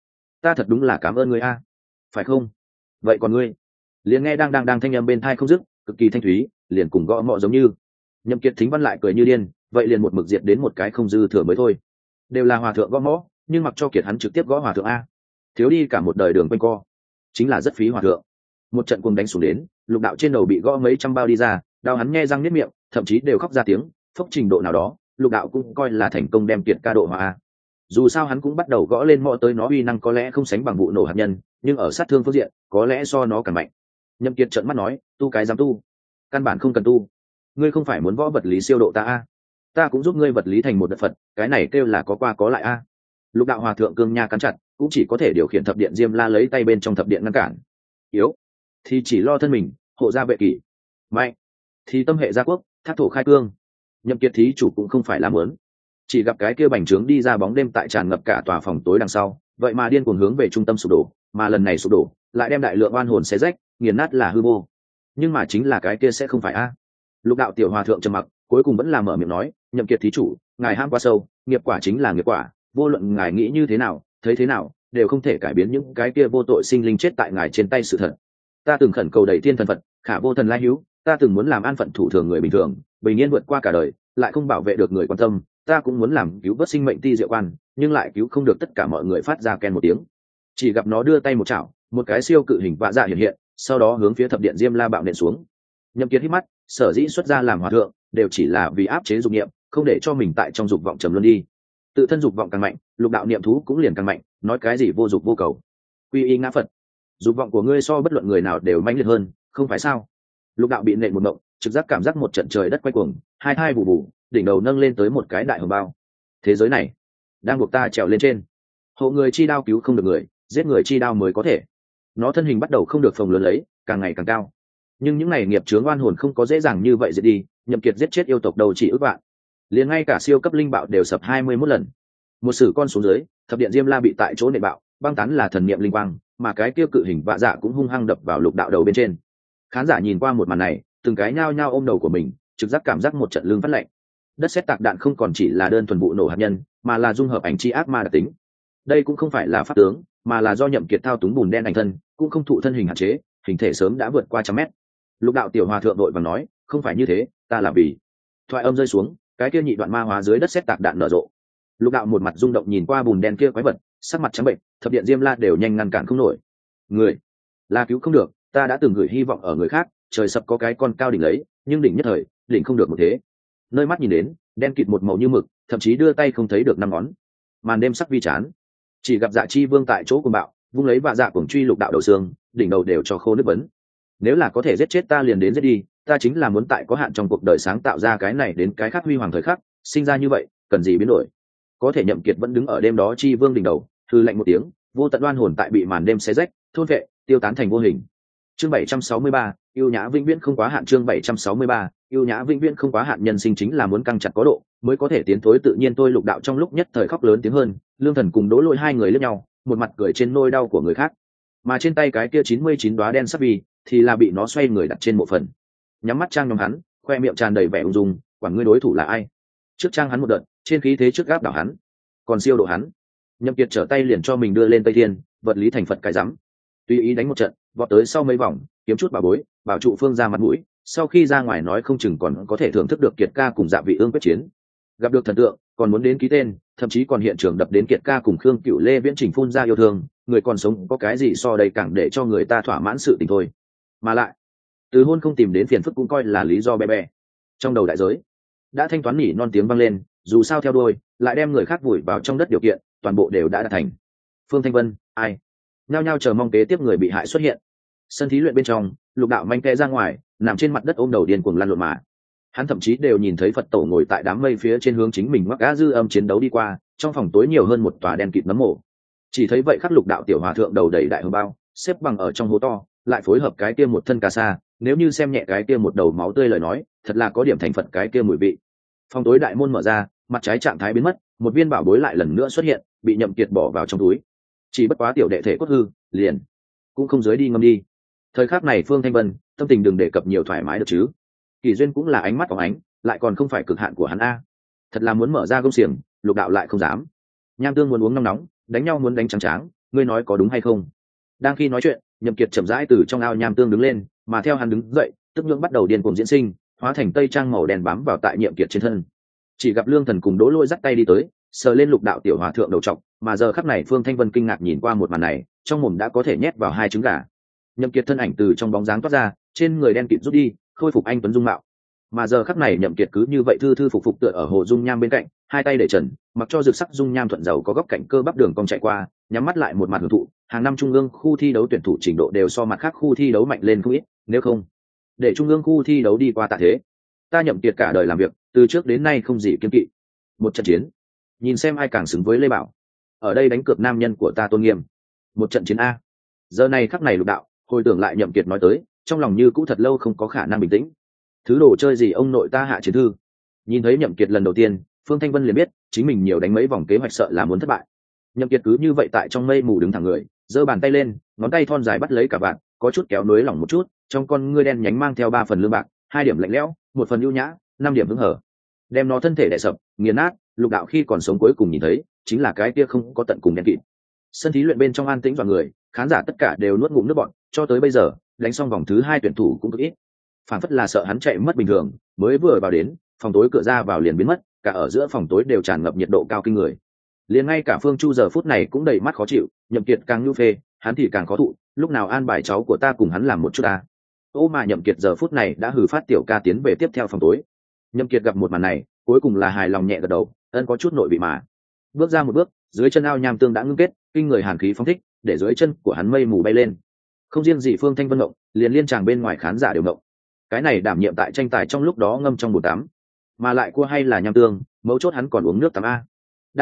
ta thật đúng là cảm ơn ngươi a. Phải không? Vậy còn ngươi? Liền nghe đang thanh âm bên thai không dứt, cực kỳ thanh thúy, liền cùng gõ mọ giống như. Nhậm Kiệt Thính Văn lại cười như điên, vậy liền một mực diệt đến một cái không dư thừa mới thôi. Đều là hòa thượng gõ mõ, nhưng mặc cho Kiệt hắn trực tiếp gõ hòa thượng a, thiếu đi cả một đời đường quanh co, chính là rất phí hòa thượng. Một trận cuồng đánh xuống đến, Lục Đạo trên đầu bị gõ mấy trăm bao đi ra, đau hắn nghe răng niết miệng, thậm chí đều khóc ra tiếng. Phốc trình độ nào đó, Lục Đạo cũng coi là thành công đem Kiệt ca độ hòa a. Dù sao hắn cũng bắt đầu gõ lên mõ tới nó uy năng có lẽ không sánh bằng vụ nổ hạt nhân, nhưng ở sát thương phương diện có lẽ so nó càng mạnh. Nhậm Kiệt trợn mắt nói, tu cái dám tu, căn bản không cần tu. Ngươi không phải muốn võ vật lý siêu độ ta a? Ta cũng giúp ngươi vật lý thành một đợt Phật, cái này kêu là có qua có lại a. Lục Đạo hòa thượng cương nha cắn chặt, cũng chỉ có thể điều khiển thập điện diêm la lấy tay bên trong thập điện ngăn cản. Yếu thì chỉ lo thân mình, hộ gia vệ kỷ. Mạnh thì tâm hệ gia quốc, thác thổ khai cương. Nhậm Kiệt thí chủ cũng không phải là muốn, chỉ gặp cái kia bành trướng đi ra bóng đêm tại tràn ngập cả tòa phòng tối đằng sau, vậy mà điên cuồng hướng về trung tâm sụp đổ, mà lần này sụp đổ lại đem đại lượng oan hồn xé rách, nghiền nát là hư vô. Nhưng mà chính là cái kia sẽ không phải a. Lục Đạo tiểu hòa thượng trầm mặc, cuối cùng vẫn là mở miệng nói, Nhậm Kiệt thí chủ, ngài ham quá sâu, nghiệp quả chính là nghiệp quả, vô luận ngài nghĩ như thế nào, thấy thế nào, đều không thể cải biến những cái kia vô tội sinh linh chết tại ngài trên tay sự thật. Ta từng khẩn cầu đầy thiên thần Phật, khả vô thần lai hữu, ta từng muốn làm an phận thủ thường người bình thường, bình yên vượt qua cả đời, lại không bảo vệ được người quan tâm, ta cũng muốn làm cứu vớt sinh mệnh ti diệu quan, nhưng lại cứu không được tất cả mọi người. Phát ra ken một tiếng, chỉ gặp nó đưa tay một chảo, một cái siêu cự hình vạ dạ hiện hiện, sau đó hướng phía thập điện diêm la bạo nện xuống. Nhậm Kiệt hít mắt, sở dĩ xuất ra làm hòa thượng đều chỉ là vì áp chế dục niệm, không để cho mình tại trong dục vọng trầm luân đi. Tự thân dục vọng càng mạnh, Lục Đạo niệm thú cũng liền càng mạnh, nói cái gì vô dục vô cầu, quy y ngã Phật. Dục vọng của ngươi so bất luận người nào đều mãnh liệt hơn, không phải sao? Lục Đạo bị nện một mộng, trực giác cảm giác một trận trời đất quay cuồng, hai thai bù bù, đỉnh đầu nâng lên tới một cái đại hồng bao. Thế giới này đang buộc ta trèo lên trên. Hộ người chi đao cứu không được người, giết người chi đao mới có thể. Nó thân hình bắt đầu không được phồng lớn lấy, càng ngày càng cao. Nhưng những ngày nghiệp chướng oan hồn không có dễ dàng như vậy diệt đi. Nhậm Kiệt giết chết yêu tộc đầu chỉ ước vạn, liền ngay cả siêu cấp linh bạo đều sập 21 lần. Một sử con xuống dưới, thập điện diêm la bị tại chỗ nện bạo, băng tán là thần niệm linh quang, mà cái tiêu cự hình vạ dạ cũng hung hăng đập vào Lục Đạo đầu bên trên. Khán giả nhìn qua một màn này, từng cái nhao nhao ôm đầu của mình, trực giác cảm giác một trận lưng phát lạnh. Đất sét tạc đạn không còn chỉ là đơn thuần vụ nổ hạt nhân, mà là dung hợp ảnh chi ác ma đặc tính. Đây cũng không phải là pháp tướng, mà là do Nhậm Kiệt thao túng bùn đen ảnh thân, cũng không thụ thân hình hạn chế, hình thể sớm đã vượt qua 100 mét. Lục Đạo tiểu hòa thượng đội vàng nói, không phải như thế, ta là vì. Thoại âm rơi xuống, cái kia nhị đoạn ma hóa dưới đất sét tạc đạn nở rộ. Lục Đạo một mặt rung động nhìn qua bùn đen kia quái vật, sắc mặt trắng bệnh, thập điện diêm la đều nhanh ngăn cản không nổi. Người là cứu không được, ta đã từng gửi hy vọng ở người khác, trời sập có cái con cao đỉnh lấy, nhưng đỉnh nhất thời, đỉnh không được một thế. Nơi mắt nhìn đến, đen kịt một màu như mực, thậm chí đưa tay không thấy được năm ngón. Màn đêm sắc vi chán, chỉ gặp Dạ Chi Vương tại chỗ cuồng bạo, vung lấy vạ dạ cuồng truy Lục Đạo đầu xương, đỉnh đầu đều cho khô nước vấn. Nếu là có thể giết chết ta liền đến giết đi, ta chính là muốn tại có hạn trong cuộc đời sáng tạo ra cái này đến cái khác huy hoàng thời khắc, sinh ra như vậy, cần gì biến đổi. Có thể Nhậm Kiệt vẫn đứng ở đêm đó Chi Vương đỉnh đầu, hư lạnh một tiếng, vô tận oan hồn tại bị màn đêm xé rách, thôn vệ, tiêu tán thành vô hình. Chương 763, yêu nhã vĩnh viễn không quá hạn. Chương 763, yêu nhã vĩnh viễn không quá hạn. Nhân sinh chính là muốn căng chặt có độ, mới có thể tiến thối tự nhiên. Tôi Lục Đạo trong lúc nhất thời khóc lớn tiếng hơn, Lương Thần cùng Đỗ Lôi hai người liếc nhau, một mặt cười trên nỗi đau của người khác, mà trên tay cái kia 99 đóa đen sắc vì thì là bị nó xoay người đặt trên một phần. Nhắm mắt trang nhóm hắn, khoe miệng tràn đầy vẻ ung dung, quản ngươi đối thủ là ai? Trước trang hắn một đợt, trên khí thế trước gáp đảo hắn, còn siêu độ hắn. Nhậm Kiệt trở tay liền cho mình đưa lên Tây Thiên, vật lý thành Phật cái rắm, tùy ý đánh một trận, vọt tới sau mấy vòng, kiếm chút bảo bối, bảo trụ Phương ra mặt mũi. Sau khi ra ngoài nói không chừng còn có thể thưởng thức được Kiệt ca cùng Dạ Vị Ương quyết chiến, gặp được thần tượng, còn muốn đến ký tên, thậm chí còn hiện trường đập đến Kiệt ca cùng Khương Cửu Lê viễn trình phun ra yêu thương. Người còn sống có cái gì so đây càng để cho người ta thỏa mãn sự tình thôi. Mà lại, từ hôn không tìm đến phiền phức cũng coi là lý do bé bé. Trong đầu đại giới đã thanh toán nỉ non tiếng vang lên, dù sao theo đuôi lại đem người khác vùi vào trong đất điều kiện, toàn bộ đều đã đạt thành. Phương Thanh Vân, ai? Nhao nhao chờ mong kế tiếp người bị hại xuất hiện. Sân thí luyện bên trong, Lục Đạo manh kẽ ra ngoài, nằm trên mặt đất ôm đầu điên cuồng lăn lộn mà. Hắn thậm chí đều nhìn thấy Phật tổ ngồi tại đám mây phía trên hướng chính mình mắc gã dư âm chiến đấu đi qua, trong phòng tối nhiều hơn một tòa đen kịt nấm mộ. Chỉ thấy vậy khắc Lục Đạo tiểu hòa thượng đầu đầy đại hồng bao, xếp bằng ở trong hố to, lại phối hợp cái kia một thân cà sa, nếu như xem nhẹ cái kia một đầu máu tươi lời nói, thật là có điểm thành Phật cái kia mùi vị. Phòng tối đại môn mở ra, mặt trái trạng thái biến mất, một viên bảo bối lại lần nữa xuất hiện, bị Nhậm Kiệt bỏ vào trong túi. Chỉ bất quá tiểu đệ thể cốt hư, liền cũng không dưới đi ngâm đi. Thời khắc này Phương Thanh Vân tâm tình đừng đề cập nhiều thoải mái được chứ. Kỳ duyên cũng là ánh mắt phóng ánh, lại còn không phải cực hạn của hắn a. Thật là muốn mở ra công xiềng, Lục Đạo lại không dám. Nham tương muốn uống nóng nóng, đánh nhau muốn đánh trắng tráng, ngươi nói có đúng hay không? Đang khi nói chuyện, Nhậm Kiệt chậm rãi từ trong ao nham tương đứng lên, mà theo hắn đứng dậy, tức nhưỡng bắt đầu điên cuồng diễn sinh, hóa thành tây trang màu đen bám vào tại Nhiệm Kiệt trên thân. Chỉ gặp Lương Thần cùng Đỗ Lôi dắt tay đi tới, sờ lên Lục Đạo tiểu hòa thượng đầu trọc, mà giờ khắc này Phương Thanh Vân kinh ngạc nhìn qua một màn này, trong mồm đã có thể nhét vào 2 trứng gà. Nhậm Kiệt thân ảnh từ trong bóng dáng toát ra, trên người đen kịt rút đi, khôi phục anh tuấn dung mạo. Mà giờ khắc này Nhậm Kiệt cứ như vậy thư thư phục phục tựa ở hồ dung nham bên cạnh, 2 tay để trần, mặc cho rực sắc dung nham thuận giàu có góc cạnh cơ bắp đường cong chạy qua, nhắm mắt lại một mặt hưởng thụ. Hàng năm trung ương khu thi đấu tuyển thủ trình độ đều so mặt khác khu thi đấu mạnh lên không ít, nếu không để trung ương khu thi đấu đi qua tạ thế, ta Nhậm Kiệt cả đời làm việc, từ trước đến nay không gì kiêng kỵ. Một trận chiến, nhìn xem ai càng xứng với Lê Bảo. Ở đây đánh cược nam nhân của ta tôn nghiêm. Một trận chiến a. Giờ này khắc này Lục Đạo hồi tưởng lại Nhậm Kiệt nói tới, trong lòng như cũ thật lâu không có khả năng bình tĩnh. Thứ đồ chơi gì ông nội ta hạ chiến thư. Nhìn thấy Nhậm Kiệt lần đầu tiên, Phương Thanh Vân liền biết chính mình nhiều đánh mấy vòng kế hoạch sợ là muốn thất bại. Nhậm Kiệt cứ như vậy tại trong mây mù đứng thẳng người, giơ bàn tay lên, ngón tay thon dài bắt lấy cả vạt, có chút kéo nối lỏng một chút, trong con ngươi đen nhánh mang theo 3 phần lương bạc, 2 điểm lạnh lẽo, 1 phần ưu nhã, 5 điểm hứng hở. Đem nó thân thể đè sập, nghiền nát. Lục Đạo khi còn sống cuối cùng nhìn thấy chính là cái kia không có tận cùng đen kịt. Sân thí luyện bên trong an tĩnh dọa người, khán giả tất cả đều nuốt ngụm nước bọt, cho tới bây giờ, đánh xong vòng thứ 2 tuyển thủ cũng cực ít. Phản phất là sợ hắn chạy mất bình thường, mới vừa vào đến, phòng tối cửa ra vào liền biến mất, cả ở giữa phòng tối đều tràn ngập nhiệt độ cao kinh người. Liền ngay cả Phương Chu giờ phút này cũng đầy mắt khó chịu, Nhậm Kiệt càng nhu phê, hắn thì càng khó thụ, lúc nào an bài cháu của ta cùng hắn làm một chút ta. Ô mà Nhậm Kiệt giờ phút này đã hừ phát tiểu ca tiến về tiếp theo phòng tối. Nhậm Kiệt gặp một màn này, cuối cùng là hài lòng nhẹ gật đầu, ân có chút nội vị mà. Bước ra một bước, dưới chân ao nham tương đã ngưng kết, kinh người hàn khí phóng thích, để dưới chân của hắn mây mù bay lên. Không riêng gì Phương Thanh Vân ngộng, liền liên tràng bên ngoài khán giả đều ngộng. Cái này đảm nhiệm tại tranh tài trong lúc đó ngâm trong bồn tắm, mà lại cua hay là nham tương, mấu chốt hắn còn uống nước tắm a.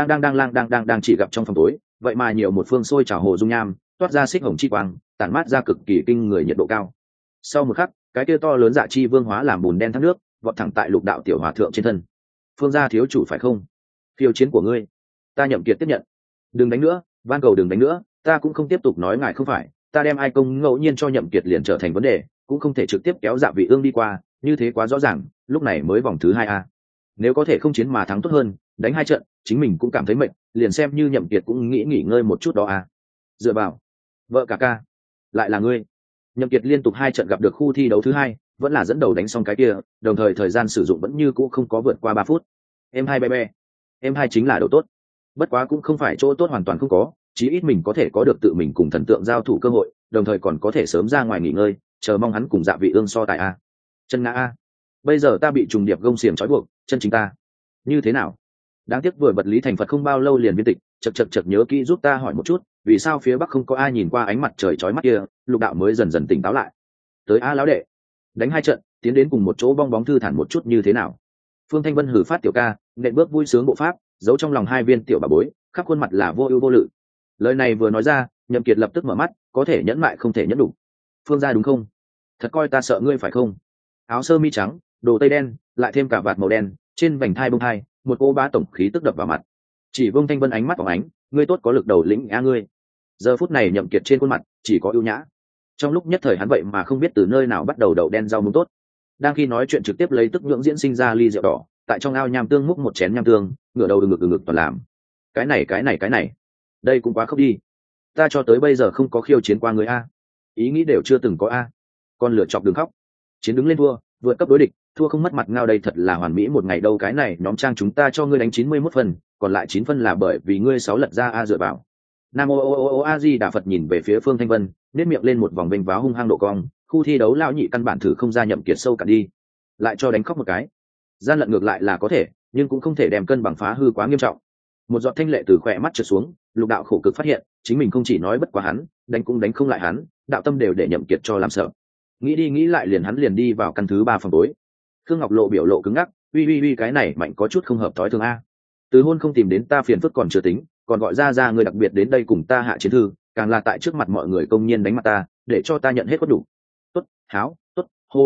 Đang chỉ gặp trong phòng tối, vậy mà nhiều một phương sôi trào hồ dung nham, toát ra xích hồng chi quang, tản mát ra cực kỳ kinh người nhiệt độ cao. Sau một khắc, cái kia to lớn dạ chi vương hóa làm bùn đen thác nước, vọt thẳng tại Lục Đạo tiểu hòa thượng trên thân. Phương gia thiếu chủ phải không? Phiêu chiến của ngươi, ta Nhậm Kiệt tiếp nhận. Đừng đánh nữa, van cầu đừng đánh nữa, ta cũng không tiếp tục nói ngài không phải, ta đem ai công ngẫu nhiên cho Nhậm Kiệt liền trở thành vấn đề, cũng không thể trực tiếp kéo Dạ Vị Ương đi qua, như thế quá rõ ràng, lúc này mới vòng thứ 2 a. Nếu có thể không chiến mà thắng tốt hơn, đánh 2 trận, chính mình cũng cảm thấy mệt, liền xem như Nhậm Kiệt cũng nghĩ nghỉ ngơi một chút đó a. Dựa vào, vợ cả ca, lại là ngươi. Nhậm Kiệt liên tục 2 trận gặp được khu thi đấu thứ 2, vẫn là dẫn đầu đánh xong cái kia, đồng thời thời gian sử dụng vẫn như cũ không có vượt qua 3 phút. Em hai bé, em hai chính là đồ tốt. Bất quá cũng không phải chỗ tốt hoàn toàn không có, chí ít mình có thể có được tự mình cùng thần tượng giao thủ cơ hội, đồng thời còn có thể sớm ra ngoài nghỉ ngơi, chờ mong hắn cùng Dạ Vị Ương so tài a. Chân ngã a. Bây giờ ta bị trùng điệp gông xiềng trói buộc, chân chính ta. Như thế nào? Đáng tiếc vừa bật lý thành Phật không bao lâu liền viên tịch, chậc nhớ kỹ giúp ta hỏi một chút, vì sao phía bắc không có ai nhìn qua ánh mặt trời chói mắt kia, Lục Đạo mới dần dần tỉnh táo lại. Tới a lão đệ, đánh 2 trận, tiến đến cùng một chỗ bong bóng thư thản một chút như thế nào? Phương Thanh Vân hử phát tiểu ca, nện bước vui sướng bộ pháp, giấu trong lòng 2 viên tiểu bà bối, khắp khuôn mặt là vô ưu vô lự. Lời này vừa nói ra, Nhậm Kiệt lập tức mở mắt, có thể nhẫn mại không thể nhẫn đủ. Phương gia đúng không? Thật coi ta sợ ngươi phải không? Áo sơ mi trắng, đồ tây đen, lại thêm cả vạt màu đen, trên vành thai bông thai, một cô bá tổng khí tức đập vào mặt. Chỉ Vương Thanh Vân ánh mắt phóng ánh, ngươi tốt có lực đầu lĩnh a ngươi. Giờ phút này Nhậm Kiệt trên khuôn mặt chỉ có ưu nhã. Trong lúc nhất thời hắn vậy mà không biết từ nơi nào bắt đầu đậu đen rau muống tốt. Đang khi nói chuyện trực tiếp lấy tức nhưỡng diễn sinh ra ly rượu đỏ, tại trong ao nham tương múc một chén nham tương, ngửa đầu ngực toàn làm. Cái này, đây cũng quá khốc đi. Ta cho tới bây giờ không có khiêu chiến qua người a, ý nghĩ đều chưa từng có a. Con lựa chọc đừng khóc, chiến đứng lên thua, vượt cấp đối địch, thua không mất mặt ngao đây thật là hoàn mỹ một ngày đâu. Cái này nhóm trang chúng ta cho ngươi đánh 91 phần, còn lại 9 phân là bởi vì ngươi 6 lật ra a dựa vào. Nam ô a di đà Phật nhìn về phía Phương Thanh Vân, nét miệng lên một vòng vênh váo hung hăng độ cong, khu thi đấu lão nhị căn bản thử không ra Nhậm Kiệt sâu cả đi, lại cho đánh khóc một cái. Gian lận ngược lại là có thể, nhưng cũng không thể đem cân bằng phá hư quá nghiêm trọng. Một giọt thanh lệ từ khỏe mắt trượt xuống, Lục Đạo khổ cực phát hiện, chính mình không chỉ nói bất quá hắn, đánh cũng đánh không lại hắn, đạo tâm đều để Nhậm Kiệt cho làm sợ. Nghĩ đi nghĩ lại liền hắn liền đi vào căn thứ 3 phòng tối. Khương Ngọc Lộ biểu lộ cứng ngắc, uy cái này mạnh có chút không hợp thói thường a. Từ hôn không tìm đến ta phiền phức còn chưa tính, còn gọi ra người đặc biệt đến đây cùng ta hạ chiến thư, càng là tại trước mặt mọi người công nhiên đánh mặt ta, để cho ta nhận hết có đủ. Tốt, háo, tốt,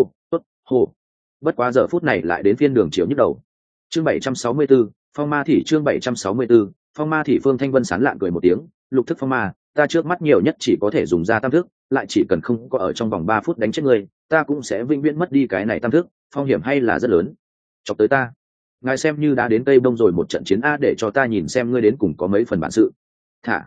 hô. Bất quá giờ phút này lại đến phiên Đường Chiếu nhức đầu. Chương 764, Phong Ma Thị. Chương 764, Phong Ma Thị. Phương Thanh Vân sán lạn cười một tiếng, lục thức phong ma, ta trước mắt nhiều nhất chỉ có thể dùng ra tam thức, lại chỉ cần không có ở trong vòng 3 phút đánh chết người, ta cũng sẽ vĩnh viễn mất đi cái này tam thức, phong hiểm hay là rất lớn. Chọc tới ta, ngài xem như đã đến Tây Đông rồi một trận chiến a, để cho ta nhìn xem ngươi đến cùng có mấy phần bản sự. Thả,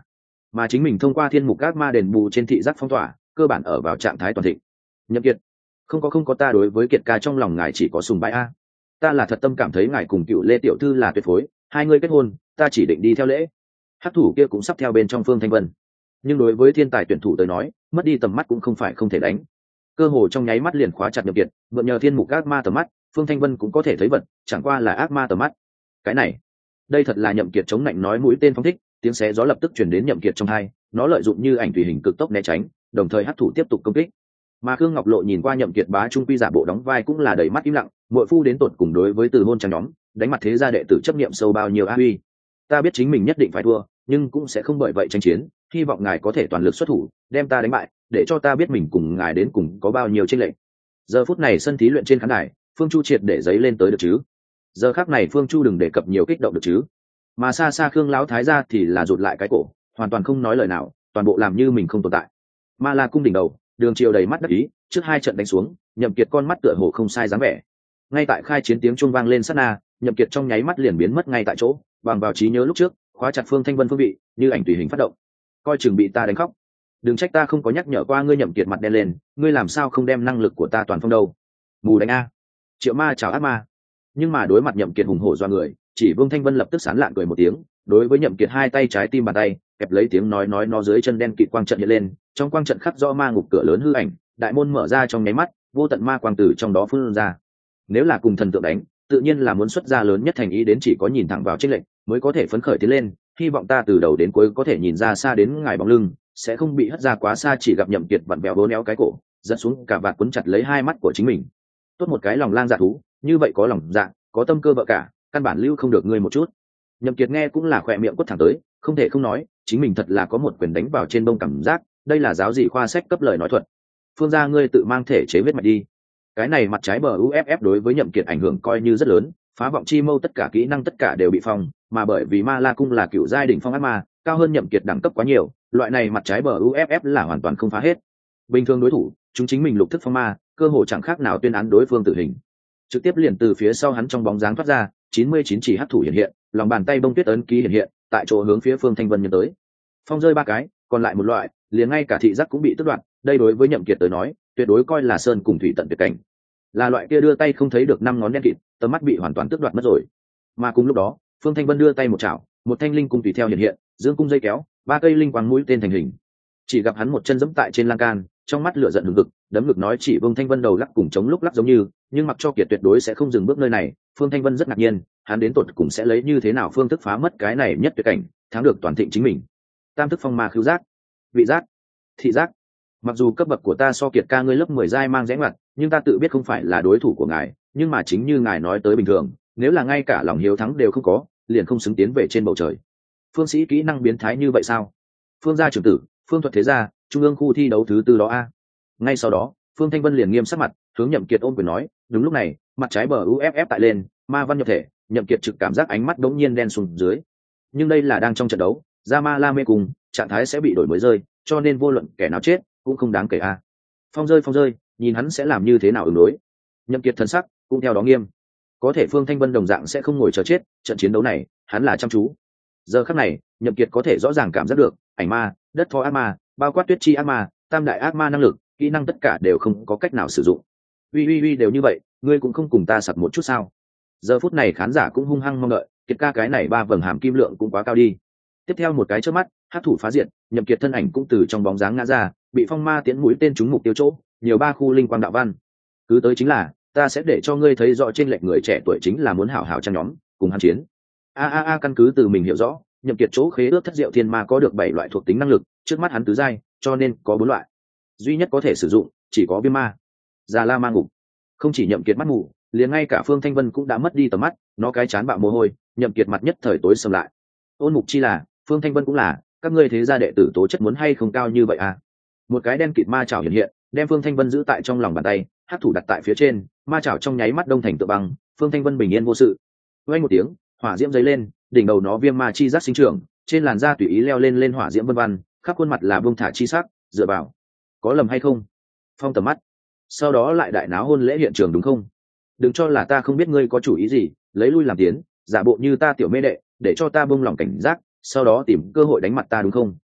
mà chính mình thông qua thiên mục ác ma đền bù trên thị giác phong tỏa, cơ bản ở vào trạng thái toàn thịnh. Nhậm Kiệt, không có, ta đối với Kiệt ca trong lòng ngài chỉ có sùng bái a. Ta là thật tâm cảm thấy ngài cùng Cựu Lê tiểu thư là tuyệt phối, hai người kết hôn, ta chỉ định đi theo lễ. Hắc thủ kia cũng sắp theo bên trong Phương Thanh Vân, nhưng đối với thiên tài tuyển thủ tới nói, mất đi tầm mắt cũng không phải không thể đánh. Cơ hồ trong nháy mắt liền khóa chặt Nhậm Kiệt, mượn nhờ thiên mục ác ma tầm mắt, Phương Thanh Vân cũng có thể thấy vật, chẳng qua là ác ma tầm mắt. Cái này, đây thật là Nhậm Kiệt chống nạnh nói mũi tên phóng thích, tiếng xé gió lập tức truyền đến Nhậm Kiệt trong tai, nó lợi dụng như ảnh tùy hình cực tốc né tránh, đồng thời hắc thủ tiếp tục công kích. Mà Khương Ngọc Lộ nhìn qua Nhậm Kiệt bá trung quy giả bộ đóng vai cũng là đầy mắt im lặng, muội phu đến tột cùng đối với từ hôn trang nhóm, đánh mặt thế gia đệ tử chấp niệm sâu bao nhiêu a huy. Ta biết chính mình nhất định phải thua, nhưng cũng sẽ không bởi vậy tranh chiến, hy vọng ngài có thể toàn lực xuất thủ, đem ta đánh bại, để cho ta biết mình cùng ngài đến cùng có bao nhiêu chênh lệch. Giờ phút này sân thí luyện trên khán đài, Phương Chu triệt để giấy lên tới được chứ. Giờ khắc này Phương Chu đừng đề cập nhiều kích động được chứ. Mà xa xa Khương lão thái gia thì là rụt lại cái cổ, hoàn toàn không nói lời nào, toàn bộ làm như mình không tồn tại. Ma La cung đỉnh đầu, Đường Triều đầy mắt đắc ý, trước hai trận đánh xuống, Nhậm Kiệt con mắt tựa hồ không sai dáng vẻ. Ngay tại khai chiến tiếng chuông vang lên sát na, Nhậm Kiệt trong nháy mắt liền biến mất ngay tại chỗ, bằng vào trí nhớ lúc trước, khóa chặt Phương Thanh Vân phương vị, như ảnh tùy hình phát động. Coi chừng bị ta đánh khóc. Đừng trách ta không có nhắc nhở qua ngươi. Nhậm Kiệt mặt đen lên, ngươi làm sao không đem năng lực của ta toàn phong đâu? Mù đánh a. Triệu Ma chào ác ma. Nhưng mà đối mặt Nhậm Kiệt hùng hổ doa người, chỉ Vương Thanh Vân lập tức sán lạn cười một tiếng, đối với Nhậm Kiệt hai tay trái tim bàn tay, kẹp lấy tiếng nói nó dưới chân đen kịt quang trận hiện lên, trong quang trận khắc rõ ma ngục cửa lớn hư ảnh, đại môn mở ra trong nháy mắt, vô tận ma quang tử trong đó phun ra. Nếu là cùng thần tượng đánh, tự nhiên là muốn xuất ra lớn nhất thành ý đến chỉ có nhìn thẳng vào chiến lệnh mới có thể phấn khởi tiến lên, hy vọng ta từ đầu đến cuối có thể nhìn ra xa đến ngài bóng lưng, sẽ không bị hất ra quá xa. Chỉ gặp Nhậm Kiệt vặn vẹo vốn éo cái cổ, giật xuống cả vạt cuốn chặt lấy hai mắt của chính mình. Tốt một cái lòng lang dạ thú, như vậy có lòng dạ, có tâm cơ vợ cả, căn bản lưu không được ngươi một chút. Nhậm Kiệt nghe cũng là khỏe miệng quất thẳng tới, không thể không nói, chính mình thật là có một quyền đánh vào trên bông cảm giác, đây là giáo gì khoa sách cấp lời nói thuật. Phương gia ngươi tự mang thể chế vết mạch đi. Cái này mặt trái bờ UFF đối với Nhậm Kiệt ảnh hưởng coi như rất lớn, phá vọng chi mâu tất cả kỹ năng tất cả đều bị phong, mà bởi vì Ma La cung là cựu giai đỉnh phong ác ma, cao hơn Nhậm Kiệt đẳng cấp quá nhiều, loại này mặt trái bờ UFF là hoàn toàn không phá hết. Bình thường đối thủ, chúng chính mình lục thức phong ma, cơ hội chẳng khác nào tuyên án đối phương tử hình. Trực tiếp liền từ phía sau hắn trong bóng dáng thoát ra, 99 chỉ hắc thủ hiện hiện, lòng bàn tay bông tuyết ấn ký hiện hiện, tại chỗ hướng phía Phương Thanh Vân nhân tới. Phong rơi ba cái, còn lại một loại, liền ngay cả thị giác cũng bị tước đoạt, đây đối với Nhậm Kiệt tới nói, tuyệt đối coi là sơn cùng thủy tận tuyệt cảnh. Là loại kia đưa tay không thấy được năm ngón đen kịt, tầm mắt bị hoàn toàn tước đoạt mất rồi. Mà cùng lúc đó, Phương Thanh Vân đưa tay một chảo, một thanh linh cung tùy theo hiện hiện, dương cung dây kéo, ba cây linh quang mũi tên thành hình. Chỉ gặp hắn một chân giẫm tại trên lan can, trong mắt lửa giận hừng hực, đấm ngực nói chỉ Vương Thanh Vân đầu lắc cùng chống lúc lắc giống như, nhưng mặc cho Kiệt tuyệt đối sẽ không dừng bước nơi này. Phương Thanh Vân rất ngạc nhiên, hắn đến tột cùng sẽ lấy như thế nào phương thức phá mất cái này nhất tuyệt cảnh, thắng được toàn thịnh chính mình. Tam thức phong ma khứu giác, vị giác, thị giác. Mặc dù cấp bậc của ta so Kiệt ca ngươi lớp 10 giai mang rẽ ngoặt, nhưng ta tự biết không phải là đối thủ của ngài, nhưng mà chính như ngài nói tới bình thường, nếu là ngay cả lòng hiếu thắng đều không có, liền không xứng tiến về trên bầu trời. Phương sĩ kỹ năng biến thái như vậy sao? Phương gia trưởng tử, Phương thuật thế gia, trung ương khu thi đấu thứ tư đó a. Ngay sau đó, Phương Thanh Vân liền nghiêm sắc mặt, hướng Nhậm Kiệt ôm quyền nói, đúng lúc này, mặt trái bờ UFF tại lên, ma văn nhập thể, Nhậm Kiệt trực cảm giác ánh mắt đống nhiên đen xuống dưới. Nhưng đây là đang trong trận đấu, ra ma la mê cùng, trạng thái sẽ bị đổi mới rơi, cho nên vô luận kẻ nào chết cũng không đáng kể a. Phong rơi, nhìn hắn sẽ làm như thế nào ứng đối. Nhậm Kiệt thần sắc cũng theo đó nghiêm. Có thể Phương Thanh Vân đồng dạng sẽ không ngồi chờ chết, trận chiến đấu này, hắn là chăm chú. Giờ khắc này, Nhậm Kiệt có thể rõ ràng cảm giác được, ảnh ma, đất thọ ác ma, bao quát tuyết chi ác ma, tam đại ác ma năng lực, kỹ năng tất cả đều không có cách nào sử dụng. Uy đều như vậy, ngươi cũng không cùng ta sặc một chút sao? Giờ phút này khán giả cũng hung hăng mong đợi, Kiệt ca cái này ba vầng hàm kim lượng cũng quá cao đi. Tiếp theo một cái chớp mắt, hắc thủ phá diệt, Nhậm Kiệt thân ảnh cũng từ trong bóng dáng ngã ra, bị phong ma tiến mũi tên trúng mục tiêu chỗ, nhiều ba khu linh quang đạo văn. Cứ tới chính là, ta sẽ để cho ngươi thấy rõ trên lệnh người trẻ tuổi chính là muốn hảo hảo trang nhóm, cùng hắn chiến. Căn cứ từ mình hiểu rõ, Nhậm Kiệt chỗ khế ước thất diệu thiên ma có được 7 loại thuộc tính năng lực, trước mắt hắn tứ giai, cho nên có 4 loại. Duy nhất có thể sử dụng chỉ có viêm ma. Già La ma ngục. Không chỉ Nhậm Kiệt mắt mù, liền ngay cả Phương Thanh Vân cũng đã mất đi tầm mắt, nó cái chán bạo mồ hôi, Nhậm Kiệt mặt nhất thời tối sầm lại. Ôn Mục Chi là, Phương Thanh Vân cũng là, các ngươi thế gia đệ tử tố chất muốn hay không cao như vậy à? Một cái đen kịt ma chảo hiện hiện, đem Phương Thanh Vân giữ tại trong lòng bàn tay, hắc thủ đặt tại phía trên, ma chảo trong nháy mắt đông thành tựa băng, Phương Thanh Vân bình yên vô sự. Vang một tiếng, hỏa diễm dấy lên, đỉnh đầu nó viêm ma chi giác sinh trưởng, trên làn da tùy ý leo lên hỏa diễm vân vân, khắp khuôn mặt là buông thả chi sắc, dựa vào. Có lầm hay không? Phong tầm mắt. Sau đó lại đại náo hôn lễ hiện trường đúng không? Đừng cho là ta không biết ngươi có chủ ý gì, lấy lui làm tiến, giả bộ như ta tiểu mê đệ, để cho ta buông lòng cảnh giác, sau đó tìm cơ hội đánh mặt ta đúng không?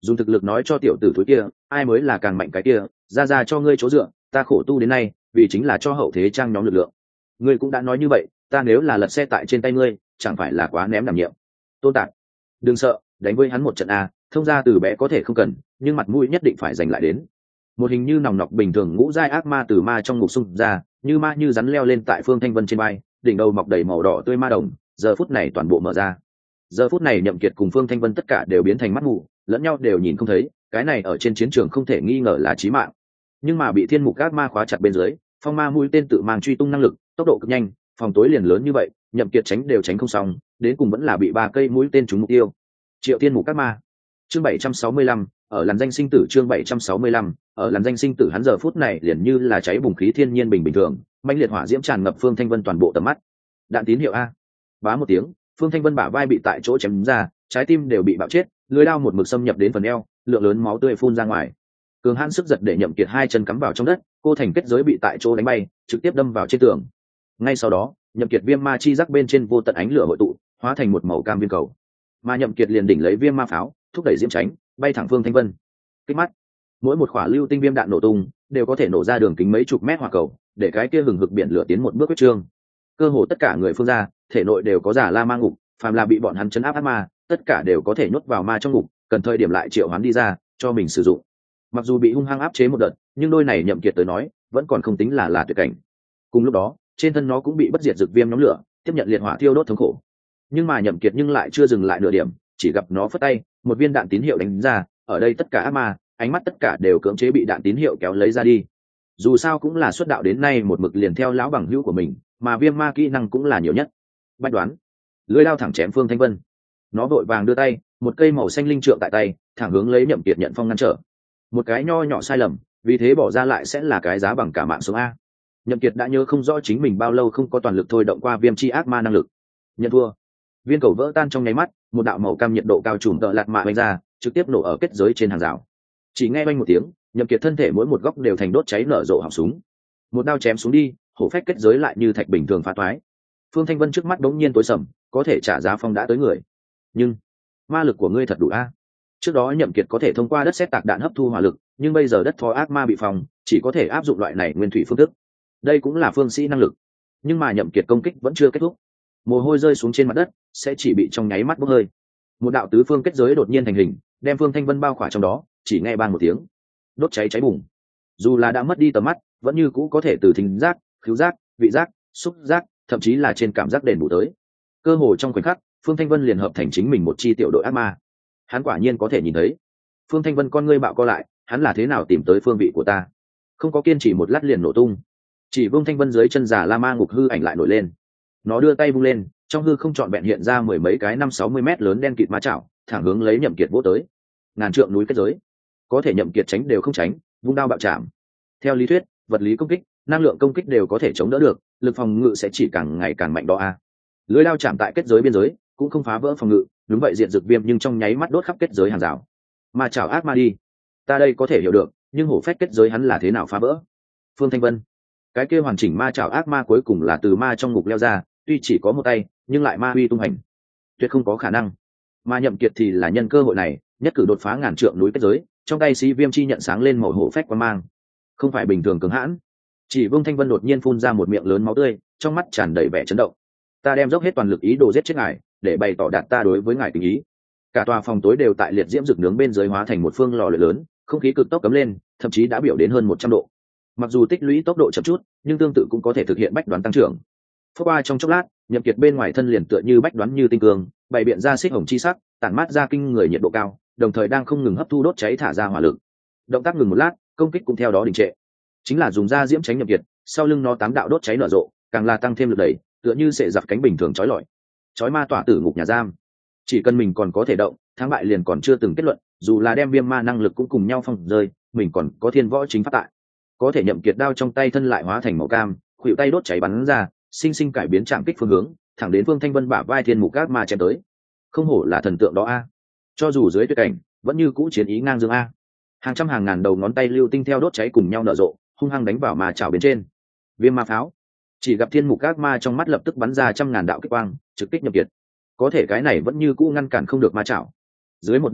dùng thực lực nói cho tiểu tử thúi kia ai mới là càng mạnh cái kia, ra cho ngươi chỗ dựa, ta khổ tu đến nay vì chính là cho hậu thế trang nhóm lực lượng. Ngươi cũng đã nói như vậy, ta nếu là lật xe tại trên tay ngươi chẳng phải là quá ném đảm nhiệm. Tôn Tạc, đừng sợ, đánh với hắn một trận a, thông ra từ bé có thể không cần, nhưng mặt mũi nhất định phải giành lại đến. Một hình như nòng nọc bình thường ngũ giai ác ma từ ma trong ngục xung ra, như ma như rắn leo lên tại Phương Thanh Vân trên vai, đỉnh đầu mọc đầy màu đỏ tươi ma đồng, giờ phút này toàn bộ mở ra. Giờ phút này Nhậm Kiệt cùng Phương Thanh Vân tất cả đều biến thành mắt mù, lẫn nhau đều nhìn không thấy, cái này ở trên chiến trường không thể nghi ngờ là chí mạng. Nhưng mà bị thiên mục ác ma khóa chặt bên dưới, phong ma mũi tên tự mang truy tung năng lực, tốc độ cực nhanh, phòng tối liền lớn như vậy, Nhậm Kiệt tránh đều tránh không xong, đến cùng vẫn là bị 3 cây mũi tên trúng mục tiêu. Triệu Thiên Mục ác ma. Chương 765, ở làn danh sinh tử. Chương 765, ở làn danh sinh tử. Hắn giờ phút này liền như là cháy bùng khí thiên nhiên bình thường, mãnh liệt hỏa diễm tràn ngập Phương Thanh Vân toàn bộ tầm mắt. Đạn tín hiệu a. Bá một tiếng, Phương Thanh Vân bả vai bị tại chỗ chém ra, trái tim đều bị bạo chết, lưỡi dao một mực xâm nhập đến phần eo, lượng lớn máu tươi phun ra ngoài. Cường hãn sức giật để Nhậm Kiệt hai chân cắm vào trong đất, cô thành kết giới bị tại chỗ đánh bay, trực tiếp đâm vào trên tường. Ngay sau đó, Nhậm Kiệt viêm ma chi giác bên trên vô tận ánh lửa hội tụ, hóa thành một màu cam viên cầu. Mà Nhậm Kiệt liền đỉnh lấy viêm ma pháo, thúc đẩy diễm tránh, bay thẳng Phương Thanh Vân. Kích mắt, mỗi một quả lưu tinh viêm đạn nổ tung, đều có thể nổ ra đường kính mấy chục mét hỏa cầu, để cái kia hừng hực biển lửa tiến một bước quyết trương. Cơ hồ tất cả người Phương gia, thể nội đều có giả la ma ngục, phàm là bị bọn hắn chấn áp ác ma, tất cả đều có thể nhốt vào ma trong ngục, cần thời điểm lại triệu hoán đi ra, cho mình sử dụng. Mặc dù bị hung hăng áp chế một đợt, nhưng đôi này Nhậm Kiệt tới nói, vẫn còn không tính là tuyệt cảnh. Cùng lúc đó, trên thân nó cũng bị bất diệt dược viêm nhóm lửa, tiếp nhận liệt hỏa thiêu đốt thống khổ. Nhưng mà Nhậm Kiệt lại chưa dừng lại nửa điểm, chỉ gặp nó phất tay, một viên đạn tín hiệu đánh ra, ở đây tất cả ác ma, ánh mắt tất cả đều cưỡng chế bị đạn tín hiệu kéo lấy ra đi. Dù sao cũng là xuất đạo đến nay một mực liền theo lão bằng hữu của mình, mà viêm ma kỹ năng cũng là nhiều nhất. Bách đoán, lưỡi lao thẳng chém Phương Thanh Vân. Nó vội vàng đưa tay, một cây màu xanh linh trượng tại tay, thẳng hướng lấy Nhậm Kiệt nhận phong ngăn trở. Một cái nho nhỏ sai lầm, vì thế bỏ ra lại sẽ là cái giá bằng cả mạng sống a. Nhậm Kiệt đã nhớ không rõ chính mình bao lâu không có toàn lực thôi động qua viêm chi ác ma năng lực. Nhận thua. Viên cầu vỡ tan trong nháy mắt, một đạo màu cam nhiệt độ cao trùm tợ lạt mạ bay ra, trực tiếp nổ ở kết giới trên hàng rào. Chỉ nghe vang một tiếng, Nhậm Kiệt thân thể mỗi một góc đều thành đốt cháy nở rộ họng súng. Một đao chém xuống đi, hổ phách kết giới lại như thạch bình thường phá toái. Phương Thanh Vân trước mắt đống nhiên tối sầm, có thể trả giá phong đã tới người. Nhưng ma lực của ngươi thật đủ a. Trước đó Nhậm Kiệt có thể thông qua đất sét tạc đạn hấp thu hỏa lực, nhưng bây giờ đất phó ác ma bị phòng, chỉ có thể áp dụng loại này nguyên thủy phương thức. Đây cũng là phương sĩ năng lực. Nhưng mà Nhậm Kiệt công kích vẫn chưa kết thúc. Mồ hôi rơi xuống trên mặt đất, sẽ chỉ bị trong nháy mắt bốc hơi. Một đạo tứ phương kết giới đột nhiên thành hình, đem Phương Thanh Vân bao khỏa trong đó, chỉ nghe bang một tiếng, đốt cháy cháy bùng. Dù là đã mất đi tầm mắt, vẫn như cũ có thể từ thính giác, khứu giác, vị giác, xúc giác, thậm chí là trên cảm giác đền bù tới. Cơ hồ trong khoảnh khắc, Phương Thanh Vân liền hợp thành chính mình một chi tiểu đội ác ma. Hắn quả nhiên có thể nhìn thấy. Phương Thanh Vân con ngươi bạo co lại, hắn là thế nào tìm tới phương vị của ta? Không có kiên trì một lát liền nổ tung. Chỉ Vương Thanh Vân dưới chân giả la ma ngục hư ảnh lại nổi lên. Nó đưa tay vung lên, trong hư không trọn vẹn hiện ra mười mấy cái 5-60 mét lớn đen kịt ma chảo, thẳng hướng lấy Nhậm Kiệt vỗ tới. Ngàn trượng núi kết giới, có thể Nhậm Kiệt tránh đều không tránh, vung đao bạo chạm. Theo lý thuyết, vật lý công kích, năng lượng công kích đều có thể chống đỡ được, lực phòng ngự sẽ chỉ càng ngày càng mạnh đó a. Lưỡi đao chạm tại kết giới biên giới, cũng không phá vỡ phòng ngự, đúng vậy diện dược viêm nhưng trong nháy mắt đốt khắp kết giới hàng rào. Ma chảo ác ma đi, ta đây có thể hiểu được, nhưng hổ phách kết giới hắn là thế nào phá vỡ? Phương Thanh Vân, cái kia hoàn chỉnh ma chảo ác ma cuối cùng là từ ma trong ngục leo ra, tuy chỉ có một tay, nhưng lại ma uy tung hành, tuyệt không có khả năng. Mà Nhậm Kiệt thì là nhân cơ hội này, nhất cử đột phá ngàn trượng núi kết giới, trong tay xí viêm chi nhận sáng lên màu hổ phách quang mang, không phải bình thường cứng hãn. Chỉ Vương Thanh Vân đột nhiên phun ra một miệng lớn máu tươi, trong mắt tràn đầy vẻ chấn động. Ta đem dốc hết toàn lực ý đồ giết chết ngài, để bày tỏ đạt ta đối với ngài tình ý. Cả tòa phòng tối đều tại liệt diễm rực nướng bên dưới hóa thành một phương lò lửa lớn, không khí cực tốc cấm lên, thậm chí đã biểu đến hơn 100 độ. Mặc dù tích lũy tốc độ chậm chút, nhưng tương tự cũng có thể thực hiện bách đoán tăng trưởng. Phút qua trong chốc lát, Nhậm Kiệt bên ngoài thân liền tựa như bách đoán như tinh cương, bày biện ra xích hồng chi sắc, tản mát ra kinh người nhiệt độ cao, đồng thời đang không ngừng hấp thu đốt cháy thả ra hỏa lực. Động tác ngừng một lát, công kích cũng theo đó đình trệ. Chính là dùng ra diễm tránh Nhậm Kiệt, sau lưng nó tám đạo đốt cháy nở rộ, càng là tăng thêm lực đẩy, tựa như sẽ giật cánh bình thường chói lọi. Chói ma tỏa tử ngục nhà giam. Chỉ cần mình còn có thể động, thắng bại liền còn chưa từng kết luận, dù là đem viêm ma năng lực cũng cùng nhau phong rơi, mình còn có thiên võ chính pháp tại. Có thể Nhậm Kiệt đao trong tay thân lại hóa thành màu cam, khuỷu tay đốt cháy bắn ra, sinh sinh cải biến trạng kích phương hướng, thẳng đến Phương Thanh Vân bả vai thiên mục các ma chém tới. Không hổ là thần tượng đó a. Cho dù dưới tuyệt cảnh, vẫn như cũ chiến ý ngang dương a. Hàng trăm hàng ngàn đầu ngón tay lưu tinh theo đốt cháy cùng nhau nở rộ, hung hăng đánh vào ma chảo bên trên. Viêm ma pháo. Chỉ gặp thiên mục các ma trong mắt lập tức bắn ra trăm ngàn đạo kích quang, trực kích Nhậm Kiệt. Có thể cái này vẫn như cũ ngăn cản không được ma chảo. Dưới một đao đi,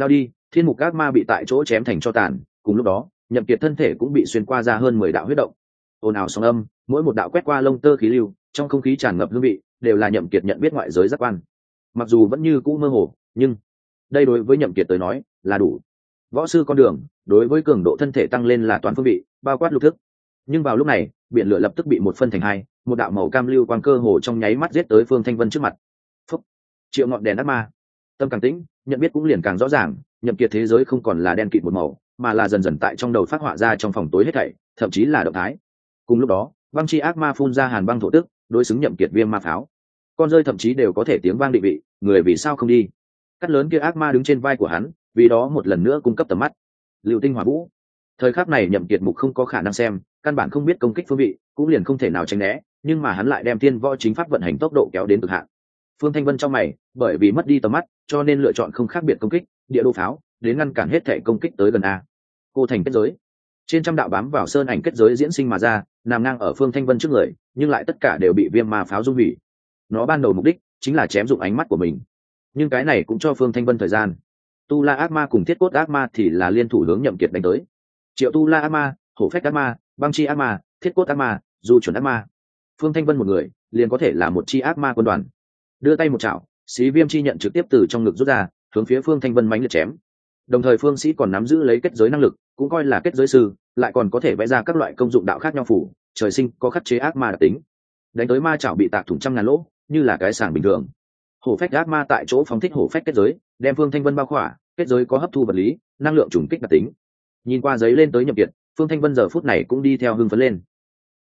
Thiên mục ác ma bị tại chỗ chém thành cho tàn, cùng lúc đó Nhậm Kiệt thân thể cũng bị xuyên qua ra hơn 10 đạo huyết động. Ồn ào sóng âm, mỗi một đạo quét qua lông tơ khí lưu, trong không khí tràn ngập hương vị, đều là Nhậm Kiệt nhận biết ngoại giới giác quan. Mặc dù vẫn như cũ mơ hồ, nhưng đây đối với Nhậm Kiệt tới nói là đủ. Võ sư con đường, đối với cường độ thân thể tăng lên là toàn phương vị, bao quát lục thức. Nhưng vào lúc này, biển lửa lập tức bị một phân thành hai, một đạo màu cam lưu quang cơ hồ trong nháy mắt giết tới Phương Thanh Vân trước mặt. Phúc! Triệu ngọn đèn ác ma. Tâm càng tĩnh, nhận biết cũng liền càng rõ ràng, Nhậm Kiệt thế giới không còn là đen kịt một màu, mà là dần dần tại trong đầu phát họa ra trong phòng tối hết thảy, thậm chí là động thái. Cùng lúc đó, băng chi ác ma phun ra hàn băng thổ tức, đối xứng Nhậm Kiệt viêm ma pháo. Con rơi thậm chí đều có thể tiếng vang định vị, người vì sao không đi? Cắt lớn kia ác ma đứng trên vai của hắn, vì đó một lần nữa cung cấp tầm mắt. Lưu tinh hỏa vũ. Thời khắc này Nhậm Kiệt mục không có khả năng xem, căn bản không biết công kích phương vị, cũng liền không thể nào tránh né, nhưng mà hắn lại đem tiên võ chính pháp vận hành tốc độ kéo đến cực hạn. Phương Thanh Vân trong mày, bởi vì mất đi tầm mắt, cho nên lựa chọn không khác biệt công kích, địa đô pháo, đến ngăn cản hết thể công kích tới gần a. Cô thành kết giới. Trên trăm đạo bám vào sơn ảnh kết giới diễn sinh mà ra, nằm ngang ở Phương Thanh Vân trước người, nhưng lại tất cả đều bị viêm ma pháo dung hủy. Nó ban đầu mục đích chính là chém dụng ánh mắt của mình, nhưng cái này cũng cho Phương Thanh Vân thời gian. Tu La ác ma cùng Thiết Cốt ác ma thì là liên thủ hướng Nhậm Kiệt đánh tới. Triệu Tu La ác ma, Hổ Phách ác ma, Băng Chi ác ma, Thiết Cốt ác ma, Du Chuẩn ác ma. Phương Thanh Vân một người liền có thể là một chi ác ma quân đoàn. Đưa tay một chảo, xí viêm chi nhận trực tiếp từ trong ngực rút ra, hướng phía Phương Thanh Vân mãnh liệt chém. Đồng thời Phương Sĩ còn nắm giữ lấy kết giới năng lực, cũng coi là kết giới sư, lại còn có thể vẽ ra các loại công dụng đạo khác nhau phủ, trời sinh có khắc chế ác ma đặc tính. Đánh tới ma chảo bị tạc thủng trăm ngàn lỗ, như là cái sàng bình thường. Hổ Phách ác ma tại chỗ phóng thích hổ phách kết giới, đem Phương Thanh Vân bao khỏa, kết giới có hấp thu vật lý, năng lượng trùng kích đặc tính. Nhìn qua giấy lên tới Nhậm Kiệt, Phương Thanh Vân giờ phút này cũng đi theo hưng phấn lên.